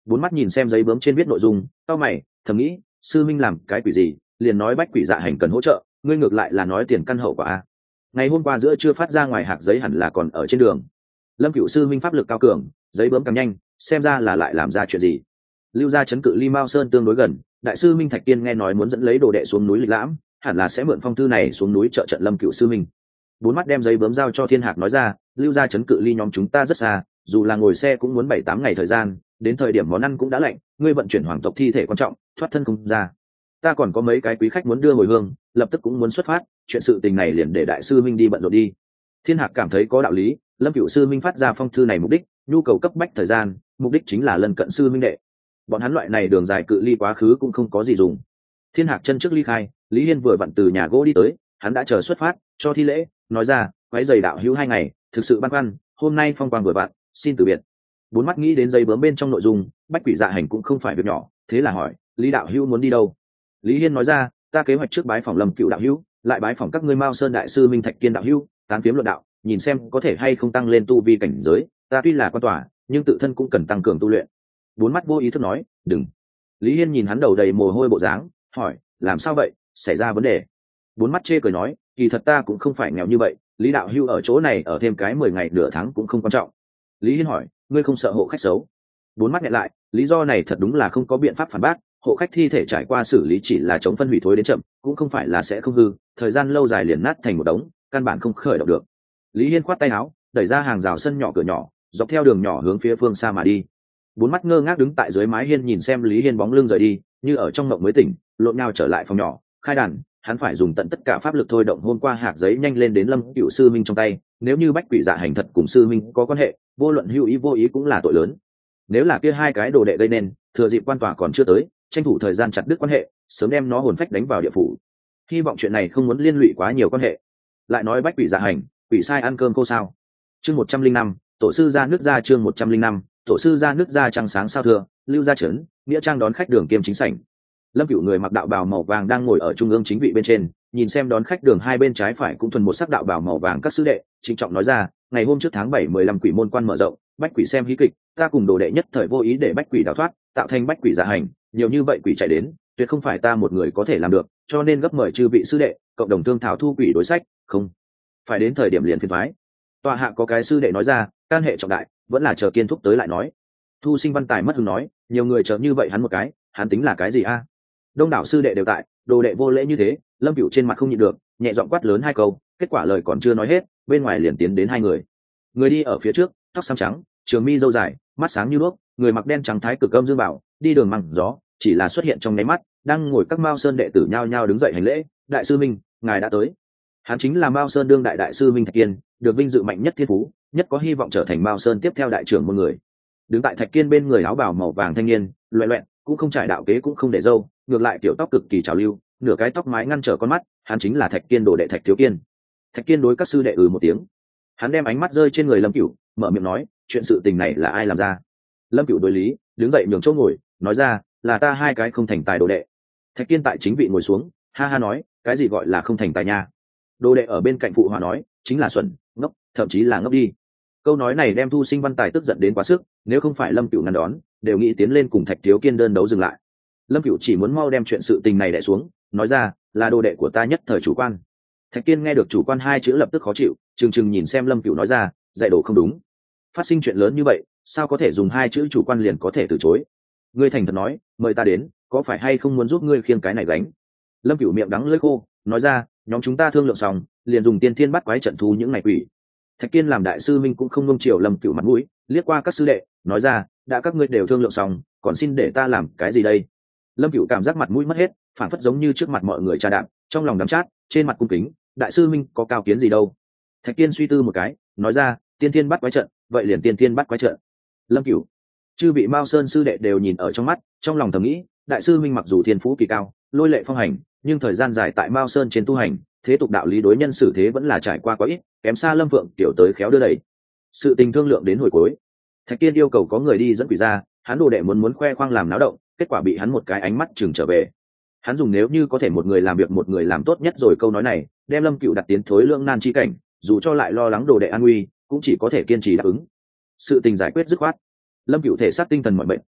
Bốn mắt nhìn xem giấy bướm trên viết nội dung, cau mày thầm nghĩ, sư minh làm cái quỷ gì, liền nói bách quỷ dạ hành cần hỗ trợ, ngươi ngược lại là nói tiền căn hậu quả a. Ngày hôm qua giữa chưa phát ra ngoài hạt giấy hẳn là còn ở trên đường. Lâm Cửu sư minh pháp lực cao cường, giấy bướm càng nhanh, xem ra là lại làm ra chuyện gì. Lưu gia trấn cự ly Mao Sơn tương đối gần, đại sư minh Thạch Tiên nghe nói muốn dẫn lấy đồ đệ xuống núi lịch lãm, hẳn là sẽ mượn phong thư này xuống núi trợ trận Lâm Cửu sư minh. Bốn mắt đem giấy bướm giao cho Thiên Hạc nói ra, Lưu gia trấn cự ly nhóm chúng ta rất xa, dù là ngồi xe cũng muốn 7-8 ngày thời gian, đến thời điểm món ăn cũng đã lạnh, ngươi vận chuyển hoàng tộc thi thể quan trọng, thoát thân không ra. Ta còn có mấy cái quý khách muốn đưa hồi hương, lập tức cũng muốn xuất phát, chuyện sự tình này liền để đại sư minh đi bận rộn đi. Thiên Hạc cảm thấy có đạo lý, Lâm Cửu sư minh phát ra phong thư này mục đích, nhu cầu cấp bách thời gian, mục đích chính là lần cận sư minh đệ. Bọn hắn loại này đường dài cự ly quá khứ cũng không có gì dùng. Thiên Hạc chân trước ly khai, Lý Hiên vừa vặn từ nhà gỗ đi tới, hắn đã chờ xuất phát, cho thi lễ, nói ra, quấy giày đạo hữu 2 ngày, thực sự băn khoăn, hôm nay phong quang vừa vặn, xin từ biệt. Bốn mắt nghĩ đến giấy bướm bên trong nội dung, bách quỷ dạ hành cũng không phải việc nhỏ, thế là hỏi, Lý đạo hữu muốn đi đâu? Lý Hiên nói ra, ta kế hoạch trước bái phỏng Lâm Cửu đạo hữu, lại bái phỏng các ngươi Mao Sơn đại sư Minh Thạch Kiên đạo hữu, tán phiếm luận đạo, nhìn xem có thể hay không tăng lên tu vi cảnh giới. Ta tuy là quan tòa, nhưng tự thân cũng cần tăng cường tu luyện. Bốn mắt vô ý thức nói, đừng. Lý Hiên nhìn hắn đầu đầy mồ hôi bộ dáng, hỏi, làm sao vậy, xảy ra vấn đề? Bốn mắt chê cười nói, kỳ thật ta cũng không phải nghèo như vậy, Lý đạo hữu ở chỗ này ở thêm cái 10 ngày nửa tháng cũng không quan trọng. Lý Hiên hỏi, ngươi không sợ hộ khách xấu? Bốn mắt nhẹ lại, lý do này thật đúng là không có biện pháp phản bác, hộ khách thi thể trải qua xử lý chỉ là chống phân hủy thối đến chậm, cũng không phải là sẽ không hư, thời gian lâu dài liền nát thành một đống, căn bản không khởi động được. Lý Hiên khoát tay áo, đẩy ra hàng rào sân nhỏ cửa nhỏ, dọc theo đường nhỏ hướng phía phương xa mà đi. Bốn mắt ngơ ngác đứng tại dưới mái hiên nhìn xem Lý Hiên bóng lưng rời đi, như ở trong mộng mới tỉnh, lộn nhào trở lại phòng nhỏ, khai đàn, hắn phải dùng tận tất cả pháp lực thôi động hôm qua hạt giấy nhanh lên đến Lâm Cửu sư minh trong tay, nếu như bách quỷ dạ hành thật cùng sư minh có quan hệ, vô luận hữu ý vô ý cũng là tội lớn. Nếu là kia 2 cái đồ đệ gây nên, thừa dịp quan tòa còn chưa tới, tranh thủ thời gian chặt đứt quan hệ, sớm đem nó hồn phách đánh vào địa phủ. Hy vọng chuyện này không muốn liên lụy quá nhiều quan hệ. Lại nói bách quỷ dạ hành, quỷ sai ăn cơm cô sao? Chương 105, tổ sư ra nước ra chương 105, tổ sư ra nước ra trăng sáng sao thưa, Lưu gia trấn, nghĩa trang đón khách đường kiêm chính sảnh. Lâm Cửu người mặc đạo bào màu vàng đang ngồi ở trung ương chính vị bên trên, nhìn xem đón khách đường hai bên trái phải cũng thuần một sắc đạo bào màu vàng các sư đệ, trịnh trọng nói ra, ngày hôm trước tháng 7 15 quỷ môn quan mở rộng, bách quỷ xem hí kịch, ta cùng đồ đệ nhất thời vô ý để bách quỷ đào thoát, tạo thành bách quỷ dạ hành, nhiều như vậy quỷ chạy đến, tuyệt không phải ta một người có thể làm được, cho nên gấp mời chư vị sư đệ, cộng đồng thương thảo thu quỷ đối sách, không phải đến thời điểm liền phiền toái. Tọa hạ có cái sư đệ nói ra, can hệ trọng đại, vẫn là chờ Kiên thúc tới lại nói. Thu Sinh Văn Tài mất hứng nói, nhiều người chờ như vậy hắn một cái, hắn tính là cái gì a? Đông đảo sư đệ đều tại, đồ đệ vô lễ như thế, Lâm Cửu trên mặt không nhịn được, nhẹ giọng quát lớn 2 câu, kết quả lời còn chưa nói hết, bên ngoài liền tiến đến 2 người. Người đi ở phía trước, tóc xám trắng, trường mi râu dài, mắt sáng như đuốc, người mặc đen trắng thái cực âm dương bảo, đi đường măng gió, chỉ là xuất hiện trong nháy mắt, đang ngồi các Mao Sơn đệ tử nhao nhao đứng dậy hành lễ, đại sư Minh, ngài đã tới. Hắn chính là Mao Sơn đương đại đại sư Minh Thạch Kiên, được vinh dự mạnh nhất thiên phú, nhất có hy vọng trở thành Mao Sơn tiếp theo đại trưởng môn người. Đứng tại Thạch Kiên bên người áo bào màu vàng thanh niên, loẹt loẹt, cũng không trải đạo kế cũng không để râu, ngược lại kiểu tóc cực kỳ trào lưu, nửa cái tóc mái ngăn trở con mắt, hắn chính là Thạch Kiên đồ đệ Thạch Thiếu Kiên. Thạch Kiên đối các sư đệ một tiếng, hắn đem ánh mắt rơi trên người Lâm Cửu, mở miệng nói, chuyện sự tình này là ai làm ra? Lâm Cửu đối lý, đứng dậy nhường chỗ ngồi, nói ra, là ta 2 cái không thành tài đồ đệ. Thạch Kiên tại chính vị ngồi xuống, ha ha nói, cái gì gọi là không thành tài nha? Đồ đệ ở bên cạnh phụ hòa nói, chính là xuẩn, ngốc, thậm chí là ngốc đi. Câu nói này đem Thu Sinh Văn Tài tức giận đến quá sức, nếu không phải Lâm Cửu ngăn đón, đều nghĩ tiến lên cùng Thạch Thiếu Kiên đơn đấu dừng lại. Lâm Cửu chỉ muốn mau đem chuyện sự tình này đè xuống, nói ra, là đồ đệ của ta nhất thời chủ quan. Thạch Kiên nghe được chủ quan 2 chữ lập tức khó chịu, trừng nhìn xem Lâm Cửu nói ra, dạy đồ không đúng. Phát sinh chuyện lớn như vậy, sao có thể dùng 2 chữ chủ quan liền có thể từ chối? Ngươi thành thật nói, mời ta đến, có phải hay không muốn giúp ngươi khiêng cái này gánh? Lâm Cửu miệng đắng lưỡi khô, nói ra, nhóm chúng ta thương lượng xong, liền dùng tiên thiên bắt quái trận thu những này quỷ. Thạch Kiên làm đại sư Minh cũng không nung chiều Lâm Cửu mặt mũi, liếc qua các sư đệ, nói ra, đã các ngươi đều thương lượng xong, còn xin để ta làm cái gì đây? Lâm Cửu cảm giác mặt mũi mất hết, phản phất giống như trước mặt mọi người trà đạp, trong lòng đắm chát, trên mặt cung kính, đại sư Minh có cao kiến gì đâu? Thạch Kiên suy tư một cái, nói ra, tiên thiên bắt quái trận, vậy liền tiên thiên bắt quái trận. Lâm Cửu, chư vị Mao Sơn sư đệ đều nhìn ở trong mắt, trong lòng thầm nghĩ, đại sư Minh mặc dù thiên phú kỳ cao, lôi lệ phong hành, nhưng thời gian dài tại Mao Sơn trên tu hành, thế tục đạo lý đối nhân xử thế vẫn là trải qua quá ít, kém xa Lâm Phượng tiểu tới khéo đưa đẩy. Sự tình thương lượng đến hồi cuối, Thạch Kiên yêu cầu có người đi dẫn quỷ ra, hắn đồ đệ muốn khoe khoang làm náo động, kết quả bị hắn một cái ánh mắt chừng trở về. Hắn dùng nếu như có thể một người làm việc một người làm tốt nhất rồi câu nói này, đem Lâm Cửu đặt tiến thối lưỡng nan chi cảnh, dù cho lại lo lắng đồ đệ an nguy, cũng chỉ có thể kiên trì đáp ứng. Sự tình giải quyết dứt khoát. Lâm Cửu thể xác tinh thần mọi bệnh,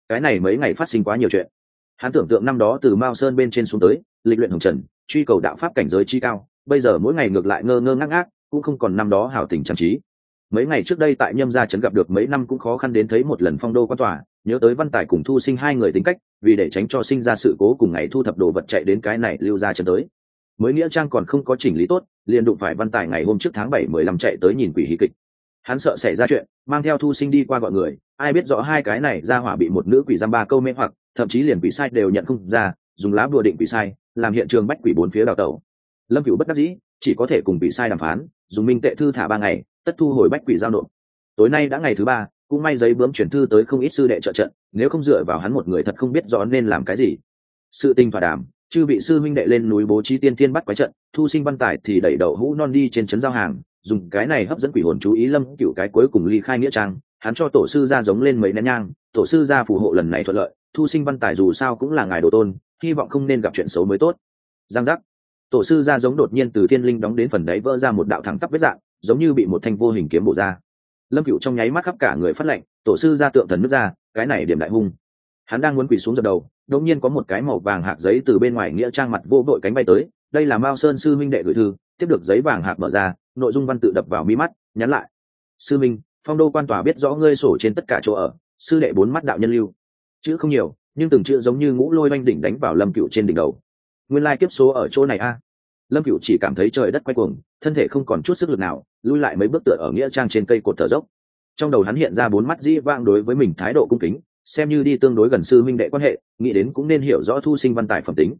cái này mấy ngày phát sinh quá nhiều chuyện. Hắn tưởng tượng năm đó từ Mao Sơn bên trên xuống tới, lịch luyện hồng trần, truy cầu đạo pháp cảnh giới chi cao, bây giờ mỗi ngày ngược lại ngơ ngơ ngác ngác, cũng không còn năm đó hào tình trang trí. Mấy ngày trước đây tại Nhâm gia trấn gặp được mấy năm cũng khó khăn đến thấy một lần Phong Đô quan tòa, nhớ tới Văn Tài cùng Thu Sinh hai người tính cách, vì để tránh cho sinh ra sự cố cùng ngày thu thập đồ vật chạy đến cái này lưu ra trấn tới. Mới nghĩa trang còn không có chỉnh lý tốt, liền đụng phải Văn Tài ngày hôm trước tháng 7-15 chạy tới nhìn quỷ hí kịch. Hắn sợ xảy ra chuyện, mang theo Thu Sinh đi qua gọi người, ai biết rõ hai cái này ra hỏa bị một nữ quỷ giam ba câu mê hoặc, thậm chí liền quỷ sai đều nhận không ra, dùng lá bùa định quỷ sai, làm hiện trường bách quỷ bốn phía đào tẩu. Lâm Cửu bất đắc dĩ, chỉ có thể cùng quỷ sai đàm phán, dùng minh tệ thư thả 3 ngày, tất thu hồi bách quỷ giao nộp. Tối nay đã ngày thứ 3, cũng may giấy bướm chuyển thư tới không ít sư đệ trợ trận, nếu không dựa vào hắn một người thật không biết rõ nên làm cái gì. Sự tình thỏa đàm, chư vị sư minh đệ lên núi bố trí tiên tiên bắt quái trận, Thu Sinh Văn Tài thì đẩy đậu hũ non đi trên trấn giao hàng, dùng cái này hấp dẫn quỷ hồn chú ý. Lâm Cửu cái cuối cùng ly khai nghĩa trang, hắn cho tổ sư ra giống lên mấy nén nhang, tổ sư ra phù hộ lần này thuận lợi, Thu Sinh Văn Tài dù sao cũng là ngài đồ tôn, hy vọng không nên gặp chuyện xấu mới tốt. Giang giác, tổ sư ra giống đột nhiên từ thiên linh đóng đến phần đáy vỡ ra một đạo thẳng tắp vết dạng, giống như bị một thanh vô hình kiếm bổ ra. Lâm Cửu trong nháy mắt khắp cả người phát lạnh, tổ sư ra tượng thần nứt ra, cái này điểm đại hung. Hắn đang muốn quỳ xuống dập đầu, đột nhiên có một cái màu vàng hạt giấy từ bên ngoài nghĩa trang mặt vô đội cánh bay tới, đây là Mao Sơn sư minh đệ gửi thư. Tiếp được giấy vàng hạt mở ra, nội dung văn tự đập vào mi mắt, nhắn lại: sư minh, Phong Đô quan tòa biết rõ ngươi sổ trên tất cả chỗ ở, sư đệ 4 mắt đạo nhân lưu. Chữ không nhiều, nhưng từng chữ giống như ngũ lôi oanh đỉnh đánh vào Lâm Cửu trên đỉnh đầu. Nguyên lai kiếp số ở chỗ này a. Lâm Cửu chỉ cảm thấy trời đất quay cuồng, thân thể không còn chút sức lực nào, lui lại mấy bước tựa ở nghĩa trang trên cây cột thở dốc. Trong đầu hắn hiện ra 4 mắt dĩ vãng đối với mình thái độ cung kính, xem như đi tương đối gần sư minh đệ quan hệ, nghĩ đến cũng nên hiểu rõ Thu Sinh Văn Tài phẩm tính,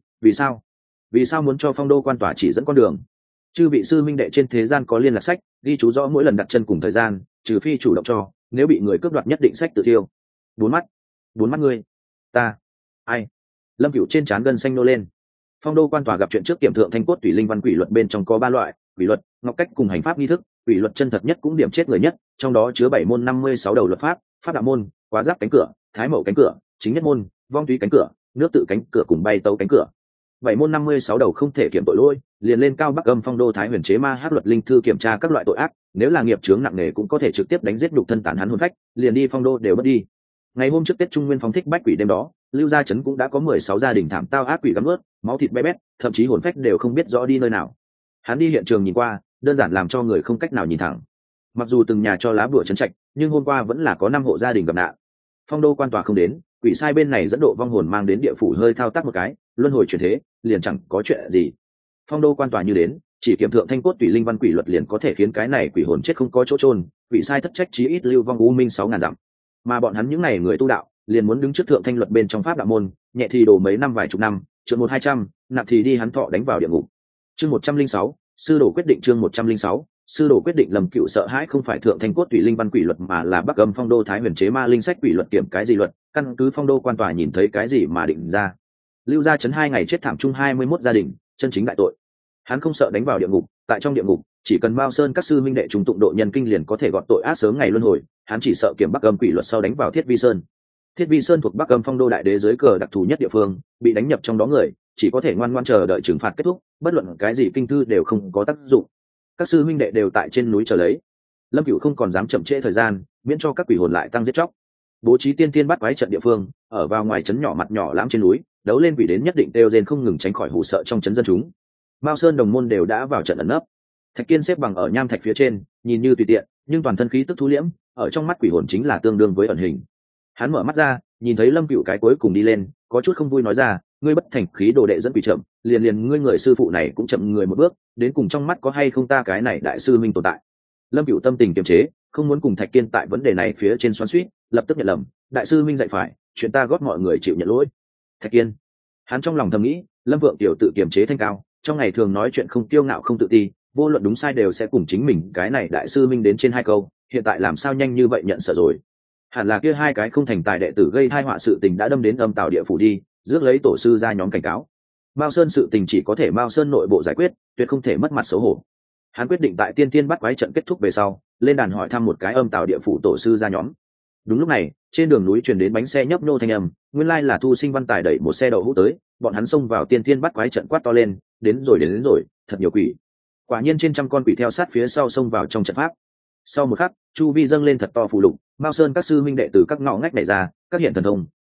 vì sao muốn cho Phong Đô quan tòa chỉ dẫn con đường. Chư vị sư minh đệ trên thế gian có liên lạc sách, ghi chú rõ mỗi lần đặt chân cùng thời gian, trừ phi chủ động cho, nếu bị người cướp đoạt nhất định sách tự thiêu. 4 mắt ngươi, ta, ai? Lâm Cửu trên trán gân xanh nô lên. Phong Đô quan tòa gặp chuyện trước kiểm thượng thanh cốt tùy linh văn quỷ luật bên trong có 3 loại, quỷ luật, ngọc cách cùng hành pháp nghi thức. Quỷ luật chân thật nhất cũng điểm chết người nhất, trong đó chứa 7 môn 56 đầu luật pháp, pháp đạo môn, quá giáp cánh cửa, thái mậu cánh cửa, chính nhất môn, vong túy cánh cửa, nước tự cánh cửa cùng bay tấu cánh cửa. 7 môn 56 đầu không thể kiểm tội lỗi, liền lên cao Bắc Âm Phong Đô Thái Huyền chế ma hắc luật linh thư kiểm tra các loại tội ác, nếu là nghiệp chướng nặng nề cũng có thể trực tiếp đánh giết nhục thân tàn hắn hồn phách, liền đi Phong Đô đều mất đi. Ngày hôm trước Tết Trung Nguyên phóng thích bách quỷ đêm đó, Lưu gia trấn cũng đã có 16 gia đình thảm tao ác quỷ gặm nuốt, máu thịt bé bét, thậm chí hồn phách đều không biết rõ đi nơi nào. Hắn đi hiện trường nhìn qua, đơn giản làm cho người không cách nào nhìn thẳng. Mặc dù từng nhà cho lá bùa trấn trạch, nhưng hôm qua vẫn là có 5 hộ gia đình gặp nạn. Phong Đô quan tòa không đến, quỷ sai bên này dẫn độ vong hồn mang đến địa phủ hơi thao tác một cái, luân hồi chuyển thế, liền chẳng có chuyện gì. Phong Đô quan tòa như đến, chỉ kiểm thượng thanh cốt tùy linh văn quỷ luật liền có thể khiến cái này quỷ hồn chết không có chỗ chôn, quỷ sai thất trách chí ít lưu vong u minh 6000 dặm. Mà bọn hắn những này người tu đạo, liền muốn đứng trước thượng thanh luật bên trong pháp đạo môn, nhẹ thì đổ mấy năm vài chục năm, trượng 100-200, nặng thì đi hắn thọ đánh vào địa ngục. Chương 106, sư đồ quyết định. Chương 106, sư đồ quyết định. Lâm Cửu sợ hãi không phải thượng thanh cốt tùy linh văn quỷ luật mà là Bắc Âm Phong Đô Thái Huyền chế ma linh sách quỷ luật kiểm cái gì luật, căn cứ Phong Đô quan tòa nhìn thấy cái gì mà định ra. Lưu gia trấn 2 ngày chết thảm chung 21 gia đình, chân chính đại tội. Hắn không sợ đánh vào địa ngục, tại trong địa ngục, chỉ cần Mao Sơn các sư minh đệ trùng tụng độ nhân kinh liền có thể gọt tội ác sớm ngày luân hồi, hắn chỉ sợ kiểm Bắc Âm quỷ luật sau đánh vào Thiết Vi Sơn. Thiết Vi Sơn thuộc Bắc Âm Phong Đô đại đế dưới cờ đặc thù nhất địa phương, bị đánh nhập trong đó người, chỉ có thể ngoan ngoãn chờ đợi trừng phạt kết thúc, bất luận cái gì kinh thư đều không có tác dụng. Các sư minh đệ đều tại trên núi chờ lấy. Lâm Cửu không còn dám chậm trễ thời gian, miễn cho các quỷ hồn lại tăng giết chóc. Bố trí tiên tiên bắt quái trận địa phương, ở vào ngoài trấn nhỏ mặt nhỏ lãm trên núi, đấu lên quỷ đến nhất định đều rên không ngừng tránh khỏi hù sợ trong trấn dân chúng. Mao Sơn đồng môn đều đã vào trận ẩn nấp. Thạch Kiên xếp bằng ở nham thạch phía trên, nhìn như tùy tiện, nhưng toàn thân khí tức thu liễm, ở trong mắt quỷ hồn chính là tương đương với ẩn hình. Hắn mở mắt ra, nhìn thấy Lâm Cửu cái cuối cùng đi lên, có chút không vui nói ra, ngươi bất thành khí đồ đệ dẫn quỷ chậm, liền ngươi người sư phụ này cũng chậm người một bước, đến cùng trong mắt có hay không ta cái này đại sư minh tồn tại. Lâm Cửu tâm tình kiềm chế, không muốn cùng Thạch Kiên tại vấn đề này phía trên xoắn xuýt, lập tức nhận lầm, đại sư minh dạy phải, chuyện ta góp mọi người chịu nhận lỗi. Thạch Kiên, hắn trong lòng thầm nghĩ, Lâm Vượng tiểu tự kiềm chế thanh cao, trong ngày thường nói chuyện không kiêu ngạo không tự ti, vô luận đúng sai đều sẽ cùng chính mình cái này đại sư minh đến trên 2 câu, hiện tại làm sao nhanh như vậy nhận sợ rồi. Hẳn là kia 2 cái không thành tài đệ tử gây tai họa sự tình đã đâm đến Âm Tào địa phủ đi, rước lấy tổ sư ra nhóm cảnh cáo. Mao Sơn sự tình chỉ có thể Mao Sơn nội bộ giải quyết, tuyệt không thể mất mặt xấu hổ. Hắn quyết định tại tiên tiên bắt quái trận kết thúc về sau, lên đàn hỏi thăm một cái Âm Tào địa phủ tổ sư ra nhóm. Đúng lúc này, trên đường núi truyền đến bánh xe nhấp nhô thanh âm, nguyên lai là Thu Sinh Văn Tài đẩy một xe đậu hũ tới, bọn hắn xông vào tiên tiên bắt quái trận quát to lên, đến rồi, thật nhiều quỷ. Quả nhiên trên trăm con quỷ theo sát phía sau xông vào trong trận pháp. Sau một khắc, chu vi dâng lên thật to phù lục, Mao Sơn các sư minh đệ từ các ngõ ngách này ra, các hiện thần thông,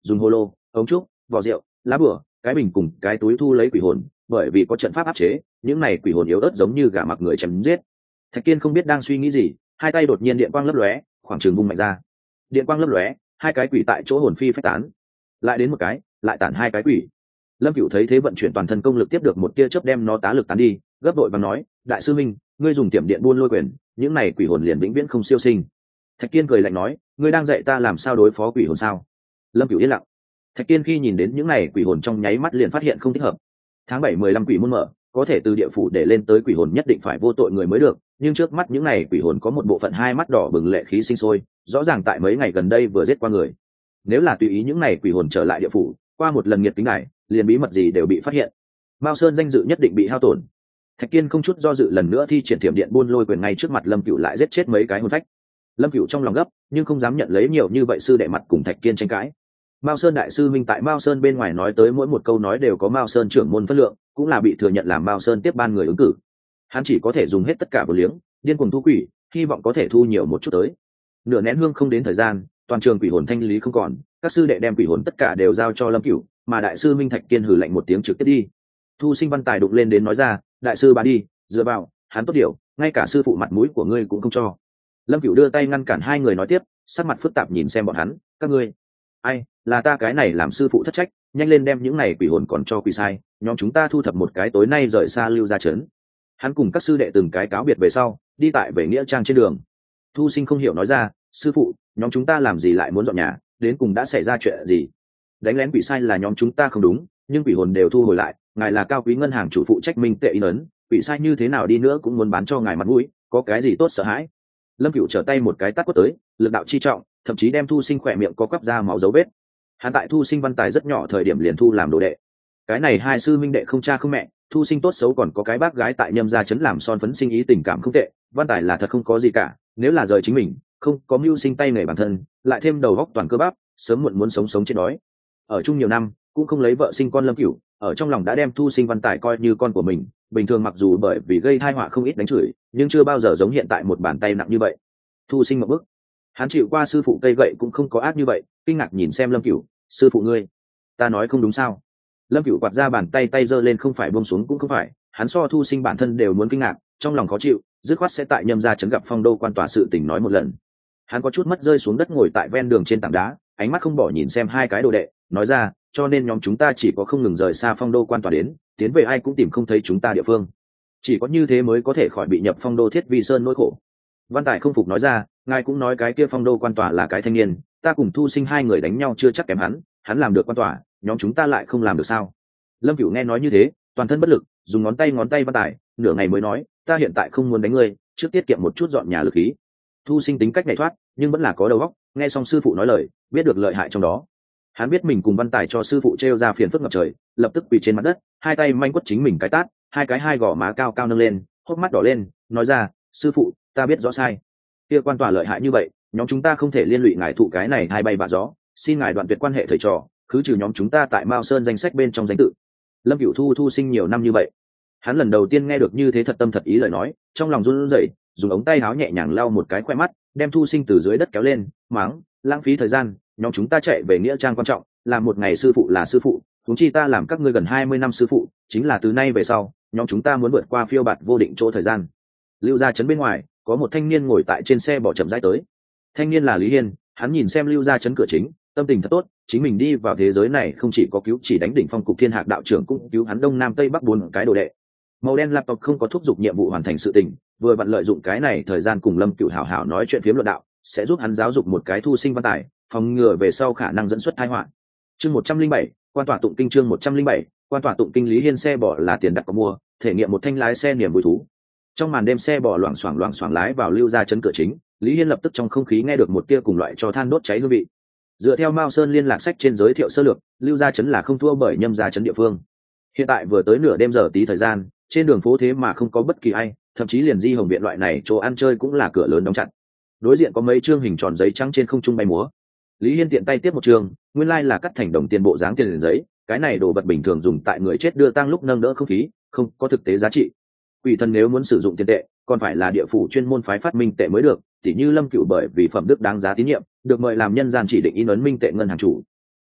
dùng hồ lô, ống trúc, vỏ rượu, lá bùa, cái bình cùng cái túi thu lấy quỷ hồn, bởi vì có trận pháp áp chế, những này quỷ hồn yếu ớt giống như gà mặc người chém giết. Thạch Kiên không biết đang suy nghĩ gì, hai tay đột nhiên điện quang lấp lóe, khoảng trường vung mạnh ra. Điện quang lấp lóe, hai cái quỷ tại chỗ hồn phi phách tán. Lại đến một cái, lại tản hai cái quỷ. Lâm Cửu thấy thế vận chuyển toàn thân công lực tiếp được một tia chớp đem nó tá lực tán đi, gấp đội và nói, đại sư minh, ngươi dùng tiệm điện buôn lôi quyền, những này quỷ hồn liền vĩnh viễn không siêu sinh. Thạch Kiên cười lạnh nói, ngươi đang dạy ta làm sao đối phó quỷ hồn sao? Lâm Cửu yên lặng. Thạch Kiên khi nhìn đến những này quỷ hồn trong nháy mắt liền phát hiện không thích hợp. Tháng 7 15 quỷ môn mở, có thể từ địa phủ để lên tới quỷ hồn nhất định phải vô tội người mới được, nhưng trước mắt những này quỷ hồn có một bộ phận hai mắt đỏ bừng lệ khí sinh sôi, rõ ràng tại mấy ngày gần đây vừa giết qua người. Nếu là tùy ý những này quỷ hồn trở lại địa phủ, qua một lần nghiệt kính này, liền bí mật gì đều bị phát hiện. Mao Sơn danh dự nhất định bị hao tổn. Thạch Kiên không chút do dự lần nữa thi triển thiểm điện buôn lôi quyền ngay trước mặt Lâm Cửu lại giết chết mấy cái hồn phách. Lâm Cửu trong lòng gấp, nhưng không dám nhận lấy nhiều như vậy sư đệ mặt cùng Thạch Kiên tranh cãi. Mao Sơn đại sư minh tại Mao Sơn bên ngoài nói tới mỗi một câu nói đều có Mao Sơn trưởng môn phân lượng, cũng là bị thừa nhận làm Mao Sơn tiếp ban người ứng cử. Hắn chỉ có thể dùng hết tất cả vô liếng, điên cuồng thu quỷ, hy vọng có thể thu nhiều một chút tới. Nửa nén hương không đến thời gian, toàn trường quỷ hồn thanh lý không còn, các sư đệ đem quỷ hồn tất cả đều giao cho Lâm Cửu, mà đại sư Minh Thạch Kiên hừ lạnh một tiếng trực tiếp đi. Thu Sinh Văn Tài đụng lên đến nói ra, đại sư bà đi, dựa vào, hắn tốt điều, ngay cả sư phụ mặt mũi của ngươi cũng không cho. Lâm Cửu đưa tay ngăn cản hai người nói tiếp, sắc mặt phức tạp nhìn xem bọn hắn, các ngươi, ai, là ta cái này làm sư phụ thất trách, nhanh lên đem những này quỷ hồn còn cho quỷ sai, nhóm chúng ta thu thập một cái tối nay rời xa Lưu Gia trấn. Hắn cùng các sư đệ từng cái cáo biệt về sau, đi tại về nghĩa trang trên đường. Thu Sinh không hiểu nói ra, sư phụ, nhóm chúng ta làm gì lại muốn dọn nhà, đến cùng đã xảy ra chuyện gì? Đánh lén quỷ sai là nhóm chúng ta không đúng, nhưng quỷ hồn đều thu hồi lại, ngài là cao quý ngân hàng chủ phụ trách minh tệ in ấn, quỷ sai như thế nào đi nữa cũng muốn bán cho ngài mặt mũi, có cái gì tốt sợ hãi? Lâm Cửu trở tay một cái tát quất tới, lực đạo chi trọng, thậm chí đem Thu Sinh khỏe miệng có quắp ra máu dấu vết. Hắn tại Thu Sinh Văn Tài rất nhỏ thời điểm liền thu làm đồ đệ. Cái này hai sư minh đệ không cha không mẹ, Thu Sinh tốt xấu còn có cái bác gái tại Nhâm gia trấn làm son phấn sinh ý tình cảm không tệ, Văn Tài là thật không có gì cả, nếu là rời chính mình, không có mưu sinh tay nghề bản thân, lại thêm đầu góc toàn cơ bắp, sớm muộn muốn sống sống chết đói. Ở chung nhiều năm, cũng không lấy vợ sinh con Lâm Cửu, ở trong lòng đã đem Thu Sinh Văn Tài coi như con của mình, bình thường mặc dù bởi vì gây tai họa không ít đánh chửi, nhưng chưa bao giờ giống hiện tại một bàn tay nặng như vậy. Thu Sinh một bức, hắn chịu qua sư phụ cây gậy cũng không có ác như vậy, kinh ngạc nhìn xem Lâm Cửu, sư phụ ngươi, ta nói không đúng sao? Lâm Cửu quạt ra bàn tay tay giơ lên không phải buông xuống cũng không phải, hắn so Thu Sinh bản thân đều muốn kinh ngạc, trong lòng khó chịu, dứt khoát sẽ tại Nhâm gia trấn gặp Phong Đô quan tòa sự tình nói một lần. Hắn có chút mất rơi xuống đất ngồi tại ven đường trên tảng đá, ánh mắt không bỏ nhìn xem hai cái đồ đệ, nói ra, cho nên nhóm chúng ta chỉ có không ngừng rời xa Phong Đô quan tòa đến, tiến về ai cũng tìm không thấy chúng ta địa phương. Chỉ có như thế mới có thể khỏi bị nhập Phong Đô Thiết Vi Sơn nỗi khổ. Văn Tài không phục nói ra, ngài cũng nói cái kia Phong Đô quan tòa là cái thanh niên, ta cùng Thu Sinh hai người đánh nhau chưa chắc kém hắn làm được quan tòa, nhóm chúng ta lại không làm được sao? Lâm Cửu nghe nói như thế, toàn thân bất lực, dùng ngón tay Văn Tài, nửa ngày mới nói, ta hiện tại không muốn đánh ngươi, trước tiết kiệm một chút dọn nhà lực khí. Thu Sinh tính cách nhảy thoát, nhưng vẫn là có đầu óc, nghe xong sư phụ nói lời, biết được lợi hại trong đó. Hắn biết mình cùng Văn Tài cho sư phụ trêu ra phiền phức ngập trời, lập tức quỳ trên mặt đất, hai tay manh quất chính mình cái tát, hai gò má cao cao nâng lên, hốc mắt đỏ lên, nói ra, sư phụ, ta biết rõ sai. Kia quan tòa lợi hại như vậy, nhóm chúng ta không thể liên lụy ngài thụ cái này hai bay bạ gió, xin ngài đoạn tuyệt quan hệ thầy trò, khứ trừ nhóm chúng ta tại Mao Sơn danh sách bên trong danh tự. Lâm Cửu Thu Sinh nhiều năm như vậy, hắn lần đầu tiên nghe được như thế thật tâm thật ý lời nói, trong lòng run rẩy, dùng ống tay áo nhẹ nhàng lau một cái khoe mắt, đem Thu Sinh từ dưới đất kéo lên, mắng, lãng phí thời gian, nhóm chúng ta chạy về nghĩa trang quan trọng, làm một ngày sư phụ là sư phụ, chúng chi ta làm các ngươi gần 20 năm sư phụ, chính là từ nay về sau, nhóm chúng ta muốn vượt qua phiêu bạt vô định chỗ thời gian. Lưu Gia trấn bên ngoài, có một thanh niên ngồi tại trên xe bỏ chậm rãi tới. Thanh niên là Lý Hiên, hắn nhìn xem Lưu Gia trấn cửa chính, tâm tình thật tốt, chính mình đi vào thế giới này không chỉ có cứu chỉ đánh đỉnh phong cục thiên hạc đạo trưởng, cũng cứu hắn đông nam tây bắc bốn cái đồ đệ. Màu đen laptop không có thúc giục nhiệm vụ hoàn thành sự tình, vừa vặn lợi dụng cái này thời gian cùng Lâm Cửu hảo hảo nói chuyện phiếm luận đạo, sẽ giúp hắn giáo dục một cái Thu Sinh Văn Tài, phòng ngừa về sau khả năng dẫn xuất tai họa. Chương 107, quan tòa tụng kinh chương 107, quan tòa tụng kinh. Lý Hiên xe bỏ là tiền đặt có mua, thể nghiệm một thanh lái xe niềm vui thú. Trong màn đêm xe bỏ loảng xoảng lái vào Lưu Gia trấn cửa chính, Lý Hiên lập tức trong không khí nghe được một tia cùng loại cho than đốt cháy hương vị. Dựa theo Mao Sơn liên lạc sách trên giới thiệu sơ lược, Lưu Gia trấn là không thua bởi Nhâm gia trấn địa phương. Hiện tại vừa tới nửa đêm giờ tí thời gian, trên đường phố thế mà không có bất kỳ ai, thậm chí liền Di Hồng viện loại này chỗ ăn chơi cũng là cửa lớn đóng chặt. Đối diện có mấy chương hình tròn giấy trắng trên không trung bay múa. Lý Hiên tiện tay tiếp một chương, nguyên lai là cắt thành đồng tiền bộ dáng tiền giấy, cái này đồ vật bình thường dùng tại người chết đưa tang lúc nâng đỡ không khí, không có thực tế giá trị. Quỷ thần nếu muốn sử dụng tiền tệ, còn phải là địa phủ chuyên môn phái phát minh tệ mới được, tỉ như Lâm Cửu bởi vì phẩm đức đáng giá tín nhiệm, được mời làm nhân gian chỉ định in ấn minh tệ ngân hàng chủ.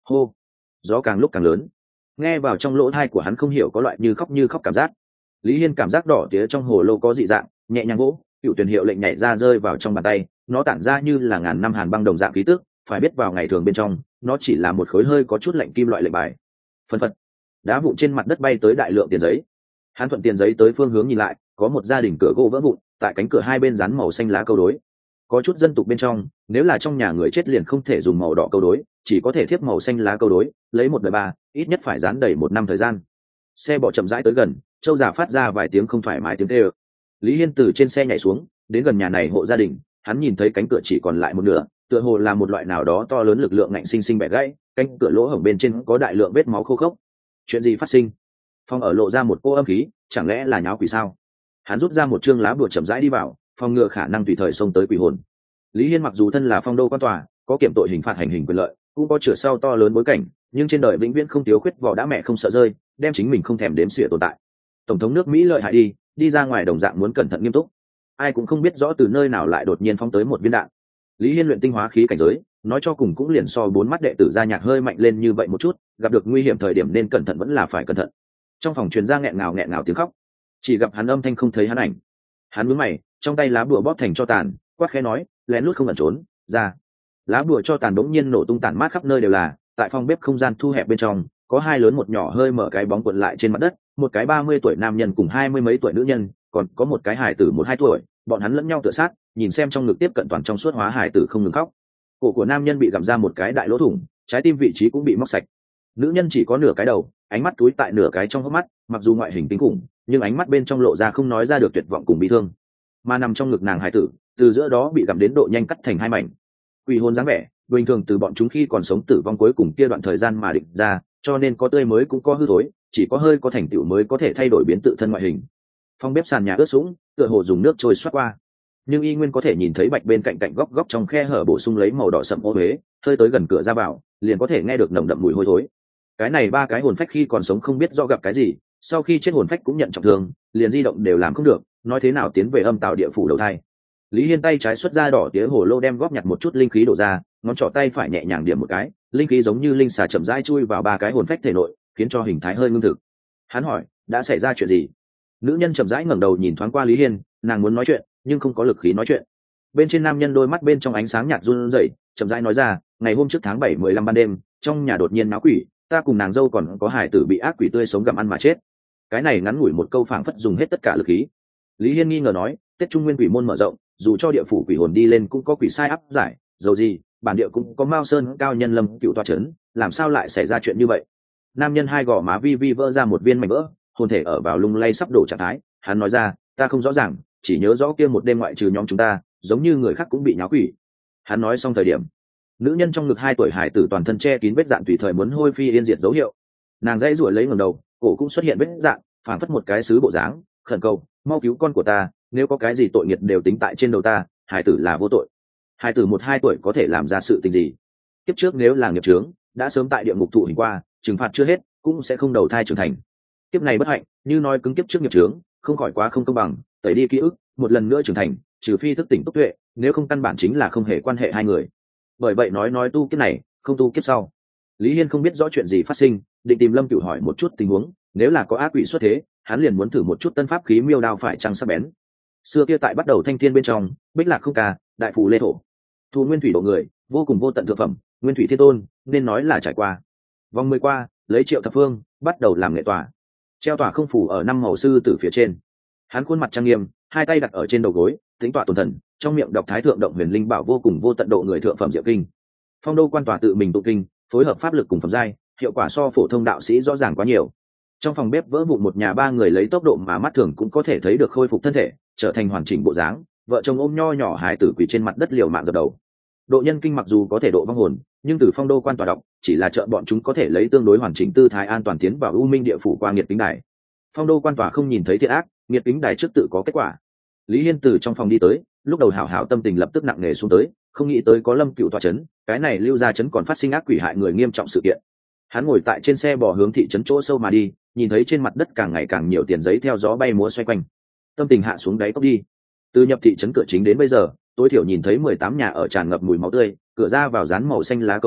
hô. Gió càng lúc càng lớn, nghe vào trong lỗ tai của hắn không hiểu có loại như khóc cảm giác. Lý Hiên cảm giác đỏ tía trong hồ lô có dị dạng, nhẹ nhàng gỗ cựu tuyển hiệu lệnh nhảy ra rơi vào trong bàn tay, nó tản ra như là ngàn năm hàn băng đồng dạng khí tức, phải biết vào ngày thường bên trong nó chỉ là một khối hơi có chút lạnh kim loại lệnh bài. Phân phật, đá vụn trên mặt đất bay tới đại lượng tiền giấy. Hắn thuận tiền giấy tới phương hướng nhìn lại, có một gia đình cửa gỗ vỡ vụn, tại cánh cửa hai bên dán màu xanh lá câu đối. Có chút dân tục bên trong, nếu là trong nhà người chết liền không thể dùng màu đỏ câu đối, chỉ có thể thiếp màu xanh lá câu đối, lấy một đời ba, ít nhất phải dán đầy 1 năm thời gian. Xe bò chậm rãi tới gần, Châu già phát ra vài tiếng không thoải mái tiếng kêu. Lý Hiên từ trên xe nhảy xuống, đến gần nhà này hộ gia đình, hắn nhìn thấy cánh cửa chỉ còn lại một nửa, tựa hồ là một loại nào đó to lớn lực lượng ngạnh sinh sinh bẻ gãy, cánh cửa lỗ hổng bên trên có đại lượng vết máu khô khốc. Chuyện gì phát sinh? Phòng ở lộ ra một cô âm khí, chẳng lẽ là nháo quỷ sao? Hắn rút ra một chương lá bùa chậm rãi đi vào, phòng ngừa khả năng tùy thời xông tới quỷ hồn. Lý Hiên mặc dù thân là phong đô quan tòa, có kiểm tội hình phạt hành hình quyền lợi, cũng có chữa sau to lớn bối cảnh, nhưng trên đời vĩnh viễn không thiếu khuyết vỏ đã mẹ không sợ rơi, đem chính mình không thèm đếm xỉa tồn tại. Tổng thống nước Mỹ lợi hại đi ra ngoài đồng dạng muốn cẩn thận nghiêm túc. Ai cũng không biết rõ từ nơi nào lại đột nhiên phóng tới một viên đạn. Lý Hiên luyện tinh hóa khí cảnh giới, nói cho cùng cũng liền so 4 mắt đệ tử gia nhạc hơi mạnh lên như vậy một chút, gặp được nguy hiểm thời điểm nên cẩn thận vẫn là phải cẩn thận. Trong phòng truyền ra nghẹn ngào tiếng khóc, chỉ gặp hắn âm thanh không thấy hắn ảnh. Hắn nhướng mày, trong tay lá bùa bóp thành cho tàn, quát khẽ nói, lén lút không ẩn trốn ra. Lá bùa cho tàn bỗng nhiên nổ tung tản mát khắp nơi đều là. Tại phòng bếp không gian thu hẹp bên trong, có 2 lớn một nhỏ hơi mở cái bóng cuộn lại trên mặt đất, một cái 30 tuổi nam nhân cùng 20 mấy tuổi nữ nhân, còn có một cái hài tử 1-2 tuổi, bọn hắn lẫn nhau tựa sát, nhìn xem trong ngực tiếp cận toàn trong suốt hóa hài tử không ngừng khóc. Cổ của nam nhân bị gặm ra một cái đại lỗ thủng, trái tim vị trí cũng bị móc sạch. Nữ nhân chỉ có nửa cái đầu, ánh mắt túi tại nửa cái trong hốc mắt, mặc dù ngoại hình kinh khủng, nhưng ánh mắt bên trong lộ ra không nói ra được tuyệt vọng cùng bi thương. Mà nằm trong ngực nàng hài tử, từ giữa đó bị gặm đến độ nhanh cắt thành 2 mảnh. Quỷ hồn dáng vẻ, bình thường từ bọn chúng khi còn sống tử vong cuối cùng kia đoạn thời gian mà định ra, cho nên có tươi mới cũng có hư thối, chỉ có hơi có thành tựu mới có thể thay đổi biến tự thân ngoại hình. Phòng bếp sàn nhà ướt sũng, tựa hồ dùng nước trôi xoát qua, nhưng y nguyên có thể nhìn thấy bạch bên cạnh góc trong khe hở bổ sung lấy màu đỏ sậm ô huế, hơi tới gần cửa ra vào, liền có thể nghe được nồng đậm mùi hôi thối. Cái này 3 cái hồn phách khi còn sống không biết do gặp cái gì, sau khi chết hồn phách cũng nhận trọng thương, liền di động đều làm không được, nói thế nào tiến về âm tạo địa phủ đầu thai. Lý Hiên tay trái xuất ra đỏ tía hồ lô đem góp nhặt một chút linh khí đổ ra, ngón trỏ tay phải nhẹ nhàng điểm một cái, linh khí giống như linh xà chậm rãi chui vào 3 cái hồn phách thể nội, khiến cho hình thái hơi ngưng thực. Hắn hỏi, đã xảy ra chuyện gì? Nữ nhân chậm rãi ngẩng đầu nhìn thoáng qua Lý Hiên, nàng muốn nói chuyện, nhưng không có lực khí nói chuyện. Bên trên nam nhân đôi mắt bên trong ánh sáng nhạt run rẩy, chậm rãi nói ra, ngày hôm trước tháng 7 15 ban đêm, trong nhà đột nhiên náo quỷ, ta cùng nàng dâu còn có hải tử bị ác quỷ tươi sống gặm ăn mà chết. Cái này ngắn ngủi một câu phảng phất dùng hết tất cả lực khí. Lý Hiên nghi ngờ nói, Tết Trung Nguyên quỷ môn mở rộng, dù cho địa phủ quỷ hồn đi lên cũng có quỷ sai áp giải, dầu gì bản địa cũng có Mao Sơn cao nhân Lâm Cựu tọa chấn, làm sao lại xảy ra chuyện như vậy? Nam nhân 2 gò má vi vi vỡ ra một viên mảnh vỡ, hồn thể ở vào lung lay sắp đổ trạng thái. Hắn nói ra, ta không rõ ràng, chỉ nhớ rõ kia một đêm ngoại trừ nhóm chúng ta, giống như người khác cũng bị nháo quỷ. Hắn nói xong thời điểm, nữ nhân trong ngực 2 tuổi hải tử toàn thân che kín vết dạn tùy thời muốn hôi phi yên diệt dấu hiệu. Nàng dãy ruổi lấy ngẩng đầu, cổ cũng xuất hiện vết dạn, phảng phất một cái sứ bộ dáng, khẩn cầu, mau cứu con của ta, nếu có cái gì tội nghiệp đều tính tại trên đầu ta, hải tử là vô tội. Hải tử 1-2 tuổi có thể làm ra sự tình gì? Kiếp trước nếu là nghiệp chướng, đã sớm tại địa ngục thụ hình qua, trừng phạt chưa hết, cũng sẽ không đầu thai trưởng thành. Kiếp này bất hạnh, như nói cứng kiếp trước nghiệp chướng, không khỏi quá không công bằng, tẩy đi ký ức, một lần nữa trưởng thành, trừ phi thức tỉnh túc tuệ, nếu không căn bản chính là không hề quan hệ hai người. Bởi vậy nói tu kiếp này, không tu kiếp sau. Lý Hiên không biết rõ chuyện gì phát sinh, định tìm Lâm Cửu hỏi một chút tình huống, nếu là có ác quỷ xuất thế, hắn liền muốn thử một chút tân pháp khí miêu đao phải chăng sắc bén. Xưa kia tại bắt đầu thanh thiên bên trong, bích lạc không ca, đại phù lê thổ, thu nguyên thủy độ người, vô cùng vô tận thượng phẩm, nguyên thủy thiên tôn, nên nói là trải qua. Vòng 10 qua, lấy Triệu Thập Phương, bắt đầu làm nghệ tòa. Treo tòa không phủ ở 5 màu sư tử phía trên. Hắn khuôn mặt trang nghiêm, 2 tay đặt ở trên đầu gối, tính tọa tồn thần, trong miệng đọc Thái thượng động huyền linh bảo vô cùng vô tận độ người thượng phẩm diệu kinh. Phong đô quan tòa tự mình tụ kinh, phối hợp pháp lực cùng phẩm giai, hiệu quả so phổ thông đạo sĩ rõ ràng quá nhiều. Trong phòng bếp vỡ vụn một nhà 3 người lấy tốc độ mà mắt thường cũng có thể thấy được khôi phục thân thể, trở thành hoàn chỉnh bộ dáng, vợ chồng ôm nho nhỏ hài tử quỳ trên mặt đất liều mạng dập đầu. Độ nhân kinh mặc dù có thể độ vong hồn, nhưng từ phong đô quan tòa đọc, chỉ là trợ bọn chúng có thể lấy tương đối hoàn chỉnh tư thái an toàn tiến vào u minh địa phủ qua nghiệt kính đài. Phong đô quan tòa không nhìn thấy thiện ác, nghiệt kính đài trước tự có kết quả. Lý Hiên từ trong phòng đi tới, lúc đầu hảo hảo tâm tình lập tức nặng nề xuống tới, không nghĩ tới có Lâm Cửu tọa chấn, cái này lưu ra chấn còn phát sinh ác quỷ hại người nghiêm trọng sự kiện. Hắn ngồi tại trên xe bò hướng thị trấn chỗ sâu mà đi, nhìn thấy trên mặt đất càng ngày càng nhiều tiền giấy theo gió bay múa xoay quanh, tâm tình hạ xuống đáy cốc đi. Từ nhập thị trấn cửa chính đến bây giờ, tối thiểu nhìn thấy 18 nhà ở tràn ngập mùi máu tươi, cửa ra vào dán màu xanh lá câu đối,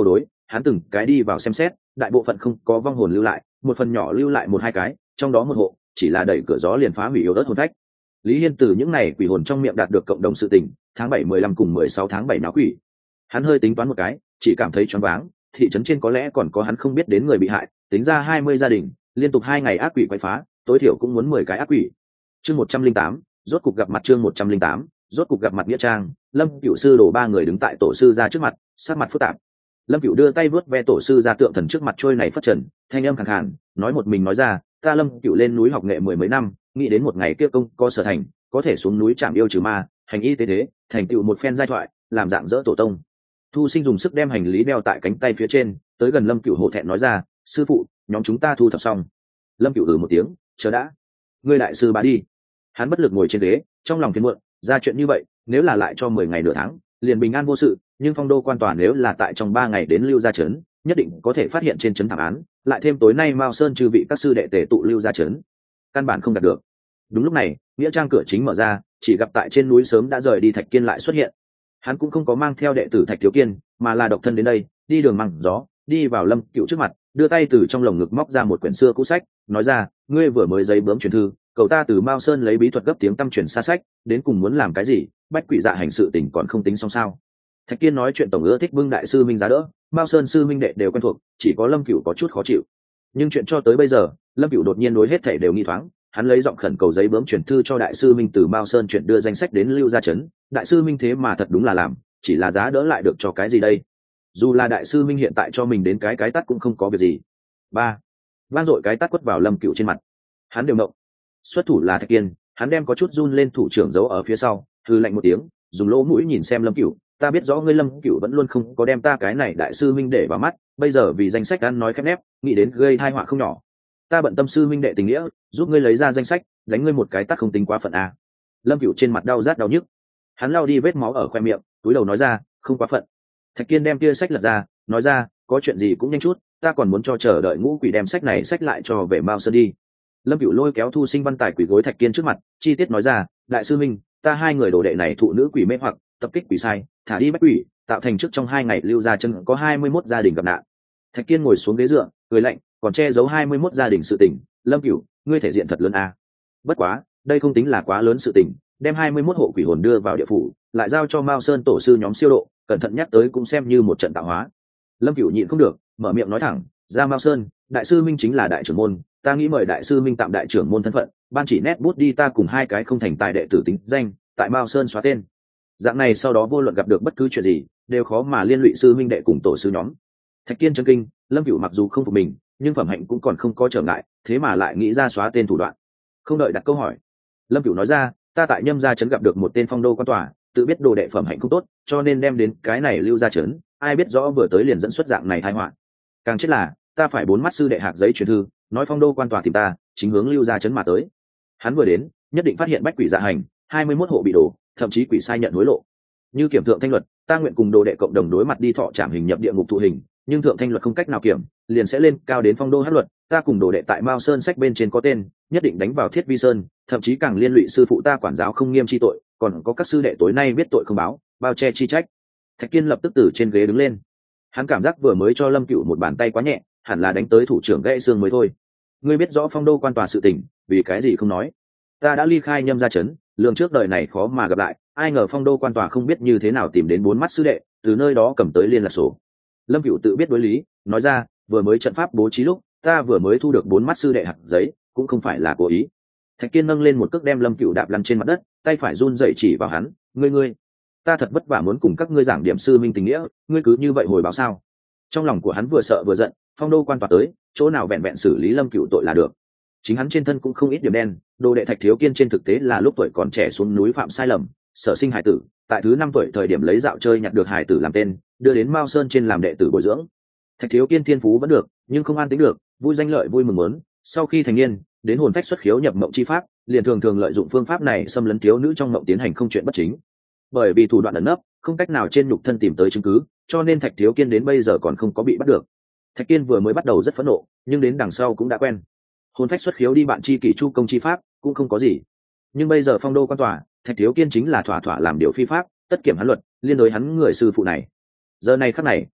hắn từng cái đi vào xem xét, đại bộ phận không có vong hồn lưu lại, một phần nhỏ lưu lại một hai cái, trong đó một hộ chỉ là đẩy cửa gió liền phá hủy yếu ớt hồn phách. Lý Hiên từ những này quỷ hồn trong miệng đạt được cộng đồng sự tình, tháng 7 15 cùng 16 tháng 7 náo quỷ. Hắn hơi tính toán một cái, chỉ cảm thấy choáng váng, thị trấn trên có lẽ còn có hắn không biết đến người bị hại, tính ra 20 gia đình, liên tục 2 ngày ác quỷ quấy phá, tối thiểu cũng muốn 10 cái ác quỷ. Chương 108, rốt cục gặp mặt. Chương 108, rốt cục gặp mặt. Nghĩa trang, Lâm Cửu sư đổ ba người đứng tại tổ sư ra trước mặt, sắc mặt phức tạp. Lâm Cửu đưa tay vuốt ve tổ sư ra tượng thần trước mặt trôi này phất trần, thanh âm khàn khàn, nói một mình nói ra, ta Lâm Cửu lên núi học nghệ 10 mấy năm, nghĩ đến một ngày kia công có sở thành, có thể xuống núi chạm yêu trừ ma, hành y tế thế, thành tựu một phen giai thoại, làm dạng dỡ tổ tông. Thu Sinh dùng sức đem hành lý đeo tại cánh tay phía trên, tới gần Lâm Cửu hổ thẹn nói ra, sư phụ, nhóm chúng ta thu thập xong. Lâm Cửu một tiếng, chờ đã, ngươi đại sư bá đi. Hắn bất lực ngồi trên ghế, trong lòng phiền muộn, ra chuyện như vậy, nếu là lại cho 10 ngày nửa tháng, liền bình an vô sự, nhưng phong đô quan tòa nếu là tại trong 3 ngày đến lưu gia trấn, nhất định có thể phát hiện trên trấn thảm án, lại thêm tối nay Mao Sơn trừ vị các sư đệ tề tụ lưu gia trấn, căn bản không đạt được. Đúng lúc này, nghĩa trang cửa chính mở ra, chỉ gặp tại trên núi sớm đã rời đi Thạch Kiên lại xuất hiện. Hắn cũng không có mang theo đệ tử Thạch Thiếu Kiên, mà là độc thân đến đây, đi đường măng gió, đi vào Lâm Cửu trước mặt, đưa tay từ trong lồng ngực móc ra một quyển xưa cũ sách, nói ra, ngươi vừa mới giấy bướm truyền thư, cậu ta từ Mao Sơn lấy bí thuật gấp tiếng tăm truyền xa sách, đến cùng muốn làm cái gì, bách quỷ dạ hành sự tình còn không tính xong sao? Thạch Kiên nói chuyện tổng ưa thích bưng đại sư minh giá đỡ, Mao Sơn sư minh đệ đều quen thuộc, chỉ có Lâm Cửu có chút khó chịu. Nhưng chuyện cho tới bây giờ, Lâm Cửu đột nhiên đối hết thảy đều nghi thoáng, hắn lấy giọng khẩn cầu giấy bướm truyền thư cho đại sư minh từ Mao Sơn chuyển đưa danh sách đến lưu gia trấn, đại sư minh thế mà thật đúng là làm, chỉ là giá đỡ lại được cho cái gì đây? Dù là đại sư minh hiện tại cho mình đến cái tát cũng không có việc gì. Ba, vang dội cái tát quất vào Lâm Cửu trên mặt, hắn đều nộ. Xuất thủ là Thạch Kiên, hắn đem có chút run lên thủ trưởng giấu ở phía sau, hừ lạnh một tiếng, dùng lỗ mũi nhìn xem Lâm Cửu, ta biết rõ ngươi Lâm Cửu vẫn luôn không có đem ta cái này đại sư minh để vào mắt, bây giờ vì danh sách ăn nói khép nép, nghĩ đến gây tai họa không nhỏ. Ta bận tâm sư minh đệ tình nghĩa, giúp ngươi lấy ra danh sách, đánh ngươi một cái tát không tính quá phận à? Lâm Cửu trên mặt đau rát đau nhức, hắn lau đi vết máu ở khoe miệng, túi đầu nói ra, không quá phận. Thạch Kiên đem kia sách lật ra, nói ra, có chuyện gì cũng nhanh chút, ta còn muốn cho chờ đợi ngũ quỷ đem sách này sách lại cho về Mao Sơn đi. Lâm Cửu lôi kéo Thu Sinh Văn Tài quỷ gối Thạch Kiên trước mặt, chi tiết nói ra, đại sư minh, ta hai người đồ đệ này thụ nữ quỷ mê hoặc, tập kích quỷ sai, thả đi bách quỷ, tạo thành trước trong 2 ngày lưu gia chân có 21 gia đình gặp nạn. Thạch Kiên ngồi xuống ghế dựa, cười lạnh, còn che giấu 21 gia đình sự tình, Lâm Cửu, ngươi thể diện thật lớn a. Bất quá, đây không tính là quá lớn sự tình, đem 21 hộ quỷ hồn đưa vào địa phủ, lại giao cho Mao Sơn tổ sư nhóm siêu độ, cẩn thận nhắc tới cũng xem như một trận tạo hóa. Lâm Cửu nhịn không được, mở miệng nói thẳng, ra Mao Sơn, đại sư minh chính là đại trưởng môn, ta nghĩ mời đại sư minh tạm đại trưởng môn thân phận, ban chỉ nét bút đi ta cùng 2 cái không thành tài đệ tử tính danh, tại Mao Sơn xóa tên. Dạng này sau đó vô luận gặp được bất cứ chuyện gì, đều khó mà liên lụy sư minh đệ cùng tổ sư nhóm. Thạch Kiên chấn kinh, Lâm Cửu mặc dù không phục mình, nhưng phẩm hạnh cũng còn không có trở ngại, thế mà lại nghĩ ra xóa tên thủ đoạn. Không đợi đặt câu hỏi, Lâm Cửu nói ra, ta tại Nhâm gia trấn gặp được một tên phong đô quan tòa, tự biết đồ đệ phẩm hạnh không tốt, cho nên đem đến cái này lưu gia trấn, ai biết rõ vừa tới liền dẫn xuất dạng này tai họa. Càng chết là, ta phải 4 mắt sư đệ hạc giấy truyền thư, nói phong đô quan tòa tìm ta, chính hướng lưu gia trấn mà tới. Hắn vừa đến, nhất định phát hiện bách quỷ dạ hành, 21 hộ bị đổ, thậm chí quỷ sai nhận hối lộ. Như kiểm thượng thanh luật, ta nguyện cùng đồ đệ cộng đồng đối mặt đi thọ trảm hình nhập địa ngục thụ hình, nhưng thượng thanh luật không cách nào kiểm, liền sẽ lên cao đến phong đô hắc luật, ta cùng đồ đệ tại Mao Sơn sách bên trên có tên, nhất định đánh vào Thiết Vi Sơn, thậm chí càng liên lụy sư phụ ta quản giáo không nghiêm chi tội, còn có các sư đệ tối nay biết tội không báo, bao che chi trách. Thạch Kiên lập tức từ trên ghế đứng lên, hắn cảm giác vừa mới cho Lâm Cửu một bàn tay quá nhẹ, hẳn là đánh tới thủ trưởng gãy xương mới thôi. Ngươi biết rõ phong đô quan tòa sự tình, vì cái gì không nói? Ta đã ly khai Nhâm gia trấn, lường trước đời này khó mà gặp lại, ai ngờ phong đô quan tòa không biết như thế nào tìm đến 4 mắt sư đệ, từ nơi đó cầm tới liên lạc sổ. Lâm Cửu tự biết đối lý, nói ra, vừa mới trận pháp bố trí lúc, ta vừa mới thu được 4 mắt sư đệ hạt giấy, cũng không phải là cố ý. Thạch Kiên nâng lên một cước đem Lâm Cửu đạp lăn trên mặt đất, tay phải run rẩy chỉ vào hắn, ngươi, ta thật vất vả muốn cùng các ngươi giảng điểm sư minh tình nghĩa, ngươi cứ như vậy hồi báo sao? Trong lòng của hắn vừa sợ vừa giận, phong đô quan tòa tới, chỗ nào vẹn vẹn xử lý Lâm Cửu tội là được. Chính hắn trên thân cũng không ít điểm đen, đồ đệ Thạch Thiếu Kiên trên thực tế là lúc tuổi còn trẻ xuống núi phạm sai lầm, sở sinh hải tử, tại thứ 5 tuổi thời điểm lấy dạo chơi nhặt được hải tử làm tên, đưa đến Mao Sơn trên làm đệ tử bồi dưỡng. Thạch Thiếu Kiên thiên phú vẫn được, nhưng không an tính được, vui danh lợi vui mừng muốn, sau khi thành niên, đến hồn phách xuất khiếu nhập mộng chi pháp, liền thường lợi dụng phương pháp này xâm lấn thiếu nữ trong mộng tiến hành không chuyện bất chính. Bởi vì thủ đoạn ẩn nấp, không cách nào trên nhục thân tìm tới chứng cứ, cho nên Thạch Thiếu Kiên đến bây giờ còn không có bị bắt được. Thạch Kiên vừa mới bắt đầu rất phẫn nộ, nhưng đến đằng sau cũng đã quen. Hồn phách xuất khiếu đi bạn chi kỷ chu công chi pháp, cũng không có gì. Nhưng bây giờ phong đô quan tòa, Thạch Thiếu Kiên chính là thỏa làm điều phi pháp, tất kiểm hắn luật, liên đối hắn người sư phụ này. Giờ này khắc này,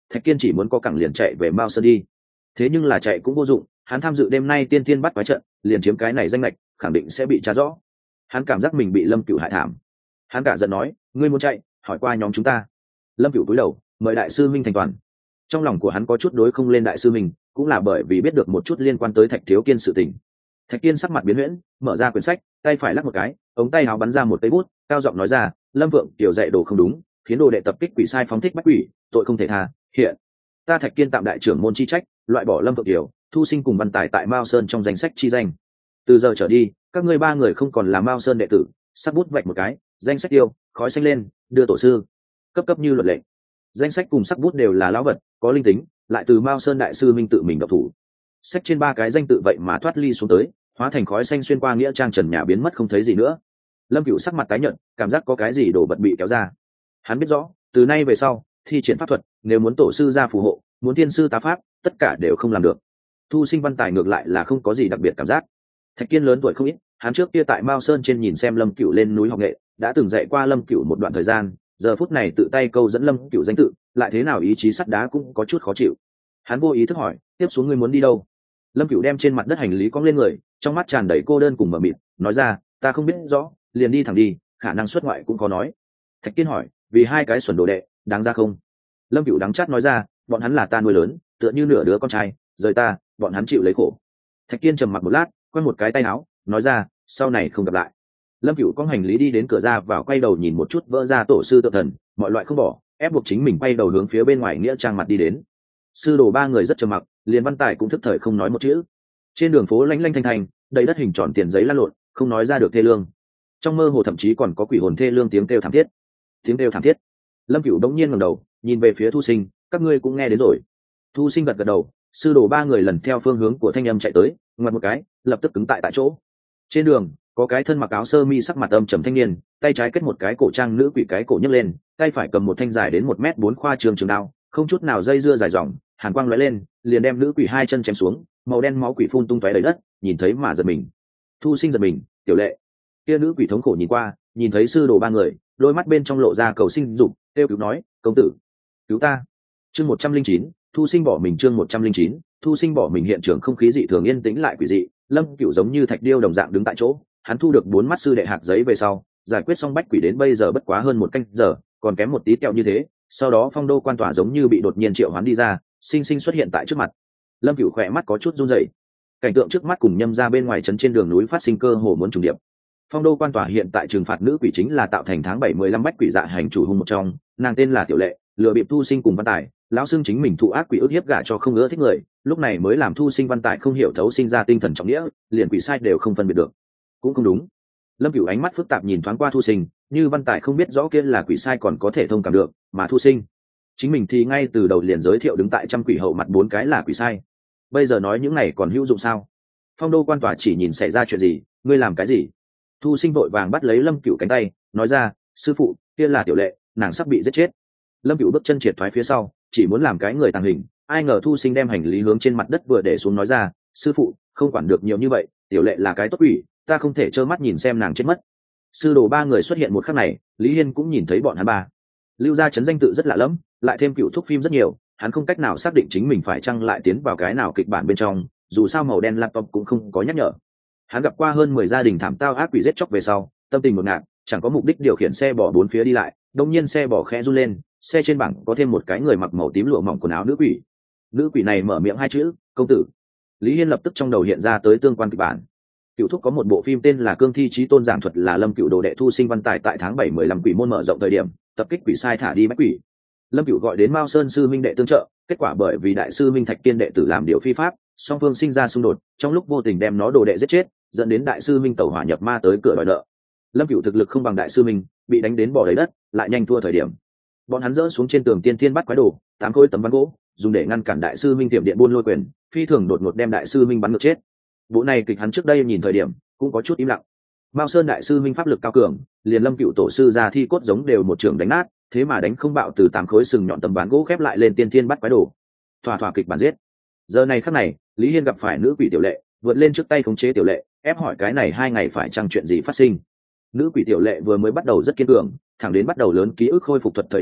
Thạch Kiên chỉ muốn có cẳng liền chạy về Mao Sơn đi. Thế nhưng là chạy cũng vô dụng, hắn tham dự đêm nay tiên thiên bắt quái trận, liền chiếm cái này danh lệch, khẳng định sẽ bị tra rõ. Hắn cảm giác mình bị Lâm Cửu hại thảm. Hắn cả giận nói, ngươi muốn chạy, hỏi qua nhóm chúng ta. Lâm Cửu cúi đầu, mời đại sư minh thành toàn. Trong lòng của hắn có chút đối không lên đại sư minh, cũng là bởi vì biết được một chút liên quan tới Thạch Thiếu Kiên sự tình. Thạch Kiên sắc mặt biến huyễn, mở ra quyển sách, tay phải lắc một cái, ống tay áo bắn ra một cây bút, cao giọng nói ra, Lâm Vượng tiểu dạy đồ không đúng, khiến đồ đệ tập kích quỷ sai phóng thích bách quỷ, tội không thể tha. Hiện ta Thạch Kiên tạm đại trưởng môn chi trách, loại bỏ Lâm Vượng tiểu, Thu Sinh cùng Văn Tài tại Mao Sơn trong danh sách chi danh. Từ giờ trở đi, các ngươi ba người không còn là Mao Sơn đệ tử. Sắc bút vạch một cái, danh sách tiêu, khói xanh lên, đưa tổ sư. Cấp cấp như luật lệ. Danh sách cùng sắc bút đều là lão vật, có linh tính, lại từ Mao Sơn đại sư minh tự mình độc thủ. Sách trên ba cái danh tự vậy mà thoát ly xuống tới, hóa thành khói xanh xuyên qua nghĩa trang trần nhà biến mất không thấy gì nữa. Lâm Cửu sắc mặt tái nhợt, cảm giác có cái gì đổ bật bị kéo ra. Hắn biết rõ, từ nay về sau, thi triển pháp thuật, nếu muốn tổ sư ra phù hộ, muốn thiên sư tá pháp, tất cả đều không làm được. Thu Sinh Văn Tài ngược lại là không có gì đặc biệt cảm giác. Thạch Kiên lớn tuổi không ít, hắn trước kia tại Mao Sơn trên nhìn xem Lâm Cửu lên núi học nghệ, đã từng dạy qua Lâm Cửu một đoạn thời gian, giờ phút này tự tay câu dẫn Lâm Cửu danh tự, lại thế nào ý chí sắt đá cũng có chút khó chịu. Hắn vô ý thức hỏi, tiếp xuống ngươi muốn đi đâu? Lâm Cửu đem trên mặt đất hành lý cong lên người, trong mắt tràn đầy cô đơn cùng mờ mịt, nói ra, ta không biết rõ, liền đi thẳng đi, khả năng xuất ngoại cũng có nói. Thạch Kiên hỏi, vì hai cái xuẩn đồ đệ, đáng ra không? Lâm Cửu đắng chát nói ra, bọn hắn là ta nuôi lớn, tựa như nửa đứa con trai, rời ta, bọn hắn chịu lấy khổ. Thạch Kiên trầm mặc một lát, quay một cái tay áo, nói ra, sau này không gặp lại. Lâm Cửu có hành lý đi đến cửa ra vào, quay đầu nhìn một chút vỡ ra tổ sư tự thần, mọi loại không bỏ, ép buộc chính mình quay đầu hướng phía bên ngoài nghĩa trang mặt đi đến. Sư đồ ba người rất trầm mặc, liền Văn Tài cũng thức thời không nói một chữ. Trên đường phố lanh lanh thanh thanh, đầy đất hình tròn tiền giấy lăn lộn, không nói ra được thê lương. Trong mơ hồ thậm chí còn có quỷ hồn thê lương tiếng kêu thảm thiết. Tiếng kêu thảm thiết. Lâm Cửu đống nhiên ngẩng đầu, nhìn về phía Thu Sinh, các ngươi cũng nghe đến rồi. Thu Sinh gật gật đầu, sư đồ ba người lần theo phương hướng của thanh âm chạy tới, ngoặt một cái, lập tức cứng tại chỗ. Trên đường, có cái thân mặc áo sơ mi sắc mặt âm trầm thanh niên, tay trái kết một cái cổ trang nữ quỷ cái cổ nhấc lên, tay phải cầm một thanh dài đến 1m4 khoa trường trường đao, không chút nào dây dưa dài dòng, hàn quang lóe lên, liền đem nữ quỷ hai chân chém xuống, màu đen máu quỷ phun tung tóe đầy đất, nhìn thấy mà giật mình. Thu Sinh giật mình, tiểu lệ. Kia nữ quỷ thống khổ nhìn qua, nhìn thấy sư đồ ba người, đôi mắt bên trong lộ ra cầu sinh dục, kêu cứu nói, công tử, cứu ta. Chương 109, Thu Sinh bỏ mình. Chương 109, Thu Sinh bỏ mình. Hiện trường không khí dị thường yên tĩnh lại quỷ dị, Lâm Cửu giống như thạch điêu đồng dạng đứng tại chỗ. Hắn thu được 4 mắt sư đệ hạt giấy về sau, giải quyết xong bách quỷ đến bây giờ bất quá hơn một canh giờ, còn kém một tí tẹo như thế. Sau đó Phong Đô quan tỏa giống như bị đột nhiên triệu hoán đi ra, sinh sinh xuất hiện tại trước mặt. Lâm Cửu khỏe mắt có chút run rẩy. Cảnh tượng trước mắt cùng Nhâm ra bên ngoài trấn trên đường núi phát sinh cơ hồ muốn trùng điệp. Phong Đô quan tỏa hiện tại trừng phạt nữ quỷ chính là tạo thành tháng 7 15 bách quỷ dạ hành chủ hung một trong, nàng tên là Tiểu Lệ, lừa bịp Thu Sinh cùng Văn Tài, lão xưng chính mình thụ ác quỷ ức hiếp gả cho không ưa thích người, lúc này mới làm Thu Sinh Văn Tài không hiểu thấu sinh ra tinh thần trọng nghĩa, liền quỷ sai đều không phân biệt được. Cũng không đúng. Lâm Cửu ánh mắt phức tạp nhìn thoáng qua Thu Sinh, như Văn Tài không biết rõ kia là quỷ sai còn có thể thông cảm được, mà Thu Sinh, chính mình thì ngay từ đầu liền giới thiệu đứng tại trăm quỷ hậu mặt 4 cái là quỷ sai. Bây giờ nói những này còn hữu dụng sao? Phong Đô quan tỏa chỉ nhìn xảy ra chuyện gì, ngươi làm cái gì? Thu Sinh vội vàng bắt lấy Lâm Cửu cánh tay, nói ra, sư phụ, kia là Tiểu Lệ, nàng sắp bị giết chết. Lâm Cửu bước chân triệt thoái phía sau, chỉ muốn làm cái người tàng hình, ai ngờ Thu Sinh đem hành lý hướng trên mặt đất vừa để xuống, nói ra, sư phụ, không quản được nhiều như vậy, Tiểu Lệ là cái tốt quỷ, ta không thể trơ mắt nhìn xem nàng chết mất. Sư đồ ba người xuất hiện một khắc này, Lý Hiên cũng nhìn thấy bọn hắn ba. Lưu gia trấn danh tự rất lạ lẫm, lại thêm cựu thúc phim rất nhiều, hắn không cách nào xác định chính mình phải chăng lại tiến vào cái nào kịch bản bên trong, dù sao màu đen laptop cũng không có nhắc nhở. Hắn gặp qua hơn 10 gia đình thảm tao ác quỷ giết chóc về sau, tâm tình ngột ngạt, chẳng có mục đích điều khiển xe bỏ bốn phía đi lại, đột nhiên xe bỏ khẽ run lên, xe trên bảng có thêm một cái người mặc màu tím lụa mỏng quần áo nữ quỷ. Nữ quỷ này mở miệng hai chữ, công tử. Lý Hiên lập tức trong đầu hiện ra tới tương quan kịch bản. Cựu thúc có một bộ phim tên là Cương Thi Chí Tôn, giảng thuật là Lâm Cựu đồ đệ Thu Sinh Văn Tài tại tháng 7 15 quỷ môn mở rộng thời điểm, tập kích quỷ sai thả đi bách quỷ. Lâm Cựu gọi đến Mao Sơn sư minh đệ tương trợ, kết quả bởi vì đại sư Minh Thạch Kiên đệ tử làm điều phi pháp, song phương sinh ra xung đột, trong lúc vô tình đem nó đồ đệ giết chết, dẫn đến đại sư Minh tẩu hỏa nhập ma tới cửa đòi nợ. Lâm Cựu thực lực không bằng đại sư Minh, bị đánh đến bỏ đầy đất, lại nhanh thua thời điểm. Bọn hắn dỡ xuống trên tường tiên thiên bắt quái đồ, 8 khối tấm ván gỗ, dùng để ngăn cản đại sư Minh tiệm điện buôn lôi quyền, phi thường đột ngột đem đại sư Minh bắn ngược chết. Bộ này kịch hắn trước đây nhìn thời điểm cũng có chút im lặng. Mao Sơn đại sư Minh pháp lực cao cường, liền Lâm Cựu tổ sư ra thi cốt giống đều một trường đánh nát, thế mà đánh không bạo, từ 8 khối sừng nhọn tấm ván gỗ khép lại lên tiên thiên bắt quái đồ. Thỏa kịch bản giết. Giờ này khắc này, Lý Hiên gặp phải nữ quỷ Tiểu Lệ, vượt lên trước tay khống chế Tiểu Lệ, ép hỏi cái này 2 ngày phải chăng chuyện gì phát sinh. Nữ quỷ Tiểu Lệ vừa mới bắt đầu rất kiên cường, thẳng đến bắt đầu lớn ký ức khôi phục thuật thời điểm,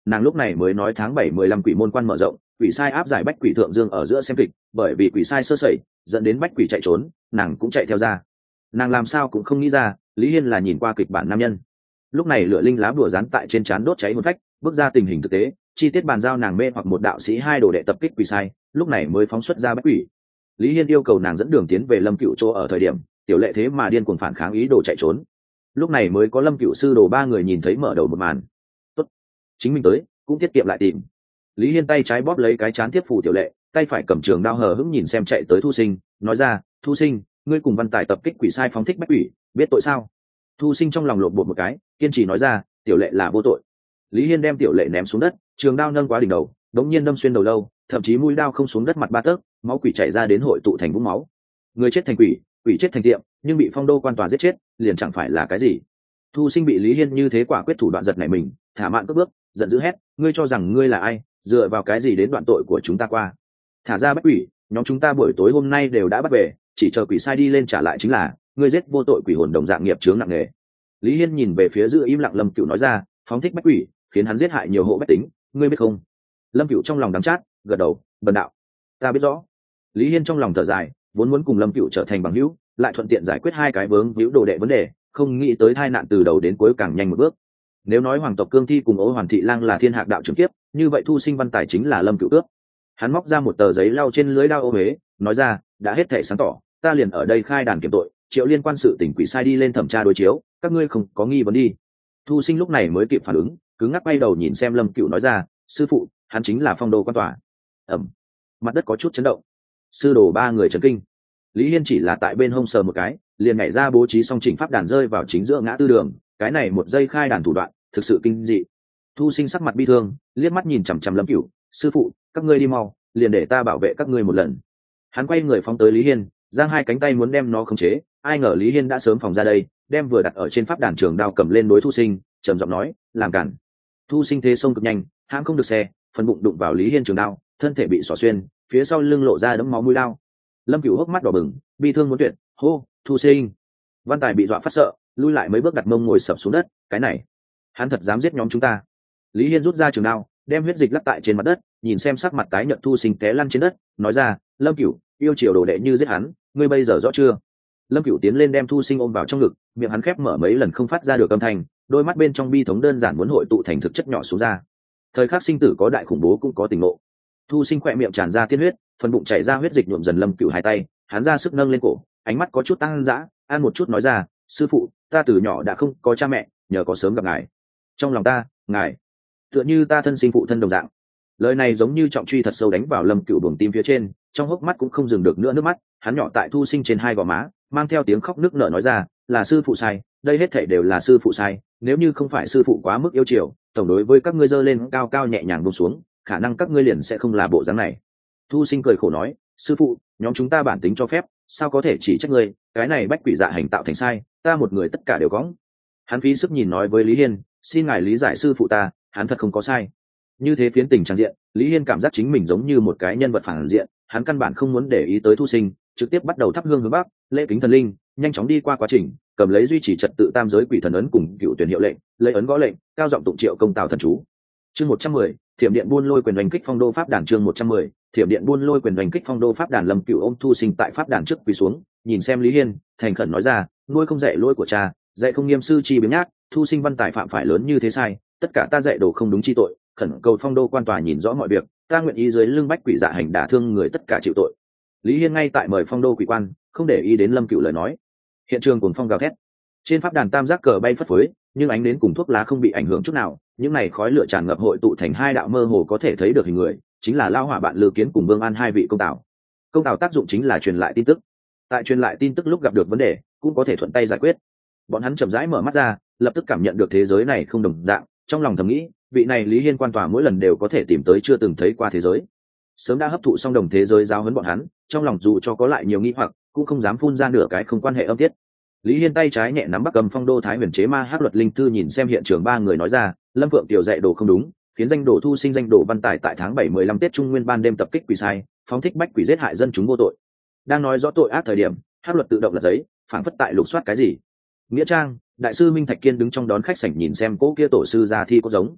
nàng lúc này mới nói tháng 7-15 quỷ môn quan mở rộng, quỷ sai áp giải bách quỷ thượng dương ở giữa xem kịch, bởi vì quỷ sai sơ sẩy dẫn đến bách quỷ chạy trốn, nàng cũng chạy theo ra. Nàng làm sao cũng không nghĩ ra Lý Hiên là nhìn qua kịch bản nam nhân. Lúc này lửa linh lá bùa dán tại trên trán đốt cháy hồn phách, bước ra tình hình thực tế chi tiết bàn giao nàng mê hoặc một đạo sĩ hai đồ đệ tập kích quỷ sai, lúc này mới phóng xuất ra bách quỷ. Lý Hiên yêu cầu nàng dẫn đường tiến về Lâm Cựu chỗ ở thời điểm, tiểu lệ thế mà điên cuồng phản kháng ý đồ chạy trốn, lúc này mới có Lâm Cựu sư đồ ba người nhìn thấy mở đầu một màn. Tốt, chính mình tới cũng tiết kiệm lại tìm. Lý Hiên tay trái bóp lấy cái chán tiếp phủ tiểu lệ, tay phải cầm trường đao hờ hững nhìn xem chạy tới Thu Sinh, nói ra, Thu Sinh, ngươi cùng Văn Tài tập kích quỷ sai phóng thích bách quỷ, biết tội sao? Thu Sinh trong lòng lộn bột một cái, kiên trì nói ra, tiểu lệ là vô tội. Lý Hiên đem tiểu lệ ném xuống đất, trường đao nâng quá đỉnh đầu, đống nhiên đâm xuyên đầu lâu, thậm chí mũi đao không xuống đất mặt ba tấc, máu quỷ chảy ra đến hội tụ thành vũng máu. Người chết thành quỷ, quỷ chết thành tiệm, nhưng bị phong đô quan tòa giết chết, liền chẳng phải là cái gì. Thu Sinh bị Lý Hiên như thế quả quyết thủ đoạn giật này mình, thả mạn cướp bước, giận dữ hét, ngươi cho rằng ngươi là ai, dựa vào cái gì đến đoạn tội của chúng ta qua? Thả ra bách quỷ, nhóm chúng ta buổi tối hôm nay đều đã bắt về, chỉ chờ quỷ sai đi lên trả lại chính là, ngươi giết vô tội quỷ hồn đồng dạng nghiệp chướng nặng nề. Lý Hiên nhìn về phía giữ im lặng Lâm Cựu nói ra, phóng thích bách quỷ khiến hắn giết hại nhiều hộ bách tính, ngươi biết không? Lâm Cựu trong lòng đắng chát, gật đầu, bần đạo ta biết rõ. Lý Hiên trong lòng thở dài, vốn muốn cùng Lâm Cựu trở thành bằng hữu, lại thuận tiện giải quyết hai cái vướng víu đồ đệ vấn đề, không nghĩ tới tai nạn từ đầu đến cuối càng nhanh một bước. Nếu nói hoàng tộc Cương Thi cùng Ô Hoàn Thị Lang là thiên hạc đạo trưởng kiếp, như vậy Thu Sinh Văn Tài chính là Lâm Cựu cướp. Hắn móc ra một tờ giấy lau trên lưới đao ô huế, nói ra, đã hết thể sáng tỏ, ta liền ở đây khai đàn kiểm tội, triệu liên quan sự tỉnh quỷ sai đi lên thẩm tra đối chiếu, các ngươi không có nghi vấn đi. Thu Sinh lúc này mới kịp phản ứng, cứng ngắc quay đầu nhìn xem Lâm Cựu nói ra, sư phụ, hắn chính là phong đô quan tòa. Ẩm, mặt đất có chút chấn động, sư đồ ba người chấn kinh. Lý Hiên chỉ là tại bên hông sờ một cái, liền nhảy ra bố trí xong chỉnh pháp đàn rơi vào chính giữa ngã tư đường, cái này một giây khai đàn thủ đoạn thực sự kinh dị. Thu Sinh sắc mặt bi thương, liếc mắt nhìn chằm chằm Lâm Cựu, sư phụ, các ngươi đi mau, liền để ta bảo vệ các ngươi một lần. Hắn quay người phóng tới Lý Hiên, giang hai cánh tay muốn đem nó khống chế, ai ngờ Lý Hiên đã sớm phòng ra đây, đem vừa đặt ở trên pháp đàn trường đao cầm lên đối Thu Sinh, trầm giọng nói, làm cản. Thu Sinh thế xông cực nhanh, hãm không được xe, phần bụng đụng vào Lý Hiên trường đao, thân thể bị xỏ xuyên, phía sau lưng lộ ra đẫm máu mũi đao. Lâm Cựu hốc mắt đỏ bừng, bi thương muốn tuyệt, hô, Thu Sinh. Văn Tài bị dọa phát sợ, lui lại mấy bước đặt mông ngồi sập xuống đất, cái này, hắn thật dám giết nhóm chúng ta. Lý Hiên rút ra trường đao, đem huyết dịch lắc tại trên mặt đất, nhìn xem sắc mặt tái nhợt Thu Sinh té lăn trên đất, nói ra, Lâm Cựu, yêu chiều đồ đệ như giết hắn, ngươi bây giờ rõ chưa? Lâm Cựu tiến lên đem Thu Sinh ôm vào trong ngực, miệng hắn khép mở mấy lần không phát ra được âm thanh, đôi mắt bên trong bi thống đơn giản muốn hội tụ thành thực chất nhỏ xuống ra. Thời khắc sinh tử có đại khủng bố cũng có tình ngộ. Thu Sinh khỏe miệng tràn ra tiên huyết, phần bụng chảy ra huyết dịch nhuộm dần Lâm Cựu hai tay, hắn ra sức nâng lên cổ, ánh mắt có chút tăng dã, ăn một chút nói ra, sư phụ, ta từ nhỏ đã không có cha mẹ, nhờ có sớm gặp ngài. Trong lòng ta, ngài tựa như ta thân sinh phụ thân đồng dạng. Lời này giống như trọng truy thật sâu đánh vào Lâm Cựu buồng tim phía trên, trong hốc mắt cũng không dừng được nữa nước mắt, hắn nhỏ tại Thu Sinh trên hai gò má, mang theo tiếng khóc nức nở nói ra, là sư phụ sai, đây hết thảy đều là sư phụ sai, nếu như không phải sư phụ quá mức yêu chiều, tổng đối với các ngươi giơ lên cao cao nhẹ nhàng buông xuống, khả năng các ngươi liền sẽ không là bộ dáng này. Thu Sinh cười khổ nói, sư phụ, nhóm chúng ta bản tính cho phép, sao có thể chỉ trách ngươi, cái này bách quỷ dạ hành tạo thành sai, ta một người tất cả đều có. Hắn phí sức nhìn nói với Lý Hiên, xin ngài lý giải sư phụ ta, hắn thật không có sai. Như thế phiến tình trang diện, Lý Hiên cảm giác chính mình giống như một cái nhân vật phản diện, hắn căn bản không muốn để ý tới Thu Sinh, trực tiếp bắt đầu thắp hương hướng bắc, lễ kính thần linh, nhanh chóng đi qua quá trình, cầm lấy duy trì trật tự tam giới quỷ thần ấn cùng cựu tuyển hiệu lệnh, lấy ấn gõ lệnh, cao giọng tụng triệu công tào thần chú. Chương 110, thiểm điện buôn lôi quyền đánh kích phong đô pháp đàn. Chương 110, thiểm điện buôn lôi quyền đánh kích phong đô pháp đàn. Lâm Cựu ôm Thu Sinh tại pháp đàn trước quỳ xuống, nhìn xem Lý Hiên, thành khẩn nói ra, nuôi không dạy lỗi của cha, dạy không nghiêm sư chi biếng nhác, Thu Sinh Văn Tài phạm phải lớn như thế sai, tất cả ta dạy đồ không đúng chi tội, khẩn cầu phong đô quan tòa nhìn rõ mọi việc, ta nguyện ý dưới lưng bách quỷ dạ hành đả thương người tất cả chịu tội. Lý Hiên ngay tại mời phong đô quỷ quan, không để ý đến Lâm Cựu lời nói. Hiện trường cuồng phong gào thét, trên pháp đàn tam giác cờ bay phất phới, nhưng ánh đến cùng thuốc lá không bị ảnh hưởng chút nào, những này khói lửa tràn ngập hội tụ thành hai đạo mơ hồ có thể thấy được hình người, chính là Lao Hỏa bạn Lư Kiến cùng Vương An hai vị công tào. Công tào tác dụng chính là truyền lại tin tức, tại truyền lại tin tức lúc gặp được vấn đề cũng có thể thuận tay giải quyết. Bọn hắn chậm rãi mở mắt ra, lập tức cảm nhận được thế giới này không đồng dạng, trong lòng thầm nghĩ, vị này Lý Hiên quan tòa mỗi lần đều có thể tìm tới chưa từng thấy qua thế giới, sớm đã hấp thụ xong đồng thế giới giáo huấn bọn hắn, trong lòng dù cho có lại nhiều nghi hoặc cũng không dám phun ra nửa cái không quan hệ âm tiết. Lý Hiên tay trái nhẹ nắm bắc cầm phong đô thái huyền chế ma hắc luật linh thư, nhìn xem hiện trường ba người nói ra, Lâm Phượng tiểu dạy đồ không đúng, khiến danh đồ Thu Sinh danh đồ Văn Tài tại tháng 7-15 Tết Trung Nguyên ban đêm tập kích quỷ sai, phóng thích bách quỷ giết hại dân chúng vô tội. Đang nói rõ tội ác thời điểm, hắc luật tự động lật giấy, phảng phất tại lục soát cái gì. Nghĩa trang, đại sư Minh Thạch Kiên đứng trong đón khách sảnh nhìn xem cố kia tổ sư già thi có giống.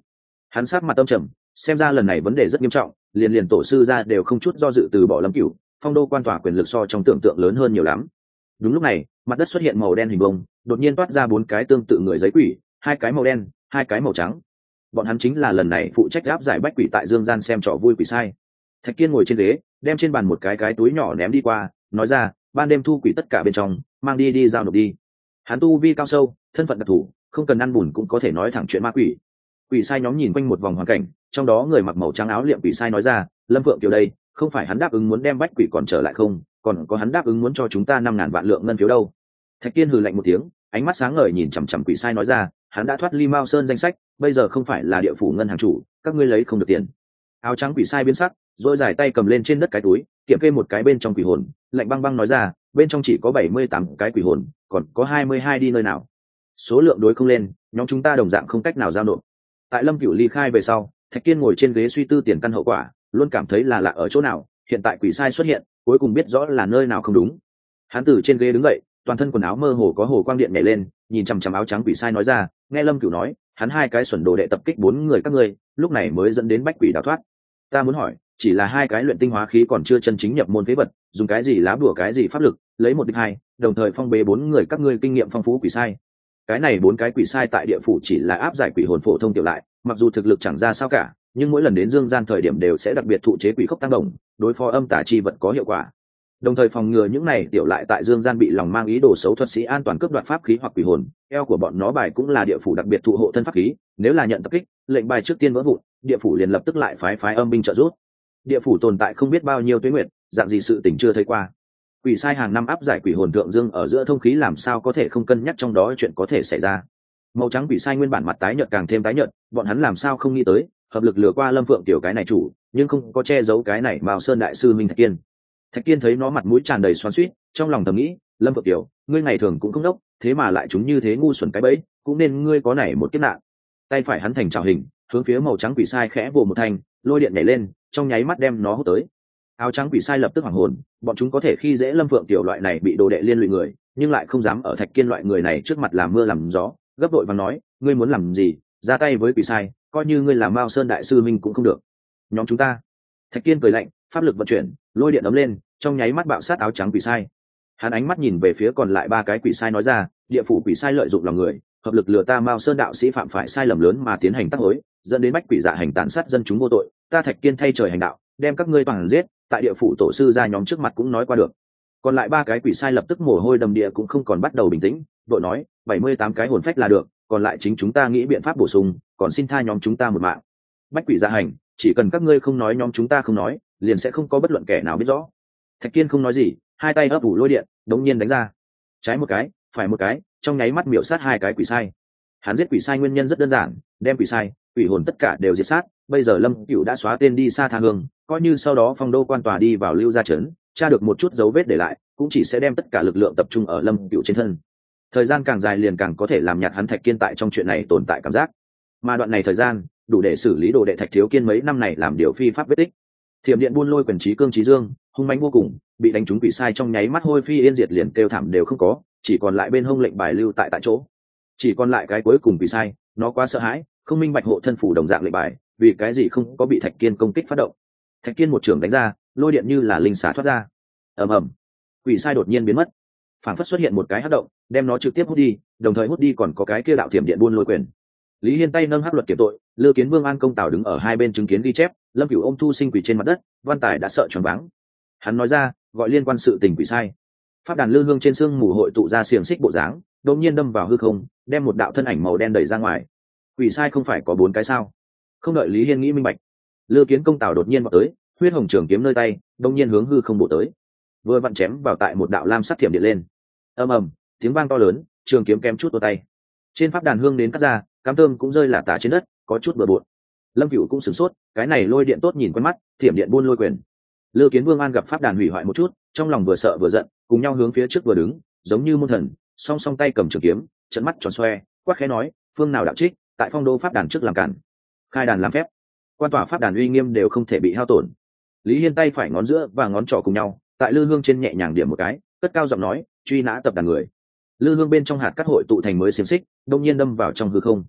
Hắn sát mặt tâm trầm, xem ra lần này vấn đề rất nghiêm trọng, liền tổ sư ra đều không chút do dự từ bỏ Lâm Cửu, phong đô quan tỏa quyền lực so trong tưởng tượng lớn hơn nhiều lắm. Đúng lúc này, mặt đất xuất hiện màu đen hình bông, đột nhiên toát ra 4 cái tương tự người giấy quỷ, 2 cái màu đen, 2 cái màu trắng. Bọn hắn chính là lần này phụ trách áp giải bách quỷ tại dương gian xem trò vui quỷ sai. Thạch Kiên ngồi trên ghế, đem trên bàn một cái túi nhỏ ném đi qua, nói ra, ban đêm thu quỷ tất cả bên trong, mang đi giao nộp đi. Hắn tu vi cao sâu, thân phận đặc thù, không cần ăn bùn cũng có thể nói thẳng chuyện ma quỷ. Quỷ sai nhóm nhìn quanh một vòng hoàn cảnh, trong đó người mặc màu trắng áo liệm quỷ sai nói ra, Lâm Phượng Kiều đây, không phải hắn đáp ứng muốn đem bách quỷ còn trở lại không, còn có hắn đáp ứng muốn cho chúng ta 5.000 vạn lượng ngân phiếu đâu. Thạch Kiên hừ lạnh một tiếng, ánh mắt sáng ngời nhìn chằm chằm quỷ sai nói ra, hắn đã thoát ly Mao Sơn danh sách, bây giờ không phải là địa phủ ngân hàng chủ, các ngươi lấy không được tiền. Áo trắng quỷ sai biến sắc, rồi giải tay cầm lên trên đất cái túi, kiểm kê một cái bên trong quỷ hồn, lạnh băng băng nói ra, bên trong chỉ có 78 cái quỷ hồn, còn có 22 đi nơi nào? Số lượng đối không lên, nhóm chúng ta đồng dạng không cách nào giao nộp. Tại Lâm Cửu ly khai về sau, Thạch Kiên ngồi trên ghế suy tư tiền căn hậu quả, luôn cảm thấy là lạ ở chỗ nào, hiện tại quỷ sai xuất hiện, cuối cùng biết rõ là nơi nào không đúng. Hắn từ trên ghế đứng dậy, toàn thân quần áo mơ hồ có hồ quang điện nhảy lên, nhìn chằm chằm áo trắng quỷ sai nói ra, nghe Lâm Cửu nói, hắn 2 cái xuẩn đồ đệ tập kích 4 người các ngươi, lúc này mới dẫn đến bách quỷ đào thoát. Ta muốn hỏi, chỉ là 2 cái luyện tinh hóa khí còn chưa chân chính nhập môn phế vật, dùng cái gì lá bùa cái gì pháp lực, lấy 1 địch 2, đồng thời phong bế 4 người các ngươi kinh nghiệm phong phú quỷ sai. Cái này 4 cái quỷ sai tại địa phủ chỉ là áp giải quỷ hồn phổ thông tiểu lại, mặc dù thực lực chẳng ra sao cả, nhưng mỗi lần đến dương gian thời điểm đều sẽ đặc biệt thụ chế quỷ khốc tăng động, đối phó âm tà chi vật có hiệu quả. Đồng thời phòng ngừa những này tiểu lại tại dương gian bị lòng mang ý đồ xấu thuật sĩ an toàn cướp đoạt pháp khí hoặc quỷ hồn, eo của bọn nó bài cũng là địa phủ đặc biệt thụ hộ thân pháp khí, nếu là nhận tập kích, lệnh bài trước tiên vỡ vụn, địa phủ liền lập tức lại phái âm binh trợ giúp. Địa phủ tồn tại không biết bao nhiêu tuế nguyệt, dạng gì sự tình chưa thấy qua. Quỷ sai hàng năm áp giải quỷ hồn thượng dương ở giữa thông khí làm sao có thể không cân nhắc trong đó chuyện có thể xảy ra. Màu trắng quỷ sai nguyên bản mặt tái nhợt càng thêm tái nhợt, bọn hắn làm sao không nghĩ tới, hợp lực lừa qua Lâm Phượng tiểu cái này chủ, nhưng không có che giấu cái này Mao Sơn đại sư Minh Thạch Kiên. Thạch Kiên thấy nó mặt mũi tràn đầy xoắn xuýt, trong lòng thầm nghĩ, Lâm Phượng tiểu, ngươi ngày thường cũng không đốc, thế mà lại chúng như thế ngu xuẩn cái bẫy, cũng nên ngươi có này một kiếp nạn. Tay phải hắn thành trảo hình, hướng phía màu trắng quỷ sai khẽ vồ một thanh, lôi điện nhảy lên, trong nháy mắt đem nó hút tới. Áo trắng quỷ sai lập tức hoảng hồn, bọn chúng có thể khi dễ Lâm Phượng tiểu loại này bị đồ đệ liên lụy người, nhưng lại không dám ở Thạch Kiên loại người này trước mặt làm mưa làm gió, gấp đội và nói, ngươi muốn làm gì, ra tay với quỷ sai, coi như ngươi là Mao Sơn đại sư Minh cũng không được. Nhóm chúng ta. Thạch Kiên cười lạnh, pháp lực vận chuyển, lôi điện ấm lên, trong nháy mắt bạo sát áo trắng quỷ sai. Hắn ánh mắt nhìn về phía còn lại 3 cái quỷ sai nói ra, địa phủ quỷ sai lợi dụng lòng người, hợp lực lừa ta Mao Sơn đạo sĩ phạm phải sai lầm lớn mà tiến hành tác hối, dẫn đến bách quỷ dạ hành tàn sát dân chúng vô tội, ta Thạch Kiên thay trời hành đạo, đem các ngươi toàn giết, tại địa phủ tổ sư ra nhóm trước mặt cũng nói qua được. Còn lại 3 cái quỷ sai lập tức mồ hôi đầm địa cũng không còn bắt đầu bình tĩnh, đội nói, 78 cái hồn phách là được, còn lại chính chúng ta nghĩ biện pháp bổ sung, còn xin tha nhóm chúng ta một mạng. Bách quỷ dạ hành, chỉ cần các ngươi không nói nhóm chúng ta không nói, liền sẽ không có bất luận kẻ nào biết rõ. Thạch Kiên không nói gì, 2 tay ấp ủ lôi điện, đống nhiên đánh ra, trái một cái, phải một cái, trong nháy mắt miểu sát 2 cái quỷ sai. Hắn giết quỷ sai nguyên nhân rất đơn giản, đem quỷ sai, quỷ hồn tất cả đều diệt sát. Bây giờ Lâm Cửu đã xóa tên đi xa tha hương, coi như sau đó phong đô quan tòa đi vào lưu gia trấn, tra được một chút dấu vết để lại, cũng chỉ sẽ đem tất cả lực lượng tập trung ở Lâm Cửu trên thân. Thời gian càng dài liền càng có thể làm nhạt hắn Thạch Kiên tại trong chuyện này tồn tại cảm giác, mà đoạn này thời gian đủ để xử lý đồ đệ Thạch Thiếu Kiên mấy năm này làm điều phi pháp vết tích. Thiểm điện buôn lôi quyền trí cương trí dương, hung mãnh vô cùng, bị đánh trúng quỷ sai trong nháy mắt hôi phi yên diệt, liền kêu thảm đều không có, chỉ còn lại bên hông lệnh bài lưu tại chỗ. Chỉ còn lại cái cuối cùng quỷ sai, nó quá sợ hãi, không minh bạch hộ thân phủ đồng dạng lệnh bài, vì cái gì không có bị Thạch Kiên công kích phát động. Thạch Kiên một trường đánh ra, lôi điện như là linh xả thoát ra. Ầm ầm, quỷ sai đột nhiên biến mất, phản phất xuất hiện một cái hắc động, đem nó trực tiếp hút đi, đồng thời hút đi còn có cái kia đạo thiểm điện buôn lôi quyền. Lý Hiên tay nâng hắc luật kiểm tội, Lư Kiến Vương An Công Tào đứng ở hai bên chứng kiến ghi chép, Lâm Cửu ôm Thu Sinh quỷ trên mặt đất, Văn Tài đã sợ choáng váng. Hắn nói ra, gọi liên quan sự tình quỷ sai. Pháp đàn lư hương trên xương mù hội tụ ra xiềng xích bộ dáng, đột nhiên đâm vào hư không, đem một đạo thân ảnh màu đen đẩy ra ngoài. Quỷ sai không phải có 4 cái sao? Không đợi Lý Hiên nghĩ minh bạch, Lư Kiến Công Tào đột nhiên vọt tới, huyết hồng trường kiếm nơi tay, đột nhiên hướng hư không bổ tới. Vừa vặn chém vào tại một đạo lam sắc thiểm điện lên. Ầm ầm, tiếng vang to lớn, trường kiếm kém chút vào tay. Trên pháp đàn hương đến cắt ra, cám thơm cũng rơi lả tả trên đất, có chút bừa bộn. Lâm Cửu cũng sửng sốt, cái này lôi điện tốt nhìn quen mắt, thiểm điện buôn lôi quyền. Lư Kiến Vương An gặp pháp đàn hủy hoại một chút, trong lòng vừa sợ vừa giận, cùng nhau hướng phía trước vừa đứng, giống như môn thần, song song tay cầm trường kiếm, trận mắt tròn xoe, quát khẽ nói, phương nào đạo trích, tại phong đô pháp đàn trước làm cản, khai đàn làm phép, quan tỏa pháp đàn uy nghiêm đều không thể bị hao tổn. Lý Hiên tay phải ngón giữa và ngón trỏ cùng nhau, tại lư hương trên nhẹ nhàng điểm một cái, cất cao giọng nói, truy nã tập đàn người. Lư hương bên trong hạt cắt hội tụ thành mới xiềng xích, đông nhiên đâm vào trong hư không.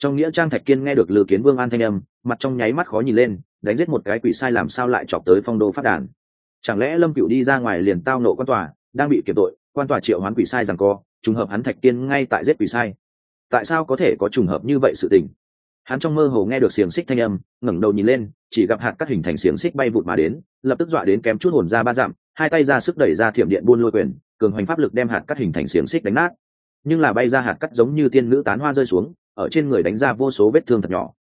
Trong nghĩa trang Thạch Kiên nghe được Lư Kiến Vương An thanh âm, mặt trong nháy mắt khó nhìn lên, đánh giết một cái quỷ sai làm sao lại chọc tới Phong Đô phát đàn. Chẳng lẽ Lâm Cửu đi ra ngoài liền tao nộ quan tòa, đang bị kiểm tội, quan tòa triệu hoán quỷ sai giằng co, trùng hợp hắn Thạch Kiên ngay tại giết quỷ sai. Tại sao có thể có trùng hợp như vậy sự tình? Hắn trong mơ hồ nghe được xiềng xích thanh âm, ngẩng đầu nhìn lên, chỉ gặp hạt cắt hình thành xiềng xích bay vụt mà đến, lập tức dọa đến kém chút hồn ra ba dặm, hai tay ra sức đẩy ra thiểm điện buôn lôi quyền, cường hoành pháp lực đem hạt cắt hình thành xiềng xích đánh nát. Nhưng là bay ra hạt cắt giống như tiên nữ tán hoa rơi xuống, ở trên người đánh ra vô số vết thương thật nhỏ.